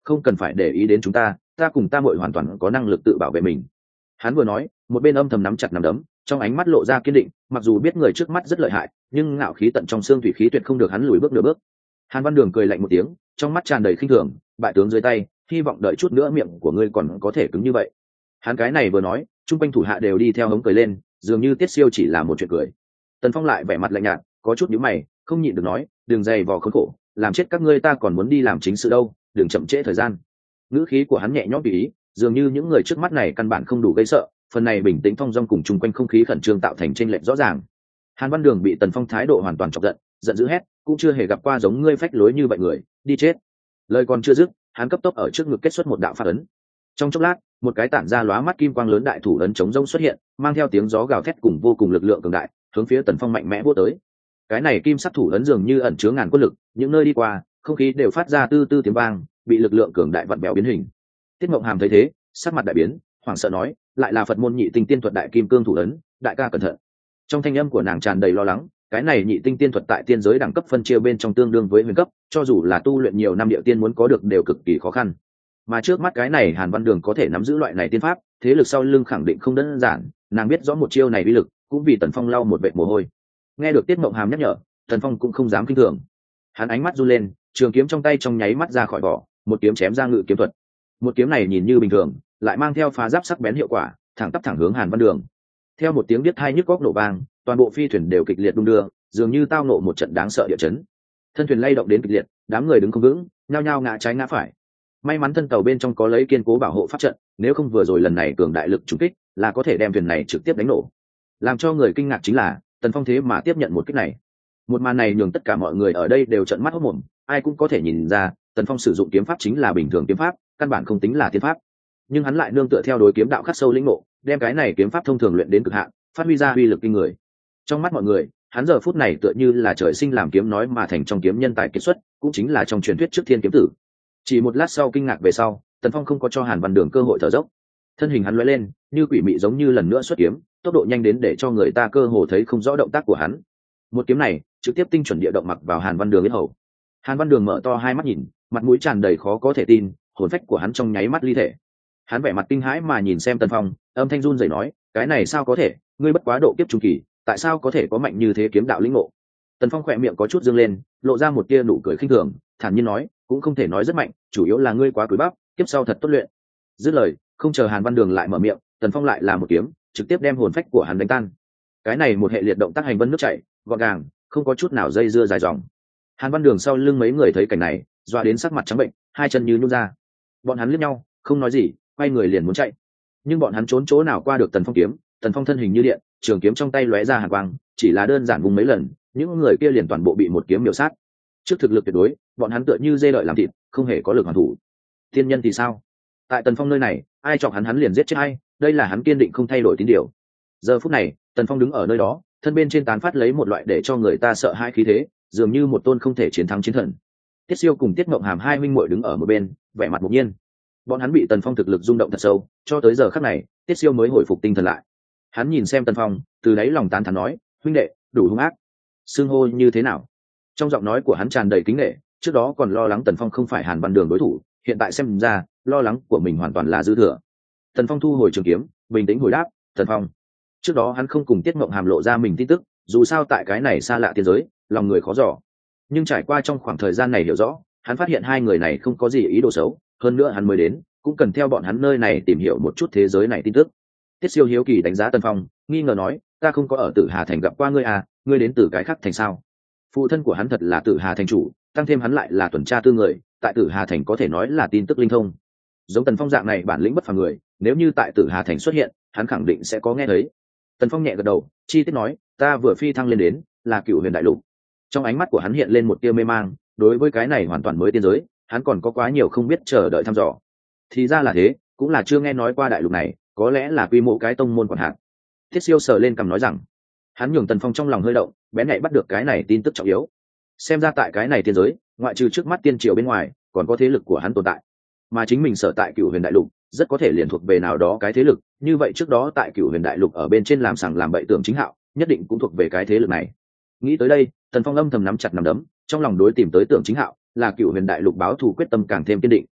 không cần phải để ý đến chúng ta, ta cùng ta muội hoàn toàn có năng lực tự bảo vệ mình. Hắn vừa nói một bên âm thầm nắm chặt nắm đấm, trong ánh mắt lộ ra kiên định, mặc dù biết người trước mắt rất lợi hại, nhưng ngạo khí tận trong xương thủy khí tuyệt không được hắn lùi bước nửa bước. Hàn Văn Đường cười lạnh một tiếng, trong mắt tràn đầy khinh thường, bại tướng dưới tay, hy vọng đợi chút nữa miệng của ngươi còn có thể cứng như vậy. Hắn cái này vừa nói, chung quanh thủ hạ đều đi theo hống cười lên, dường như Tiết Siêu chỉ là một chuyện cười. Tần Phong lại vẻ mặt lạnh nhạt, có chút nhíu mày, không nhịn được nói, đừng dày vò khốn khổ, làm chết các ngươi ta còn muốn đi làm chính sự đâu, đừng chậm trễ thời gian. Ngữ khí của hắn nhẹ nhõm tùy ý, dường như những người trước mắt này căn bản không đủ gây sợ, phần này bình tĩnh thong dong cùng chung quanh không khí khẩn trương tạo thành chênh lệch rõ ràng. Hàn Văn Đường bị Tần Phong thái độ hoàn toàn chọc giận, giận dữ hét, cũng chưa hề gặp qua giống ngươi phách lối như vậy người, đi chết. Lời còn chưa dứt, hắn cấp tốc ở trước ngực kết xuất một đạo pháp ấn. Trong chốc lát, một cái tản ra lóa mắt kim quang lớn đại thủ ấn chống rông xuất hiện, mang theo tiếng gió gào thét cùng vô cùng lực lượng cường đại, hướng phía Tần Phong mạnh mẽ vỗ tới. Cái này kim sắc thủ ấn dường như ẩn chứa ngàn quân lực, những nơi đi qua, không khí đều phát ra tư tư tiếng vang, bị lực lượng cường đại vặn bèo biến hình. Tiết Mộng Hàm thấy thế, sắc mặt đại biến, hoảng sợ nói, lại là Phật môn nhị tinh tiên thuật đại kim cương thủ ấn, đại ca cẩn thận. Trong thanh âm của nàng tràn đầy lo lắng, cái này nhị tinh tiên thuật tại tiên giới đẳng cấp phân chia bên trong tương đương với huyền cấp, cho dù là tu luyện nhiều năm địa tiên muốn có được đều cực kỳ khó khăn. Mà trước mắt cái này Hàn Văn Đường có thể nắm giữ loại này tiên pháp, thế lực sau lưng khẳng định không đơn giản, nàng biết rõ một chiêu này uy lực, cũng vì Tần Phong lau một vệt mồ hôi. Nghe được Tiết Mộng Hàm nhắc nhở, Tần Phong cũng không dám kinh thường. Hắn ánh mắt run lên, trường kiếm trong tay trong nháy mắt ra khỏi vỏ, một kiếm chém ra ngự kiếm thuật. Một kiếm này nhìn như bình thường, lại mang theo phá giáp sắc bén hiệu quả, thẳng tắp thẳng hướng Hàn Văn Đường. Theo một tiếng biết hai nhức góc nổ vang, toàn bộ phi thuyền đều kịch liệt đung đưa, dường như tao nộ một trận đáng sợ địa chấn. Thân thuyền lay động đến kịch liệt, đám người đứng không vững, nhao nhao ngã trái ngã phải. May mắn thân tàu bên trong có lấy kiên cố bảo hộ pháp trận, nếu không vừa rồi lần này cường đại lực trúng kích, là có thể đem thuyền này trực tiếp đánh nổ. Làm cho người kinh ngạc chính là, Tần Phong thế mà tiếp nhận một kích này. Một màn này nhường tất cả mọi người ở đây đều trợn mắt hốt mồm, ai cũng có thể nhìn ra, Tần Phong sử dụng kiếm pháp chính là bình thường kiếm pháp, căn bản không tính là tiên pháp. Nhưng hắn lại nương tựa theo đối kiếm đạo khắc sâu lĩnh ngộ, đem cái này kiếm pháp thông thường luyện đến cực hạn, phát huy ra uy lực kinh người. Trong mắt mọi người, hắn giờ phút này tựa như là trời sinh làm kiếm nói mà thành trong kiếm nhân tài kiệt xuất, cũng chính là trong truyền thuyết trước thiên kiếm tử. Chỉ một lát sau kinh ngạc về sau, Tần Phong không có cho Hàn Văn Đường cơ hội thở dốc. Thân hình hắn lóe lên, như quỷ mị giống như lần nữa xuất kiếm, tốc độ nhanh đến để cho người ta cơ hồ thấy không rõ động tác của hắn. Một kiếm này, trực tiếp tinh chuẩn địa động mặc vào Hàn Văn Đường yết hầu. Hàn Văn Đường mở to hai mắt nhìn, mặt mũi tràn đầy khó có thể tin, hồn phách của hắn trong nháy mắt ly thể. Hắn vẻ mặt kinh hãi mà nhìn xem Tần Phong, âm thanh run rẩy nói, cái này sao có thể, ngươi bất quá độ kiếp trung kỳ, tại sao có thể có mạnh như thế kiếm đạo lĩnh ngộ? Tần Phong khỏe miệng có chút dương lên, lộ ra một tia nụ cười khinh thường, thản nhiên nói, cũng không thể nói rất mạnh, chủ yếu là ngươi quá cúi bắp, kiếp sau thật tốt luyện. Dứt lời, không chờ Hàn Văn Đường lại mở miệng, Tần Phong lại là một kiếm, trực tiếp đem hồn phách của hắn đánh tan. Cái này một hệ liệt động tác hành vân nước chảy, gọn gàng, không có chút nào dây dưa dài dòng. Hàn Văn Đường sau lưng mấy người thấy cảnh này, doa đến sắc mặt trắng bệnh, hai chân như nhũn ra. Bọn hắn liếc nhau, không nói gì, quay người liền muốn chạy. Nhưng bọn hắn trốn chỗ nào qua được Tần Phong kiếm, Tần Phong thân hình như điện, trường kiếm trong tay lóe ra hàn quang, chỉ là đơn giản vùng mấy lần, những người kia liền toàn bộ bị một kiếm miểu sát. Trước thực lực tuyệt đối, bọn hắn tựa như dê đợi làm thịt, không hề có lực hoàn thủ. Thiên nhân thì sao? Tại Tần Phong nơi này, ai chọc hắn hắn liền giết chết ai, đây là hắn kiên định không thay đổi tín điều. Giờ phút này, Tần Phong đứng ở nơi đó, thân bên trên tán phát lấy một loại để cho người ta sợ hãi khí thế, dường như một tôn không thể chiến thắng chiến thần. Tiết Siêu cùng Tiết Mộng Hàm hai huynh muội đứng ở một bên, vẻ mặt ngạc nhiên. Bọn hắn bị Tần Phong thực lực rung động thật sâu, cho tới giờ khắc này, Tiết Siêu mới hồi phục tinh thần lại. Hắn nhìn xem Tần Phong, từ đáy lòng tán thán nói, huynh đệ, đủ hung ác. Xưng hô như thế nào? Trong giọng nói của hắn tràn đầy kính nể, trước đó còn lo lắng Tần Phong không phải Hàn Văn Đường đối thủ, hiện tại xem ra, lo lắng của mình hoàn toàn là dư thừa. Tần Phong thu hồi trường kiếm, bình tĩnh hồi đáp, Tần Phong. Trước đó hắn không cùng Tiết Mộng Hàm lộ ra mình tin tức, dù sao tại cái này xa lạ tiên giới, lòng người khó dò. Nhưng trải qua trong khoảng thời gian này hiểu rõ, hắn phát hiện hai người này không có gì ý đồ xấu, hơn nữa hắn mới đến, cũng cần theo bọn hắn nơi này tìm hiểu một chút thế giới này tin tức. Tiết Siêu hiếu kỳ đánh giá Tần Phong, nghi ngờ nói, ta không có ở Tử Hà Thành gặp qua ngươi à, ngươi đến từ cái khác thành sao? Phụ thân của hắn thật là Tử Hà Thành chủ, tăng thêm hắn lại là tuần tra tư người, tại Tử Hà Thành có thể nói là tin tức linh thông. Giống Tần Phong dạng này bản lĩnh bất phàm người, nếu như tại Tử Hà Thành xuất hiện, hắn khẳng định sẽ có nghe thấy. Tần Phong nhẹ gật đầu, chi tiết nói, ta vừa phi thăng lên đến, là Cửu Huyền Đại Lục. Trong ánh mắt của hắn hiện lên một tia mê mang, đối với cái này hoàn toàn mới tiên giới, hắn còn có quá nhiều không biết chờ đợi thăm dò. Thì ra là thế, cũng là chưa nghe nói qua đại lục này, có lẽ là quy mô cái tông môn quản hạt. Thiết Siêu sờ lên cằm nói rằng, hắn nhường Tần Phong trong lòng hơi động, bén nhạy bắt được cái này tin tức trọng yếu. Xem ra tại cái này tiên giới, ngoại trừ trước mắt tiên triều bên ngoài, còn có thế lực của hắn tồn tại. Mà chính mình sở tại Cửu Huyền Đại Lục, rất có thể liền thuộc về nào đó cái thế lực, như vậy trước đó tại Cửu Huyền Đại Lục ở bên trên làm sằng làm bậy tưởng chính hạo, nhất định cũng thuộc về cái thế lực này. Nghĩ tới đây, Tần Phong âm thầm nắm chặt nắm đấm, trong lòng đối tìm tới tưởng chính hạo, là Cửu Huyền Đại Lục báo thù quyết tâm càng thêm kiên định.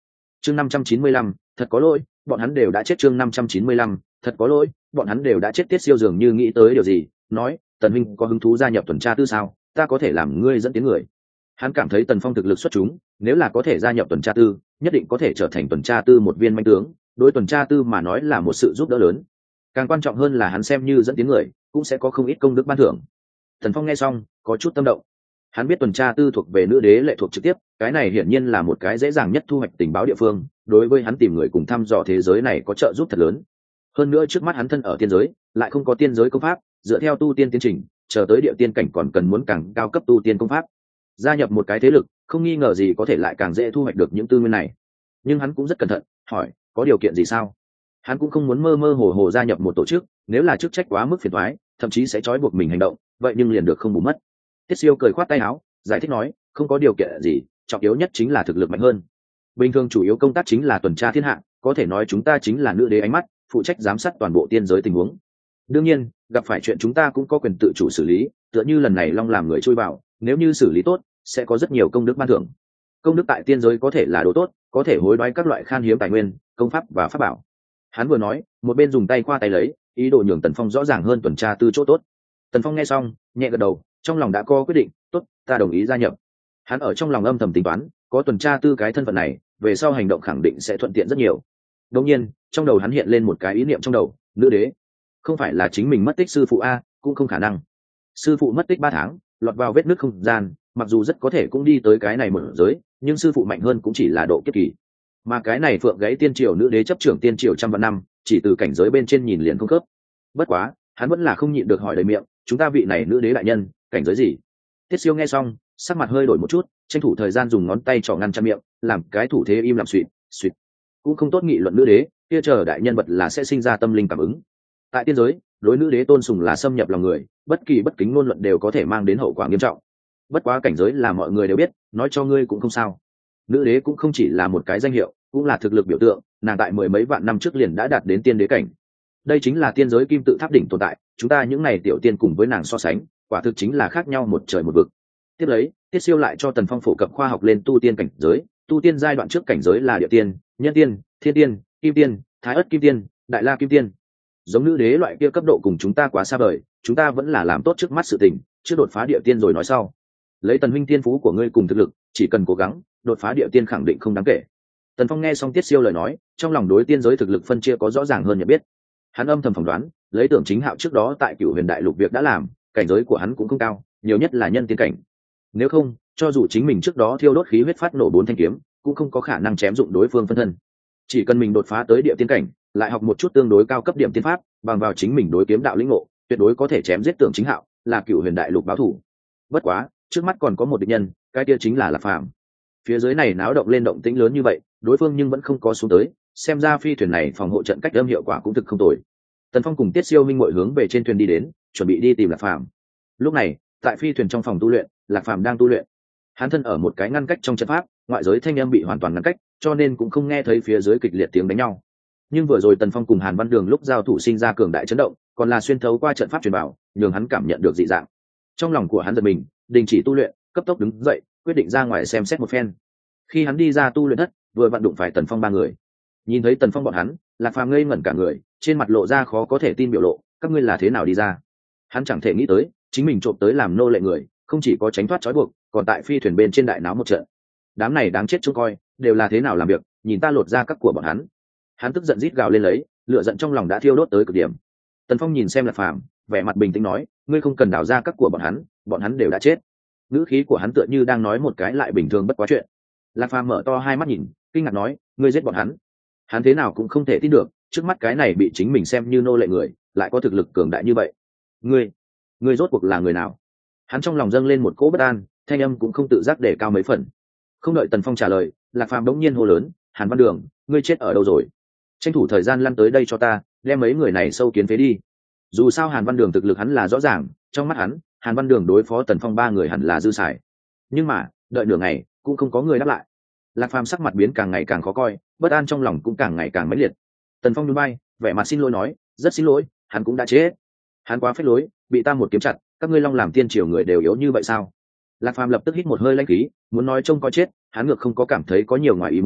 chương năm trăm chín mươi lăm, thật có lỗi, bọn hắn đều đã chết. Chương năm trăm chín mươi lăm, thật có lỗi, bọn hắn đều đã chết. Tiết Siêu dường như nghĩ tới điều gì, nói, Tần huynh có hứng thú gia nhập tuần tra tư sao? Ta có thể làm ngươi dẫn tiếng người. Hắn cảm thấy Tần Phong thực lực xuất chúng, nếu là có thể gia nhập tuần tra tư, nhất định có thể trở thành tuần tra tư một viên manh tướng, đối tuần tra tư mà nói là một sự giúp đỡ lớn. Càng quan trọng hơn là hắn xem như dẫn tiếng người, cũng sẽ có không ít công đức ban thưởng. Tần Phong nghe xong, có chút tâm động. Hắn biết tuần tra tư thuộc về nữ đế lệ thuộc trực tiếp, cái này hiển nhiên là một cái dễ dàng nhất thu hoạch tình báo địa phương, đối với hắn tìm người cùng thăm dò thế giới này có trợ giúp thật lớn. Hơn nữa trước mắt hắn thân ở tiên giới, lại không có tiên giới công pháp, dựa theo tu tiên tiến trình, chờ tới địa tiên cảnh còn cần muốn càng cao cấp tu tiên công pháp. Gia nhập một cái thế lực, không nghi ngờ gì có thể lại càng dễ thu hoạch được những tư nguyên này. Nhưng hắn cũng rất cẩn thận, hỏi, có điều kiện gì sao? Hắn cũng không muốn mơ mơ hồ hồ gia nhập một tổ chức, nếu là chức trách quá mức phiền toái, thậm chí sẽ trói buộc mình hành động, vậy nhưng liền được không bù mất. Tiết Siêu cười khoát tay áo, giải thích nói, không có điều kiện gì, trọng yếu nhất chính là thực lực mạnh hơn. Bình thường chủ yếu công tác chính là tuần tra thiên hạ, có thể nói chúng ta chính là nữ đế ánh mắt, phụ trách giám sát toàn bộ tiên giới tình huống. Đương nhiên, gặp phải chuyện chúng ta cũng có quyền tự chủ xử lý, tựa như lần này Long làm người chui vào, nếu như xử lý tốt, sẽ có rất nhiều công đức ban thưởng. Công đức tại tiên giới có thể là đồ tốt, có thể hối đoái các loại khan hiếm tài nguyên, công pháp và pháp bảo. Hắn vừa nói, một bên dùng tay khoa tay lấy, ý đồ nhường Tần Phong rõ ràng hơn tuần tra tư chỗ tốt. Tần Phong nghe xong, nhẹ gật đầu, trong lòng đã có quyết định, tốt, ta đồng ý gia nhập. Hắn ở trong lòng âm thầm tính toán, có tuần tra tư cái thân phận này, về sau hành động khẳng định sẽ thuận tiện rất nhiều. Đương nhiên, trong đầu hắn hiện lên một cái ý niệm trong đầu, nữ đế, không phải là chính mình mất tích sư phụ a, cũng không khả năng. Sư phụ mất tích ba tháng, lọt vào vết nứt không gian, mặc dù rất có thể cũng đi tới cái này một giới, nhưng sư phụ mạnh hơn cũng chỉ là độ kiếp kỳ. Mà cái này phượng gáy tiên triều nữ đế chấp trưởng tiên triều trăm vạn năm, chỉ từ cảnh giới bên trên nhìn liền không khớp. Bất quá, hắn vẫn là không nhịn được hỏi đầy miệng, chúng ta vị này nữ đế đại nhân, cảnh giới gì? Tiết Siêu nghe xong, sắc mặt hơi đổi một chút, tranh thủ thời gian dùng ngón tay trỏ ngăn chặn miệng, làm cái thủ thế im lặng suỵt, suỵt. Cũng không tốt nghị luận nữ đế, kia chờ đại nhân vật là sẽ sinh ra tâm linh cảm ứng. Tại tiên giới, đối nữ đế tôn sùng là xâm nhập lòng người, bất kỳ bất kính ngôn luận đều có thể mang đến hậu quả nghiêm trọng. Bất quá cảnh giới là mọi người đều biết, nói cho ngươi cũng không sao. Nữ đế cũng không chỉ là một cái danh hiệu, cũng là thực lực biểu tượng, nàng tại mười mấy vạn năm trước liền đã đạt đến tiên đế cảnh. Đây chính là tiên giới kim tự tháp đỉnh tồn tại, chúng ta những này tiểu tiên cùng với nàng so sánh, quả thực chính là khác nhau một trời một vực. Tiếp lấy, Tiết Siêu lại cho Tần Phong phổ cập khoa học lên tu tiên cảnh giới, tu tiên giai đoạn trước cảnh giới là địa tiên, nhân tiên, thiên tiên, kim tiên, thái ất kim tiên, đại la kim tiên. Giống nữ đế loại kia cấp độ cùng chúng ta quá xa vời, chúng ta vẫn là làm tốt trước mắt sự tình, chưa đột phá địa tiên rồi nói sau. Lấy Tần huynh tiên phú của ngươi cùng thực lực, chỉ cần cố gắng, đột phá địa tiên khẳng định không đáng kể. Tần Phong nghe xong Tiết Siêu lời nói, trong lòng đối tiên giới thực lực phân chia có rõ ràng hơn nhận biết. Hắn âm thầm phỏng đoán, lấy Tưởng Chính Hạo trước đó tại Cửu Huyền Đại Lục việc đã làm, cảnh giới của hắn cũng không cao, nhiều nhất là nhân tiên cảnh. Nếu không, cho dù chính mình trước đó thiêu đốt khí huyết phát nổ bốn thanh kiếm, cũng không có khả năng chém dụng đối phương phân thân. Chỉ cần mình đột phá tới địa tiên cảnh, lại học một chút tương đối cao cấp điểm tiên pháp, bằng vào chính mình đối kiếm đạo lĩnh ngộ, tuyệt đối có thể chém giết Tưởng Chính Hạo, là Cửu Huyền Đại Lục báo thủ. Bất quá, trước mắt còn có một địch nhân, cái kia chính là Lạc Phàm. Phía dưới này náo động lên động tĩnh lớn như vậy, đối phương nhưng vẫn không có xuống tới, xem ra phi thuyền này phòng hộ trận cách âm hiệu quả cũng thực không tồi. Tần Phong cùng Tiết Siêu minh muội hướng về trên thuyền đi đến, chuẩn bị đi tìm Lạc Phàm. Lúc này, tại phi thuyền trong phòng tu luyện, Lạc Phàm đang tu luyện. Hắn thân ở một cái ngăn cách trong trận pháp, ngoại giới thanh âm bị hoàn toàn ngăn cách, cho nên cũng không nghe thấy phía dưới kịch liệt tiếng đánh nhau. Nhưng vừa rồi Tần Phong cùng Hàn Văn Đường lúc giao thủ sinh ra cường đại chấn động, còn là xuyên thấu qua trận pháp truyền bảo, nhường hắn cảm nhận được dị dạng. Trong lòng của hắn giật mình, đình chỉ tu luyện, cấp tốc đứng dậy, quyết định ra ngoài xem xét một phen. Khi hắn đi ra tu luyện thất, vừa vặn đụng phải Tần Phong ba người. Nhìn thấy Tần Phong bọn hắn, Lạc Phàm ngây ngẩn cả người, trên mặt lộ ra khó có thể tin biểu lộ, các ngươi là thế nào đi ra? Hắn chẳng thể nghĩ tới, chính mình trộm tới làm nô lệ người, không chỉ có tránh thoát trói buộc, còn tại phi thuyền bên trên đại náo một trận. Đám này đáng chết trông coi, đều là thế nào làm việc, nhìn ta lột ra các của bọn hắn. Hắn tức giận rít gào lên lấy, lửa giận trong lòng đã thiêu đốt tới cực điểm. Tần Phong nhìn xem Lạc Phàm, vẻ mặt bình tĩnh nói, ngươi không cần đào ra các của bọn hắn, bọn hắn đều đã chết. Ngữ khí của hắn tựa như đang nói một cái lại bình thường bất quá chuyện. Lạc Phàm mở to hai mắt nhìn, kinh ngạc nói, ngươi giết bọn hắn? Hắn thế nào cũng không thể tin được, trước mắt cái này bị chính mình xem như nô lệ người, lại có thực lực cường đại như vậy. Ngươi, ngươi rốt cuộc là người nào? Hắn trong lòng dâng lên một cỗ bất an, thanh âm cũng không tự giác để cao mấy phần. Không đợi Tần Phong trả lời, Lạc Phàm đống nhiên hô lớn, Hàn Văn Đường, ngươi chết ở đâu rồi? Tranh thủ thời gian lăn tới đây cho ta, đem mấy người này sâu kiến phế đi. Dù sao Hàn Văn Đường thực lực hắn là rõ ràng, trong mắt hắn, Hàn Văn Đường đối phó Tần Phong ba người hẳn là dư xài. Nhưng mà, đợi nửa ngày, cũng không có người đáp lại. Lạc Phàm sắc mặt biến càng ngày càng khó coi, bất an trong lòng cũng càng ngày càng mãnh liệt. Tần Phong nhún vai, vẻ mặt xin lỗi nói, rất xin lỗi, hắn cũng đã chết. Hắn quá phế lối, bị ta một kiếm chặt, các ngươi Long làm tiên triều người đều yếu như vậy sao? Lạc Phàm lập tức hít một hơi lãnh khí, muốn nói trông coi chết, hắn ngược không có cảm thấy có nhiều ngoài ý muốn,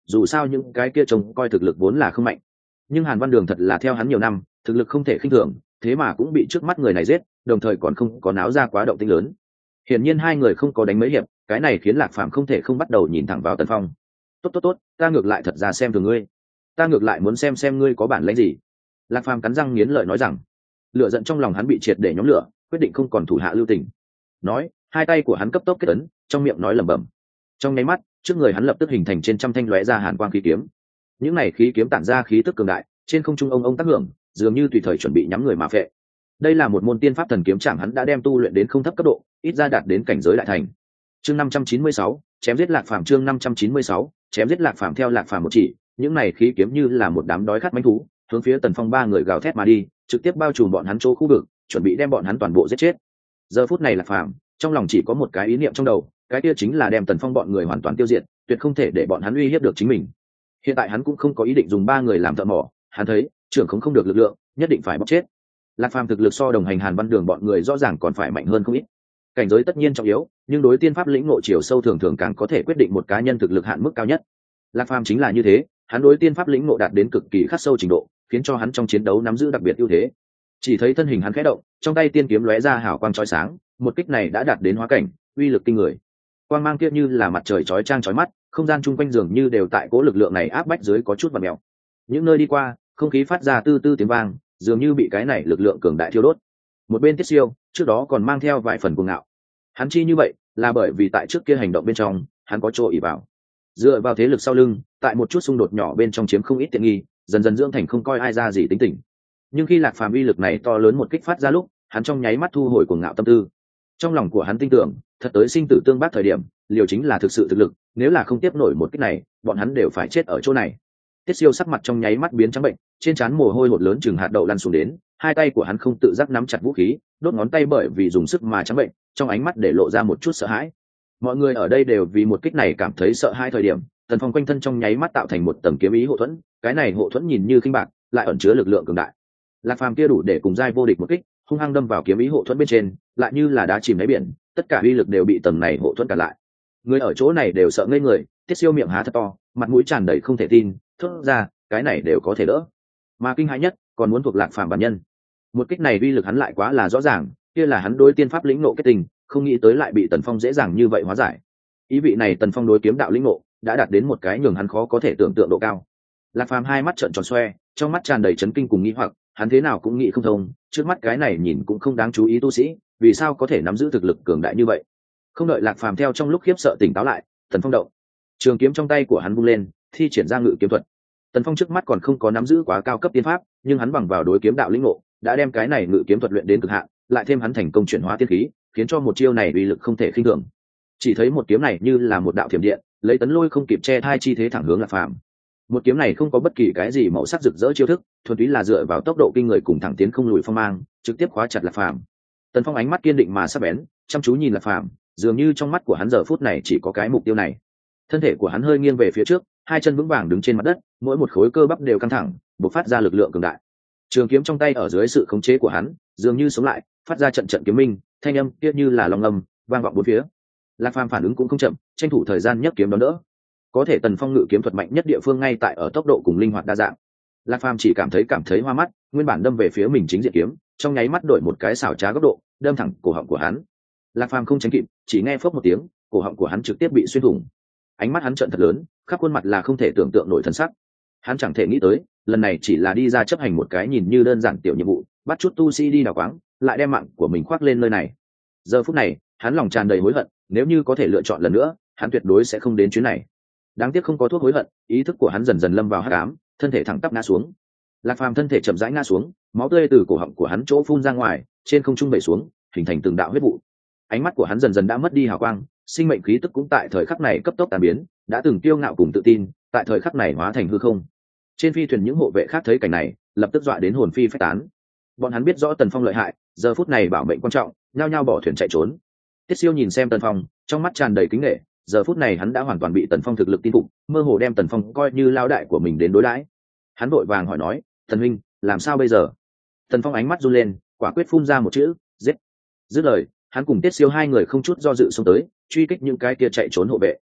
dù sao những cái kia trông coi thực lực vốn là không mạnh. Nhưng Hàn Văn Đường thật là theo hắn nhiều năm, thực lực không thể khinh thường, thế mà cũng bị trước mắt người này giết, đồng thời còn không có náo ra quá động tĩnh lớn. Hiển nhiên hai người không có đánh mấy hiệp, cái này khiến Lạc Phàm không thể không bắt đầu nhìn thẳng vào Tần Phong. Tốt tốt tốt, ta ngược lại thật ra xem thường ngươi, ta ngược lại muốn xem xem ngươi có bản lĩnh gì. Lạc Phàm cắn răng nghiến lợi nói rằng, lửa giận trong lòng hắn bị triệt để nhóm lửa, quyết định không còn thủ hạ lưu tình. Nói, hai tay của hắn cấp tốc kết ấn, trong miệng nói lẩm bẩm. Trong nháy mắt, trước người hắn lập tức hình thành trên trăm thanh lóe ra hàn quang khí kiếm. Những này khí kiếm tản ra khí tức cường đại, trên không trung ông ông tác hưởng, dường như tùy thời chuẩn bị nhắm người mà phệ. Đây là một môn tiên pháp thần kiếm chẳng hắn đã đem tu luyện đến không thấp cấp độ, ít ra đạt đến cảnh giới đại thành. Chương năm trăm chín mươi sáu, chém giết Lạc Phàm. Chương năm trăm chín mươi sáu, chém giết Lạc Phàm. Theo Lạc Phàm một chỉ, những này khí kiếm như là một đám đói khát mãnh thú, hướng phía Tần Phong ba người gào thét mà đi, trực tiếp bao trùm bọn hắn chỗ khu vực, chuẩn bị đem bọn hắn toàn bộ giết chết. Giờ phút này Lạc Phàm trong lòng chỉ có một cái ý niệm trong đầu, cái kia chính là đem Tần Phong bọn người hoàn toàn tiêu diệt, tuyệt không thể để bọn hắn uy hiếp được chính mình. Hiện tại hắn cũng không có ý định dùng ba người làm thợ mỏ, hắn thấy trưởng không không được lực lượng, nhất định phải bóc chết. Lạc Phàm thực lực so đồng hành Hàn Văn Đường bọn người rõ ràng còn phải mạnh hơn không ít. Cảnh giới tất nhiên trọng yếu, nhưng đối tiên pháp lĩnh ngộ chiều sâu thường thường càng có thể quyết định một cá nhân thực lực hạn mức cao nhất. Lạc Phàm chính là như thế, hắn đối tiên pháp lĩnh ngộ đạt đến cực kỳ khắc sâu trình độ, khiến cho hắn trong chiến đấu nắm giữ đặc biệt ưu thế. Chỉ thấy thân hình hắn khẽ động, trong tay tiên kiếm lóe ra hào quang chói sáng, một kích này đã đạt đến hóa cảnh, uy lực kinh người. Quang mang kia như là mặt trời chói chang chói mắt, không gian chung quanh dường như đều tại cố lực lượng này áp bách dưới có chút vặn mèo. Những nơi đi qua, không khí phát ra tư tư tiếng vang, dường như bị cái này lực lượng cường đại thiêu đốt. Một bên Tiết Siêu, trước đó còn mang theo vài phần cuồng ngạo. Hắn chi như vậy, là bởi vì tại trước kia hành động bên trong, hắn có chỗ ỷ vào. Dựa vào thế lực sau lưng, tại một chút xung đột nhỏ bên trong chiếm không ít tiện nghi, dần dần dưỡng thành không coi ai ra gì tính tình. Nhưng khi Lạc Phàm uy lực này to lớn một kích phát ra lúc, hắn trong nháy mắt thu hồi cuồng ngạo tâm tư. Trong lòng của hắn tin tưởng, thật tới sinh tử tương bác thời điểm, liều chính là thực sự thực lực, nếu là không tiếp nổi một kích này, bọn hắn đều phải chết ở chỗ này. Tiết Siêu sắc mặt trong nháy mắt biến trắng bệnh, trên trán mồ hôi hột lớn chừng hạt đậu lăn xuống đến, hai tay của hắn không tự giác nắm chặt vũ khí, đốt ngón tay bởi vì dùng sức mà trắng bệnh, trong ánh mắt để lộ ra một chút sợ hãi. Mọi người ở đây đều vì một kích này cảm thấy sợ hãi thời điểm, Tần Phong quanh thân trong nháy mắt tạo thành một tầng kiếm ý hộ thuẫn, cái này hộ thuẫn nhìn như khinh bạc, lại ẩn chứa lực lượng cường đại. Lạc Phàm kia đủ để cùng giai vô địch một kích, hung hăng đâm vào kiếm ý hộ thuẫn bên trên, lại như là đá chìm đáy biển, tất cả uy lực đều bị tầng này hộ thuẫn cản lại. Người ở chỗ này đều sợ ngây người, Tiết Siêu miệng há thật to, mặt mũi tràn đầy không thể tin, thốt ra, cái này đều có thể đỡ. Mà kinh hãi nhất, còn muốn thuộc Lạc Phàm bản nhân. Một kích này uy lực hắn lại quá là rõ ràng, kia là hắn đối tiên pháp lĩnh ngộ kết tình, không nghĩ tới lại bị Tần Phong dễ dàng như vậy hóa giải. Ý vị này Tần Phong đối kiếm đạo lĩnh ngộ đã đạt đến một cái nhường hắn khó có thể tưởng tượng độ cao. Lạc Phàm hai mắt trợn tròn xoe, trong mắt tràn đầy chấn kinh cùng nghi hoặc, hắn thế nào cũng nghĩ không thông, trước mắt cái này nhìn cũng không đáng chú ý tu sĩ, vì sao có thể nắm giữ thực lực cường đại như vậy. Không đợi Lạc Phàm theo trong lúc khiếp sợ tỉnh táo lại, Tần Phong động, trường kiếm trong tay của hắn vung lên, thi triển ra ngự kiếm thuật. Tần Phong trước mắt còn không có nắm giữ quá cao cấp tiên pháp, nhưng hắn bằng vào đối kiếm đạo lĩnh ngộ, đã đem cái này ngự kiếm thuật luyện đến cực hạn, lại thêm hắn thành công chuyển hóa tiên khí, khiến cho một chiêu này uy lực không thể khinh thường. Chỉ thấy một kiếm này như là một đạo thiểm điện, lấy tấn lôi không kịp che thai chi thế thẳng hướng Lạc Phàm. Một kiếm này không có bất kỳ cái gì màu sắc rực rỡ chiêu thức, thuần túy là dựa vào tốc độ kinh người cùng thẳng tiến không lùi phong mang, trực tiếp khóa chặt Lạc Phàm. Tần Phong ánh mắt kiên định mà sắc bén, chăm chú nhìn Lạc Phàm, dường như trong mắt của hắn giờ phút này chỉ có cái mục tiêu này. Thân thể của hắn hơi nghiêng về phía trước, hai chân vững vàng đứng trên mặt đất, mỗi một khối cơ bắp đều căng thẳng, bộc phát ra lực lượng cường đại. Trường kiếm trong tay ở dưới sự khống chế của hắn, dường như sống lại, phát ra trận trận kiếm minh, thanh âm kia như là long ngâm, vang vọng bốn phía. Lạc Phàm phản ứng cũng không chậm, tranh thủ thời gian nhấc kiếm đón đỡ. Có thể Tần Phong ngự kiếm thuật mạnh nhất địa phương ngay tại ở tốc độ cùng linh hoạt đa dạng. Lạc Phàm chỉ cảm thấy cảm thấy hoa mắt, nguyên bản đâm về phía mình chính diện kiếm, trong nháy mắt đổi một cái xảo trá góc độ, đâm thẳng cổ họng của hắn. Lạc Phàm không tránh kịp, chỉ nghe phốc một tiếng, cổ họng của hắn trực tiếp bị xuyên thủng. Ánh mắt hắn trợn thật lớn, khắp khuôn mặt là không thể tưởng tượng nổi thần sắc. Hắn chẳng thể nghĩ tới, lần này chỉ là đi ra chấp hành một cái nhìn như đơn giản tiểu nhiệm vụ, bắt chút tu sĩ đi đào quáng, lại đem mạng của mình khoác lên nơi này. Giờ phút này, hắn lòng tràn đầy hối hận, nếu như có thể lựa chọn lần nữa, hắn tuyệt đối sẽ không đến chuyến này. Đáng tiếc không có thuốc hối hận, ý thức của hắn dần dần lâm vào hắc ám, thân thể thẳng tắp ngã xuống. Lạc Phàm thân thể chậm rãi ngã xuống, máu tươi từ cổ họng của hắn chỗ phun ra ngoài, trên không trung bể xuống, hình thành từng đạo huyết vụ. Ánh mắt của hắn dần dần đã mất đi hào quang, sinh mệnh khí tức cũng tại thời khắc này cấp tốc tan biến, đã từng kiêu ngạo cùng tự tin, tại thời khắc này hóa thành hư không. Trên phi thuyền những hộ vệ khác thấy cảnh này, lập tức dọa đến hồn phi phách tán. Bọn hắn biết rõ Tần Phong lợi hại, giờ phút này bảo mệnh quan trọng, nhao nhao bỏ thuyền chạy trốn. Tiết Siêu nhìn xem Tần Phong, trong mắt tràn đầy kính nể, giờ phút này hắn đã hoàn toàn bị Tần Phong thực lực tin phục, mơ hồ đem Tần Phong coi như lao đại của mình đến đối đãi. Hắn vội vàng hỏi nói, "Tần huynh, làm sao bây giờ?" Tần Phong ánh mắt run lên, quả quyết phun ra một chữ, "Giết." Dứt lời, hắn cùng Tiết Siêu hai người không chút do dự xông tới, truy kích những cái kia chạy trốn hộ vệ.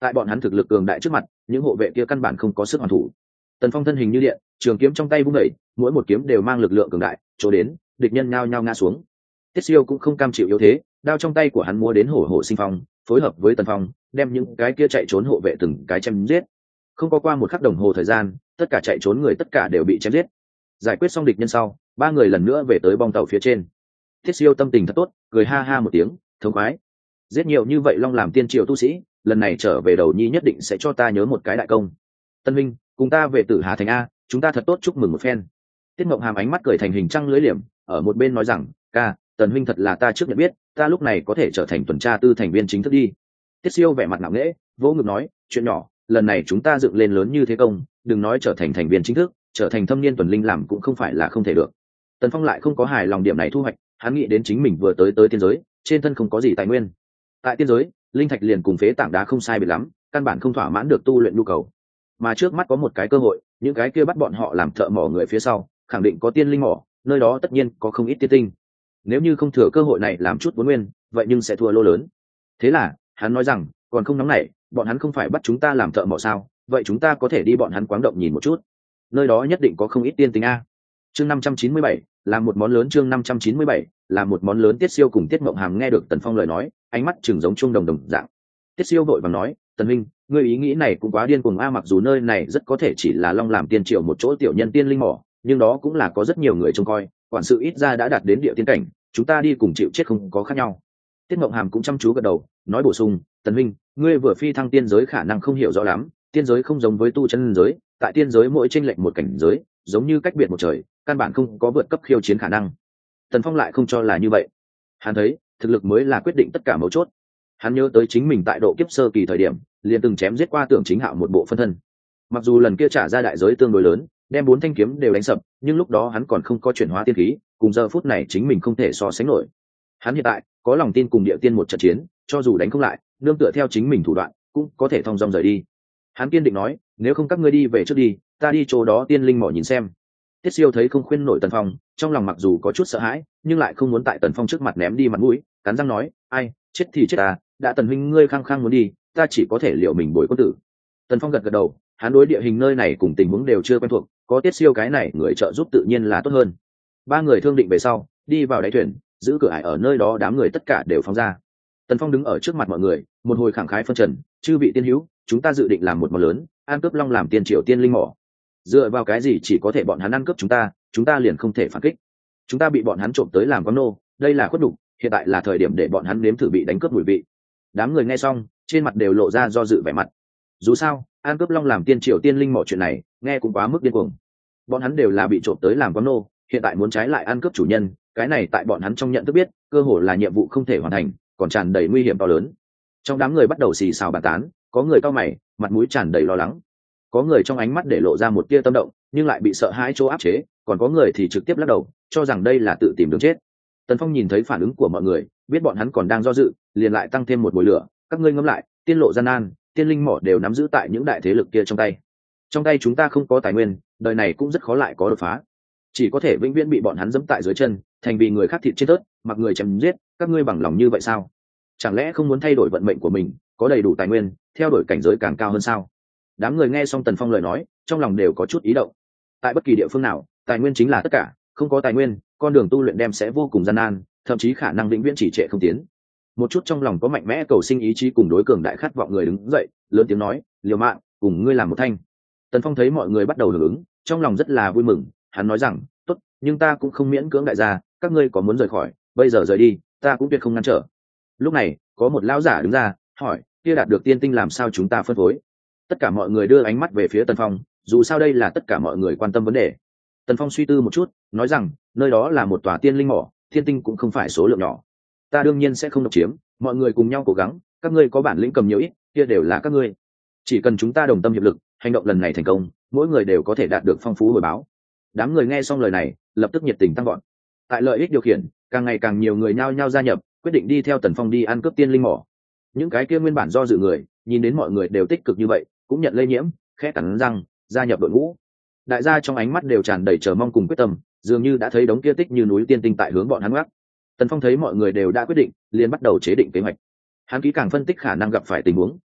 tại bọn hắn thực lực cường đại trước mặt, những hộ vệ kia căn bản không có sức hoàn thủ. Tần Phong thân hình như điện, trường kiếm trong tay vung đẩy, mỗi một kiếm đều mang lực lượng cường đại, chỗ đến địch nhân nhao nhao ngã xuống. Tiết Siêu cũng không cam chịu yếu thế, đao trong tay của hắn múa đến hổ hổ sinh phong, phối hợp với Tần Phong, đem những cái kia chạy trốn hộ vệ từng cái chém giết. Không có qua một khắc đồng hồ thời gian, tất cả chạy trốn người tất cả đều bị chém giết. Giải quyết xong địch nhân sau, ba người lần nữa về tới bong tàu phía trên. Tiết Siêu tâm tình thật tốt, cười ha ha một tiếng, thống khoái. Giết nhiều như vậy long làm tiên triều tu sĩ, lần này trở về đầu nhi nhất định sẽ cho ta nhớ một cái đại công. Tân Minh, cùng ta về Tử Hà thành a, chúng ta thật tốt chúc mừng một phen. Tiết Mộng Hàm ánh mắt cười thành hình trăng lưỡi liềm, ở một bên nói rằng, ca, Tần huynh thật là ta trước nhận biết, ta lúc này có thể trở thành tuần tra tư thành viên chính thức đi. Tiết Siêu vẻ mặt ngạo nghễ, vỗ ngực nói, chuyện nhỏ, lần này chúng ta dựng lên lớn như thế công, đừng nói trở thành thành viên chính thức, trở thành thâm niên tuần linh làm cũng không phải là không thể được. Tần Phong lại không có hài lòng điểm này thu hoạch, hắn nghĩ đến chính mình vừa tới tới tiên giới, trên thân không có gì tài nguyên. Tại tiên giới, linh thạch liền cùng phế tảng đá không sai biệt lắm, căn bản không thỏa mãn được tu luyện nhu cầu. Mà trước mắt có một cái cơ hội, những cái kia bắt bọn họ làm thợ mỏ người phía sau, khẳng định có tiên linh mỏ, nơi đó tất nhiên có không ít tiên tinh. Nếu như không thừa cơ hội này làm chút vốn nguyên, vậy nhưng sẽ thua lô lớn. Thế là, hắn nói rằng, còn không nóng nảy, bọn hắn không phải bắt chúng ta làm thợ mỏ sao, vậy chúng ta có thể đi bọn hắn quáng động nhìn một chút. Nơi đó nhất định có không ít tiên tinh a. Chương năm trăm chín mươi bảy, làm một món lớn chương năm trăm chín mươi bảy, làm một món lớn. Tiết Siêu cùng Tiết Mộng Hàm nghe được Tần Phong lời nói, ánh mắt chừng giống chuông đồng đồng dạng. Tiết Siêu vội vàng nói, Tần huynh, ngươi ý nghĩ này cũng quá điên cuồng a, mặc dù nơi này rất có thể chỉ là long làm tiên triều một chỗ tiểu nhân tiên linh mỏ, nhưng đó cũng là có rất nhiều người trông coi, quản sự ít ra đã đạt đến địa tiên cảnh, chúng ta đi cùng chịu chết không có khác nhau. Tiết Mộng Hàm cũng chăm chú gật đầu, nói bổ sung, Tần huynh, ngươi vừa phi thăng tiên giới khả năng không hiểu rõ lắm, tiên giới không giống với tu chân giới, tại tiên giới mỗi chênh lệch một cảnh giới, giống như cách biệt một trời, căn bản không có vượt cấp khiêu chiến khả năng. Tần Phong lại không cho là như vậy. Hắn thấy, thực lực mới là quyết định tất cả mấu chốt. Hắn nhớ tới chính mình tại độ kiếp sơ kỳ thời điểm, liền từng chém giết qua Tưởng Chính Hạo một bộ phân thân. Mặc dù lần kia trả ra đại giới tương đối lớn, đem bốn thanh kiếm đều đánh sập, nhưng lúc đó hắn còn không có chuyển hóa tiên khí, cùng giờ phút này chính mình không thể so sánh nổi. Hắn hiện tại có lòng tin cùng địa tiên một trận chiến, cho dù đánh không lại, nương tựa theo chính mình thủ đoạn, cũng có thể thong dong rời đi. Hắn kiên định nói, nếu không các ngươi đi về trước đi, ta đi chỗ đó tiên linh mỏ nhìn xem. Tiết Siêu thấy không khuyên nổi Tần Phong, trong lòng mặc dù có chút sợ hãi, nhưng lại không muốn tại Tần Phong trước mặt ném đi mặt mũi, cắn răng nói, ai, chết thì chết ta, đã Tần huynh ngươi khăng khăng muốn đi, ta chỉ có thể liệu mình bồi quân tử. Tần Phong gật gật đầu, hắn đối địa hình nơi này cùng tình huống đều chưa quen thuộc, có Tiết Siêu cái này người trợ giúp tự nhiên là tốt hơn. Ba người thương định về sau, đi vào đáy thuyền, giữ cửa ải ở nơi đó, đám người tất cả đều phóng ra. Tần Phong đứng ở trước mặt mọi người, một hồi khẳng khái phân trần, chư vị tiên hữu, chúng ta dự định làm một món lớn, ăn cướp long làm tiên triều tiên linh mỏ. Dựa vào cái gì chỉ có thể bọn hắn ăn cướp chúng ta, chúng ta liền không thể phản kích? Chúng ta bị bọn hắn trộm tới làm con nô, đây là khuất đục, hiện tại là thời điểm để bọn hắn nếm thử bị đánh cướp mùi vị. Đám người nghe xong, trên mặt đều lộ ra do dự vẻ mặt. Dù sao, ăn cướp long làm tiên triều tiên linh mỏ chuyện này, nghe cũng quá mức điên cuồng. Bọn hắn đều là bị trộm tới làm con nô, hiện tại muốn trái lại ăn cướp chủ nhân, cái này tại bọn hắn trong nhận thức biết, cơ hội là nhiệm vụ không thể hoàn thành, còn tràn đầy nguy hiểm to lớn. Trong đám người bắt đầu xì xào bàn tán, có người cau mày, mặt mũi tràn đầy lo lắng. Có người trong ánh mắt để lộ ra một tia tâm động, nhưng lại bị sợ hãi chỗ áp chế, còn có người thì trực tiếp lắc đầu, cho rằng đây là tự tìm đường chết. Tần Phong nhìn thấy phản ứng của mọi người, biết bọn hắn còn đang do dự, liền lại tăng thêm một mùi lửa, các ngươi ngẫm lại, tiên lộ gian nan, tiên linh mỏ đều nắm giữ tại những đại thế lực kia trong tay. Trong tay chúng ta không có tài nguyên, đời này cũng rất khó lại có đột phá. Chỉ có thể vĩnh viễn bị bọn hắn giẫm tại dưới chân, thành vì người khác thịt trên tớt, mặc người chém giết, các ngươi bằng lòng như vậy sao? Chẳng lẽ không muốn thay đổi vận mệnh của mình, có đầy đủ tài nguyên, theo đuổi cảnh giới càng cao hơn sao? Đám người nghe xong Tần Phong lời nói, trong lòng đều có chút ý động. Tại bất kỳ địa phương nào, tài nguyên chính là tất cả, không có tài nguyên, con đường tu luyện đem sẽ vô cùng gian nan, thậm chí khả năng vĩnh viễn chỉ trệ không tiến. Một chút trong lòng có mạnh mẽ cầu sinh ý chí cùng đối cường đại khát vọng người đứng dậy, lớn tiếng nói, liều mạng, cùng ngươi làm một thanh. Tần Phong thấy mọi người bắt đầu hưởng ứng, trong lòng rất là vui mừng, hắn nói rằng, tốt, nhưng ta cũng không miễn cưỡng đại gia, các ngươi có muốn rời khỏi, bây giờ rời đi, ta cũng tuyệt không ngăn trở. Lúc này, có một lão giả đứng ra, hỏi, kia đạt được tiên tinh làm sao chúng ta phân phối? Tất cả mọi người đưa ánh mắt về phía Tần Phong, dù sao đây là tất cả mọi người quan tâm vấn đề. Tần Phong suy tư một chút, nói rằng, nơi đó là một tòa tiên linh mỏ, tiên tinh cũng không phải số lượng nhỏ. Ta đương nhiên sẽ không độc chiếm, mọi người cùng nhau cố gắng, các ngươi có bản lĩnh cầm nhiều ít, kia đều là các ngươi. Chỉ cần chúng ta đồng tâm hiệp lực, hành động lần này thành công, mỗi người đều có thể đạt được phong phú hồi báo. Đám người nghe xong lời này, lập tức nhiệt tình tăng gọn. Tại lợi ích điều khiển, càng ngày càng nhiều người nhao nhao gia nhập, quyết định đi theo Tần Phong đi ăn cướp tiên linh mỏ. Những cái kia nguyên bản do dự người, nhìn đến mọi người đều tích cực như vậy, cũng nhận lây nhiễm, khẽ cắn răng, gia nhập đội ngũ. Đại gia trong ánh mắt đều tràn đầy chờ mong cùng quyết tâm, dường như đã thấy đống kia tích như núi tiên tinh tại hướng bọn hắn gác. Tần Phong thấy mọi người đều đã quyết định, liền bắt đầu chế định kế hoạch. Hắn kỹ càng phân tích khả năng gặp phải tình huống,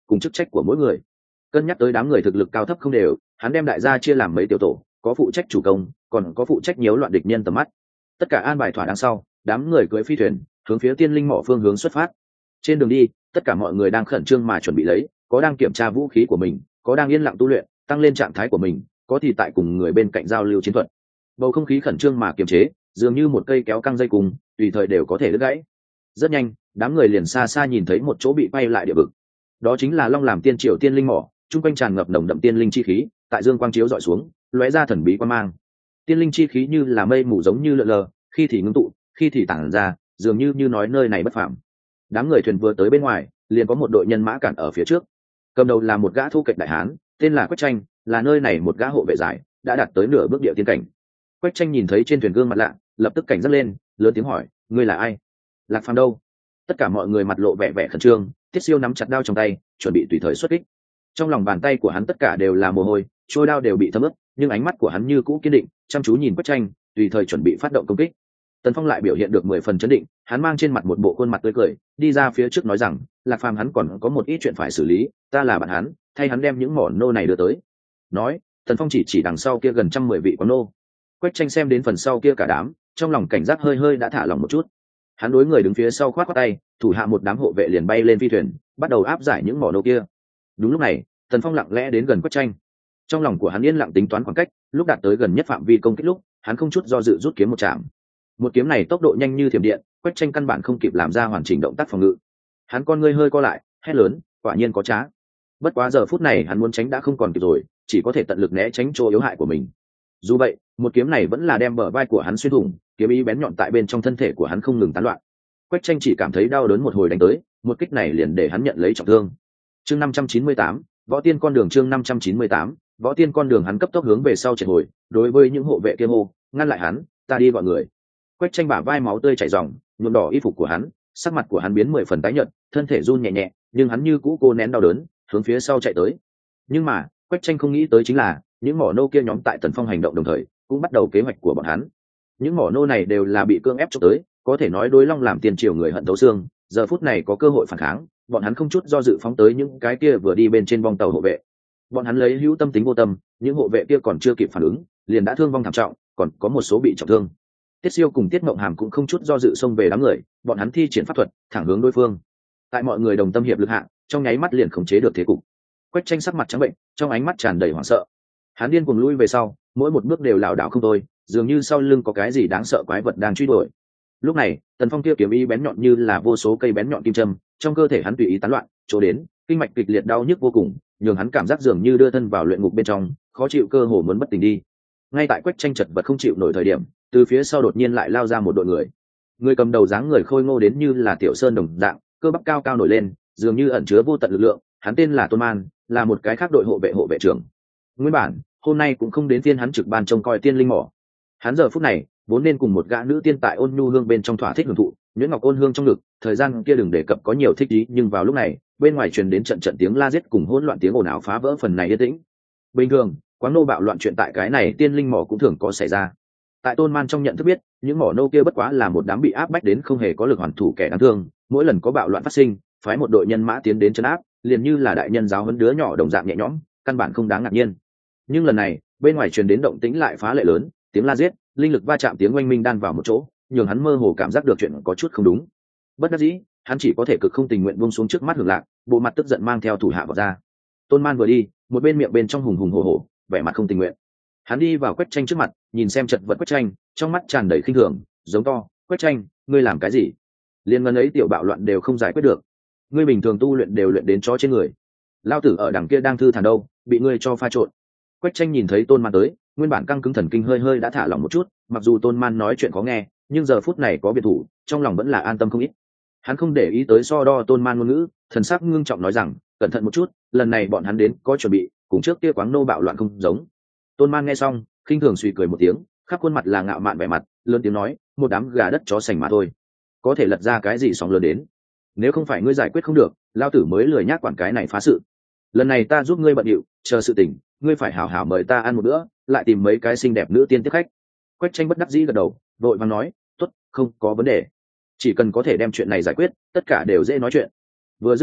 cùng chức trách của mỗi người. Cân nhắc tới đám người thực lực cao thấp không đều, hắn đem đại gia chia làm mấy tiểu tổ, có phụ trách chủ công, còn có phụ trách nhiễu loạn địch nhân tầm mắt. Tất cả an bài thỏa đáng sau, đám người cưỡi phi thuyền hướng phía tiên linh mỏ phương hướng xuất phát. Trên đường đi, tất cả mọi người đang khẩn trương mà chuẩn bị lấy, có đang kiểm tra vũ khí của mình, có đang yên lặng tu luyện, tăng lên trạng thái của mình, có thì tại cùng người bên cạnh giao lưu chiến thuật. Bầu không khí khẩn trương mà kiềm chế, dường như một cây kéo căng dây cùng, tùy thời đều có thể đứt gãy. Rất nhanh, đám người liền xa xa nhìn thấy một chỗ bị bay lại địa vực. Đó chính là Long làm tiên triều tiên linh mỏ, trung quanh tràn ngập nồng đậm tiên linh chi khí, tại dương quang chiếu dọi xuống, lóe ra thần bí quang mang. Tiên linh chi khí như là mây mù giống như lượn lờ, khi thì ngưng tụ, khi thì tản ra, dường như như nói nơi này bất phàm. Đám người thuyền vừa tới bên ngoài, liền có một đội nhân mã cản ở phía trước. Cầm đầu là một gã thu kịch đại hán, tên là Quách Tranh, là nơi này một gã hộ vệ giải, đã đạt tới nửa bước địa tiên cảnh. Quách Tranh nhìn thấy trên thuyền gương mặt lạ, lập tức cảnh giác lên, lớn tiếng hỏi: "Ngươi là ai? Lạc Phàm đâu?" Tất cả mọi người mặt lộ vẻ vẻ khẩn trương, Tiết Siêu nắm chặt đao trong tay, chuẩn bị tùy thời xuất kích. Trong lòng bàn tay của hắn tất cả đều là mồ hôi, trôi đao đều bị thấm ướt, nhưng ánh mắt của hắn như cũ kiên định, chăm chú nhìn Quách Tranh, tùy thời chuẩn bị phát động công kích. Tần Phong lại biểu hiện được mười phần chấn định, hắn mang trên mặt một bộ khuôn mặt tươi cười, đi ra phía trước nói rằng: "Lạc Phàm hắn còn có một ít chuyện phải xử lý, ta là bạn hắn, thay hắn đem những mỏ nô này đưa tới." Nói, Tần Phong chỉ chỉ đằng sau kia gần trăm mười vị quán nô. Quách Tranh xem đến phần sau kia cả đám, trong lòng cảnh giác hơi hơi đã thả lỏng một chút. Hắn đối người đứng phía sau khoát khoát tay, thủ hạ một đám hộ vệ liền bay lên phi thuyền, bắt đầu áp giải những mỏ nô kia. Đúng lúc này, Tần Phong lặng lẽ đến gần Quách Tranh. Trong lòng của hắn yên lặng tính toán khoảng cách, lúc đạt tới gần nhất phạm vi công kích lúc, hắn không chút do dự rút kiếm một chạm. Một kiếm này tốc độ nhanh như thiểm điện, Quách Tranh căn bản không kịp làm ra hoàn chỉnh động tác phòng ngự. Hắn con ngươi hơi co lại, hét lớn: "Quả nhiên có trá!" Bất quá giờ phút này hắn muốn tránh đã không còn kịp rồi, chỉ có thể tận lực né tránh chỗ yếu hại của mình. Dù vậy, một kiếm này vẫn là đem bờ vai của hắn xuyên thủng, kiếm ý bén nhọn tại bên trong thân thể của hắn không ngừng tán loạn. Quách Tranh chỉ cảm thấy đau đớn một hồi đánh tới, một kích này liền để hắn nhận lấy trọng thương. Chương năm trăm chín mươi tám, Võ Tiên con đường. Chương năm trăm chín mươi tám, Võ Tiên con đường. Hắn cấp tốc hướng về sau chạy hồi, đối với những hộ vệ kia hô: "Ngăn lại hắn, ta đi gọi người." Quách Tranh bả vai máu tươi chảy ròng, nhuộm đỏ y phục của hắn, sắc mặt của hắn biến mười phần tái nhợt, thân thể run nhẹ nhẹ, nhưng hắn như cũ cô nén đau đớn, hướng phía sau chạy tới. Nhưng mà, Quách Tranh không nghĩ tới chính là, những mỏ nô kia nhóm tại Tần Phong hành động đồng thời, cũng bắt đầu kế hoạch của bọn hắn. Những mỏ nô này đều là bị cưỡng ép chụp tới, có thể nói đối Long làm tiền triều người hận thấu xương, giờ phút này có cơ hội phản kháng, bọn hắn không chút do dự phóng tới những cái kia vừa đi bên trên bong tàu hộ vệ. Bọn hắn lấy hữu tâm tính vô tâm, những hộ vệ kia còn chưa kịp phản ứng, liền đã thương vong thảm trọng, còn có một số bị trọng thương. Tiết Siêu cùng Tiết Mộng Hàm cũng không chút do dự xông về đám người, bọn hắn thi triển pháp thuật, thẳng hướng đối phương. Tại mọi người đồng tâm hiệp lực hạ, trong nháy mắt liền khống chế được thế cục. Quách Tranh sắc mặt trắng bệnh, trong ánh mắt tràn đầy hoảng sợ. Hắn điên cuồng lui về sau, mỗi một bước đều lảo đảo không thôi, dường như sau lưng có cái gì đáng sợ quái vật đang truy đuổi. Lúc này, Tần Phong kia kiếm ý bén nhọn như là vô số cây bén nhọn kim châm, trong cơ thể hắn tùy ý tán loạn, chỗ đến, kinh mạch kịch liệt đau nhức vô cùng, nhường hắn cảm giác dường như đưa thân vào luyện ngục bên trong, khó chịu cơ hồ muốn bất tỉnh đi. Ngay tại Quách Tranh chật vật không chịu nổi thời điểm, từ phía sau đột nhiên lại lao ra một đội người. Người cầm đầu dáng người khôi ngô đến như là tiểu sơn đồng dạng, cơ bắp cao cao nổi lên, dường như ẩn chứa vô tận lực lượng. Hắn tên là Tôn Man, là một cái khác đội hộ vệ hộ vệ trưởng. Nguyên bản, hôm nay cũng không đến phiên hắn trực ban trông coi tiên linh mỏ. Hắn giờ phút này vốn nên cùng một gã nữ tiên tại Ôn Nhu Hương bên trong thỏa thích hưởng thụ, nhuyễn ngọc ôn hương trong ngực, thời gian kia đừng đề cập có nhiều thích ý, nhưng vào lúc này, bên ngoài truyền đến trận trận tiếng la giết cùng hỗn loạn tiếng ồn ào phá vỡ phần này yên tĩnh. Bình thường, quán nô bạo loạn chuyện tại cái này tiên linh mỏ cũng thường có xảy ra. Tại Tôn Man trong nhận thức biết, những mỏ nô kia bất quá là một đám bị áp bách đến không hề có lực hoàn thủ kẻ đáng thương, mỗi lần có bạo loạn phát sinh, phái một đội nhân mã tiến đến trấn áp, liền như là đại nhân giáo huấn đứa nhỏ đồng dạng nhẹ nhõm, căn bản không đáng ngạc nhiên. Nhưng lần này, bên ngoài truyền đến động tĩnh lại phá lệ lớn, tiếng la giết, linh lực va chạm tiếng oanh minh đan vào một chỗ, nhường hắn mơ hồ cảm giác được chuyện có chút không đúng. Bất đắc dĩ, hắn chỉ có thể cực không tình nguyện buông xuống trước mắt Hưởng Lạc, bộ mặt tức giận mang theo thủ hạ vào ra. Tôn Man vừa đi, một bên miệng bên trong hùng hùng hổ hổ, vẻ mặt không tình nguyện. Hắn đi vào Quách Tranh trước mặt, nhìn xem chật vật Quách Tranh, trong mắt tràn đầy khinh thường, giống to: "Quách Tranh, ngươi làm cái gì? Liên ngân ấy tiểu bạo loạn đều không giải quyết được. Ngươi bình thường tu luyện đều luyện đến chó trên người. Lao tử ở đằng kia đang thư thản đâu, bị ngươi cho pha trộn." Quách Tranh nhìn thấy Tôn Man tới, nguyên bản căng cứng thần kinh hơi hơi đã thả lỏng một chút, mặc dù Tôn Man nói chuyện khó nghe, nhưng giờ phút này có biệt thủ, trong lòng vẫn là an tâm không ít. Hắn không để ý tới so đo Tôn Man ngôn ngữ, thần sắc ngưng trọng nói rằng: "Cẩn thận một chút, lần này bọn hắn đến có chuẩn bị, cùng trước kia quáng nô bạo loạn không giống." Tôn Man nghe xong, khinh thường suy cười một tiếng, khắp khuôn mặt là ngạo mạn vẻ mặt, lớn tiếng nói: "Một đám gà đất chó sành mà thôi, có thể lật ra cái gì sóng lớn đến? Nếu không phải ngươi giải quyết không được, lao tử mới lười nhác quản cái này phá sự. Lần này ta giúp ngươi bận điệu, chờ sự tình, ngươi phải hảo hảo mời ta ăn một bữa, lại tìm mấy cái xinh đẹp nữ tiên tiếp khách." Quách Tranh bất đắc dĩ gật đầu, vội vàng nói: "Tốt, không có vấn đề. Chỉ cần có thể đem chuyện này giải quyết, tất cả đều dễ nói chuyện." Vừa dứt lời,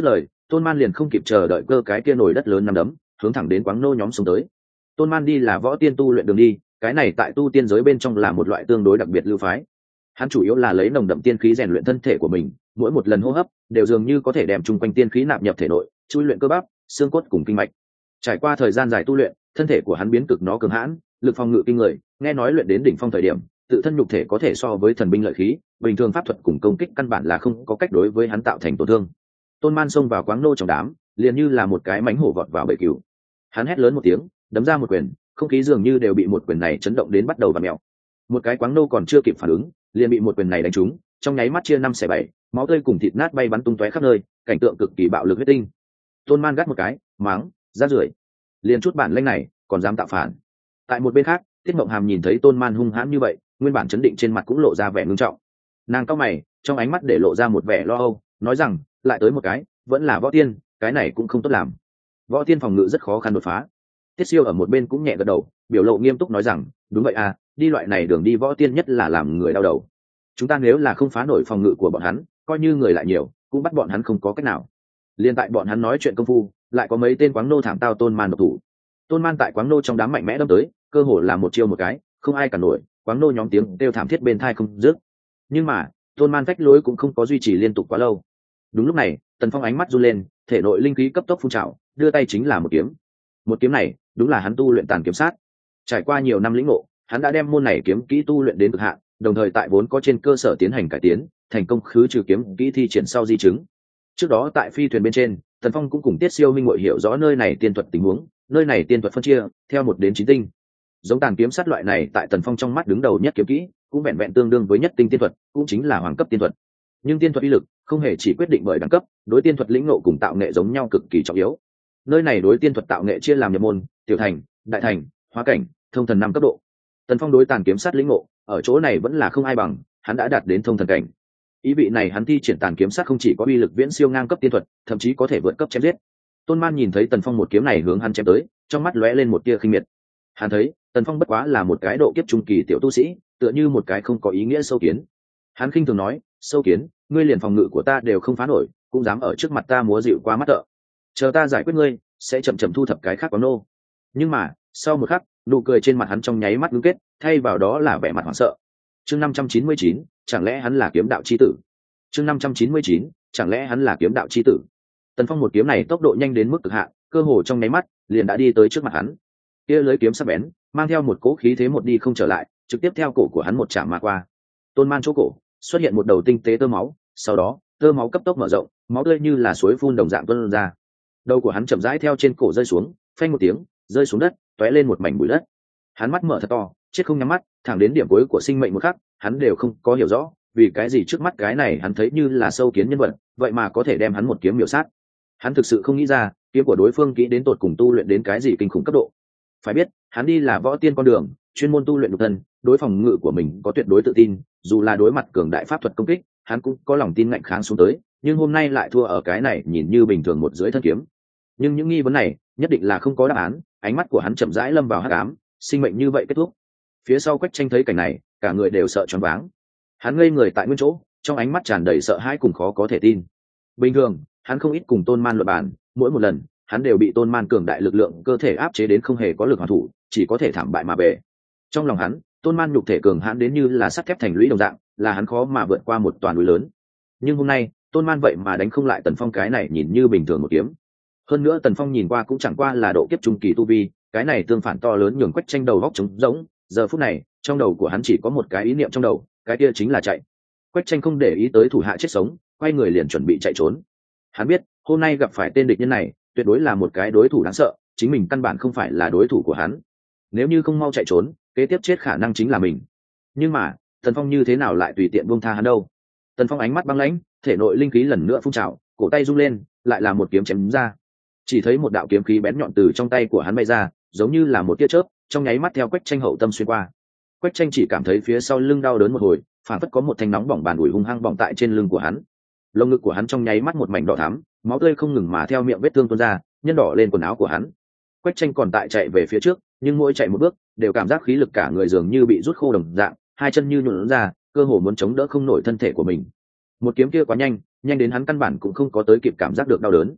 Tôn Man liền không kịp chờ đợi cơ cái kia nổi đất lớn nằm đấm hướng thẳng đến Quáng Nô nhóm xuống tới. Tôn Man đi là võ tiên tu luyện đường đi, cái này tại tu tiên giới bên trong là một loại tương đối đặc biệt lưu phái. Hắn chủ yếu là lấy nồng đậm tiên khí rèn luyện thân thể của mình, mỗi một lần hô hấp đều dường như có thể đem chung quanh tiên khí nạp nhập thể nội, chui luyện cơ bắp, xương cốt cùng kinh mạch. Trải qua thời gian dài tu luyện, thân thể của hắn biến cực nó cường hãn, lực phòng ngự kinh người, nghe nói luyện đến đỉnh phong thời điểm, tự thân nhục thể có thể so với thần binh lợi khí, bình thường pháp thuật cùng công kích căn bản là không có cách đối với hắn tạo thành tổn thương. Tôn Man xông vào Quáng Nô trong đám, liền như là một cái mãnh hổ vọt vào bầy cừu. Hắn hét lớn một tiếng, đấm ra một quyền, không khí dường như đều bị một quyền này chấn động đến bắt đầu vặn mèo. Một cái Quáng Nô còn chưa kịp phản ứng, liền bị một quyền này đánh trúng, trong nháy mắt chia năm xẻ bảy, máu tươi cùng thịt nát bay bắn tung tóe khắp nơi, cảnh tượng cực kỳ bạo lực huyết tinh. Tôn Man gắt một cái, mắng, rác rưởi, liền chút bản lĩnh này, còn dám tạo phản. Tại một bên khác, Tiết Mộng Hàm nhìn thấy Tôn Man hung hãn như vậy, nguyên bản chấn định trên mặt cũng lộ ra vẻ ngưng trọng. Nàng cau mày, trong ánh mắt để lộ ra một vẻ lo âu, nói rằng, lại tới một cái, vẫn là võ tiên, cái này cũng không tốt làm. Võ tiên phòng ngự rất khó khăn đột phá. Tiết Siêu ở một bên cũng nhẹ gật đầu, biểu lộ nghiêm túc nói rằng, đúng vậy à, đi loại này đường đi võ tiên nhất là làm người đau đầu. Chúng ta nếu là không phá nổi phòng ngự của bọn hắn, coi như người lại nhiều, cũng bắt bọn hắn không có cách nào. Liên tại bọn hắn nói chuyện công phu, lại có mấy tên Quáng Nô thảm tao Tôn Man độc thủ. Tôn Man tại Quáng Nô trong đám mạnh mẽ đâm tới, cơ hồ là một chiêu một cái, không ai cản nổi, Quáng Nô nhóm tiếng kêu thảm thiết bên tai không dứt. Nhưng mà, Tôn Man phách lối cũng không có duy trì liên tục quá lâu. Đúng lúc này, Tần Phong ánh mắt run lên, thể nội linh khí cấp tốc phun trào, đưa tay chính là một kiếm. Một kiếm này, đúng là hắn tu luyện tàn kiếm sát. Trải qua nhiều năm lĩnh ngộ, hắn đã đem môn này kiếm kỹ tu luyện đến cực hạn, đồng thời tại vốn có trên cơ sở tiến hành cải tiến, thành công khứ trừ kiếm kỹ thi triển sau di chứng. Trước đó tại phi thuyền bên trên, Tần Phong cũng cùng Tiết Siêu minh ngộ hiểu rõ nơi này tiên thuật tình huống, nơi này tiên thuật phân chia theo một đến chín tinh. Giống tàn kiếm sát loại này tại Tần Phong trong mắt đứng đầu nhất kiếm kỹ, cũng vẹn vẹn tương đương với nhất tinh tiên thuật, cũng chính là hoàng cấp tiên thuật. Nhưng tiên thuật uy lực không hề chỉ quyết định bởi đẳng cấp, đối tiên thuật lĩnh ngộ cùng tạo nghệ giống nhau cực kỳ trọng yếu. Nơi này đối tiên thuật tạo nghệ chia làm nhập môn, tiểu thành, đại thành, hóa cảnh, thông thần năm cấp độ. Tần Phong đối tàn kiếm sát lĩnh ngộ, ở chỗ này vẫn là không ai bằng, hắn đã đạt đến thông thần cảnh. Ý vị này hắn thi triển tàn kiếm sát không chỉ có uy lực viễn siêu ngang cấp tiên thuật, thậm chí có thể vượt cấp chém giết. Tôn Man nhìn thấy Tần Phong một kiếm này hướng hắn chém tới, trong mắt lóe lên một tia khinh miệt. Hắn thấy, Tần Phong bất quá là một cái độ kiếp trung kỳ tiểu tu sĩ, tựa như một cái không có ý nghĩa sâu kiến. Hắn khinh thường nói, sâu kiến, ngươi liền phòng ngự của ta đều không phá nổi, cũng dám ở trước mặt ta múa dịu quá mắt tợ. Chờ ta giải quyết ngươi, sẽ chậm chậm thu thập cái khác Quáng Nô. Nhưng mà, sau một khắc, nụ cười trên mặt hắn trong nháy mắt ngưng kết, thay vào đó là vẻ mặt hoảng sợ. Chương năm trăm chín mươi chín, chẳng lẽ hắn là kiếm đạo chi tử? Chương năm trăm chín mươi chín, chẳng lẽ hắn là kiếm đạo chi tử? Tần Phong một kiếm này tốc độ nhanh đến mức cực hạn, cơ hồ trong nháy mắt liền đã đi tới trước mặt hắn. Kia lưới kiếm sắc bén, mang theo một cỗ khí thế một đi không trở lại, trực tiếp theo cổ của hắn một chạm mà qua. Tôn Man chỗ cổ xuất hiện một đầu tinh tế tơ máu, sau đó tơ máu cấp tốc mở rộng, máu tươi như là suối phun đồng dạng tuôn ra. Đầu của hắn chậm rãi theo trên cổ rơi xuống, phanh một tiếng, rơi xuống đất, tóe lên một mảnh bụi đất. Hắn mắt mở thật to, chết không nhắm mắt, thẳng đến điểm cuối của sinh mệnh một khắc, hắn đều không có hiểu rõ, vì cái gì trước mắt cái này hắn thấy như là sâu kiến nhân vật, vậy mà có thể đem hắn một kiếm miểu sát. Hắn thực sự không nghĩ ra, kiếm của đối phương kỹ đến tột cùng tu luyện đến cái gì kinh khủng cấp độ. Phải biết, hắn đi là võ tiên con đường, chuyên môn tu luyện nhục thân, đối phòng ngự của mình có tuyệt đối tự tin, dù là đối mặt cường đại pháp thuật công kích, hắn cũng có lòng tin ngạnh kháng xuống tới, nhưng hôm nay lại thua ở cái này nhìn như bình thường một dưới thân kiếm. Nhưng những nghi vấn này, nhất định là không có đáp án, ánh mắt của hắn chậm rãi lâm vào hắc ám, sinh mệnh như vậy kết thúc. Phía sau Quách Tranh thấy cảnh này, cả người đều sợ choáng váng. Hắn ngây người tại nguyên chỗ, trong ánh mắt tràn đầy sợ hãi cùng khó có thể tin. Bình thường, hắn không ít cùng Tôn Man luận bàn, mỗi một lần, hắn đều bị Tôn Man cường đại lực lượng cơ thể áp chế đến không hề có lực hoàn thủ, chỉ có thể thảm bại mà về. Trong lòng hắn, Tôn Man nhục thể cường hãn đến như là sắt thép thành lũy đồng dạng, là hắn khó mà vượt qua một toàn núi lớn. Nhưng hôm nay, Tôn Man vậy mà đánh không lại Tần Phong cái này nhìn như bình thường một kiếm. Hơn nữa Tần Phong nhìn qua cũng chẳng qua là độ kiếp trung kỳ tu vi, cái này tương phản to lớn nhường Quách Tranh đầu góc trống rỗng, giờ phút này, trong đầu của hắn chỉ có một cái ý niệm trong đầu, cái kia chính là chạy. Quách Tranh không để ý tới thủ hạ chết sống, quay người liền chuẩn bị chạy trốn. Hắn biết, hôm nay gặp phải tên địch nhân này, tuyệt đối là một cái đối thủ đáng sợ, chính mình căn bản không phải là đối thủ của hắn. Nếu như không mau chạy trốn, kế tiếp chết khả năng chính là mình. Nhưng mà, Tần Phong như thế nào lại tùy tiện buông tha hắn đâu? Tần Phong ánh mắt băng lãnh, thể nội linh khí lần nữa phun trào, cổ tay rung lên, lại là một kiếm chém ra. Chỉ thấy một đạo kiếm khí bén nhọn từ trong tay của hắn bay ra, giống như là một tia chớp, trong nháy mắt theo Quách Tranh hậu tâm xuyên qua. Quách Tranh chỉ cảm thấy phía sau lưng đau đớn một hồi, phản phất có một thanh nóng bỏng bàn ủi hung hăng bỏng tại trên lưng của hắn. Lồng ngực của hắn trong nháy mắt một mảnh đỏ thắm, máu tươi không ngừng mà theo miệng vết thương tuôn ra, nhân đỏ lên quần áo của hắn. Quách Tranh còn tại chạy về phía trước, nhưng mỗi chạy một bước, đều cảm giác khí lực cả người dường như bị rút khô đồng dạng, hai chân như nhũn ra, cơ hồ muốn chống đỡ không nổi thân thể của mình. Một kiếm kia quá nhanh, nhanh đến hắn căn bản cũng không có tới kịp cảm giác được đau đớn.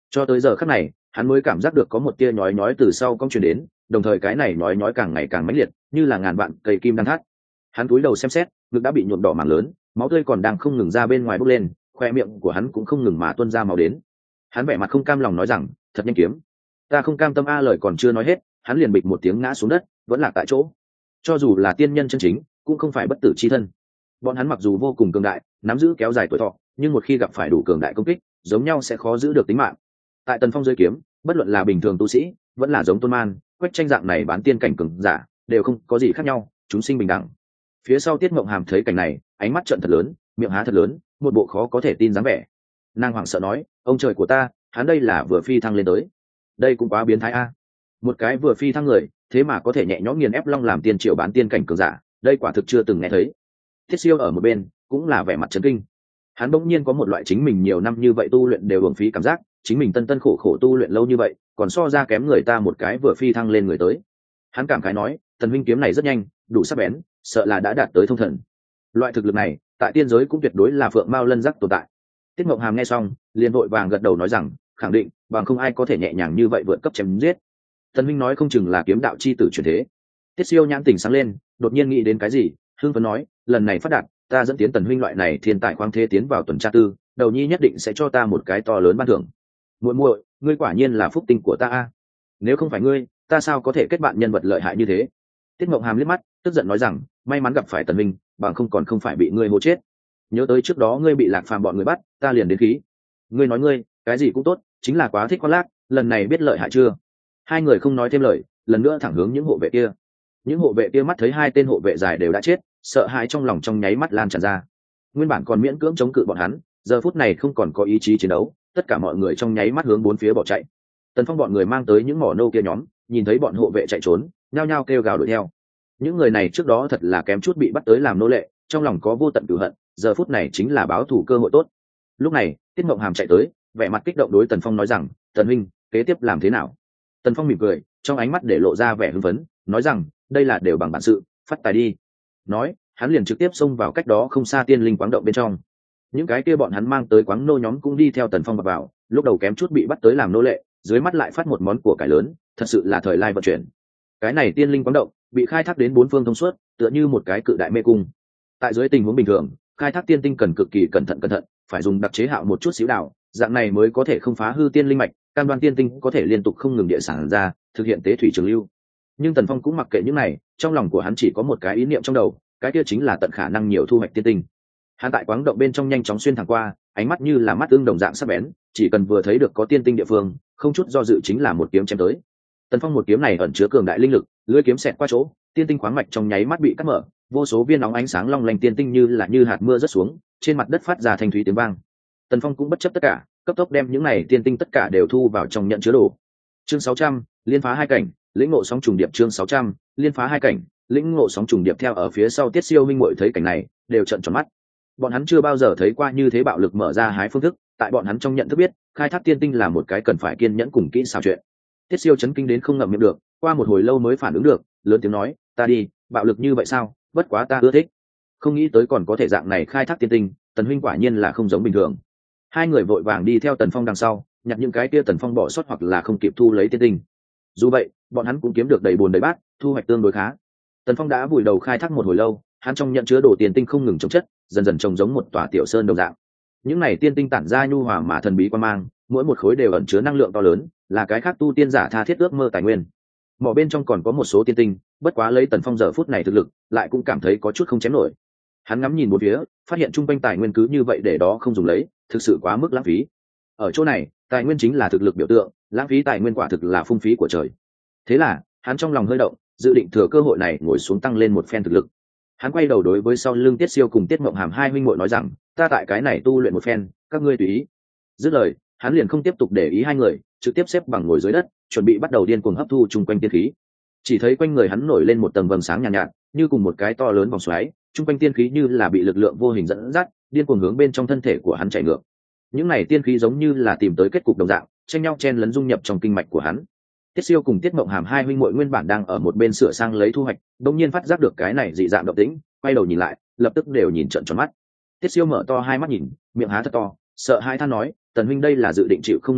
Cho tới giờ khắc này hắn mới cảm giác được có một tia nhói nhói từ sau cong truyền đến, đồng thời cái này nhói nhói càng ngày càng mãnh liệt, như là ngàn vạn cây kim đang thắt. Hắn cúi đầu xem xét, ngực đã bị nhuộm đỏ mảng lớn, máu tươi còn đang không ngừng ra bên ngoài bốc lên, khoe miệng của hắn cũng không ngừng mà tuôn ra máu đến. Hắn vẻ mặt không cam lòng nói rằng, thật nhanh kiếm. Ta không cam tâm a, lời còn chưa nói hết, hắn liền bịch một tiếng ngã xuống đất, vẫn lạc tại chỗ. Cho dù là tiên nhân chân chính, cũng không phải bất tử chi thân. Bọn hắn mặc dù vô cùng cường đại, nắm giữ kéo dài tuổi thọ, nhưng một khi gặp phải đủ cường đại công kích, giống nhau sẽ khó giữ được tính mạng. Tại Tần Phong dưới kiếm, bất luận là bình thường tu sĩ, vẫn là giống Tôn Man, Quách Tranh dạng này bán tiên cảnh cường giả, đều không có gì khác nhau, chúng sinh bình đẳng. Phía sau Tiết Mộng Hàm thấy cảnh này, ánh mắt trợn thật lớn, miệng há thật lớn, một bộ khó có thể tin dáng vẻ. Nàng hoảng sợ nói, ông trời của ta, hắn đây là vừa phi thăng lên tới. Đây cũng quá biến thái a. Một cái vừa phi thăng người, thế mà có thể nhẹ nhõm nghiền ép Long làm tiên triệu bán tiên cảnh cường giả, đây quả thực chưa từng nghe thấy. Thiết Siêu ở một bên cũng là vẻ mặt chấn kinh. Hắn bỗng nhiên có một loại chính mình nhiều năm như vậy tu luyện đều uổng phí cảm giác, chính mình tân tân khổ khổ tu luyện lâu như vậy, còn so ra kém người ta một cái vừa phi thăng lên người tới. Hắn cảm khái nói, Tần huynh kiếm này rất nhanh, đủ sắc bén, sợ là đã đạt tới thông thần. Loại thực lực này, tại tiên giới cũng tuyệt đối là phượng mao lân giác tồn tại. Tiết Mộng Hàm nghe xong, liền vội vàng gật đầu nói rằng, khẳng định, bằng không ai có thể nhẹ nhàng như vậy vượt cấp chém giết. Tần huynh nói không chừng là kiếm đạo chi tử chuyển thế. Tiết Siêu nhãn tỉnh sáng lên, đột nhiên nghĩ đến cái gì, hưng phấn nói, lần này phát đạt, ta dẫn tiến Tần huynh loại này thiên tài khoáng thế tiến vào tuần tra tư, đầu nhi nhất định sẽ cho ta một cái to lớn ban thưởng. Muội muội, ngươi quả nhiên là phúc tinh của ta a. Nếu không phải ngươi, ta sao có thể kết bạn nhân vật lợi hại như thế. Tiết Mộng Hàm liếc mắt, tức giận nói rằng, may mắn gặp phải Tần huynh, bằng không còn không phải bị ngươi hô chết. Nhớ tới trước đó ngươi bị Lạc Phàm bọn người bắt, ta liền đến khí. Ngươi nói ngươi, cái gì cũng tốt, chính là quá thích khoác lác, lần này biết lợi hại chưa? Hai người không nói thêm lời, lần nữa thẳng hướng những hộ vệ kia. Những hộ vệ kia mắt thấy hai tên hộ vệ dài đều đã chết, sợ hãi trong lòng trong nháy mắt lan tràn ra. Nguyên bản còn miễn cưỡng chống cự bọn hắn, giờ phút này không còn có ý chí chiến đấu, tất cả mọi người trong nháy mắt hướng bốn phía bỏ chạy. Tần Phong bọn người mang tới những mỏ nô kia nhóm, nhìn thấy bọn hộ vệ chạy trốn, nhao nhao kêu gào đuổi theo. Những người này trước đó thật là kém chút bị bắt tới làm nô lệ, trong lòng có vô tận cửu hận, giờ phút này chính là báo thù cơ hội tốt. Lúc này, Tiết Mộng Hàm chạy tới, vẻ mặt kích động đối Tần Phong nói rằng, Tần huynh, kế tiếp làm thế nào? Tần Phong mỉm cười, trong ánh mắt để lộ ra vẻ hưng phấn, nói rằng, đây là đều bằng bản sự, phát tài đi. Nói, hắn liền trực tiếp xông vào cách đó không xa tiên linh quáng động bên trong. Những cái kia bọn hắn mang tới quáng nô nhóm cũng đi theo Tần Phong vào, lúc đầu kém chút bị bắt tới làm nô lệ, dưới mắt lại phát một món của cải lớn, thật sự là thời lai vận chuyển. Cái này tiên linh quáng động bị khai thác đến bốn phương thông suốt, tựa như một cái cự đại mê cung. Tại dưới tình huống bình thường, khai thác tiên tinh cần cực kỳ cẩn thận cẩn thận, phải dùng đặc chế hạo một chút xíu đào, dạng này mới có thể không phá hư tiên linh mạch, cam đoan tiên tinh có thể liên tục không ngừng địa sản ra, thực hiện tế thủy trường lưu. Nhưng Tần Phong cũng mặc kệ những này, trong lòng của hắn chỉ có một cái ý niệm trong đầu, cái kia chính là tận khả năng nhiều thu hoạch tiên tinh. Hắn tại quáng động bên trong nhanh chóng xuyên thẳng qua, ánh mắt như là mắt ương đồng dạng sắc bén, chỉ cần vừa thấy được có tiên tinh địa phương, không chút do dự chính là một kiếm chém tới. Tần Phong một kiếm này ẩn chứa cường đại linh lực, lưỡi kiếm xẹt qua chỗ, tiên tinh khoáng mạch trong nháy mắt bị cắt mở, vô số viên nóng ánh sáng long lanh tiên tinh như là như hạt mưa rớt xuống, trên mặt đất phát ra thanh thúy tiếng vang. Tần Phong cũng bất chấp tất cả, cấp tốc đem những này tiên tinh tất cả đều thu vào trong nhận chứa đồ. Chương sáu trăm, liên phá hai cảnh, lĩnh ngộ sóng trùng điệp. Chương sáu trăm, liên phá hai cảnh, lĩnh ngộ sóng trùng điệp. Theo ở phía sau Tiết Siêu minh muội thấy cảnh này, đều trợn tròn mắt. Bọn hắn chưa bao giờ thấy qua như thế bạo lực mở ra hái phương thức, tại bọn hắn trong nhận thức biết, khai thác tiên tinh là một cái cần phải kiên nhẫn cùng kỹ xảo chuyện. Tiết Siêu chấn kinh đến không ngậm miệng được, qua một hồi lâu mới phản ứng được, lớn tiếng nói, ta đi, bạo lực như vậy sao, bất quá ta ưa thích. Không nghĩ tới còn có thể dạng này khai thác tiên tinh, Tần huynh quả nhiên là không giống bình thường. Hai người vội vàng đi theo Tần Phong đằng sau, nhặt những cái kia Tần Phong bỏ sót hoặc là không kịp thu lấy tiên tinh. Dù vậy, bọn hắn cũng kiếm được đầy bồn đầy bát, thu hoạch tương đối khá. Tần Phong đã vùi đầu khai thác một hồi lâu, hắn trong nhận chứa đồ tiền tinh không ngừng chống chất, dần dần trồng giống một tòa tiểu sơn đồng dạng. Những này tiên tinh tản ra nhu hòa mà thần bí quan mang, mỗi một khối đều ẩn chứa năng lượng to lớn, là cái khác tu tiên giả tha thiết ước mơ tài nguyên. Mỏ bên trong còn có một số tiên tinh, bất quá lấy Tần Phong giờ phút này thực lực, lại cũng cảm thấy có chút không chém nổi. Hắn ngắm nhìn một phía, phát hiện trung quanh tài nguyên cứ như vậy để đó không dùng lấy, thực sự quá mức lãng phí. Ở chỗ này, tài nguyên chính là thực lực biểu tượng, lãng phí tài nguyên quả thực là phung phí của trời. Thế là, hắn trong lòng hơi động, dự định thừa cơ hội này ngồi xuống tăng lên một phen thực lực. Hắn quay đầu đối với sau lưng Tiết Siêu cùng Tiết Mộng Hàm hai huynh muội nói rằng, ta tại cái này tu luyện một phen, các ngươi tùy ý. Dứt lời, hắn liền không tiếp tục để ý hai người, trực tiếp xếp bằng ngồi dưới đất, chuẩn bị bắt đầu điên cuồng hấp thu chung quanh tiên khí. Chỉ thấy quanh người hắn nổi lên một tầng vầng sáng nhàn nhạt, nhạt, như cùng một cái to lớn vòng xoáy, chung quanh tiên khí như là bị lực lượng vô hình dẫn dắt, điên cuồng hướng bên trong thân thể của hắn chảy ngược. Những này tiên khí giống như là tìm tới kết cục đồng dạng, tranh nhau chen lấn dung nhập trong kinh mạch của hắn. Tiết Siêu cùng Tiết Mộng Hàm hai huynh muội nguyên bản đang ở một bên sửa sang lấy thu hoạch, đột nhiên phát giác được cái này dị dạng động tĩnh, quay đầu nhìn lại, lập tức đều nhìn trợn tròn mắt. Tiết Siêu mở to hai mắt nhìn, miệng há thật to, sợ hai than nói, Tần huynh đây là dự định chịu không nổi à,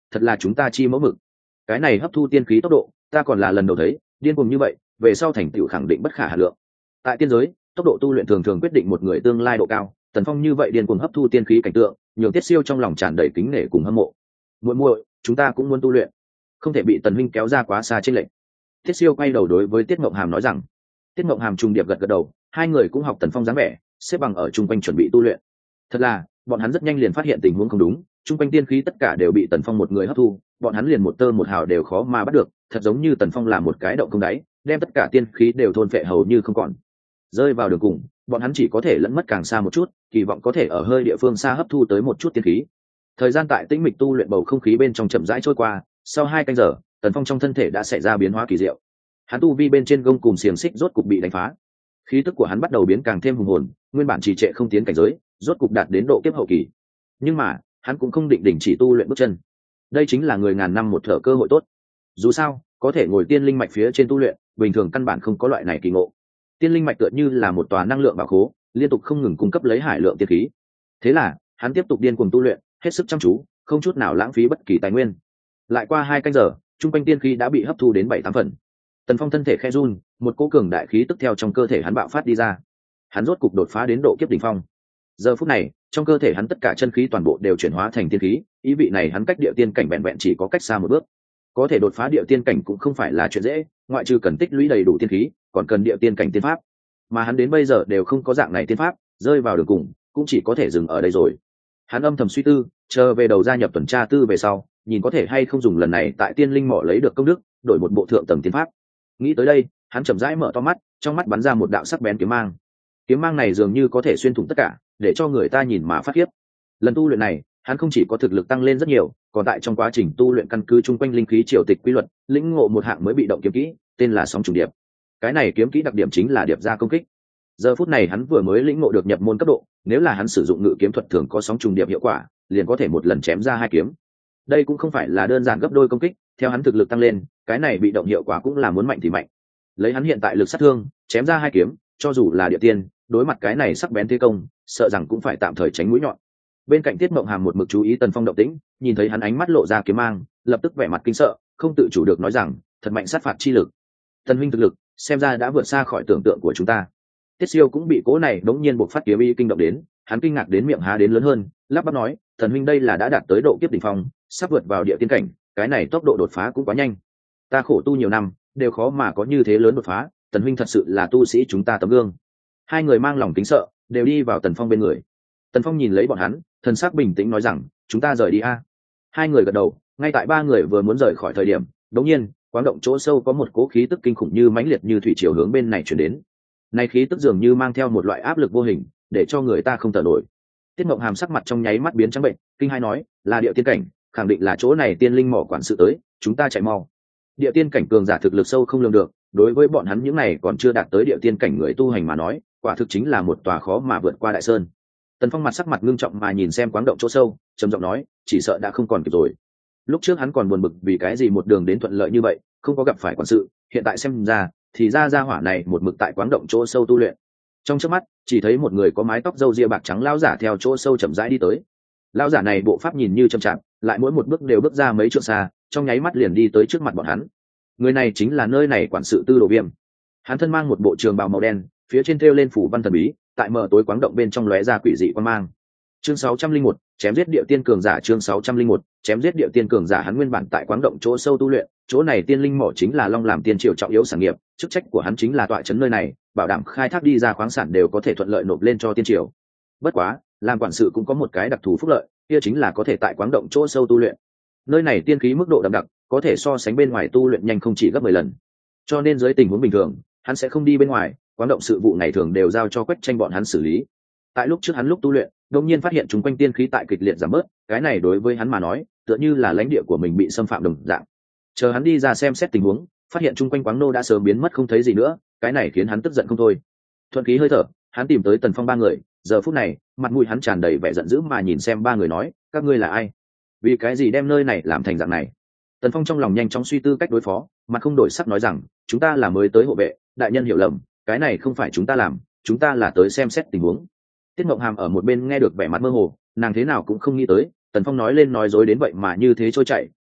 thật là chúng ta chi mẫu mực. Cái này hấp thu tiên khí tốc độ ta còn là lần đầu thấy, điên cuồng như vậy, về sau thành tựu khẳng định bất khả hà lượng. Tại tiên giới, tốc độ tu luyện thường thường quyết định một người tương lai độ cao. Tần Phong như vậy điên cuồng hấp thu tiên khí cảnh tượng, nhường Tiết Siêu trong lòng tràn đầy kính nể cùng hâm mộ. Muội muội, chúng ta cũng muốn tu luyện, không thể bị Tần huynh kéo ra quá xa trên lệnh. Tiết Siêu quay đầu đối với Tiết Mộng Hàm nói rằng. Tiết Mộng Hàm trùng điệp gật gật đầu, hai người cũng học Tần Phong dáng vẻ, xếp bằng ở trung quanh chuẩn bị tu luyện. Thật là, bọn hắn rất nhanh liền phát hiện tình huống không đúng, trung quanh tiên khí tất cả đều bị Tần Phong một người hấp thu, bọn hắn liền một tơ một hào đều khó mà bắt được, thật giống như Tần Phong là một cái động không đáy, đem tất cả tiên khí đều thôn phệ hầu như không còn. Rơi vào đường cùng, bọn hắn chỉ có thể lẫn mất càng xa một chút, kỳ vọng có thể ở hơi địa phương xa hấp thu tới một chút tiên khí. Thời gian tại tĩnh mịch tu luyện bầu không khí bên trong chậm rãi trôi qua, sau hai canh giờ, Tần Phong trong thân thể đã xảy ra biến hóa kỳ diệu. Hắn tu vi bên trên gông cùng xiềng xích rốt cục bị đánh phá, khí tức của hắn bắt đầu biến càng thêm hùng hồn, nguyên bản trì trệ không tiến cảnh giới, rốt cục đạt đến độ kiếp hậu kỳ. Nhưng mà, hắn cũng không định đình chỉ tu luyện bước chân. Đây chính là người ngàn năm một thở cơ hội tốt. Dù sao, có thể ngồi tiên linh mạch phía trên tu luyện, bình thường căn bản không có loại này kỳ ngộ. Tiên linh mạch tựa như là một tòa năng lượng bảo khố, liên tục không ngừng cung cấp lấy hải lượng tiên khí. Thế là, hắn tiếp tục điên cuồng tu luyện, hết sức chăm chú, không chút nào lãng phí bất kỳ tài nguyên. Lại qua hai canh giờ, trung quanh tiên khí đã bị hấp thu đến bảy tám phần. Tần Phong thân thể khe run, một cỗ cường đại khí tức theo trong cơ thể hắn bạo phát đi ra. Hắn rốt cục đột phá đến độ kiếp đỉnh phong. Giờ phút này, trong cơ thể hắn tất cả chân khí toàn bộ đều chuyển hóa thành tiên khí, ý vị này hắn cách địa tiên cảnh vẹn vẹn chỉ có cách xa một bước. Có thể đột phá địa tiên cảnh cũng không phải là chuyện dễ, ngoại trừ cần tích lũy đầy đủ tiên khí, còn cần địa tiên cảnh tiên pháp. Mà hắn đến bây giờ đều không có dạng này tiên pháp, rơi vào đường cùng, cũng chỉ có thể dừng ở đây rồi. Hắn âm thầm suy tư, chờ về đầu gia nhập tuần tra tư về sau, nhìn có thể hay không dùng lần này tại tiên linh mỏ lấy được công đức, đổi một bộ thượng tầng tiên pháp. Nghĩ tới đây, hắn chậm rãi mở to mắt, trong mắt bắn ra một đạo sắc bén kiếm mang. Kiếm mang này dường như có thể xuyên thủng tất cả, để cho người ta nhìn mà phát khiếp. Lần tu luyện này, hắn không chỉ có thực lực tăng lên rất nhiều, còn tại trong quá trình tu luyện căn cứ chung quanh linh khí triều tịch quy luật, lĩnh ngộ một hạng mới bị động kiếm kỹ, tên là sóng trùng điệp. Cái này kiếm kỹ đặc điểm chính là điệp ra công kích. Giờ phút này hắn vừa mới lĩnh ngộ được nhập môn cấp độ, nếu là hắn sử dụng ngự kiếm thuật thường có sóng trùng điệp hiệu quả, liền có thể một lần chém ra hai kiếm. Đây cũng không phải là đơn giản gấp đôi công kích, theo hắn thực lực tăng lên, cái này bị động hiệu quả cũng là muốn mạnh thì mạnh. Lấy hắn hiện tại lực sát thương, chém ra hai kiếm, cho dù là địa tiên, đối mặt cái này sắc bén thế công, sợ rằng cũng phải tạm thời tránh mũi nhọn. Bên cạnh Tiết Mộng Hàm một mực chú ý Tần Phong động tĩnh, nhìn thấy hắn ánh mắt lộ ra kiếm mang, lập tức vẻ mặt kinh sợ, không tự chủ được nói rằng, thật mạnh sát phạt chi lực. Tần huynh thực lực, xem ra đã vượt xa khỏi tưởng tượng của chúng ta. Tiết Siêu cũng bị cố này đống nhiên buộc phát kiếm ý kinh động đến, hắn kinh ngạc đến miệng há đến lớn hơn, lắp bắp nói, Tần huynh đây là đã đạt tới độ kiếp đỉnh phong, sắp vượt vào địa tiên cảnh, cái này tốc độ đột phá cũng quá nhanh. Ta khổ tu nhiều năm, đều khó mà có như thế lớn đột phá, Tần huynh thật sự là tu sĩ chúng ta tấm gương. Hai người mang lòng kính sợ, đều đi vào Tần Phong bên người. Tần Phong nhìn lấy bọn hắn, thần sắc bình tĩnh nói rằng, chúng ta rời đi a. Hai người gật đầu, ngay tại ba người vừa muốn rời khỏi thời điểm, đột nhiên, quáng động chỗ sâu có một cỗ khí tức kinh khủng như mãnh liệt như thủy triều hướng bên này chuyển đến. Này khí tức dường như mang theo một loại áp lực vô hình, để cho người ta không thở nổi. Tiết Mộng Hàm sắc mặt trong nháy mắt biến trắng bệnh, kinh hai nói, là địa tiên cảnh, khẳng định là chỗ này tiên linh mỏ quản sự tới, chúng ta chạy mau. Địa tiên cảnh cường giả thực lực sâu không lường được, đối với bọn hắn những này còn chưa đạt tới địa tiên cảnh người tu hành mà nói, quả thực chính là một tòa khó mà vượt qua đại sơn. Tần Phong mặt sắc mặt ngưng trọng mà nhìn xem quáng động chỗ sâu, trầm giọng nói, chỉ sợ đã không còn kịp rồi. Lúc trước hắn còn buồn bực vì cái gì một đường đến thuận lợi như vậy, không có gặp phải quản sự, hiện tại xem ra, thì ra ra hỏa này một mực tại quáng động chỗ sâu tu luyện. Trong chớp mắt, chỉ thấy một người có mái tóc râu ria bạc trắng lão giả theo chỗ sâu chậm rãi đi tới. Lão giả này bộ pháp nhìn như chậm chạp, lại mỗi một bước đều bước ra mấy trượng xa, trong nháy mắt liền đi tới trước mặt bọn hắn. Người này chính là nơi này quản sự Tư Đồ Viêm. Hắn thân mang một bộ trường bào màu đen, phía trên thêu lên phủ văn thần bí, tại mờ tối quáng động bên trong lóe ra quỷ dị quan mang. Chương sáu trăm linh một, chém giết địa tiên cường giả. Chương sáu trăm linh một, chém giết địa tiên cường giả. Hắn nguyên bản tại quáng động chỗ sâu tu luyện, chỗ này tiên linh mỏ chính là Long làm tiên triều trọng yếu sản nghiệp, chức trách của hắn chính là tọa trấn nơi này, bảo đảm khai thác đi ra khoáng sản đều có thể thuận lợi nộp lên cho tiên triều. Bất quá, làm quản sự cũng có một cái đặc thù phúc lợi, kia chính là có thể tại quáng động chỗ sâu tu luyện. Nơi này tiên khí mức độ đậm đặc, có thể so sánh bên ngoài tu luyện nhanh không chỉ gấp mười lần. Cho nên dưới tình huống bình thường, hắn sẽ không đi bên ngoài, quáng động sự vụ ngày thường đều giao cho Quách Tranh bọn hắn xử lý. Tại lúc trước hắn lúc tu luyện, đột nhiên phát hiện chúng quanh tiên khí tại kịch liệt giảm bớt, cái này đối với hắn mà nói, tựa như là lãnh địa của mình bị xâm phạm đồng dạng. Chờ hắn đi ra xem xét tình huống, phát hiện chung quanh quáng nô đã sớm biến mất không thấy gì nữa, cái này khiến hắn tức giận không thôi. Thuận khí hơi thở, hắn tìm tới Tần Phong ba người, giờ phút này, mặt mũi hắn tràn đầy vẻ giận dữ mà nhìn xem ba người nói, các ngươi là ai? Vì cái gì đem nơi này làm thành dạng này? Tần Phong trong lòng nhanh chóng suy tư cách đối phó, mặt không đổi sắc nói rằng, chúng ta là mới tới hộ vệ, đại nhân hiểu lầm, cái này không phải chúng ta làm, chúng ta là tới xem xét tình huống. Tiết Mộng Hàm ở một bên nghe được vẻ mặt mơ hồ, nàng thế nào cũng không nghĩ tới, Tần Phong nói lên nói dối đến vậy mà như thế trôi chảy,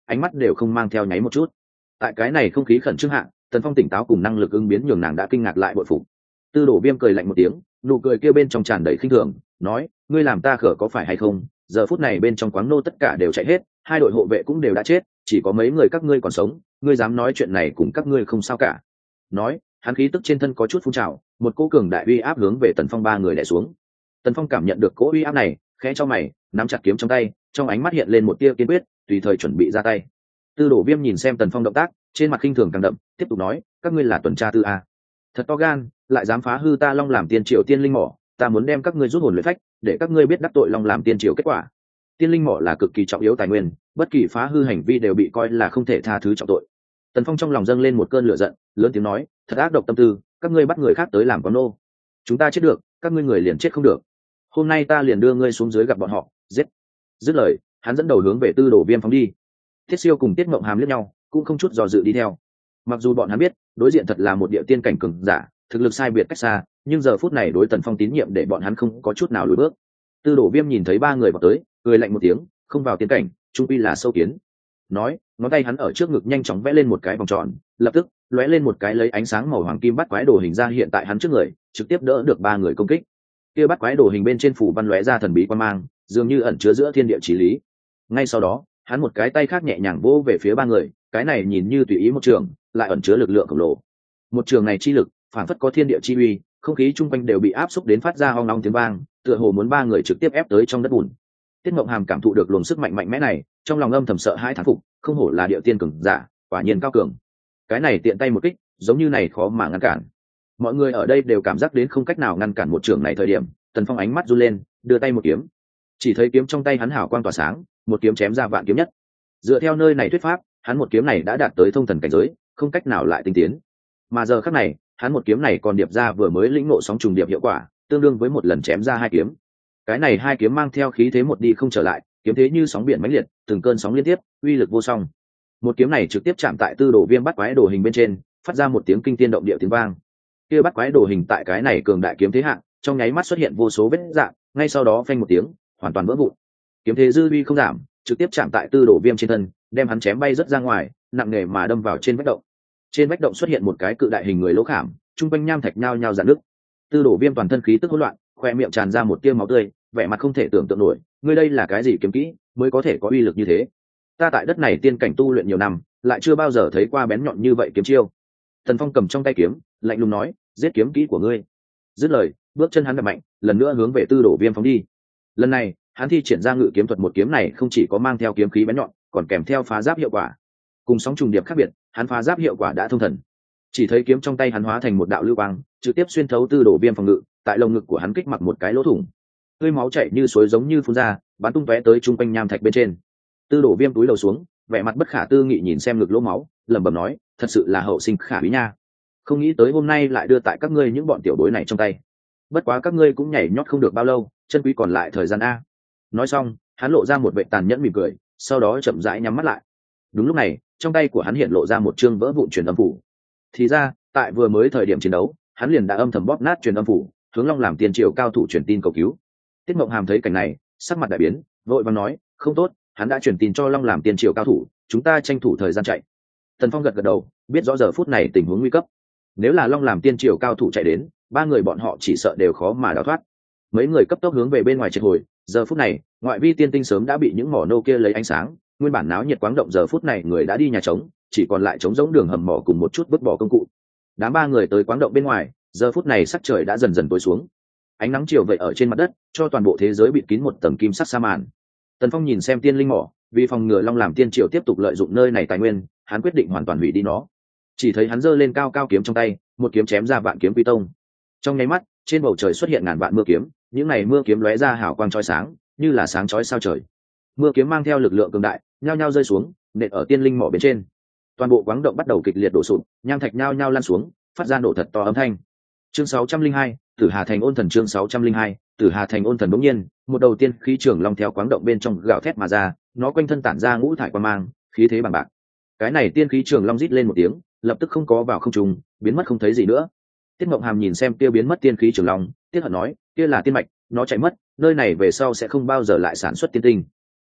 ánh mắt đều không mang theo nháy một chút. Tại cái này không khí khẩn trương hạ, Tần Phong tỉnh táo cùng năng lực ứng biến nhường nàng đã kinh ngạc lại bội phục. Tư Đồ Viêm cười lạnh một tiếng, nụ cười kia bên trong tràn đầy khinh thường, nói: ngươi làm ta khở có phải hay không? Giờ phút này bên trong quán nô tất cả đều chạy hết, hai đội hộ vệ cũng đều đã chết, chỉ có mấy người các ngươi còn sống, ngươi dám nói chuyện này cùng các ngươi không sao cả. Nói, hắn khí tức trên thân có chút phun trào, một cỗ cường đại uy áp hướng về Tần Phong ba người đè xuống. Tần Phong cảm nhận được cỗ uy áp này, khẽ cho mày, nắm chặt kiếm trong tay, trong ánh mắt hiện lên một tia kiên quyết, tùy thời chuẩn bị ra tay. Tư Đồ Viêm nhìn xem Tần Phong động tác, trên mặt khinh thường càng đậm, tiếp tục nói: các ngươi là tuần tra tư a, thật to gan, lại dám phá hư ta Long làm tiên triệu tiên linh mỏ, ta muốn đem các ngươi rút hồn luyện phách, để các ngươi biết đắc tội Long làm tiên triệu kết quả. Tiên linh mỏ là cực kỳ trọng yếu tài nguyên, bất kỳ phá hư hành vi đều bị coi là không thể tha thứ trọng tội. Tần Phong trong lòng dâng lên một cơn lửa giận, lớn tiếng nói: thật ác độc tâm tư, các ngươi bắt người khác tới làm con nô, chúng ta chết được, các ngươi người liền chết không được. Hôm nay ta liền đưa ngươi xuống dưới gặp bọn họ, giết. Dứt lời, hắn dẫn đầu hướng về Tư Đồ Viêm phóng đi. Thiết Siêu cùng Tiết Mộng Hàm liếc nhau, cũng không chút dò dự đi theo. Mặc dù bọn hắn biết, đối diện thật là một địa tiên cảnh cường giả, thực lực sai biệt cách xa, nhưng giờ phút này đối Tần Phong tín nhiệm để bọn hắn không có chút nào lùi bước. Tư Đồ Viêm nhìn thấy ba người vào tới, cười lạnh một tiếng: không vào tiên cảnh, trung quy là sâu kiến. Nói, ngón tay hắn ở trước ngực nhanh chóng vẽ lên một cái vòng tròn, lập tức lóe lên một cái lấy ánh sáng màu hoàng kim bắt quái đồ hình ra hiện tại hắn trước người, trực tiếp đỡ được ba người công kích. Kia bắt quái đồ hình bên trên phủ văn lóe ra thần bí quan mang, dường như ẩn chứa giữa thiên địa chí lý. Ngay sau đó, hắn một cái tay khác nhẹ nhàng vỗ về phía ba người, cái này nhìn như tùy ý một trường, lại ẩn chứa lực lượng khổng lồ. Một trường này chi lực, phản phất có thiên địa chi uy, không khí chung quanh đều bị áp xúc đến phát ra hoang long tiếng vang, tựa hồ muốn ba người trực tiếp ép tới trong đất bùn. Tiết Mộng Hàm cảm thụ được luồng sức mạnh mạnh mẽ này, trong lòng âm thầm sợ hãi thán phục, không hổ là địa tiên cường giả, quả nhiên cao cường. Cái này tiện tay một kích, giống như này khó mà ngăn cản. Mọi người ở đây đều cảm giác đến không cách nào ngăn cản một trường này thời điểm, Tần Phong ánh mắt run lên, đưa tay một kiếm. Chỉ thấy kiếm trong tay hắn hào quang tỏa sáng, một kiếm chém ra vạn kiếm nhất. Dựa theo nơi này thuyết pháp, hắn một kiếm này đã đạt tới thông thần cảnh giới, không cách nào lại tinh tiến. Mà giờ khắc này, hắn một kiếm này còn điệp ra vừa mới lĩnh ngộ sóng trùng điệp hiệu quả, tương đương với một lần chém ra hai kiếm. Cái này hai kiếm mang theo khí thế một đi không trở lại, kiếm thế như sóng biển mãnh liệt, từng cơn sóng liên tiếp, uy lực vô song. Một kiếm này trực tiếp chạm tại Tư Đồ Viêm bắt quái đồ hình bên trên, phát ra một tiếng kinh thiên động địa tiếng vang. Kia bắt quái đồ hình tại cái này cường đại kiếm thế hạng, trong nháy mắt xuất hiện vô số vết rạn, ngay sau đó phanh một tiếng, hoàn toàn vỡ vụn. Kiếm thế dư uy không giảm, trực tiếp chạm tại Tư Đồ Viêm trên thân, đem hắn chém bay rất ra ngoài, nặng nề mà đâm vào trên vách động. Trên vách động xuất hiện một cái cự đại hình người lỗ khảm, trung quanh nham thạch nhao nhao rạn nứt. Tư Đồ Viêm toàn thân khí tức hỗn loạn, khoe miệng tràn ra một tia máu tươi, vẻ mặt không thể tưởng tượng nổi, ngươi đây là cái gì kiếm kỹ mới có thể có uy lực như thế? Ta tại đất này tiên cảnh tu luyện nhiều năm, lại chưa bao giờ thấy qua bén nhọn như vậy kiếm chiêu. Thần Phong cầm trong tay kiếm, lạnh lùng nói: giết kiếm kỹ của ngươi. Dứt lời, bước chân hắn đập mạnh, lần nữa hướng về Tư Đồ Viêm phóng đi. Lần này, hắn thi triển ra ngự kiếm thuật, một kiếm này không chỉ có mang theo kiếm khí bén nhọn, còn kèm theo phá giáp hiệu quả. Cùng sóng trùng điệp khác biệt, hắn phá giáp hiệu quả đã thông thần. Chỉ thấy kiếm trong tay hắn hóa thành một đạo lưu quang, trực tiếp xuyên thấu Tư Đồ Viêm phòng ngự, tại lồng ngực của hắn kích mặc một cái lỗ thủng. Tươi máu chảy như suối giống như phun ra, bắn tung tóe tới trung quanh nham thạch bên trên. Tư Đồ Viêm túi đầu xuống, vẻ mặt bất khả tư nghị nhìn xem ngực lỗ máu, lẩm bẩm nói: thật sự là hậu sinh khả úy nha, không nghĩ tới hôm nay lại đưa tại các ngươi những bọn tiểu bối này trong tay. Bất quá các ngươi cũng nhảy nhót không được bao lâu, chân quý còn lại thời gian a. Nói xong, hắn lộ ra một vẻ tàn nhẫn mỉm cười, sau đó chậm rãi nhắm mắt lại. Đúng lúc này, trong tay của hắn hiện lộ ra một chương vỡ vụn truyền âm phủ. Thì ra, tại vừa mới thời điểm chiến đấu, hắn liền đã âm thầm bóp nát truyền âm phủ, hướng Long làm tiền triều cao thủ truyền tin cầu cứu. Tiết Mộng Hàm thấy cảnh này, sắc mặt đại biến, vội vàng nói: không tốt, hắn đã truyền tin cho Long làm tiền triều cao thủ, chúng ta tranh thủ thời gian chạy. Tần Phong gật gật đầu, biết rõ giờ phút này tình huống nguy cấp. Nếu là Long làm tiên triều cao thủ chạy đến, ba người bọn họ chỉ sợ đều khó mà đào thoát. Mấy người cấp tốc hướng về bên ngoài triệt hồi. Giờ phút này, ngoại vi tiên tinh sớm đã bị những mỏ nô kia lấy ánh sáng, nguyên bản náo nhiệt quáng động giờ phút này người đã đi nhà trống, chỉ còn lại trống rỗng đường hầm mỏ cùng một chút vứt bỏ công cụ. Đám ba người tới quáng động bên ngoài, giờ phút này sắc trời đã dần dần tối xuống. Ánh nắng chiều vậy ở trên mặt đất, cho toàn bộ thế giới bịt kín một tầng kim sắc sa màn. Tần Phong nhìn xem tiên linh mỏ, vì phòng ngừa Long làm tiên triều tiếp tục lợi dụng nơi này tài nguyên, hắn quyết định hoàn toàn hủy đi nó. Chỉ thấy hắn giơ lên cao cao kiếm trong tay, một kiếm chém ra vạn kiếm quy tông. Trong nháy mắt, trên bầu trời xuất hiện ngàn vạn mưa kiếm, những này mưa kiếm lóe ra hào quang chói sáng, như là sáng chói sao trời. Mưa kiếm mang theo lực lượng cường đại, nhao nhao rơi xuống, nện ở tiên linh mỏ bên trên. Toàn bộ quáng động bắt đầu kịch liệt đổ sụp, nham thạch nhao nhao lan xuống, phát ra nổ thật to âm thanh. Chương sáu trăm linh hai, Tử Hà Thành ôn thần chương sáu trăm linh hai, Tử Hà Thành ôn thần đột nhiên, một đầu tiên khí trường long theo quáng động bên trong gào thét mà ra, nó quanh thân tản ra ngũ thải quang mang, khí thế bằng bạc. Cái này tiên khí trường long rít lên một tiếng, lập tức không có vào không trung, biến mất không thấy gì nữa. Tiết Mộng Hàm nhìn xem kia biến mất tiên khí trường long, tiếc hận nói: kia là tiên mạch, nó chạy mất, nơi này về sau sẽ không bao giờ lại sản xuất tiên tinh.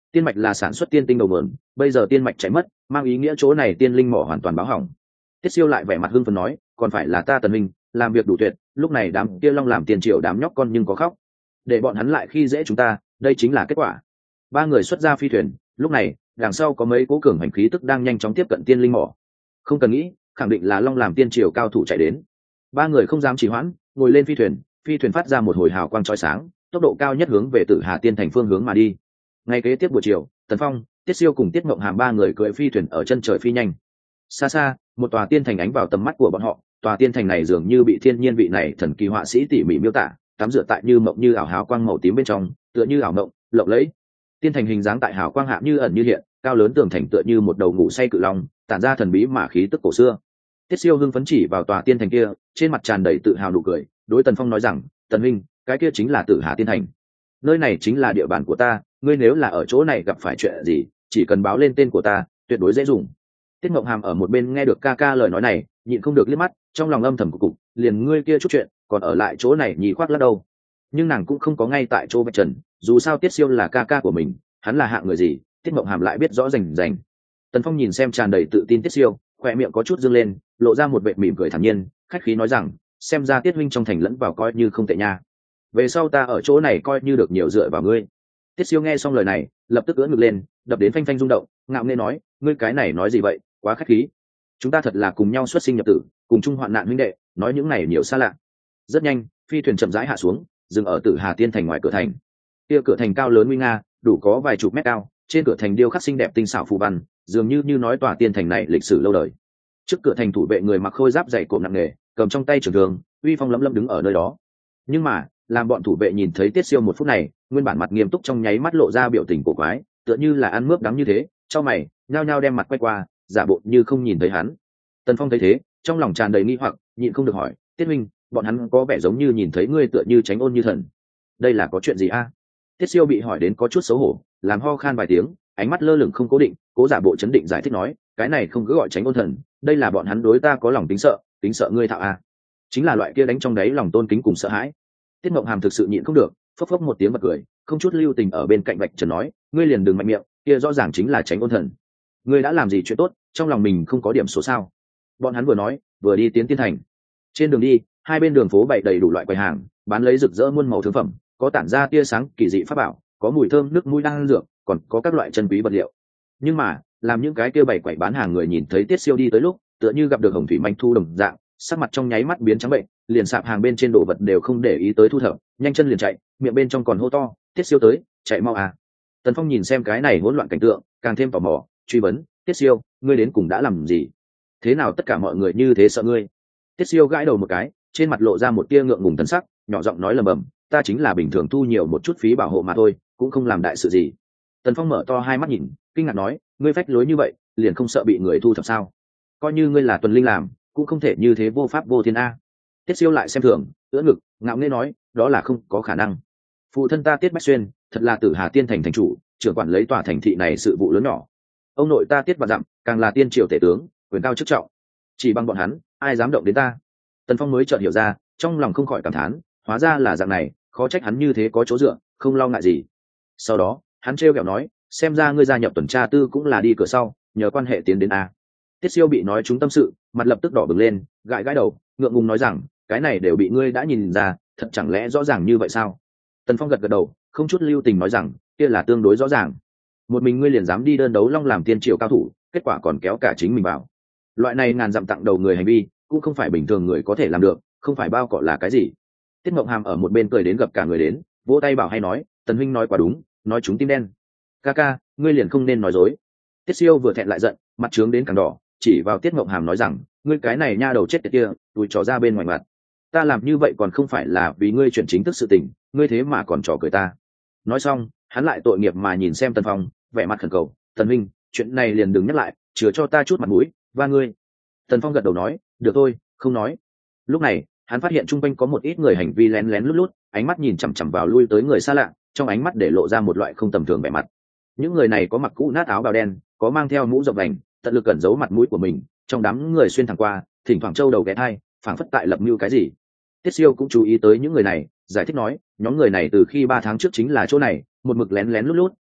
Tiên mạch là sản xuất tiên tinh đầu nguồn, bây giờ tiên mạch chạy mất, mang ý nghĩa chỗ này tiên linh mỏ hoàn toàn báo hỏng. Tiết Siêu lại vẻ mặt hưng phấn nói, còn phải là ta Tần Minh, làm việc đủ tuyệt, lúc này đám kia long làm tiền triệu đám nhóc con nhưng có khóc, để bọn hắn lại khi dễ chúng ta, đây chính là kết quả. Ba người xuất ra phi thuyền, lúc này đằng sau có mấy cố cường hành khí tức đang nhanh chóng tiếp cận tiên linh mỏ. Không cần nghĩ, khẳng định là long làm tiên triều cao thủ chạy đến. Ba người không dám trì hoãn, ngồi lên phi thuyền, phi thuyền phát ra một hồi hào quang chói sáng, tốc độ cao nhất hướng về Tử Hà Tiên thành phương hướng mà đi. Ngay kế tiếp buổi chiều, Tần Phong, Tiết Siêu cùng Tiết Mộng Hàm ba người cưỡi phi thuyền ở chân trời phi nhanh. Xa xa, một tòa tiên thành ánh vào tầm mắt của bọn họ, tòa tiên thành này dường như bị thiên nhiên vị này thần kỳ họa sĩ tỉ mỉ miêu tả, tắm rửa tại như mộng như ảo hào quang màu tím bên trong, tựa như ảo mộng, lộng lẫy. Tiên thành hình dáng tại hào quang hạ như ẩn như hiện, cao lớn tường thành tựa như một đầu ngủ say cự long, tản ra thần bí mà khí tức cổ xưa. Tiết Siêu hưng phấn chỉ vào tòa tiên thành kia, trên mặt tràn đầy tự hào nụ cười, đối Tần Phong nói rằng, Tần Minh, cái kia chính là Tử Hà Tiên thành, nơi này chính là địa bàn của ta, ngươi nếu là ở chỗ này gặp phải chuyện gì, chỉ cần báo lên tên của ta, tuyệt đối dễ dùng. Tiết Mộng Hàm ở một bên nghe được ca ca lời nói này, nhịn không được liếc mắt, trong lòng âm thầm cục cục, liền ngươi kia chút chuyện, còn ở lại chỗ này nhì khoác lắc đâu. Nhưng nàng cũng không có ngay tại chỗ vạch trần, dù sao Tiết Siêu là ca ca của mình, hắn là hạng người gì, Tiết Mộng Hàm lại biết rõ rành rành. Tần Phong nhìn xem tràn đầy tự tin Tiết Siêu, khỏe miệng có chút dương lên, lộ ra một vệt mỉm cười thản nhiên, khách khí nói rằng, xem ra Tiết huynh trong thành lẫn vào coi như không tệ nha. Về sau ta ở chỗ này coi như được nhiều dựa vào ngươi. Tiết Siêu nghe xong lời này, lập tức ưỡn ngực lên, đập đến phanh phanh rung động, ngạo nghễ nói, ngươi cái này nói gì vậy, quá khách khí. Chúng ta thật là cùng nhau xuất sinh nhập tử, cùng chung hoạn nạn huynh đệ, nói những này nhiều xa lạ. Rất nhanh, phi thuyền chậm rãi hạ xuống, dừng ở Tử Hà Tiên thành ngoài cửa thành. Kia cửa thành cao lớn nguy nga, đủ có vài chục mét cao, trên cửa thành điêu khắc xinh đẹp tinh xảo phù văn, dường như như nói tòa tiên thành này lịch sử lâu đời. Trước cửa thành thủ vệ người mặc khôi giáp dày cộm nặng nề, cầm trong tay trường thương, uy phong lẫm lẫm đứng ở nơi đó. Nhưng mà, làm bọn thủ vệ nhìn thấy Tiết Siêu một phút này, nguyên bản mặt nghiêm túc trong nháy mắt lộ ra biểu tình cổ quái, tựa như là ăn mướp đắng như thế, cho mày, nhao nhao đem mặt quay qua, giả bộ như không nhìn thấy hắn. Tần Phong thấy thế, trong lòng tràn đầy nghi hoặc, nhịn không được hỏi, Tiết Minh, bọn hắn có vẻ giống như nhìn thấy ngươi tựa như tránh ôn như thần, đây là có chuyện gì a? Tiết Siêu bị hỏi đến có chút xấu hổ, làm ho khan vài tiếng, ánh mắt lơ lửng không cố định, cố giả bộ chấn định giải thích nói, cái này không cứ gọi tránh ôn thần, đây là bọn hắn đối ta có lòng tính sợ, tính sợ ngươi thạo a, chính là loại kia đánh trong đáy lòng tôn kính cùng sợ hãi. Tiết Mộng Hàm thực sự nhịn không được, phốc phốc một tiếng bật cười, không chút lưu tình ở bên cạnh vạch trần nói, ngươi liền đừng mạnh miệng, kia rõ ràng chính là tránh ôn thần. Ngươi đã làm gì chuyện tốt, trong lòng mình không có điểm số sao? Bọn hắn vừa nói, vừa đi tiến tiên thành. Trên đường đi, hai bên đường phố bày đầy đủ loại quầy hàng, bán lấy rực rỡ muôn màu thương phẩm, có tản ra tia sáng kỳ dị pháp bảo, có mùi thơm nước mũi đang dược, còn có các loại chân quý vật liệu. Nhưng mà, làm những cái kia bày quầy bán hàng người nhìn thấy Tiết Siêu đi tới lúc, tựa như gặp được hồng thủy manh thu đồng dạng, sắc mặt trong nháy mắt biến trắng bệnh, liền sạp hàng bên trên đồ vật đều không để ý tới thu thập, nhanh chân liền chạy, miệng bên trong còn hô to, Tiết Siêu tới, chạy mau à. Tần Phong nhìn xem cái này hỗn loạn cảnh tượng, càng thêm tò mò, truy vấn, Tiết Siêu, ngươi đến cùng đã làm gì? Thế nào tất cả mọi người như thế sợ ngươi? Tiết Siêu gãi đầu một cái, trên mặt lộ ra một tia ngượng ngùng thần sắc, nhỏ giọng nói lầm bầm, ta chính là bình thường thu nhiều một chút phí bảo hộ mà thôi, cũng không làm đại sự gì. Tần Phong mở to hai mắt nhìn, kinh ngạc nói, ngươi phách lối như vậy, liền không sợ bị người thu thập sao? Coi như ngươi là tuần linh làm, cũng không thể như thế vô pháp vô thiên a. Tiết Siêu lại xem thường, ưỡn ngực, ngạo nghễ nói, đó là không có khả năng. Phụ thân ta Tiết Bách Xuyên, thật là Tử Hà Tiên thành thành chủ, trưởng quản lấy tòa thành thị này sự vụ lớn nhỏ. Ông nội ta Tiết Vạn Dặm, càng là tiên triều tể tướng, quyền cao chức trọng. Chỉ bằng bọn hắn, ai dám động đến ta? Tần Phong mới chợt hiểu ra, trong lòng không khỏi cảm thán, hóa ra là dạng này, khó trách hắn như thế có chỗ dựa, không lo ngại gì. Sau đó, hắn trêu ghẹo nói, xem ra ngươi gia nhập tuần tra tư cũng là đi cửa sau, nhờ quan hệ tiến đến a. Tiết Siêu bị nói trúng tâm sự, mặt lập tức đỏ bừng lên, gãi gãi đầu, ngượng ngùng nói rằng, cái này đều bị ngươi đã nhìn ra, thật chẳng lẽ rõ ràng như vậy sao? Tần Phong gật gật đầu, không chút lưu tình nói rằng, kia là tương đối rõ ràng. Một mình ngươi liền dám đi đơn đấu long làm tiên triều cao thủ, kết quả còn kéo cả chính mình vào. Loại này ngàn dặm tặng đầu người hành vi, cũng không phải bình thường người có thể làm được, không phải bao cọ là cái gì. Tiết Mộng Hàm ở một bên cười đến gặp cả người đến, vỗ tay bảo hay nói, Tần huynh nói quá đúng, nói chúng tim đen. Ca ca, ngươi liền không nên nói dối. Tiết Siêu vừa thẹn lại giận, mặt trướng đến càng đỏ, chỉ vào Tiết Mộng Hàm nói rằng, ngươi cái này nha đầu chết tiệt kia, tụi trò ra bên ngoài mặt. Ta làm như vậy còn không phải là vì ngươi chuyển chính thức sự tình, ngươi thế mà còn trò cười ta. Nói xong, hắn lại tội nghiệp mà nhìn xem Tần Phong, vẻ mặt khẩn cầu, Tần huynh, chuyện này liền đừng nhắc lại, chừa cho ta chút mặt mũi, và ngươi. Tần Phong gật đầu nói, được thôi, không nói. Lúc này, hắn phát hiện chung quanh có một ít người hành vi lén lén lút lút, ánh mắt nhìn chằm chằm vào lui tới người xa lạ, trong ánh mắt để lộ ra một loại không tầm thường vẻ mặt. Những người này có mặc cũ nát áo bào đen, có mang theo mũ rộng vành, tận lực cẩn giấu mặt mũi của mình, trong đám người xuyên thẳng qua, thỉnh thoảng trâu đầu ghé thai, phảng phất tại lập mưu cái gì. Tiết Siêu cũng chú ý tới những người này, giải thích nói, nhóm người này từ khi ba tháng trước chính là chỗ này, một mực lén lén lút lút,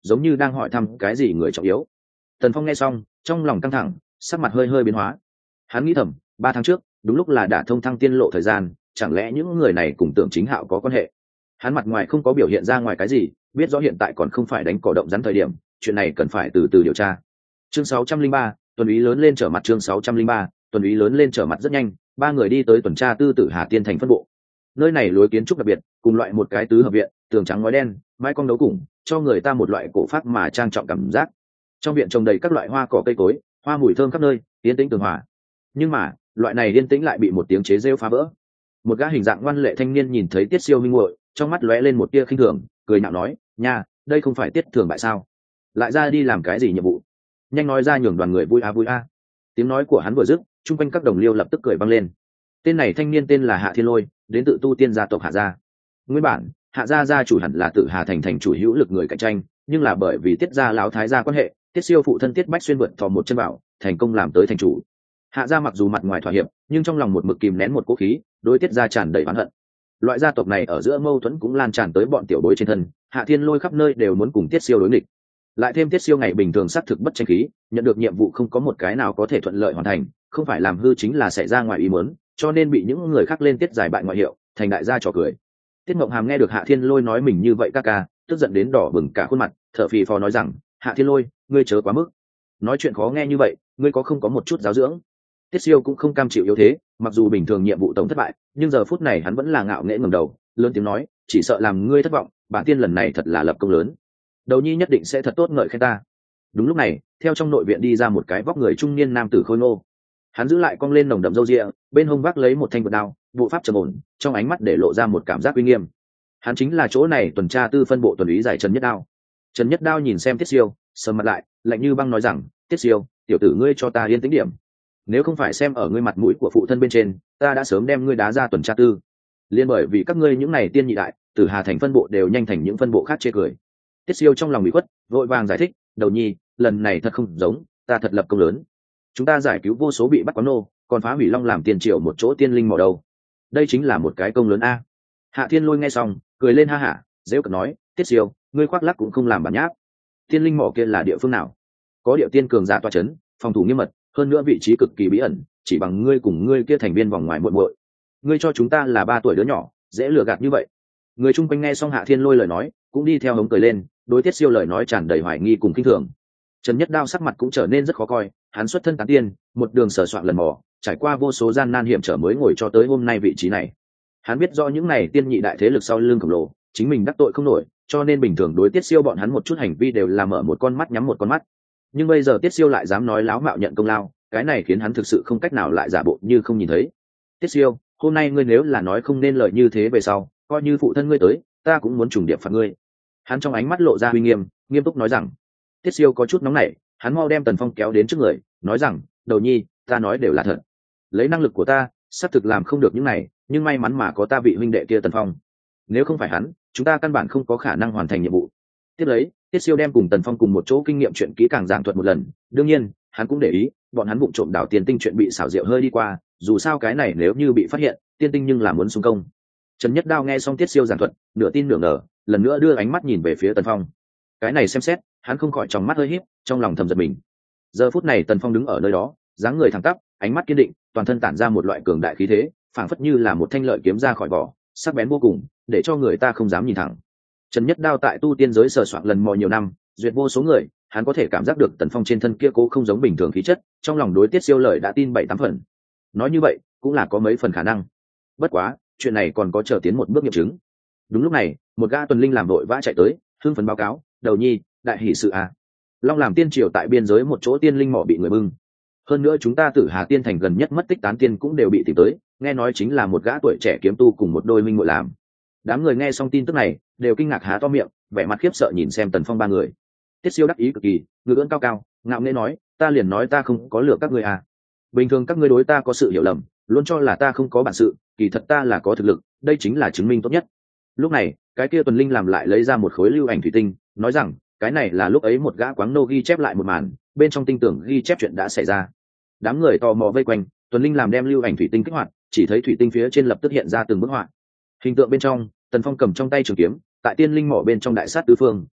giống như đang hỏi thăm cái gì người trọng yếu. Tần Phong nghe xong trong lòng căng thẳng, sắc mặt hơi hơi biến hóa. Hắn nghĩ thầm, ba tháng trước đúng lúc là đã thông thăng tiên lộ thời gian, chẳng lẽ những người này cùng Tưởng Chính Hạo có quan hệ? Hắn mặt ngoài không có biểu hiện ra ngoài cái gì, biết rõ hiện tại còn không phải đánh cỏ động rắn thời điểm, chuyện này cần phải từ từ điều tra. Chương sáu trăm linh ba, tuần úy lớn lên trở mặt. Chương sáu trăm linh ba, tuần úy lớn lên trở mặt. Rất nhanh, ba người đi tới tuần tra tư tử Hà Tiên thành phân bộ. Nơi này lối kiến trúc đặc biệt, cùng loại một cái tứ hợp viện, tường trắng ngói đen, mái cong đấu củng, cho người ta một loại cổ phác mà trang trọng cảm giác. Trong viện trồng đầy các loại hoa cỏ cây cối, hoa mùi thơm khắp nơi, yên tĩnh tường hòa. Nhưng mà, loại này yên tĩnh lại bị một tiếng chế rêu phá vỡ. Một gã hình dạng ngoan lệ thanh niên nhìn thấy Tiết Siêu minh muội, trong mắt lóe lên một tia khinh thường, cười nhạo nói: "Nha, đây không phải Tiết Thường bại sao? Lại ra đi làm cái gì nhiệm vụ? Nhanh nói ra nhường đoàn người vui a vui a." Tiếng nói của hắn vừa dứt, chung quanh các đồng liêu lập tức cười vang lên. Tên này thanh niên tên là Hạ Thiên Lôi, đến tự tu tiên gia tộc Hạ gia. Nguyên bản, Hạ gia gia chủ hẳn là tự Hà thành thành chủ hữu lực người cạnh tranh, nhưng là bởi vì Tiết gia lão thái gia quan hệ, Tiết Siêu phụ thân Tiết Bách xuyên vượt thò một chân vào, thành công làm tới thành chủ. Hạ gia mặc dù mặt ngoài thỏa hiệp, nhưng trong lòng một mực kìm nén một cố khí, đối Tiết gia tràn đầy oán hận. Loại gia tộc này ở giữa mâu thuẫn cũng lan tràn tới bọn tiểu bối trên thân, Hạ Thiên Lôi khắp nơi đều muốn cùng Tiết Siêu đối nghịch. Lại thêm Tiết Siêu ngày bình thường xác thực bất tranh khí, nhận được nhiệm vụ không có một cái nào có thể thuận lợi hoàn thành, không phải làm hư chính là xảy ra ngoài ý muốn, cho nên bị những người khác lên tiết giải bại ngoại hiệu, thành đại gia trò cười. Tiết Mộng Hàm nghe được Hạ Thiên Lôi nói mình như vậy ca ca, tức giận đến đỏ bừng cả khuôn mặt, thở phì phò nói rằng: "Hạ Thiên Lôi, ngươi chớ quá mức. Nói chuyện khó nghe như vậy, ngươi có không có một chút giáo dưỡng?" Tiết Siêu cũng không cam chịu yếu thế, mặc dù bình thường nhiệm vụ tổng thất bại, nhưng giờ phút này hắn vẫn là ngạo nghễ ngẩng đầu, lớn tiếng nói: "Chỉ sợ làm ngươi thất vọng, bản tiên lần này thật là lập công lớn. Đầu nhi nhất định sẽ thật tốt ngợi khen ta." Đúng lúc này, theo trong nội viện đi ra một cái vóc người trung niên nam tử khôi ngô. Hắn giữ lại cong lên nồng đậm râu ria, bên hông vác lấy một thanh vật đao, bộ pháp trầm ổn, trong ánh mắt để lộ ra một cảm giác uy nghiêm. Hắn chính là chỗ này tuần tra tư phân bộ tuần úy giải Trần Nhất Đao. Trần Nhất Đao nhìn xem Tiết Siêu, sầm mặt lại, lạnh như băng nói rằng: "Tiết Siêu, tiểu tử ngươi cho ta yên tĩnh điểm. Nếu không phải xem ở ngươi mặt mũi của phụ thân bên trên, ta đã sớm đem ngươi đá ra tuần tra tư. Liên bởi vì các ngươi những này tiên nhị đại, từ Hà thành phân bộ đều nhanh thành những phân bộ khác chê cười." Tiết Siêu trong lòng bị khuất, vội vàng giải thích: "Đầu nhi, lần này thật không giống, ta thật lập công lớn. Chúng ta giải cứu vô số bị bắt quán nô, còn phá hủy Long làm tiền triệu một chỗ tiên linh mỏ đầu. Đây chính là một cái công lớn a." Hạ Thiên Lôi nghe xong, cười lên ha hả, dễ cợt nói: "Tiết Siêu, ngươi khoác lác cũng không làm bản nháp. Tiên linh mỏ kia là địa phương nào? Có điệu tiên cường giả tọa chấn, phòng thủ nghiêm mật, hơn nữa vị trí cực kỳ bí ẩn, chỉ bằng ngươi cùng ngươi kia thành viên vòng ngoài muội muội. Ngươi cho chúng ta là ba tuổi đứa nhỏ, dễ lừa gạt như vậy." Người chung quanh nghe xong Hạ Thiên Lôi lời nói, cũng đi theo hống cười lên, đối Tiết Siêu lời nói tràn đầy hoài nghi cùng kinh thường. Trần Nhất Đao sắc mặt cũng trở nên rất khó coi, hắn xuất thân tán tiên, một đường sở soạn lần mò, trải qua vô số gian nan hiểm trở mới ngồi cho tới hôm nay vị trí này. Hắn biết rõ những này tiên nhị đại thế lực sau lưng khổng lồ, chính mình đắc tội không nổi, cho nên bình thường đối Tiết Siêu bọn hắn một chút hành vi đều là mở một con mắt nhắm một con mắt. Nhưng bây giờ Tiết Siêu lại dám nói láo mạo nhận công lao, cái này khiến hắn thực sự không cách nào lại giả bộ như không nhìn thấy. "Tiết Siêu, hôm nay ngươi nếu là nói không nên lời như thế về sau, coi như phụ thân ngươi tới, ta cũng muốn trùng điệp phạt ngươi." Hắn trong ánh mắt lộ ra uy nghiêm, nghiêm túc nói rằng. Tiết Siêu có chút nóng nảy, hắn mau đem Tần Phong kéo đến trước người, nói rằng: "Đầu nhi, ta nói đều là thật. Lấy năng lực của ta, xác thực làm không được những này, nhưng may mắn mà có ta vị huynh đệ kia Tần Phong. Nếu không phải hắn, chúng ta căn bản không có khả năng hoàn thành nhiệm vụ." Tiếp lấy, Tiết Siêu đem cùng Tần Phong cùng một chỗ kinh nghiệm chuyện kỹ càng giảng thuật một lần. Đương nhiên, hắn cũng để ý, bọn hắn vụng trộm đảo tiền tinh chuyện bị xảo diệu hơi đi qua, dù sao cái này nếu như bị phát hiện, tiên tinh nhưng là muốn xung công. Trần Nhất Đao nghe xong Tiết Siêu giảng thuật, nửa tin nửa ngờ, lần nữa đưa ánh mắt nhìn về phía Tần Phong. Cái này xem xét, hắn không khỏi trong mắt hơi híp, trong lòng thầm giật mình. Giờ phút này Tần Phong đứng ở nơi đó, dáng người thẳng tắp, ánh mắt kiên định, toàn thân tản ra một loại cường đại khí thế, phảng phất như là một thanh lợi kiếm ra khỏi vỏ, sắc bén vô cùng, để cho người ta không dám nhìn thẳng. Trần Nhất Đao tại tu tiên giới sờ soạn lần mò nhiều năm, duyệt vô số người, hắn có thể cảm giác được Tần Phong trên thân kia cố không giống bình thường khí chất, trong lòng đối Tiết Siêu lời đã tin bảy tám phần. Nói như vậy, cũng là có mấy phần khả năng. Bất quá, chuyện này còn có chờ tiến một bước nghiệm chứng. Đúng lúc này, một gã tuần linh làm đội vã chạy tới, hưng phấn báo cáo: "Đầu nhi, đại hỷ sự à! Long làm tiên triều tại biên giới một chỗ tiên linh mỏ bị người bưng. Hơn nữa chúng ta Tử Hà tiên thành gần nhất mất tích tán tiên cũng đều bị tìm tới, nghe nói chính là một gã tuổi trẻ kiếm tu cùng một đôi minh muội làm." Đám người nghe xong tin tức này, đều kinh ngạc há to miệng, vẻ mặt khiếp sợ nhìn xem Tần Phong ba người. Tiết Siêu đắc ý cực kỳ, ngữ ưỡn cao cao, ngạo nghễ nói: "Ta liền nói ta không có lừa các ngươi à? Bình thường các ngươi đối ta có sự hiểu lầm, luôn cho là ta không có bản sự, kỳ thật ta là có thực lực, đây chính là chứng minh tốt nhất." Lúc này, cái kia tuần linh làm lại lấy ra một khối lưu ảnh thủy tinh, nói rằng: "Cái này là lúc ấy một gã quáng nô ghi chép lại một màn, bên trong tinh tưởng ghi chép chuyện đã xảy ra." Đám người tò mò vây quanh, tuần linh làm đem lưu ảnh thủy tinh kích hoạt, chỉ thấy thủy tinh phía trên lập tức hiện ra từng bức họa. Hình tượng bên trong, Tần Phong cầm trong tay trường kiếm, tại tiên linh mỏ bên trong đại sát tứ phương,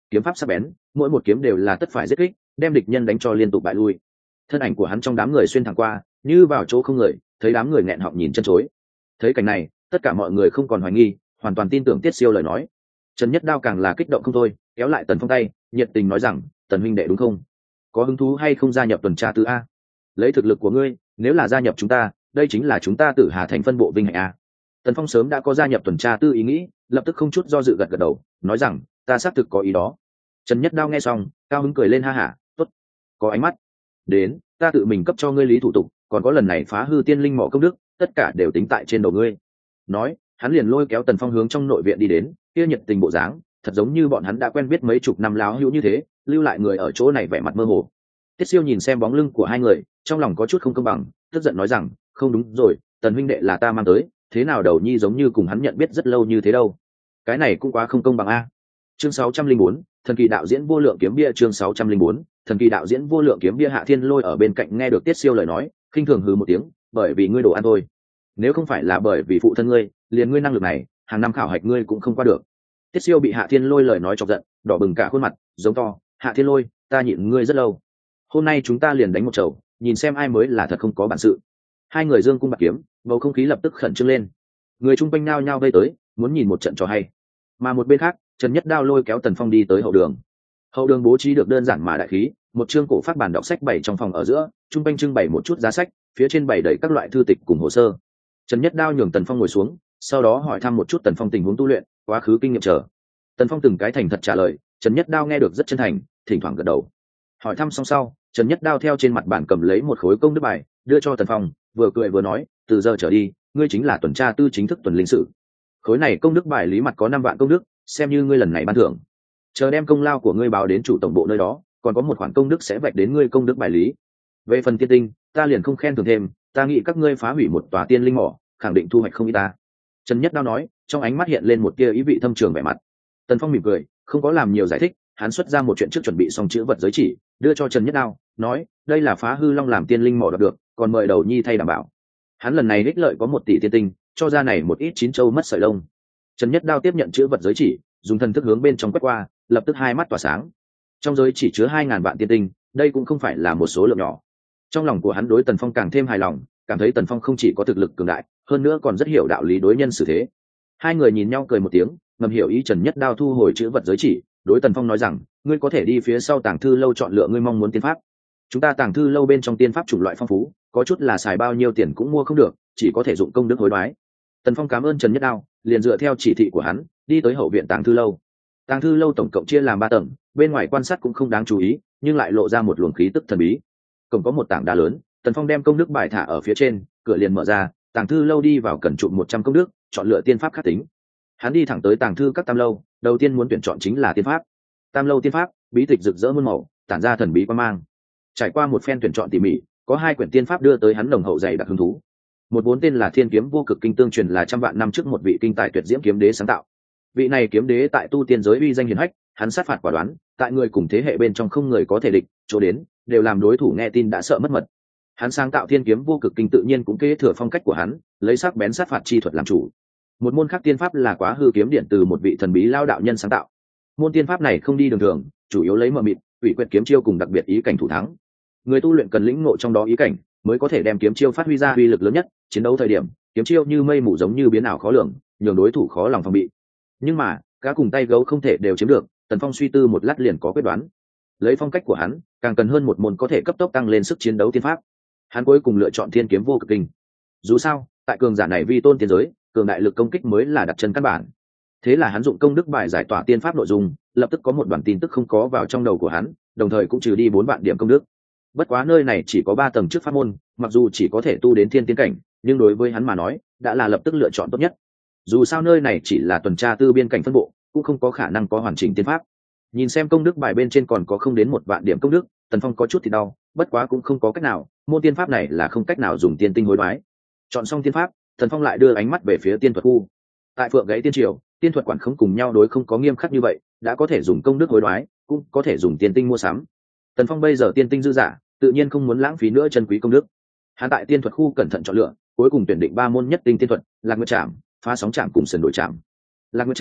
kiếm pháp sắc bén, mỗi một kiếm đều là tất phải giết kích, đem địch nhân đánh cho liên tục bại lui. Thân ảnh của hắn trong đám người xuyên thẳng qua, như vào chỗ không người, thấy đám người nghẹn họng nhìn chân chối. Thấy cảnh này, tất cả mọi người không còn hoài nghi, hoàn toàn tin tưởng Tiết Siêu lời nói. Trần Nhất Đao càng là kích động không thôi, kéo lại Tần Phong tay, nhiệt tình nói rằng, Tần huynh đệ đúng không? Có hứng thú hay không gia nhập tuần tra tư a? Lấy thực lực của ngươi, nếu là gia nhập chúng ta, đây chính là chúng ta Tử Hà thành phân bộ vinh hạnh a. Tần Phong sớm đã có gia nhập tuần tra tư ý nghĩ, lập tức không chút do dự gật gật đầu, nói rằng, ta xác thực có ý đó. Trần Nhất Đao nghe xong, cao hứng cười lên ha hả, tốt, có ánh mắt. Đến, ta tự mình cấp cho ngươi lý thủ tục, còn có lần này phá hư tiên linh mỏ công đức, tất cả đều tính tại trên đầu ngươi. Nói, hắn liền lôi kéo Tần Phong hướng trong nội viện đi đến, kia nhiệt tình bộ dáng, thật giống như bọn hắn đã quen biết mấy chục năm láo hữu như thế, lưu lại người ở chỗ này vẻ mặt mơ hồ. Tiết Siêu nhìn xem bóng lưng của hai người, trong lòng có chút không công bằng, tức giận nói rằng, không đúng rồi, Tần huynh đệ là ta mang tới, thế nào đầu nhi giống như cùng hắn nhận biết rất lâu như thế đâu? Cái này cũng quá không công bằng a. Chương sáu trăm linh bốn, thần kỳ đạo diễn vô lượng kiếm bia. Chương sáu trăm linh bốn, thần kỳ đạo diễn vô lượng kiếm bia. Hạ Thiên Lôi ở bên cạnh nghe được Tiết Siêu lời nói, khinh thường hừ một tiếng, bởi vì ngươi đồ ăn thôi. Nếu không phải là bởi vì phụ thân ngươi, liền ngươi năng lực này, hàng năm khảo hạch ngươi cũng không qua được. Tiết Siêu bị Hạ Thiên Lôi lời nói chọc giận, đỏ bừng cả khuôn mặt, giống to, Hạ Thiên Lôi, ta nhịn ngươi rất lâu, hôm nay chúng ta liền đánh một chầu, nhìn xem ai mới là thật không có bản sự. Hai người dương cung bạc kiếm, bầu không khí lập tức khẩn trương lên, người chung quanh nao nhao vây tới, muốn nhìn một trận trò hay. Mà một bên khác, Trần Nhất Đao lôi kéo Tần Phong đi tới hậu đường. Hậu đường bố trí được đơn giản mà đại khí, một chương cổ phát bản đọc sách bày trong phòng ở giữa, chung quanh trưng bày một chút giá sách, phía trên bày đầy các loại thư tịch cùng hồ sơ. Trần Nhất Đao nhường Tần Phong ngồi xuống, sau đó hỏi thăm một chút Tần Phong tình huống tu luyện, quá khứ kinh nghiệm chờ. Tần Phong từng cái thành thật trả lời, Trần Nhất Đao nghe được rất chân thành, thỉnh thoảng gật đầu. Hỏi thăm xong sau, Trần Nhất Đao theo trên mặt bản cầm lấy một khối công đức bài, đưa cho Tần Phong, vừa cười vừa nói, từ giờ trở đi, ngươi chính là tuần tra tư chính thức tuần linh sự. Khối này công đức bài lý mặt có năm vạn công đức, xem như ngươi lần này ban thưởng. Chờ đem công lao của ngươi báo đến chủ tổng bộ nơi đó, còn có một khoản công đức sẽ vạch đến ngươi công đức bài lý. Về phần tiên tinh, ta liền không khen thưởng thêm, ta nghĩ các ngươi phá hủy một tòa tiên linh mỏ, khẳng định thu hoạch không ít ta. Trần Nhất Đao nói, trong ánh mắt hiện lên một tia ý vị thâm trường vẻ mặt. Tần Phong mỉm cười, không có làm nhiều giải thích, hắn xuất ra một chuyện trước chuẩn bị xong chữ vật giới chỉ, đưa cho Trần Nhất Đao, nói, đây là phá hư long làm tiên linh mỏ đạt được, còn mời đầu nhi thay đảm bảo. Hắn lần này đích lợi có một tỷ tiên tinh, cho ra này một ít chín châu mất sợi lông. Trần Nhất Đao tiếp nhận chữ vật giới chỉ, dùng thần thức hướng bên trong quét qua, lập tức hai mắt tỏa sáng. Trong giới chỉ chứa hai ngàn vạn tiên tinh, đây cũng không phải là một số lượng nhỏ. Trong lòng của hắn đối Tần Phong càng thêm hài lòng, cảm thấy Tần Phong không chỉ có thực lực cường đại, hơn nữa còn rất hiểu đạo lý đối nhân xử thế. Hai người nhìn nhau cười một tiếng, ngầm hiểu ý. Trần Nhất Đao thu hồi chữ vật giới chỉ, đối Tần Phong nói rằng, ngươi có thể đi phía sau tàng thư lâu chọn lựa ngươi mong muốn tiên pháp. Chúng ta tàng thư lâu bên trong tiên pháp chủng loại phong phú, có chút là xài bao nhiêu tiền cũng mua không được, chỉ có thể dụng công đức hối đoái. Tần Phong cảm ơn Trần Nhất Đao, liền dựa theo chỉ thị của hắn, đi tới hậu viện tàng thư lâu. Tàng thư lâu tổng cộng chia làm ba tầng, bên ngoài quan sát cũng không đáng chú ý, nhưng lại lộ ra một luồng khí tức thần bí. Cổng có một tảng đá lớn, Tần Phong đem công đức bài thả ở phía trên, cửa liền mở ra, tàng thư lâu đi vào cần chụp một trăm công đức, chọn lựa tiên pháp khắc tính. Hắn đi thẳng tới tàng thư các tam lâu, đầu tiên muốn tuyển chọn chính là tiên pháp. Tam lâu tiên pháp, bí tịch rực rỡ muôn màu, tản ra thần bí quang mang. Trải qua một phen tuyển chọn tỉ mỉ, có hai quyển tiên pháp đưa tới hắn nồng hậu dày đặc hứng thú. Một vốn tên là Thiên Kiếm Vô Cực Kinh, tương truyền là trăm vạn năm trước một vị kinh tài tuyệt diễm kiếm đế sáng tạo. Vị này kiếm đế tại tu tiên giới uy danh hiển hách, hắn sát phạt quả đoán, tại người cùng thế hệ bên trong không người có thể địch, chỗ đến đều làm đối thủ nghe tin đã sợ mất mật. Hắn sáng tạo Thiên Kiếm Vô Cực Kinh tự nhiên cũng kế thừa phong cách của hắn, lấy sắc bén sát phạt chi thuật làm chủ. Một môn khác tiên pháp là Quá Hư Kiếm Điện, từ một vị thần bí lao đạo nhân sáng tạo. Môn tiên pháp này không đi đường thường, chủ yếu lấy mờ mịt, ủy quyệt kiếm chiêu cùng đặc biệt ý cảnh thủ thắng. Người tu luyện cần lĩnh ngộ trong đó ý cảnh, mới có thể đem kiếm chiêu phát huy ra uy lực lớn nhất. Chiến đấu thời điểm, kiếm chiêu như mây mù giống như biến ảo khó lường, nhường đối thủ khó lòng phòng bị. Nhưng mà, cá cùng tay gấu không thể đều chiếm được. Tần Phong suy tư một lát liền có quyết đoán. Lấy phong cách của hắn, càng cần hơn một môn có thể cấp tốc tăng lên sức chiến đấu tiên pháp. Hắn cuối cùng lựa chọn Thiên Kiếm Vô Cực Kinh. Dù sao, tại cường giả này vi tôn tiên giới, cường đại lực công kích mới là đặt chân căn bản. Thế là hắn dụng công đức bài giải tỏa tiên pháp nội dung, lập tức có một đoàn tin tức không có vào trong đầu của hắn, đồng thời cũng trừ đi bốn vạn điểm công đức. Bất quá nơi này chỉ có ba tầng trước pháp môn, mặc dù chỉ có thể tu đến thiên tiến cảnh, nhưng đối với hắn mà nói, đã là lập tức lựa chọn tốt nhất. Dù sao nơi này chỉ là tuần tra tư biên cảnh phân bộ, cũng không có khả năng có hoàn chỉnh tiên pháp. Nhìn xem công đức bài bên trên còn có không đến một vạn điểm công đức, Tần Phong có chút thì đau, bất quá cũng không có cách nào, môn tiên pháp này là không cách nào dùng tiên tinh hối đoái. Chọn xong tiên pháp, Tần Phong lại đưa ánh mắt về phía tiên thuật khu. Tại Phượng Gãy Tiên Triều, tiên thuật quản không cùng nhau đối không có nghiêm khắc như vậy, đã có thể dùng công đức hối đoái, cũng có thể dùng tiên tinh mua sắm. Tần Phong bây giờ tiên tinh dư giả, tự nhiên không muốn lãng phí nữa chân quý công đức. Hắn tại tiên thuật khu cẩn thận chọn lựa, cuối cùng tuyển định ba môn nhất tinh tiên thuật: Lạc Nguyệt Trảm, Phá Sóng Trảm cùng Sườn Đổi Trảm. Lạc Nguyệt Trảm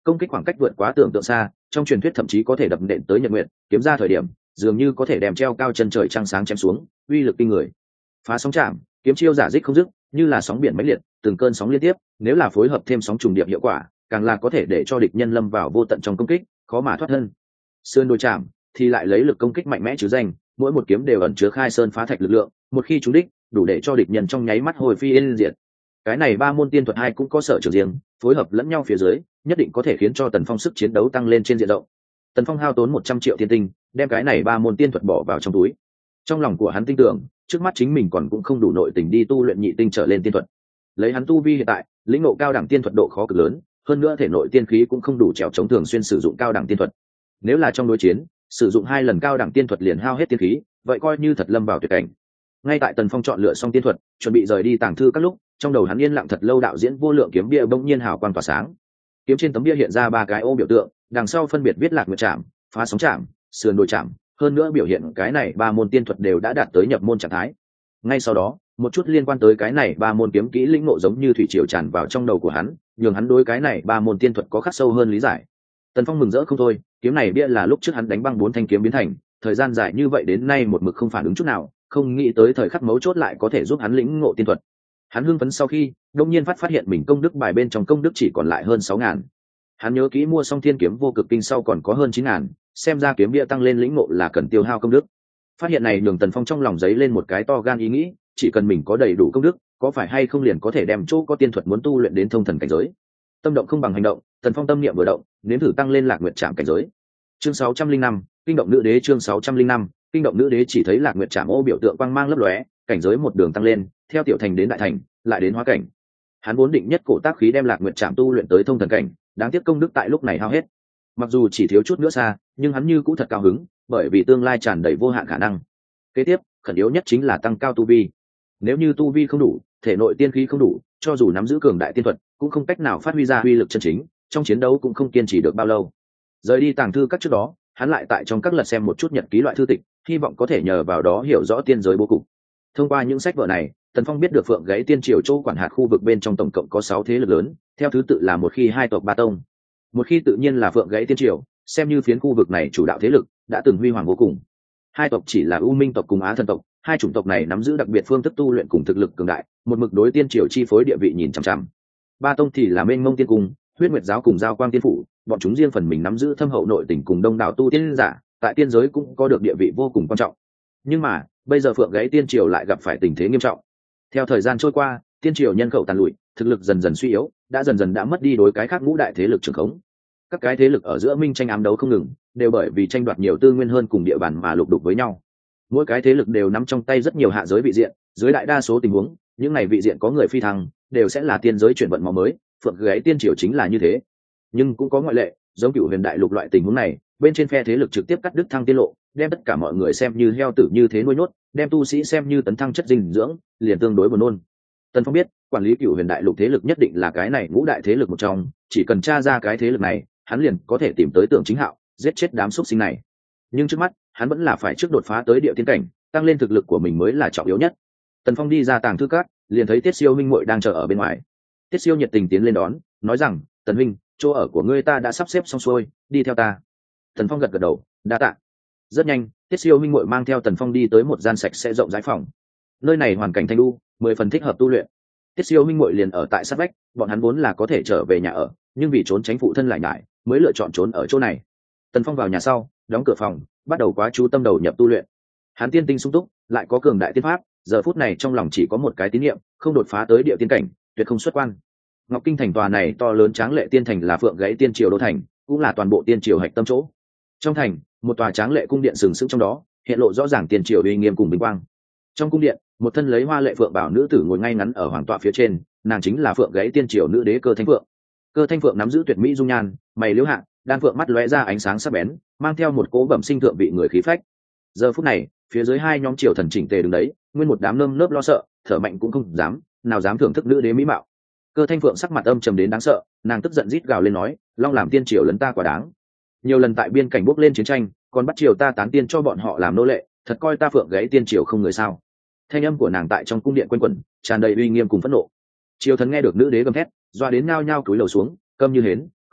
công kích khoảng cách vượt quá tưởng tượng xa, trong truyền thuyết thậm chí có thể đập nện tới nhật nguyện, kiếm ra thời điểm dường như có thể đem treo cao chân trời trăng sáng chém xuống, uy lực kinh người. Phá sóng chạm, kiếm chiêu giả dích không dứt, như là sóng biển mãnh liệt, từng cơn sóng liên tiếp, nếu là phối hợp thêm sóng trùng điệp hiệu quả, càng là có thể để cho địch nhân lâm vào vô tận trong công kích, khó mà thoát thân. Sơn đôi chạm thì lại lấy lực công kích mạnh mẽ chứ danh, mỗi một kiếm đều ẩn chứa khai sơn phá thạch lực lượng, một khi trúng đích, đủ để cho địch nhân trong nháy mắt hồi phi yên diệt. Cái này ba môn tiên thuật hai cũng có sở trường riêng, phối hợp lẫn nhau phía dưới, nhất định có thể khiến cho Tần Phong sức chiến đấu tăng lên trên diện rộng. Tần Phong hao tốn một trăm triệu tiên tinh, đem cái này ba môn tiên thuật bỏ vào trong túi. Trong lòng của hắn tin tưởng, trước mắt chính mình còn cũng không đủ nội tình đi tu luyện nhị tinh trở lên tiên thuật. Lấy hắn tu vi hiện tại, lĩnh ngộ cao đẳng tiên thuật độ khó cực lớn, hơn nữa thể nội tiên khí cũng không đủ trèo chống thường xuyên sử dụng cao đẳng tiên thuật. Nếu là trong đối chiến, sử dụng hai lần cao đẳng tiên thuật liền hao hết tiên khí, vậy coi như thật lâm vào tuyệt cảnh. Ngay tại Tần Phong chọn lựa xong tiên thuật, chuẩn bị rời đi tàng thư các lúc, trong đầu hắn yên lặng thật lâu đạo diễn vô lượng kiếm bia bỗng nhiên hào quang tỏa sáng. Kiếm trên tấm bia hiện ra ba cái ô biểu tượng, đằng sau phân biệt viết Lạc Nguyệt Trảm, Phá Sóng Trảm, Sườn Đồi Trảm, hơn nữa biểu hiện cái này ba môn tiên thuật đều đã đạt tới nhập môn trạng thái. Ngay sau đó, một chút liên quan tới cái này ba môn kiếm kỹ lĩnh ngộ giống như thủy triều tràn vào trong đầu của hắn, nhường hắn đối cái này ba môn tiên thuật có khắc sâu hơn lý giải. Tần Phong mừng rỡ không thôi, kiếm này bia là lúc trước hắn đánh băng bốn thanh kiếm biến thành, thời gian dài như vậy đến nay một mực không phản ứng chút nào, không nghĩ tới thời khắc mấu chốt lại có thể giúp hắn lĩnh ngộ tiên thuật. Hắn hưng phấn sau khi, đột nhiên phát phát hiện mình công đức bài bên trong công đức chỉ còn lại hơn sáu ngàn. Hắn nhớ kỹ mua xong thiên kiếm vô cực kinh sau còn có hơn chín ngàn, xem ra kiếm bia tăng lên lĩnh ngộ là cần tiêu hao công đức. Phát hiện này nhường Tần Phong trong lòng giấy lên một cái to gan ý nghĩ, chỉ cần mình có đầy đủ công đức, có phải hay không liền có thể đem chỗ có tiên thuật muốn tu luyện đến thông thần cảnh giới. Tâm động không bằng hành động, Tần Phong tâm niệm vừa động, nếm thử tăng lên Lạc Nguyệt Trảm cảnh giới. Chương sáu trăm linh năm, kinh động nữ đế. Chương sáu trăm linh năm, kinh động nữ đế. Chỉ thấy Lạc Nguyệt Trảm ô biểu tượng quang mang lấp lóe, cảnh giới một đường tăng lên, theo tiểu thành đến đại thành, lại đến hóa cảnh. Hắn vốn định nhất cổ tác khí đem Lạc Nguyệt Trảm tu luyện tới thông thần cảnh, đáng tiếc công đức tại lúc này hao hết. Mặc dù chỉ thiếu chút nữa xa, nhưng hắn như cũng thật cao hứng, bởi vì tương lai tràn đầy vô hạn khả năng. Kế tiếp, khẩn yếu nhất chính là tăng cao tu vi. Nếu như tu vi không đủ, thể nội tiên khí không đủ, cho dù nắm giữ cường đại tiên thuật, cũng không cách nào phát huy ra uy lực chân chính, trong chiến đấu cũng không kiên trì được bao lâu. Rời đi tàng thư các trước đó, hắn lại tại trong các lật xem một chút nhật ký loại thư tịch, hy vọng có thể nhờ vào đó hiểu rõ tiên giới bố cục. Thông qua những sách vở này, Tần Phong biết được Phượng Gáy Tiên Triều châu quản hạt khu vực bên trong tổng cộng có sáu thế lực lớn, theo thứ tự là một khi hai tộc ba tông. Một khi tự nhiên là Phượng Gáy Tiên Triều, xem như phiến khu vực này chủ đạo thế lực, đã từng huy hoàng vô cùng. Hai tộc chỉ là U Minh tộc cùng Á Thần tộc, hai chủng tộc này nắm giữ đặc biệt phương thức tu luyện cùng thực lực cường đại, một mực đối tiên triều chi phối địa vị nhìn chằm chằm. Ba tông thì là Mênh Mông Tiên Cung, Huyết Nguyệt Giáo cùng Giao Quang Tiên Phủ, bọn chúng riêng phần mình nắm giữ thâm hậu nội tình cùng đông đảo tu tiên giả, tại tiên giới cũng có được địa vị vô cùng quan trọng. Nhưng mà, bây giờ Phượng Gáy Tiên Triều lại gặp phải tình thế nghiêm trọng. Theo thời gian trôi qua, tiên triều nhân khẩu tàn lụi, thực lực dần dần suy yếu, đã dần dần đã mất đi đối cái khác ngũ đại thế lực trường khống. Các cái thế lực ở giữa minh tranh ám đấu không ngừng, đều bởi vì tranh đoạt nhiều tư nguyên hơn cùng địa bàn mà lục đục với nhau. Mỗi cái thế lực đều nắm trong tay rất nhiều hạ giới vị diện, dưới đại đa số tình huống, những này vị diện có người phi thăng, đều sẽ là tiên giới chuyển vận máu mới, Phượng Gáy Tiên Triều chính là như thế. Nhưng cũng có ngoại lệ, giống Cửu Huyền Đại Lục loại tình huống này, bên trên phe thế lực trực tiếp cắt đứt thăng tiên lộ, đem tất cả mọi người xem như heo tử như thế nuôi nhốt, đem tu sĩ xem như tấn thăng chất dinh dưỡng, liền tương đối buồn nôn. Tần Phong biết, quản lý Cửu Huyền Đại Lục thế lực nhất định là cái này ngũ đại thế lực một trong, chỉ cần tra ra cái thế lực này, hắn liền có thể tìm tới Tưởng Chính Hạo, giết chết đám xuất sinh này. Nhưng trước mắt, hắn vẫn là phải trước đột phá tới địa tiên cảnh, tăng lên thực lực của mình mới là trọng yếu nhất. Tần Phong đi ra tàng thư cát, liền thấy Tiết Siêu huynh muội đang chờ ở bên ngoài. Tiết Siêu nhiệt tình tiến lên đón, nói rằng: "Tần huynh, chỗ ở của ngươi ta đã sắp xếp xong xuôi, đi theo ta." Tần Phong gật gật đầu, đa tạ. Rất nhanh, Tiết Siêu huynh muội mang theo Tần Phong đi tới một gian sạch sẽ rộng rãi phòng. Nơi này hoàn cảnh thanh lưu, mười phần thích hợp tu luyện. Tiết Siêu huynh muội liền ở tại sát vách, bọn hắn vốn là có thể trở về nhà ở, nhưng vì trốn tránh phụ thân lại ngại, mới lựa chọn trốn ở chỗ này. Tần Phong vào nhà sau, đóng cửa phòng, bắt đầu quá chú tâm đầu nhập tu luyện. Hắn tiên tinh sung túc, lại có cường đại tiên pháp, giờ phút này trong lòng chỉ có một cái tín niệm, không đột phá tới địa tiên cảnh, tuyệt không xuất quan. Ngọc Kinh thành tòa này to lớn tráng lệ tiên thành là Phượng Gáy Tiên Triều đô thành, cũng là toàn bộ tiên triều hạch tâm chỗ. Trong thành, một tòa tráng lệ cung điện sừng sững trong đó, hiện lộ rõ ràng tiên triều uy nghiêm cùng vinh quang. Trong cung điện, một thân lấy hoa lệ phượng bảo nữ tử ngồi ngay ngắn ở hoàng tọa phía trên, nàng chính là Phượng Gáy Tiên Triều nữ đế Cơ Thanh Phượng. Cơ Thanh Phượng nắm giữ tuyệt mỹ dung nhan, mày liễu hạ, đan phượng mắt lóe ra ánh sáng sắc bén, mang theo một cỗ bẩm sinh thượng vị người khí phách. Giờ phút này, phía dưới hai nhóm triều thần chỉnh tề đứng đấy, nguyên một đám nơm nớp lo sợ, thở mạnh cũng không dám, nào dám thưởng thức nữ đế mỹ mạo. Cơ Thanh Phượng sắc mặt âm trầm đến đáng sợ, nàng tức giận rít gào lên nói: "Long làm tiên triều lấn ta quá đáng. Nhiều lần tại biên cảnh bốc lên chiến tranh, còn bắt triều ta tán tiên cho bọn họ làm nô lệ, thật coi ta Phượng Gáy Tiên Triều không người sao?" Thanh âm của nàng tại trong cung điện quanh quẩn, tràn đầy uy nghiêm cùng phẫn nộ. Triều thần nghe được nữ đế gầm thét, doa đến nhao nhao cúi đầu xuống, câm như hến,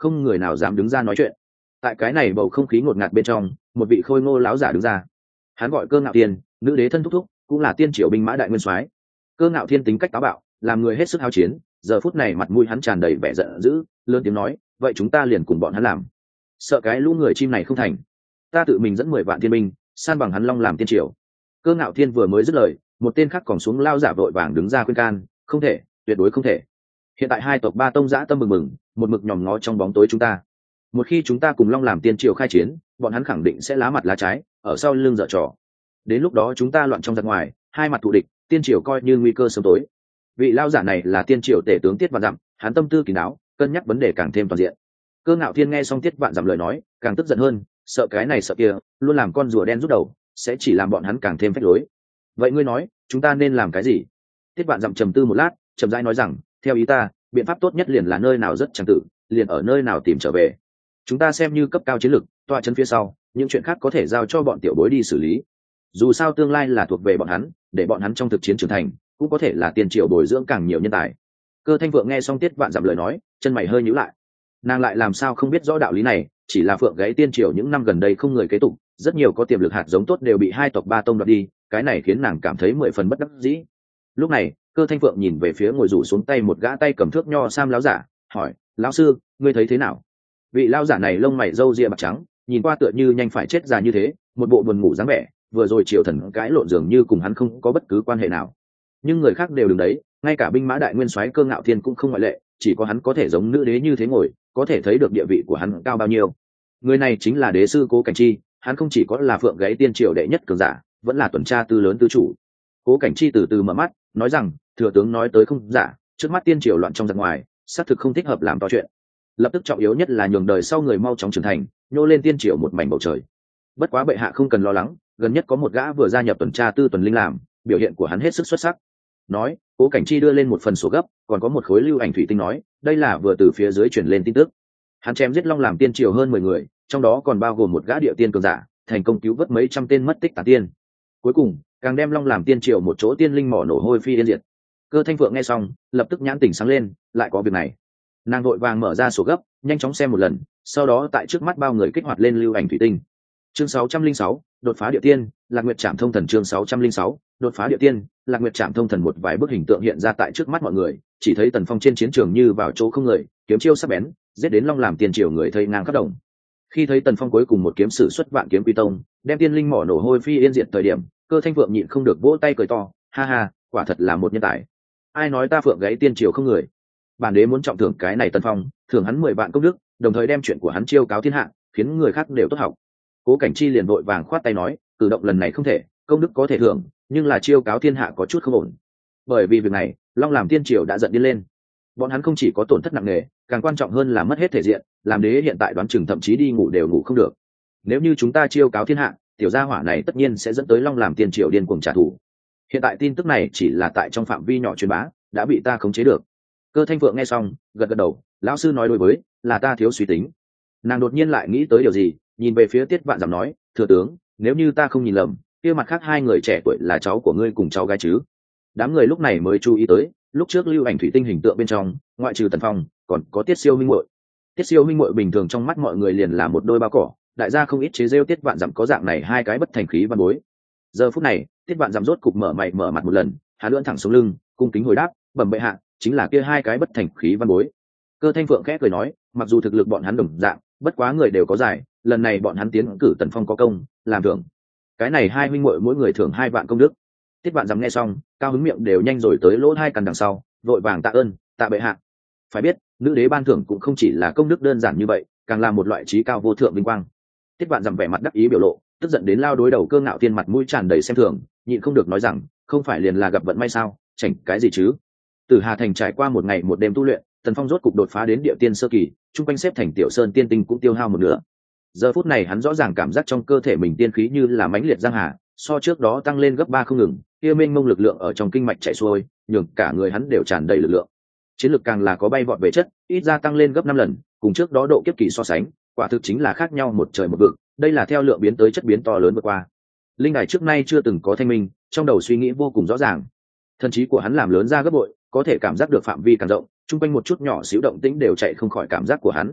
không người nào dám đứng ra nói chuyện. Tại cái này bầu không khí ngột ngạt bên trong, một vị khôi ngô lão giả đứng ra. Hắn gọi Cơ Ngạo Thiên, nữ đế thân thúc thúc, cũng là tiên triều binh mã đại nguyên soái. Cơ Ngạo Thiên tính cách táo bạo, làm người hết sức hao chiến, giờ phút này mặt mũi hắn tràn đầy vẻ giận dữ, lớn tiếng nói, vậy chúng ta liền cùng bọn hắn làm. Sợ cái lũ người chim này không thành, ta tự mình dẫn mười vạn thiên binh, san bằng hắn Long làm tiên triều. Cơ Ngạo Thiên vừa mới dứt lời, một tên khác còn xuống lao giả vội vàng đứng ra khuyên can, không thể, tuyệt đối không thể. Hiện tại hai tộc ba tông dã tâm mừng mừng, một mực nhòm ngó trong bóng tối chúng ta. Một khi chúng ta cùng Long làm tiên triều khai chiến, bọn hắn khẳng định sẽ lá mặt lá trái, ở sau lưng dở trò. Đến lúc đó chúng ta loạn trong giặc ngoài, hai mặt thù địch, tiên triều coi như nguy cơ sớm tối. Vị lao giả này là tiên triều tể tướng Tiết Vạn Dặm, hắn tâm tư kín đáo, cân nhắc vấn đề càng thêm toàn diện. Cơ Ngạo Thiên nghe xong Tiết Vạn Dặm lời nói, càng tức giận hơn, sợ cái này sợ kia, luôn làm con rùa đen rút đầu, sẽ chỉ làm bọn hắn càng thêm phách lối. Vậy ngươi nói, chúng ta nên làm cái gì? Tiết Vạn Dặm trầm tư một lát, chậm rãi nói rằng, theo ý ta, biện pháp tốt nhất liền là nơi nào rất chẳng tự, liền ở nơi nào tìm trở về. Chúng ta xem như cấp cao chiến lược, tọa chân phía sau, những chuyện khác có thể giao cho bọn tiểu bối đi xử lý. Dù sao tương lai là thuộc về bọn hắn, để bọn hắn trong thực chiến trưởng thành, cũng có thể là tiền triều bồi dưỡng càng nhiều nhân tài. Cơ Thanh Phượng nghe xong Tiết Vạn Dặm lời nói, chân mày hơi nhíu lại. Nàng lại làm sao không biết rõ đạo lý này, chỉ là Phượng gáy tiên triều những năm gần đây không người kế tục, rất nhiều có tiềm lực hạt giống tốt đều bị hai tộc ba tông đoạt đi, cái này khiến nàng cảm thấy mười phần bất đắc dĩ. Lúc này, Cơ Thanh Phượng nhìn về phía ngồi rủ xuống tay một gã tay cầm thước nho sam lão giả, hỏi, lão sư, ngươi thấy thế nào? Vị lão giả này lông mày râu ria bạc trắng, nhìn qua tựa như nhanh phải chết già như thế, một bộ buồn ngủ dáng vẻ, vừa rồi triều thần cãi lộn dường như cùng hắn không có bất cứ quan hệ nào. Nhưng người khác đều đứng đấy, ngay cả binh mã đại nguyên soái Cơ Ngạo Thiên cũng không ngoại lệ, chỉ có hắn có thể giống nữ đế như thế ngồi, có thể thấy được địa vị của hắn cao bao nhiêu. Người này chính là đế sư Cố Cảnh Chi, hắn không chỉ có là phượng gáy tiên triều đệ nhất cường giả, vẫn là tuần tra tư lớn tư chủ. Cố Cảnh Chi từ từ mở mắt, nói rằng, thừa tướng nói tới không giả, trước mắt tiên triều loạn trong giặc ngoài, xác thực không thích hợp làm to chuyện. Lập tức trọng yếu nhất là nhường đời sau người mau chóng trưởng thành, nhô lên tiên triều một mảnh bầu trời. Bất quá bệ hạ không cần lo lắng, gần nhất có một gã vừa gia nhập tuần tra tư tuần linh làm, biểu hiện của hắn hết sức xuất sắc. Nói, Cố Cảnh Chi đưa lên một phần sổ gấp, còn có một khối lưu ảnh thủy tinh nói, đây là vừa từ phía dưới chuyển lên tin tức. Hắn chém giết Long làm tiên triều hơn mười người, trong đó còn bao gồm một gã địa tiên cường giả, thành công cứu vớt mấy trăm tên mất tích tán tiên. Cuối cùng, càng đem Long làm tiên triều một chỗ tiên linh mỏ nổ hôi phi yên diệt. Cơ Thanh Phượng nghe xong, lập tức nhãn tỉnh sáng lên, lại có việc này. Nàng vội vàng mở ra sổ gấp, nhanh chóng xem một lần, sau đó tại trước mắt bao người kích hoạt lên lưu ảnh thủy tinh. Chương sáu trăm linh sáu, đột phá địa tiên, Lạc Nguyệt Trảm Thông Thần. Chương sáu trăm linh sáu, đột phá địa tiên, Lạc Nguyệt Trảm Thông Thần. Một vài bức hình tượng hiện ra tại trước mắt mọi người, chỉ thấy Tần Phong trên chiến trường như vào chỗ không người, kiếm chiêu sắc bén, giết đến Long làm tiên triều người thây ngang khắp đồng. Khi thấy Tần Phong cuối cùng một kiếm sử xuất vạn kiếm quy tông, đem tiên linh mỏ nổ hôi phi yên diệt thời điểm, Cơ Thanh Phượng nhịn không được vỗ tay cười to, ha ha, quả thật là một nhân tài. Ai nói ta phượng gáy tiên triều không người? Bản đế muốn trọng thưởng cái này Tần Phong, thưởng hắn mười vạn công đức, đồng thời đem chuyện của hắn chiêu cáo thiên hạ, khiến người khác đều tốt học. Cố Cảnh Chi liền vội vàng khoát tay nói, cử động lần này không thể, công đức có thể thưởng, nhưng là chiêu cáo thiên hạ có chút không ổn. Bởi vì việc này, Long làm tiên triều đã giận điên lên. Bọn hắn không chỉ có tổn thất nặng nề, càng quan trọng hơn là mất hết thể diện, làm đế hiện tại đoán chừng thậm chí đi ngủ đều ngủ không được. Nếu như chúng ta chiêu cáo thiên hạ, tiểu gia hỏa này tất nhiên sẽ dẫn tới Long làm tiên triều điên cuồng trả thù. Hiện tại tin tức này chỉ là tại trong phạm vi nhỏ truyền bá, đã bị ta khống chế được. Cơ Thanh Phượng nghe xong, gật gật đầu, lão sư nói đối với, là ta thiếu suy tính. Nàng đột nhiên lại nghĩ tới điều gì, nhìn về phía Tiết Vạn Dặm nói, thừa tướng, nếu như ta không nhìn lầm, kia mặt khác hai người trẻ tuổi là cháu của ngươi cùng cháu gái chứ? Đám người lúc này mới chú ý tới, lúc trước lưu ảnh thủy tinh hình tượng bên trong, ngoại trừ Tần Phong, còn có Tiết Siêu huynh muội. Tiết Siêu huynh muội bình thường trong mắt mọi người liền là một đôi bao cỏ, đại gia không ít chế rêu Tiết Vạn Dặm có dạng này hai cái bất thành khí văn bối. Giờ phút này, Tiết Vạn Dặm rốt cục mở mày mở mặt một lần, hắn lưỡn thẳng xuống lưng, cung kính hồi đáp, bẩm bệ hạ, chính là kia hai cái bất thành khí văn bối. Cơ Thanh Phượng khẽ cười nói, mặc dù thực lực bọn hắn đồng dạng, bất quá người đều có giải, lần này bọn hắn tiến cử Tần Phong có công, làm thưởng. Cái này hai huynh muội mỗi người thưởng hai vạn công đức. Tiết Vạn Dặm nghe xong, cao hứng miệng đều nhanh rồi tới lỗ hai cằn đằng sau, vội vàng tạ ơn, tạ bệ hạ. Phải biết, nữ đế ban thưởng cũng không chỉ là công đức đơn giản như vậy, càng là một loại trí cao vô thượng vinh quang. Tiết Vạn Dặm vẻ mặt đắc ý biểu lộ, tức giận đến lao đối đầu Cơ Ngạo Thiên mặt mũi tràn đầy xem thường, nhịn không được nói rằng, không phải liền là gặp vận may sao, chảnh cái gì chứ? Từ Hà Thành trải qua một ngày một đêm tu luyện, Tần Phong rốt cục đột phá đến địa tiên sơ kỳ, trung quanh xếp thành tiểu sơn tiên tinh cũng tiêu hao một nửa. Giờ phút này hắn rõ ràng cảm giác trong cơ thể mình tiên khí như là mãnh liệt giang hà, so trước đó tăng lên gấp ba không ngừng, kia mênh mông lực lượng ở trong kinh mạch chạy xuôi, nhường cả người hắn đều tràn đầy lực lượng. Chiến lực càng là có bay vọt về chất, ít ra tăng lên gấp năm lần, cùng trước đó độ kiếp kỳ so sánh, quả thực chính là khác nhau một trời một vực, đây là theo lượng biến tới chất biến to lớn vượt qua. Linh Đài trước nay chưa từng có thanh minh, trong đầu suy nghĩ vô cùng rõ ràng. Thần trí của hắn làm lớn ra gấp bội, có thể cảm giác được phạm vi càng rộng, chung quanh một chút nhỏ xíu động tĩnh đều chạy không khỏi cảm giác của hắn.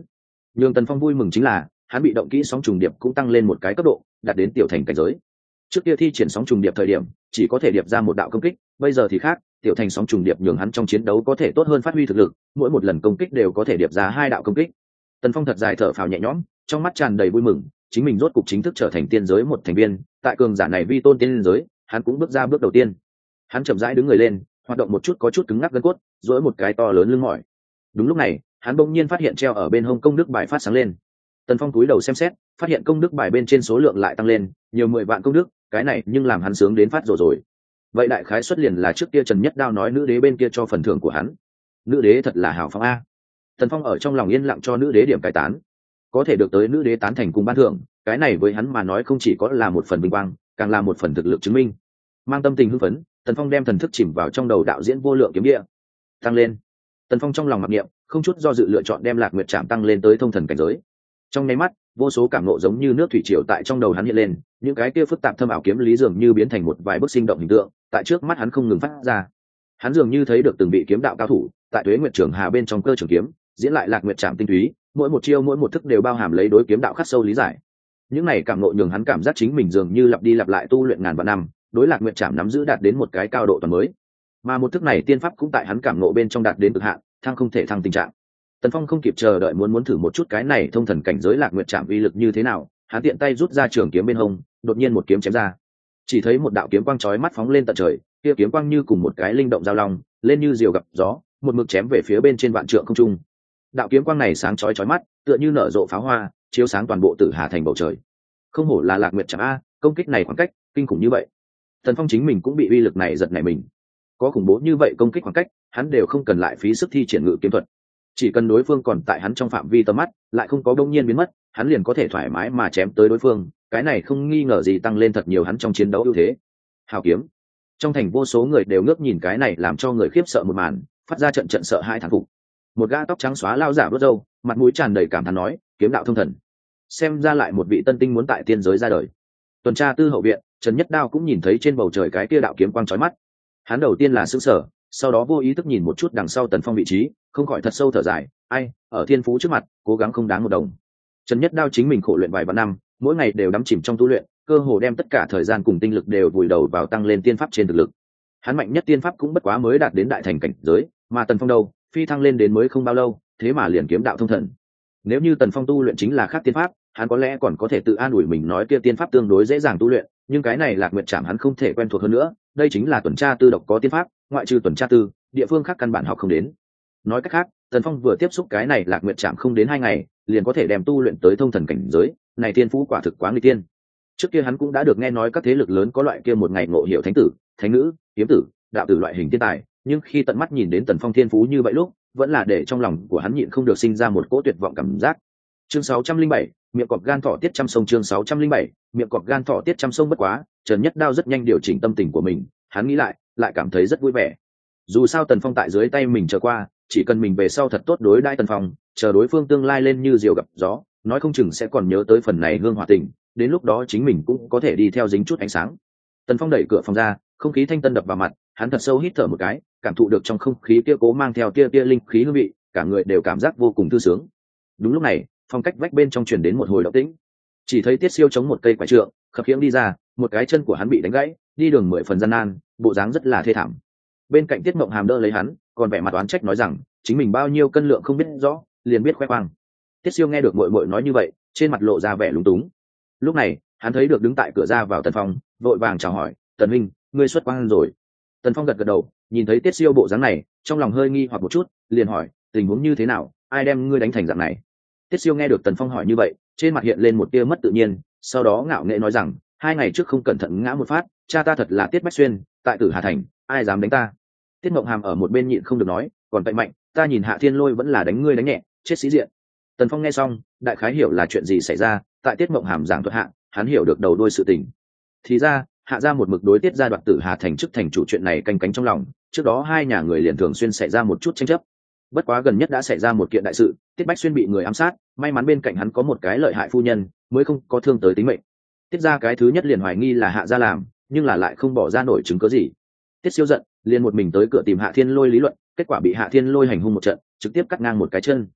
Nhưng Tần Phong vui mừng chính là hắn bị động kỹ sóng trùng điệp cũng tăng lên một cái cấp độ, đạt đến tiểu thành cảnh giới. Trước kia thi triển sóng trùng điệp thời điểm chỉ có thể điệp ra một đạo công kích, bây giờ thì khác, tiểu thành sóng trùng điệp nhường hắn trong chiến đấu có thể tốt hơn phát huy thực lực, mỗi một lần công kích đều có thể điệp ra hai đạo công kích. Tần Phong thật dài thở phào nhẹ nhõm, trong mắt tràn đầy vui mừng, chính mình rốt cục chính thức trở thành tiên giới một thành viên, tại cường giả này vi tôn tiên giới, hắn cũng bước ra bước đầu tiên. Hắn chậm rãi đứng người lên, hoạt động một chút có chút cứng ngắc gân cốt, duỗi một cái to lớn lưng mỏi. Đúng lúc này, hắn bỗng nhiên phát hiện treo ở bên hông công đức bài phát sáng lên. Tần Phong cúi đầu xem xét, phát hiện công đức bài bên trên số lượng lại tăng lên, nhiều mười vạn công đức, cái này nhưng làm hắn sướng đến phát rồi rồi. Vậy đại khái xuất liền là trước kia Trần Nhất Đao nói nữ đế bên kia cho phần thưởng của hắn. Nữ đế thật là hào phóng a. Tần Phong ở trong lòng yên lặng cho nữ đế điểm cải tán. Có thể được tới nữ đế tán thành cùng ban thưởng, cái này với hắn mà nói không chỉ có là một phần vinh quang, càng là một phần thực lực chứng minh. Mang tâm tình hưng phấn, Tần Phong đem thần thức chìm vào trong đầu đạo diễn vô lượng kiếm địa. Tăng lên. Tần Phong trong lòng mặc niệm, không chút do dự lựa chọn đem Lạc Nguyệt Trảm tăng lên tới thông thần cảnh giới. Trong nháy mắt, vô số cảm ngộ giống như nước thủy triều tại trong đầu hắn hiện lên, những cái kia phức tạp thâm ảo kiếm lý dường như biến thành một vài bức sinh động hình tượng, tại trước mắt hắn không ngừng phát ra. Hắn dường như thấy được từng vị kiếm đạo cao thủ, tại Tuế Nguyệt Trường Hà bên trong cơ trường kiếm, diễn lại Lạc Nguyệt Trảm tinh túy, mỗi một chiêu mỗi một thức đều bao hàm lấy đối kiếm đạo khắc sâu lý giải. Những này cảm ngộ nhường hắn cảm giác chính mình dường như lặp đi lặp lại tu luyện ngàn vạn năm, đối Lạc Nguyệt Trảm nắm giữ đạt đến một cái cao độ toàn mới. Mà một thức này tiên pháp cũng tại hắn cảm ngộ bên trong đạt đến cực hạn, thăng không thể thăng tình trạng. Tần Phong không kịp chờ đợi muốn muốn thử một chút cái này thông thần cảnh giới Lạc Nguyệt Trảm uy lực như thế nào, hắn tiện tay rút ra trường kiếm bên hông, đột nhiên một kiếm chém ra. Chỉ thấy một đạo kiếm quang chói mắt phóng lên tận trời, kia kiếm quang như cùng một cái linh động giao long, lên như diều gặp gió, một mực chém về phía bên trên vạn trượng không trung. Đạo kiếm quang này sáng chói chói mắt, tựa như nở rộ pháo hoa, chiếu sáng toàn bộ Tử Hà thành bầu trời. Không hổ là Lạc Nguyệt Trảm a, công kích này khoảng cách kinh khủng như vậy. Tần Phong chính mình cũng bị uy lực này giật nảy mình. Có khủng bố như vậy công kích khoảng cách, hắn đều không cần lại phí sức thi triển ngự kiếm thuật. Chỉ cần đối phương còn tại hắn trong phạm vi tầm mắt, lại không có đông nhiên biến mất, hắn liền có thể thoải mái mà chém tới đối phương, cái này không nghi ngờ gì tăng lên thật nhiều hắn trong chiến đấu ưu thế. Hào kiếm. Trong thành vô số người đều ngước nhìn cái này làm cho người khiếp sợ một màn, phát ra trận trận sợ hai thán phục. Một gã tóc trắng xóa lao giả vuốt râu, mặt mũi tràn đầy cảm thán nói, kiếm đạo thông thần. Xem ra lại một vị tân tinh muốn tại tiên giới ra đời. Tuần tra tư hậu viện, Trần Nhất Đao cũng nhìn thấy trên bầu trời cái kia đạo kiếm quang chói mắt. Hắn đầu tiên là sửng sở, sau đó vô ý thức nhìn một chút đằng sau Tần Phong vị trí, không khỏi thật sâu thở dài, ai, ở thiên phú trước mặt, cố gắng không đáng một đồng. Trần Nhất Đao chính mình khổ luyện vài vạn năm, mỗi ngày đều đắm chìm trong tu luyện, cơ hồ đem tất cả thời gian cùng tinh lực đều vùi đầu vào tăng lên tiên pháp trên thực lực. Hắn mạnh nhất tiên pháp cũng bất quá mới đạt đến đại thành cảnh giới, mà Tần Phong đâu, phi thăng lên đến mới không bao lâu, thế mà liền kiếm đạo thông thần. Nếu như Tần Phong tu luyện chính là khác tiên pháp, hắn có lẽ còn có thể tự an ủi mình nói kia tiên pháp tương đối dễ dàng tu luyện, nhưng cái này Lạc Nguyệt Trảm hắn không thể quen thuộc hơn nữa, đây chính là tuần tra tư độc có tiên pháp, ngoại trừ tuần tra tư, địa phương khác căn bản học không đến. Nói cách khác, Tần Phong vừa tiếp xúc cái này Lạc Nguyệt Trảm không đến hai ngày, liền có thể đem tu luyện tới thông thần cảnh giới, này tiên phú quả thực quá nguy tiên. Trước kia hắn cũng đã được nghe nói các thế lực lớn có loại kia một ngày ngộ hiểu thánh tử, thánh nữ, kiếm tử, đạo tử loại hình tiên tài, nhưng khi tận mắt nhìn đến Tần Phong thiên phú như vậy lúc, vẫn là để trong lòng của hắn nhịn không được sinh ra một cỗ tuyệt vọng cảm giác. Chương sáu trăm linh bảy, miệng cọp gan thỏ tiết trăm sông chương sáu trăm linh bảy, miệng cọp gan thỏ tiết trăm sông bất quá, Trần Nhất Đao rất nhanh điều chỉnh tâm tình của mình, hắn nghĩ lại, lại cảm thấy rất vui vẻ. Dù sao Tần Phong tại dưới tay mình chờ qua, chỉ cần mình về sau thật tốt đối đãi Tần Phong, chờ đối phương tương lai lên như diều gặp gió, nói không chừng sẽ còn nhớ tới phần này hương hòa tình, đến lúc đó chính mình cũng có thể đi theo dính chút ánh sáng. Tần Phong đẩy cửa phòng ra, không khí thanh tân đập vào mặt, hắn thật sâu hít thở một cái, cảm thụ được trong không khí kia cố mang theo tia tia linh khí hương vị, cả người đều cảm giác vô cùng thư sướng. Đúng lúc này, phong cách vách bên trong truyền đến một hồi động tĩnh. Chỉ thấy Tiết Siêu chống một cây quả trượng, khập khiễng đi ra, một cái chân của hắn bị đánh gãy, đi đường mười phần gian nan, bộ dáng rất là thê thảm. Bên cạnh Tiết Mộng Hàm đỡ lấy hắn, còn vẻ mặt oán trách nói rằng, chính mình bao nhiêu cân lượng không biết rõ, liền biết khoe khoang. Tiết Siêu nghe được muội muội nói như vậy, trên mặt lộ ra vẻ lúng túng. Lúc này, hắn thấy được đứng tại cửa ra vào Tần Phong, vội vàng chào hỏi, "Tần huynh, ngươi xuất quan rồi." Tần Phong gật gật đầu, nhìn thấy Tiết Siêu bộ dáng này, trong lòng hơi nghi hoặc một chút, liền hỏi, "Tình huống như thế nào, ai đem ngươi đánh thành dạng này?" Tiết Siêu nghe được Tần Phong hỏi như vậy, trên mặt hiện lên một tia mất tự nhiên, sau đó ngạo nghễ nói rằng, hai ngày trước không cẩn thận ngã một phát, cha ta thật là Tiết Bách Xuyên, tại Tử Hà thành, ai dám đánh ta? Tiết Mộng Hàm ở một bên nhịn không được nói, còn vậy mạnh, ta nhìn Hạ Thiên Lôi vẫn là đánh ngươi đánh nhẹ, chết sĩ diện. Tần Phong nghe xong, đại khái hiểu là chuyện gì xảy ra, tại Tiết Mộng Hàm giảng thuật hạ, hắn hiểu được đầu đuôi sự tình. Thì ra, Hạ gia một mực đối Tiết gia đoạt Tử Hà thành chức thành chủ chuyện này canh cánh trong lòng, trước đó hai nhà người liền thường xuyên xảy ra một chút tranh chấp. Bất quá gần nhất đã xảy ra một kiện đại sự, Tiết Bách Xuyên bị người ám sát, may mắn bên cạnh hắn có một cái lợi hại phu nhân, mới không có thương tới tính mệnh. Tiết gia cái thứ nhất liền hoài nghi là Hạ gia làm, nhưng là lại không bỏ ra nổi chứng cứ gì. Tiết Siêu giận, liền một mình tới cửa tìm Hạ Thiên Lôi lý luận, kết quả bị Hạ Thiên Lôi hành hung một trận, trực tiếp cắt ngang một cái chân.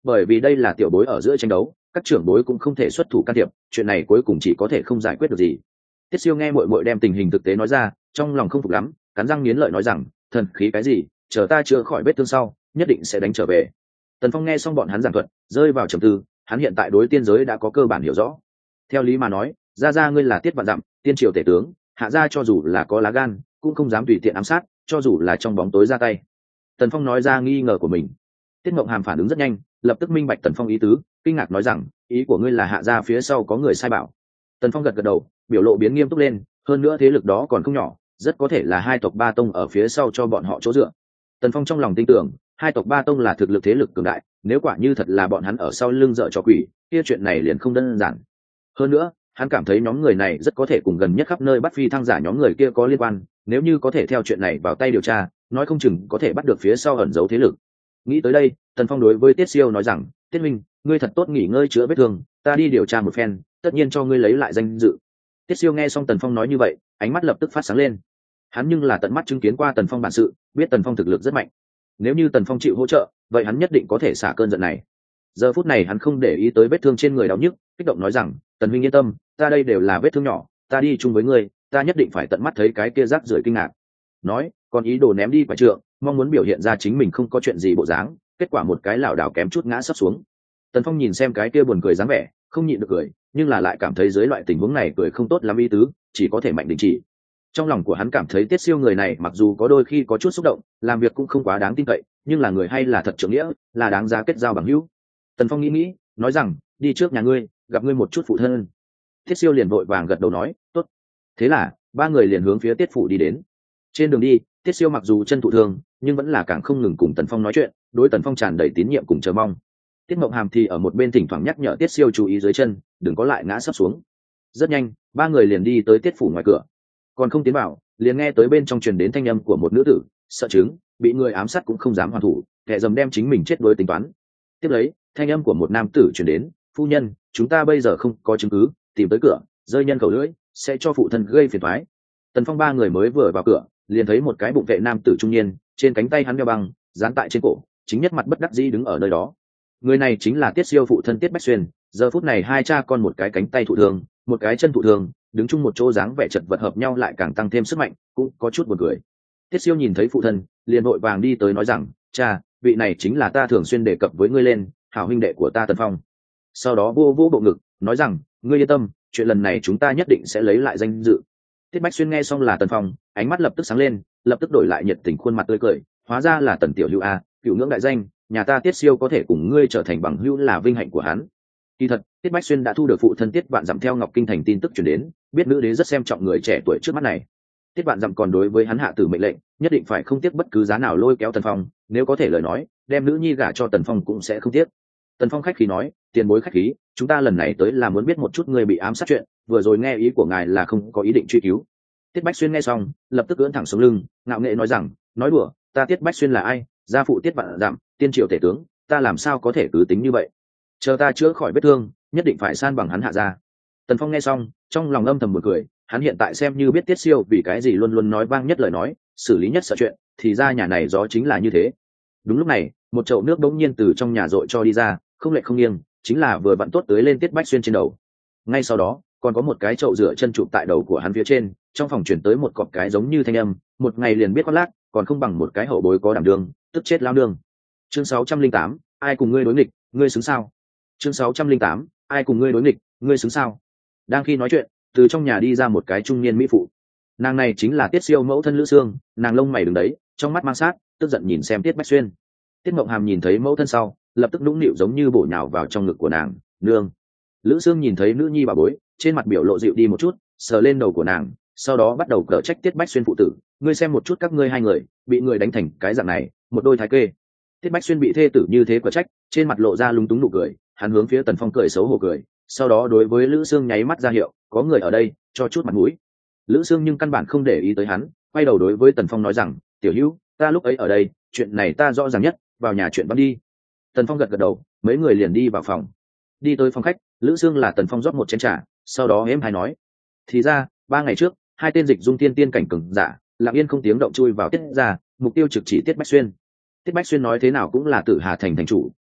bởi vì đây là tiểu bối ở giữa tranh đấu, các trưởng bối cũng không thể xuất thủ can thiệp, chuyện này cuối cùng chỉ có thể không giải quyết được gì. Tiết Siêu nghe muội muội đem tình hình thực tế nói ra, trong lòng không phục lắm, cắn răng nghiến lợi nói rằng, thần khí cái gì, chờ ta chữa khỏi vết thương sau, nhất định sẽ đánh trở về. Tần Phong nghe xong bọn hắn giảng thuật, rơi vào trầm tư, hắn hiện tại đối tiên giới đã có cơ bản hiểu rõ. Theo lý mà nói, gia gia ngươi là Tiết Vạn Dặm, tiên triều tể tướng, hạ gia cho dù là có lá gan, cũng không dám tùy tiện ám sát, cho dù là trong bóng tối ra tay. Tần Phong nói ra nghi ngờ của mình. Tiết Mộng Hàm phản ứng rất nhanh, lập tức minh bạch Tần Phong ý tứ, kinh ngạc nói rằng, ý của ngươi là hạ gia phía sau có người sai bảo. Tần Phong gật gật đầu, biểu lộ biến nghiêm túc lên, hơn nữa thế lực đó còn không nhỏ, rất có thể là hai tộc ba tông ở phía sau cho bọn họ chỗ dựa. Tần Phong trong lòng tin tưởng, hai tộc ba tông là thực lực thế lực cường đại, nếu quả như thật là bọn hắn ở sau lưng dợ cho quỷ, kia chuyện này liền không đơn giản. Hơn nữa, hắn cảm thấy nhóm người này rất có thể cùng gần nhất khắp nơi bắt phi thăng giả nhóm người kia có liên quan, nếu như có thể theo chuyện này vào tay điều tra, nói không chừng có thể bắt được phía sau ẩn giấu thế lực. Nghĩ tới đây, Tần Phong đối với Tiết Siêu nói rằng, Tiết Minh, ngươi thật tốt nghỉ ngơi chữa vết thương, ta đi điều tra một phen, tất nhiên cho ngươi lấy lại danh dự. Tiết Siêu nghe xong Tần Phong nói như vậy, ánh mắt lập tức phát sáng lên. Hắn nhưng là tận mắt chứng kiến qua Tần Phong bản sự, biết Tần Phong thực lực rất mạnh. Nếu như Tần Phong chịu hỗ trợ, vậy hắn nhất định có thể xả cơn giận này. Giờ phút này hắn không để ý tới vết thương trên người đau nhức, kích động nói rằng, Tần huynh yên tâm, ta đây đều là vết thương nhỏ, ta đi chung với ngươi, ta nhất định phải tận mắt thấy cái kia rác rưởi kinh ngạc. Nói, còn ý đồ ném đi quả trượng, mong muốn biểu hiện ra chính mình không có chuyện gì bộ dáng, kết quả một cái lảo đảo kém chút ngã sấp xuống. Tần Phong nhìn xem cái kia buồn cười dáng vẻ, không nhịn được cười, nhưng là lại cảm thấy dưới loại tình huống này cười không tốt lắm ý tứ, chỉ có thể mạnh đình chỉ. Trong lòng của hắn cảm thấy Tiết Siêu người này mặc dù có đôi khi có chút xúc động, làm việc cũng không quá đáng tin cậy, nhưng là người hay là thật trưởng nghĩa, là đáng giá kết giao bằng hữu. Tần Phong nghĩ nghĩ, nói rằng, đi trước nhà ngươi, gặp ngươi một chút phụ thân. Tiết Siêu liền vội vàng gật đầu nói, tốt. Thế là ba người liền hướng phía Tiết phủ đi đến. Trên đường đi, Tiết Siêu mặc dù chân thụ thương, nhưng vẫn là càng không ngừng cùng Tần Phong nói chuyện, đối Tần Phong tràn đầy tín nhiệm cùng chờ mong. Tiết Mộng Hàm thì ở một bên thỉnh thoảng nhắc nhở Tiết Siêu chú ý dưới chân, đừng có lại ngã sấp xuống. Rất nhanh, ba người liền đi tới Tiết phủ ngoài cửa. Còn không tiến vào, liền nghe tới bên trong truyền đến thanh âm của một nữ tử, sợ chứng, bị người ám sát cũng không dám hoàn thủ, kẻ dầm đem chính mình chết đuối tính toán. Tiếp lấy, thanh âm của một nam tử truyền đến, phu nhân, chúng ta bây giờ không có chứng cứ, tìm tới cửa, rơi nhân khẩu lưỡi, sẽ cho phụ thân gây phiền toái. Tần Phong ba người mới vừa vào cửa, liền thấy một cái bụng vệ nam tử trung niên, trên cánh tay hắn đeo băng, dán tại trên cổ, chính nhất mặt bất đắc dĩ đứng ở nơi đó. Người này chính là Tiết Siêu phụ thân Tiết Bách Xuyên, giờ phút này hai cha con một cái cánh tay thụ thương, một cái chân thụ thương, đứng chung một chỗ dáng vẻ chật vật hợp nhau lại càng tăng thêm sức mạnh, cũng có chút buồn cười. Tiết Siêu nhìn thấy phụ thân, liền vội vàng đi tới nói rằng, cha, vị này chính là ta thường xuyên đề cập với ngươi lên, hảo huynh đệ của ta Tần Phong. Sau đó vô vô bộ ngực, nói rằng, ngươi yên tâm, chuyện lần này chúng ta nhất định sẽ lấy lại danh dự. Tiết Bách Xuyên nghe xong là Tần Phong, ánh mắt lập tức sáng lên, lập tức đổi lại nhiệt tình khuôn mặt tươi cười, hóa ra là Tần tiểu hữu a, cựu ngưỡng đại danh, nhà ta Tiết Siêu có thể cùng ngươi trở thành bằng hữu là vinh hạnh của hắn. Kỳ thật, Tiết Bách Xuyên đã thu được phụ thân Tiết Vạn Dặm theo Ngọc Kinh thành tin tức truyền đến, biết nữ đế rất xem trọng người trẻ tuổi trước mắt này. Tiết Vạn Dặm còn đối với hắn hạ tử mệnh lệnh, nhất định phải không tiếc bất cứ giá nào lôi kéo Tần Phong, nếu có thể lời nói, đem nữ nhi gả cho Tần Phong cũng sẽ không tiếc. Tần Phong khách khí nói, tiền bối khách khí, chúng ta lần này tới là muốn biết một chút người bị ám sát chuyện, vừa rồi nghe ý của ngài là không có ý định truy cứu. Tiết Bách Xuyên nghe xong, lập tức ưỡn thẳng sống lưng, ngạo nghễ nói rằng, nói đùa, ta Tiết Bách Xuyên là ai, gia phụ Tiết Vạn Dặm, tiên triều tể tướng, ta làm sao có thể cứ tính như vậy? Chờ ta chữa khỏi vết thương, nhất định phải san bằng hắn hạ ra. Tần Phong nghe xong, trong lòng âm thầm một cười, hắn hiện tại xem như biết Tiết Siêu vì cái gì luôn luôn nói vang nhất lời nói, xử lý nhất sợ chuyện, thì ra nhà này gió chính là như thế. Đúng lúc này, một chậu nước bỗng nhiên từ trong nhà dội cho đi ra, không lệ không nghiêng, chính là vừa vặn tốt tới lên Tiết Bách Xuyên trên đầu. Ngay sau đó, còn có một cái chậu rửa chân chụp tại đầu của hắn phía trên, trong phòng chuyển tới một cọp cái giống như thanh âm, một ngày liền biết khoác lác, còn không bằng một cái hậu bối có đảm đương, tức chết lao nương. Chương sáu trăm linh tám, ai cùng ngươi đối nghịch, ngươi xứng sao? Chương sáu trăm linh tám, ai cùng ngươi đối nghịch, ngươi xứng sao? Đang khi nói chuyện, từ trong nhà đi ra một cái trung niên mỹ phụ. Nàng này chính là Tiết Siêu mẫu thân Lữ Sương, nàng lông mày đứng đấy, trong mắt mang sát, tức giận nhìn xem Tiết Bách Xuyên. Tiết Mộng Hàm nhìn thấy mẫu thân sau, lập tức nũng nịu giống như bổ nhào vào trong ngực của nàng, nương. Lữ Sương nhìn thấy nữ nhi bà bối, trên mặt biểu lộ dịu đi một chút, sờ lên đầu của nàng, sau đó bắt đầu cở trách Tiết Bách Xuyên phụ tử, ngươi xem một chút các ngươi hai người, bị người đánh thành cái dạng này, một đôi thái kê. Tiết Bách Xuyên bị thê tử như thế cở trách, trên mặt lộ ra lúng túng nụ cười, hắn hướng phía Tần Phong cười xấu hổ cười, sau đó đối với Lữ Sương nháy mắt ra hiệu, có người ở đây, cho chút mặt mũi. Lữ Sương nhưng căn bản không để ý tới hắn, quay đầu đối với Tần Phong nói rằng, tiểu hữu, ta lúc ấy ở đây, chuyện này ta rõ ràng nhất, vào nhà chuyện văn đi. Tần Phong gật gật đầu, mấy người liền đi vào phòng. Đi tới phòng khách, Lữ Sương là Tần Phong rót một chén trà, sau đó êm hay nói, thì ra ba ngày trước, hai tên dịch dung tiên tiên cảnh cường giả, lặng yên không tiếng động chui vào Tiết ra, mục tiêu trực chỉ Tiết Bách Xuyên. Tiết Bách Xuyên nói thế nào cũng là Tử Hà thành thành chủ,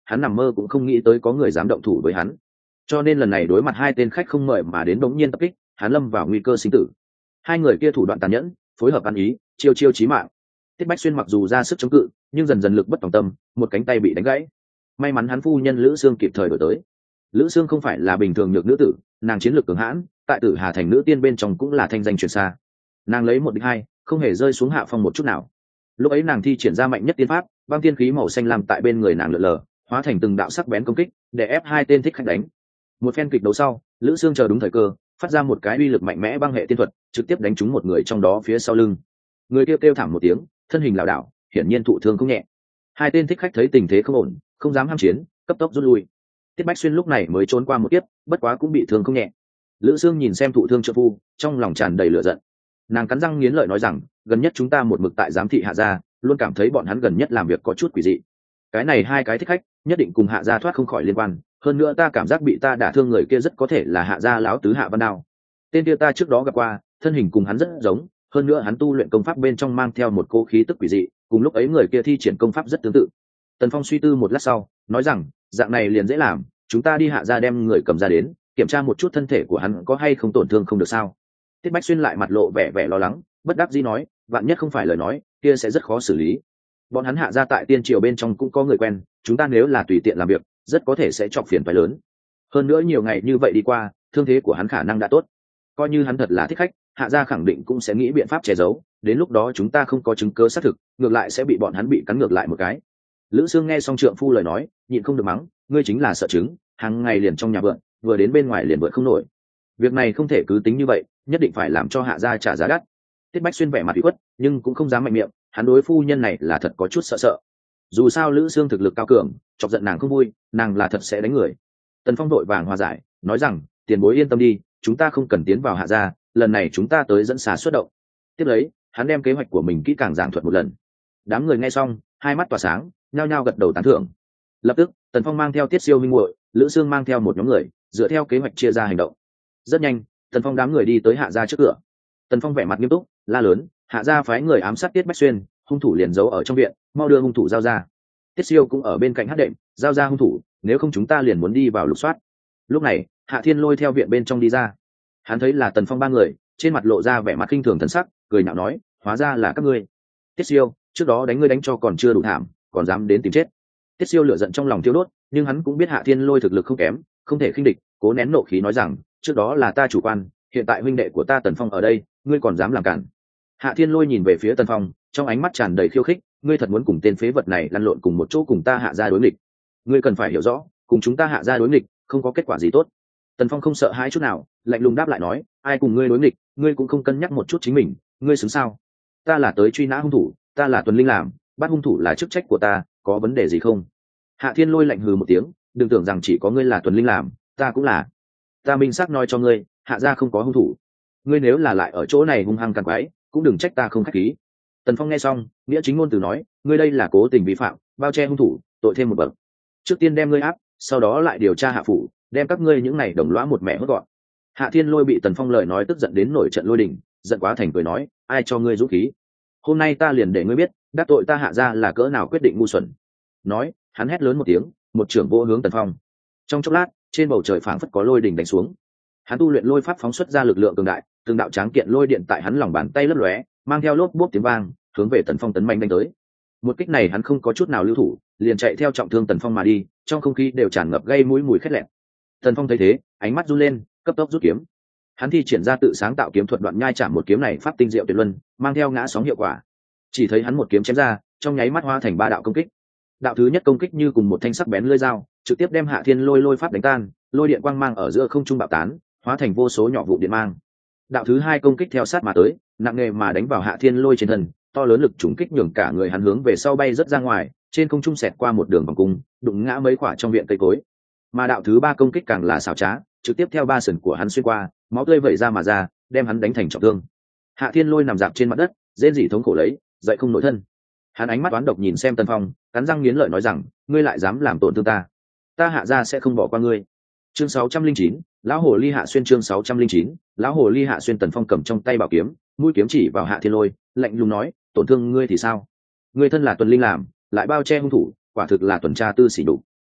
hắn nằm mơ cũng không nghĩ tới có người dám động thủ với hắn. Cho nên lần này đối mặt hai tên khách không mời mà đến bỗng nhiên tập kích, hắn lâm vào nguy cơ sinh tử. Hai người kia thủ đoạn tàn nhẫn, phối hợp ăn ý, chiêu chiêu chí mạng. Tiết Bách Xuyên mặc dù ra sức chống cự, nhưng dần dần lực bất tòng tâm, một cánh tay bị đánh gãy. May mắn hắn phu nhân Lữ Sương kịp thời đổi tới. Lữ Sương không phải là bình thường nhược nữ tử, nàng chiến lược cường hãn, tại Tử Hà thành nữ tiên bên trong cũng là thanh danh truyền xa. Nàng lấy một địch hai, không hề rơi xuống hạ phong một chút nào. Lúc ấy nàng thi triển ra mạnh nhất tiên pháp, băng tiên khí màu xanh lam tại bên người nàng lượn lờ, hóa thành từng đạo sắc bén công kích, để ép hai tên thích khách đánh. Một phen kịch đấu sau, Lữ Sương chờ đúng thời cơ, phát ra một cái uy lực mạnh mẽ băng hệ tiên thuật, trực tiếp đánh trúng một người trong đó phía sau lưng. Người kia kêu, kêu thảm một tiếng, thân hình lảo đảo, hiển nhiên thụ thương không nhẹ. Hai tên thích khách thấy tình thế không ổn, không dám ham chiến, cấp tốc rút lui. Tiết Bách Xuyên lúc này mới trốn qua một kiếp, bất quá cũng bị thương không nhẹ. Lữ Sương nhìn xem thụ thương trợ phu, trong lòng tràn đầy lửa giận. Nàng cắn răng nghiến lợi nói rằng, gần nhất chúng ta một mực tại giám thị Hạ gia, luôn cảm thấy bọn hắn gần nhất làm việc có chút quỷ dị. Cái này hai cái thích khách, nhất định cùng Hạ gia thoát không khỏi liên quan, hơn nữa ta cảm giác bị ta đả thương người kia rất có thể là Hạ gia lão tứ Hạ Văn Đao. Tên kia ta trước đó gặp qua, thân hình cùng hắn rất giống, hơn nữa hắn tu luyện công pháp bên trong mang theo một cô khí tức quỷ dị, cùng lúc ấy người kia thi triển công pháp rất tương tự. Tần Phong suy tư một lát sau, nói rằng, dạng này liền dễ làm, chúng ta đi Hạ gia đem người cầm ra đến, kiểm tra một chút thân thể của hắn có hay không tổn thương không được sao. Tiết Bách Xuyên lại mặt lộ vẻ vẻ lo lắng, bất đắc dĩ nói, vạn nhất không phải lời nói, kia sẽ rất khó xử lý. Bọn hắn Hạ gia tại tiên triều bên trong cũng có người quen, chúng ta nếu là tùy tiện làm việc, rất có thể sẽ chọc phiền phái lớn. Hơn nữa nhiều ngày như vậy đi qua, thương thế của hắn khả năng đã tốt. Coi như hắn thật là thích khách, Hạ gia khẳng định cũng sẽ nghĩ biện pháp che giấu, đến lúc đó chúng ta không có chứng cứ xác thực, ngược lại sẽ bị bọn hắn bị cắn ngược lại một cái. Lữ Sương nghe xong trượng phu lời nói, nhịn không được mắng, ngươi chính là sợ chứng, hàng ngày liền trong nhà vượn, vừa đến bên ngoài liền vượn không nổi. Việc này không thể cứ tính như vậy, nhất định phải làm cho Hạ gia trả giá đắt. Tiết Bách Xuyên vẻ mặt ủy khuất, nhưng cũng không dám mạnh miệng, hắn đối phu nhân này là thật có chút sợ sợ. Dù sao Lữ Sương thực lực cao cường, chọc giận nàng không vui, nàng là thật sẽ đánh người. Tần Phong đội vàng hòa giải, nói rằng, tiền bối yên tâm đi, chúng ta không cần tiến vào Hạ gia, lần này chúng ta tới dẫn xà xuất động. Tiếp lấy, hắn đem kế hoạch của mình kỹ càng giảng thuật một lần. Đám người nghe xong, hai mắt tỏa sáng, nhao nhao gật đầu tán thưởng. Lập tức, Tần Phong mang theo Tiết Siêu minh muội, Lữ Sương mang theo một nhóm người, dựa theo kế hoạch chia ra hành động. Rất nhanh, Tần Phong đám người đi tới Hạ gia trước cửa. Tần Phong vẻ mặt nghiêm túc, la lớn, Hạ gia phái người ám sát Tiết Bách Xuyên, hung thủ liền giấu ở trong viện, mau đưa hung thủ giao ra. Tiết Siêu cũng ở bên cạnh hát đệm, giao ra hung thủ, nếu không chúng ta liền muốn đi vào lục soát. Lúc này, Hạ Thiên Lôi theo viện bên trong đi ra. Hắn thấy là Tần Phong ba người, trên mặt lộ ra vẻ mặt khinh thường thần sắc, cười nhạo nói, hóa ra là các ngươi. Tiết Siêu, trước đó đánh ngươi đánh cho còn chưa đủ thảm, còn dám đến tìm chết. Tiết Siêu lửa giận trong lòng thiêu đốt, nhưng hắn cũng biết Hạ Thiên Lôi thực lực không kém, không thể khinh địch, cố nén nộ khí nói rằng, trước đó là ta chủ quan, hiện tại huynh đệ của ta Tần Phong ở đây, ngươi còn dám làm cản. Hạ Thiên Lôi nhìn về phía Tần Phong, trong ánh mắt tràn đầy khiêu khích, ngươi thật muốn cùng tên phế vật này lăn lộn cùng một chỗ cùng ta Hạ gia đối nghịch? Ngươi cần phải hiểu rõ, cùng chúng ta Hạ gia đối nghịch, không có kết quả gì tốt. Tần Phong không sợ hãi chút nào, lạnh lùng đáp lại nói, ai cùng ngươi đối nghịch, ngươi cũng không cân nhắc một chút chính mình, ngươi xứng sao? Ta là tới truy nã hung thủ, ta là tuần linh làm, bắt hung thủ là chức trách của ta, có vấn đề gì không? Hạ Thiên Lôi lạnh hừ một tiếng, đừng tưởng rằng chỉ có ngươi là tuần linh làm, ta cũng là. Ta minh xác nói cho ngươi, Hạ gia không có hung thủ. Ngươi nếu là lại ở chỗ này hung hăng càn quái, cũng đừng trách ta không khách khí. Tần Phong nghe xong, nghĩa chính ngôn từ nói, ngươi đây là cố tình vi phạm, bao che hung thủ, tội thêm một bậc. Trước tiên đem ngươi áp, sau đó lại điều tra hạ phủ, đem các ngươi những này đồng lõa một mẹ hốt gọn. Hạ Thiên Lôi bị Tần Phong lời nói tức giận đến nổi trận lôi đình, giận quá thành cười nói, ai cho ngươi dũng khí? Hôm nay ta liền để ngươi biết, đắc tội ta Hạ gia là cỡ nào quyết định ngu xuẩn. Nói, hắn hét lớn một tiếng, một trưởng vô hướng Tần Phong. Trong chốc lát, trên bầu trời phảng phất có lôi đình đánh xuống. Hắn tu luyện lôi pháp phóng xuất ra lực lượng cường đại, từng đạo tráng kiện lôi điện tại hắn lòng bàn tay lấp lóe, mang theo lốp bốp tiếng vang, hướng về Tần Phong tấn manh đánh tới. Một kích này hắn không có chút nào lưu thủ, liền chạy theo trọng thương Tần Phong mà đi, trong không khí đều tràn ngập gây mũi mùi khét lẹt. Tần Phong thấy thế, ánh mắt run lên, cấp tốc rút kiếm. Hắn thi triển ra tự sáng tạo kiếm thuật đoạn nhai chạm một kiếm này pháp tinh diệu tuyệt luân, mang theo ngã sóng hiệu quả. Chỉ thấy hắn một kiếm chém ra, trong nháy mắt hóa thành ba đạo công kích. Đạo thứ nhất công kích như cùng một thanh sắc bén lưỡi dao, trực tiếp đem Hạ Thiên Lôi lôi pháp đánh tan, lôi điện quang mang ở giữa không trung bạo tán, hóa thành vô số nhỏ vụ điện mang. Đạo thứ hai công kích theo sát mà tới, nặng nề mà đánh vào Hạ Thiên Lôi trên thân, to lớn lực trùng kích nhường cả người hắn hướng về sau bay rất ra ngoài, trên không trung xẹt qua một đường vòng cung, đụng ngã mấy quả trong viện cây cối. Mà đạo thứ ba công kích càng là xảo trá, trực tiếp theo ba sườn của hắn xuyên qua, máu tươi vẩy ra mà ra, đem hắn đánh thành trọng thương. Hạ Thiên Lôi nằm dạp trên mặt đất, rên rỉ thống khổ lấy, dậy không nổi thân. Hắn ánh mắt toán độc nhìn xem Tần Phong, cắn răng nghiến lợi nói rằng, ngươi lại dám làm tổn thương ta, ta Hạ gia sẽ không bỏ qua ngươi. Chương sáu trăm linh chín, lão hồ ly Hạ xuyên. Chương sáu trăm linh chín, lão hồ ly Hạ xuyên. Tần Phong cầm trong tay bảo kiếm, mũi kiếm chỉ vào Hạ Thiên Lôi, lạnh lùng nói, tổn thương ngươi thì sao? Ngươi thân là tuần linh làm, lại bao che hung thủ, quả thực là tuần tra tư sỉ đủ.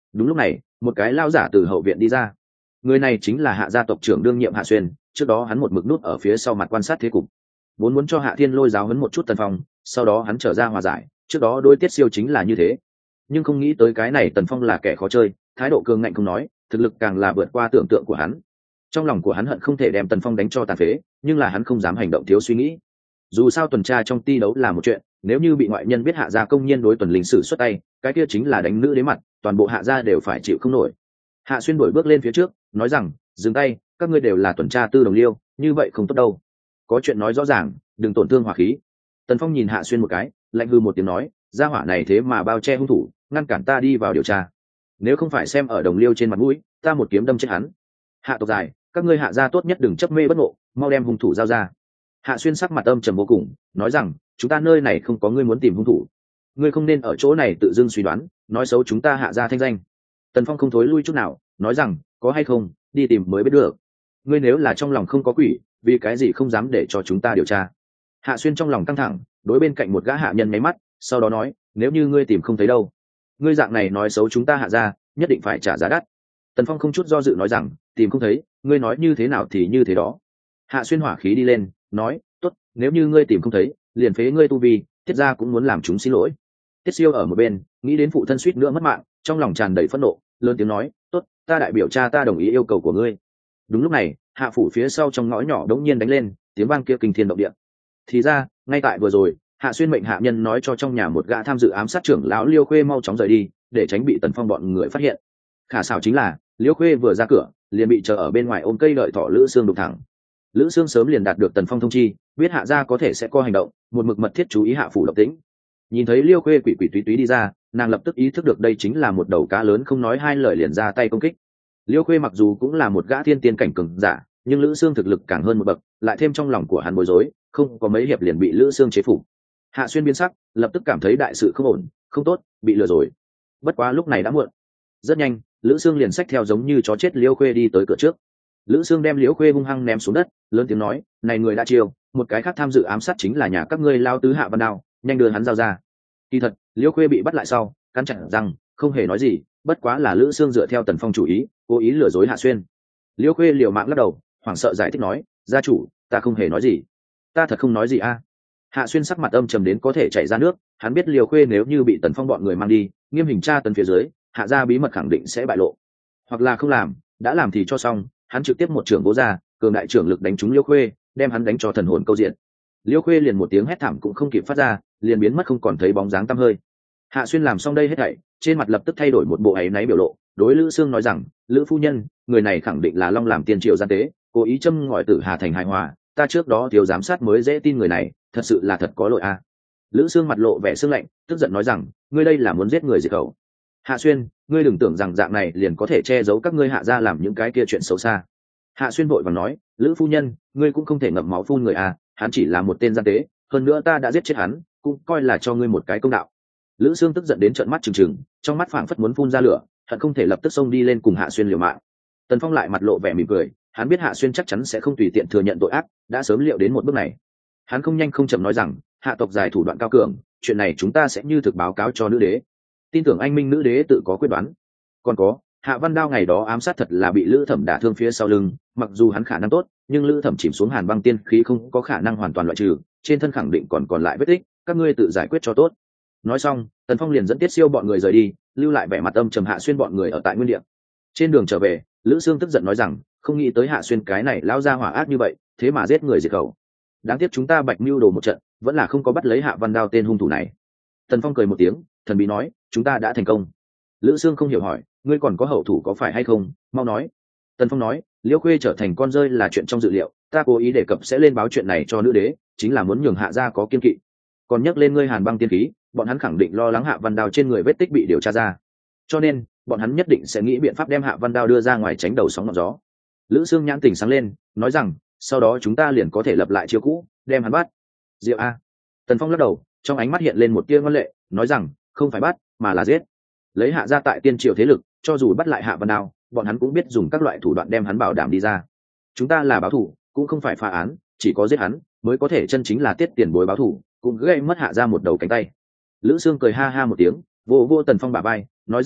Đúng lúc này một cái lao giả từ hậu viện đi ra. Người này chính là Hạ gia tộc trưởng đương nhiệm Hạ Xuyên, trước đó hắn một mực nút ở phía sau mặt quan sát thế cục, vốn muốn cho Hạ Thiên Lôi giáo huấn một chút Tần Phong, sau đó hắn trở ra hòa giải, trước đó đối Tiết Siêu chính là như thế. Nhưng không nghĩ tới cái này Tần Phong là kẻ khó chơi, thái độ cường ngạnh không nói, thực lực càng là vượt qua tưởng tượng của hắn. Trong lòng của hắn hận không thể đem Tần Phong đánh cho tàn phế, nhưng là hắn không dám hành động thiếu suy nghĩ. Dù sao tuần tra trong ti đấu là một chuyện, nếu như bị ngoại nhân biết Hạ gia công nhiên đối tuần linh sử xuất tay, cái kia chính là đánh nữ đế mặt, toàn bộ Hạ gia đều phải chịu không nổi. Hạ Xuyên đổi bước lên phía trước, nói rằng, dừng tay, các ngươi đều là tuần tra tư đồng liêu, như vậy không tốt đâu. Có chuyện nói rõ ràng, đừng tổn thương hỏa khí. Tần Phong nhìn Hạ Xuyên một cái, lạnh hư một tiếng nói, gia hỏa này thế mà bao che hung thủ, ngăn cản ta đi vào điều tra. Nếu không phải xem ở đồng liêu trên mặt mũi, ta một kiếm đâm chết hắn. Hạ tộc dài, các ngươi Hạ gia tốt nhất đừng chấp mê bất ngộ, mau đem hung thủ giao ra. Hạ Xuyên sắc mặt âm trầm vô cùng, nói rằng, chúng ta nơi này không có ngươi muốn tìm hung thủ, ngươi không nên ở chỗ này tự dưng suy đoán, nói xấu chúng ta Hạ gia thanh danh. Tần Phong không thối lui chút nào, nói rằng, có hay không, đi tìm mới biết được. Ngươi nếu là trong lòng không có quỷ, vì cái gì không dám để cho chúng ta điều tra? Hạ Xuyên trong lòng căng thẳng, đối bên cạnh một gã hạ nhân nháy mắt, sau đó nói, nếu như ngươi tìm không thấy đâu, ngươi dạng này nói xấu chúng ta Hạ gia, nhất định phải trả giá đắt. Tần Phong không chút do dự nói rằng, tìm không thấy, ngươi nói như thế nào thì như thế đó. Hạ Xuyên hỏa khí đi lên, nói, tốt, nếu như ngươi tìm không thấy, liền phế ngươi tu vi, Tiết gia cũng muốn làm chúng xin lỗi. Tiết Siêu ở một bên, nghĩ đến phụ thân suýt nữa mất mạng, trong lòng tràn đầy phẫn nộ, lớn tiếng nói, tốt, ta đại biểu cha ta đồng ý yêu cầu của ngươi. Đúng lúc này, Hạ phủ phía sau trong ngõ nhỏ đống nhiên đánh lên, tiếng vang kia kinh thiên động địa. Thì ra, ngay tại vừa rồi, Hạ Xuyên mệnh hạ nhân nói cho trong nhà một gã tham dự ám sát trưởng lão Liêu Khuê mau chóng rời đi, để tránh bị Tần Phong bọn người phát hiện. Khả xảo chính là, Liêu Khuê vừa ra cửa, liền bị chờ ở bên ngoài ôm cây đợi thỏ Lữ Xương đục thẳng. Lữ Xương sớm liền đạt được Tần Phong thông chi, biết Hạ gia có thể sẽ có hành động, một mực mật thiết chú ý Hạ phủ động tĩnh. Nhìn thấy Liêu Khuê quỷ quỷ túy túy đi ra, nàng lập tức ý thức được đây chính là một đầu cá lớn, không nói hai lời liền ra tay công kích. Liêu Khuê mặc dù cũng là một gã thiên tiên cảnh cường giả, nhưng Lữ Xương thực lực càng hơn một bậc, lại thêm trong lòng của hắn bối rối, không có mấy hiệp liền bị Lữ Xương chế phục. Hạ Xuyên biến sắc, lập tức cảm thấy đại sự không ổn, không tốt, bị lừa rồi. Bất quá lúc này đã muộn. Rất nhanh, Lữ Xương liền xách theo giống như chó chết Liêu Khuê đi tới cửa trước. Lữ Xương đem Liêu Khuê hung hăng ném xuống đất, lớn tiếng nói, này người đã chiêu, một cái khác tham dự ám sát chính là nhà các ngươi Lao tứ Hạ Văn Đao, nhanh đưa hắn giao ra. Kỳ thật, Liêu Khuê bị bắt lại sau, cắn chặt răng, không hề nói gì, bất quá là Lữ Xương dựa theo Tần Phong chủ ý, cố ý lừa dối Hạ Xuyên. Liêu Khuê liều mạng lắc đầu, hoảng sợ giải thích nói, gia chủ, ta không hề nói gì, ta thật không nói gì a. Hạ Xuyên sắc mặt âm trầm đến có thể chảy ra nước, hắn biết Liêu Khuê nếu như bị Tần Phong bọn người mang đi, nghiêm hình tra tấn phía dưới, Hạ gia bí mật khẳng định sẽ bại lộ, hoặc là không làm, đã làm thì cho xong. Hắn trực tiếp một trưởng bố ra, cường đại trưởng lực đánh trúng Liêu Khuê, đem hắn đánh cho thần hồn câu diện. Liêu Khuê liền một tiếng hét thảm cũng không kịp phát ra, liền biến mất không còn thấy bóng dáng tăm hơi. Hạ Xuyên làm xong đây hết thảy, trên mặt lập tức thay đổi một bộ áy náy biểu lộ, đối Lữ Xương nói rằng, Lữ phu nhân, người này khẳng định là Long làm tiên triệu gian tế, cố ý châm ngòi tử Hà thành hài hòa, ta trước đó thiếu giám sát mới dễ tin người này, thật sự là thật có lỗi a. À. Lữ Xương mặt lộ vẻ sương lạnh, tức giận nói rằng, ngươi đây là muốn giết người diệt khẩu. Hạ Xuyên, ngươi đừng tưởng rằng dạng này liền có thể che giấu các ngươi Hạ gia làm những cái kia chuyện xấu xa. Hạ Xuyên vội vàng nói, Lữ phu nhân, ngươi cũng không thể ngậm máu phun người à, hắn chỉ là một tên gian tế, hơn nữa ta đã giết chết hắn, cũng coi là cho ngươi một cái công đạo. Lữ Xương tức giận đến trợn mắt trừng trừng, trong mắt phảng phất muốn phun ra lửa, hận không thể lập tức xông đi lên cùng Hạ Xuyên liều mạng. Tần Phong lại mặt lộ vẻ mỉm cười, hắn biết Hạ Xuyên chắc chắn sẽ không tùy tiện thừa nhận tội ác, đã sớm liệu đến một bước này. Hắn không nhanh không chậm nói rằng, Hạ tộc dài thủ đoạn cao cường, chuyện này chúng ta sẽ như thực báo cáo cho nữ đế. Tin tưởng anh minh nữ đế tự có quyết đoán. Còn có, Hạ Văn Đao ngày đó ám sát thật là bị Lữ Thẩm đả thương phía sau lưng, mặc dù hắn khả năng tốt, nhưng Lữ Thẩm chìm xuống hàn băng tiên khí không có khả năng hoàn toàn loại trừ, trên thân khẳng định còn còn lại vết tích, các ngươi tự giải quyết cho tốt. Nói xong, Tần Phong liền dẫn Tiết Siêu bọn người rời đi, lưu lại vẻ mặt âm trầm Hạ Xuyên bọn người ở tại nguyên địa. Trên đường trở về, Lữ Xương tức giận nói rằng, không nghĩ tới Hạ Xuyên cái này lao ra hỏa ác như vậy, thế mà giết người diệt khẩu. Đáng tiếc chúng ta Bạch Mưu đồ một trận, vẫn là không có bắt lấy Hạ Văn Đao tên hung thủ này. Tần Phong cười một tiếng, thần bí nói, chúng ta đã thành công. Lữ Xương không hiểu hỏi, ngươi còn có hậu thủ có phải hay không, mau nói. Tần Phong nói, Liêu Khuê trở thành con rơi là chuyện trong dự liệu, ta cố ý đề cập sẽ lên báo chuyện này cho nữ đế, chính là muốn nhường Hạ gia có kiên kỵ. Còn nhắc lên ngươi hàn băng tiên khí, bọn hắn khẳng định lo lắng Hạ Văn Đao trên người vết tích bị điều tra ra, cho nên bọn hắn nhất định sẽ nghĩ biện pháp đem Hạ Văn Đao đưa ra ngoài tránh đầu sóng ngọn gió. Lữ Xương nhãn tỉnh sáng lên, nói rằng, sau đó chúng ta liền có thể lập lại chiêu cũ, đem hắn bắt. Diệu a. Tần Phong lắc đầu, trong ánh mắt hiện lên một tia ngoan lệ, nói rằng, không phải bắt, mà là giết. Lấy Hạ gia tại tiên triều thế lực, cho dù bắt lại Hạ Văn Đao, bọn hắn cũng biết dùng các loại thủ đoạn đem hắn bảo đảm đi ra. Chúng ta là báo thủ, cũng không phải phá án, chỉ có giết hắn mới có thể chân chính là tiết tiền bối báo thủ, cũng gây mất Hạ gia một đầu cánh tay. Lữ Xương cười ha ha một tiếng, vô vô Tần Phong bả vai, nói rằng,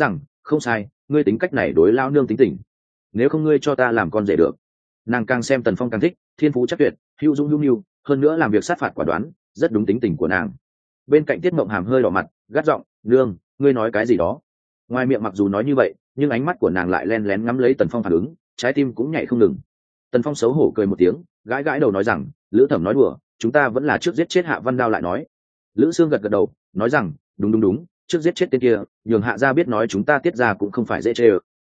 không sai, ngươi tính cách này đối lao nương tính tình, nếu không ngươi cho ta làm con rể được. Nàng càng xem Tần Phong càng thích, thiên phú chắc tuyệt, hữu dũng hữu nhu, hơn nữa làm việc sát phạt quả đoán, rất đúng tính tình của nàng. Bên cạnh Tiết Mộng Hàm hơi đỏ mặt, gắt giọng, nương, ngươi nói cái gì đó? Ngoài miệng mặc dù nói như vậy, nhưng ánh mắt của nàng lại len lén ngắm lấy Tần Phong phản ứng, trái tim cũng nhảy không ngừng. Tần Phong xấu hổ cười một tiếng, gãi gãi đầu nói rằng, Lữ Thẩm nói đùa, chúng ta vẫn là trước giết chết Hạ Văn Đao lại nói. Lữ Sương gật gật đầu, nói rằng, đúng đúng đúng, trước giết chết tên kia, nhường Hạ gia biết nói chúng ta Tiết gia cũng không phải dễ chơi.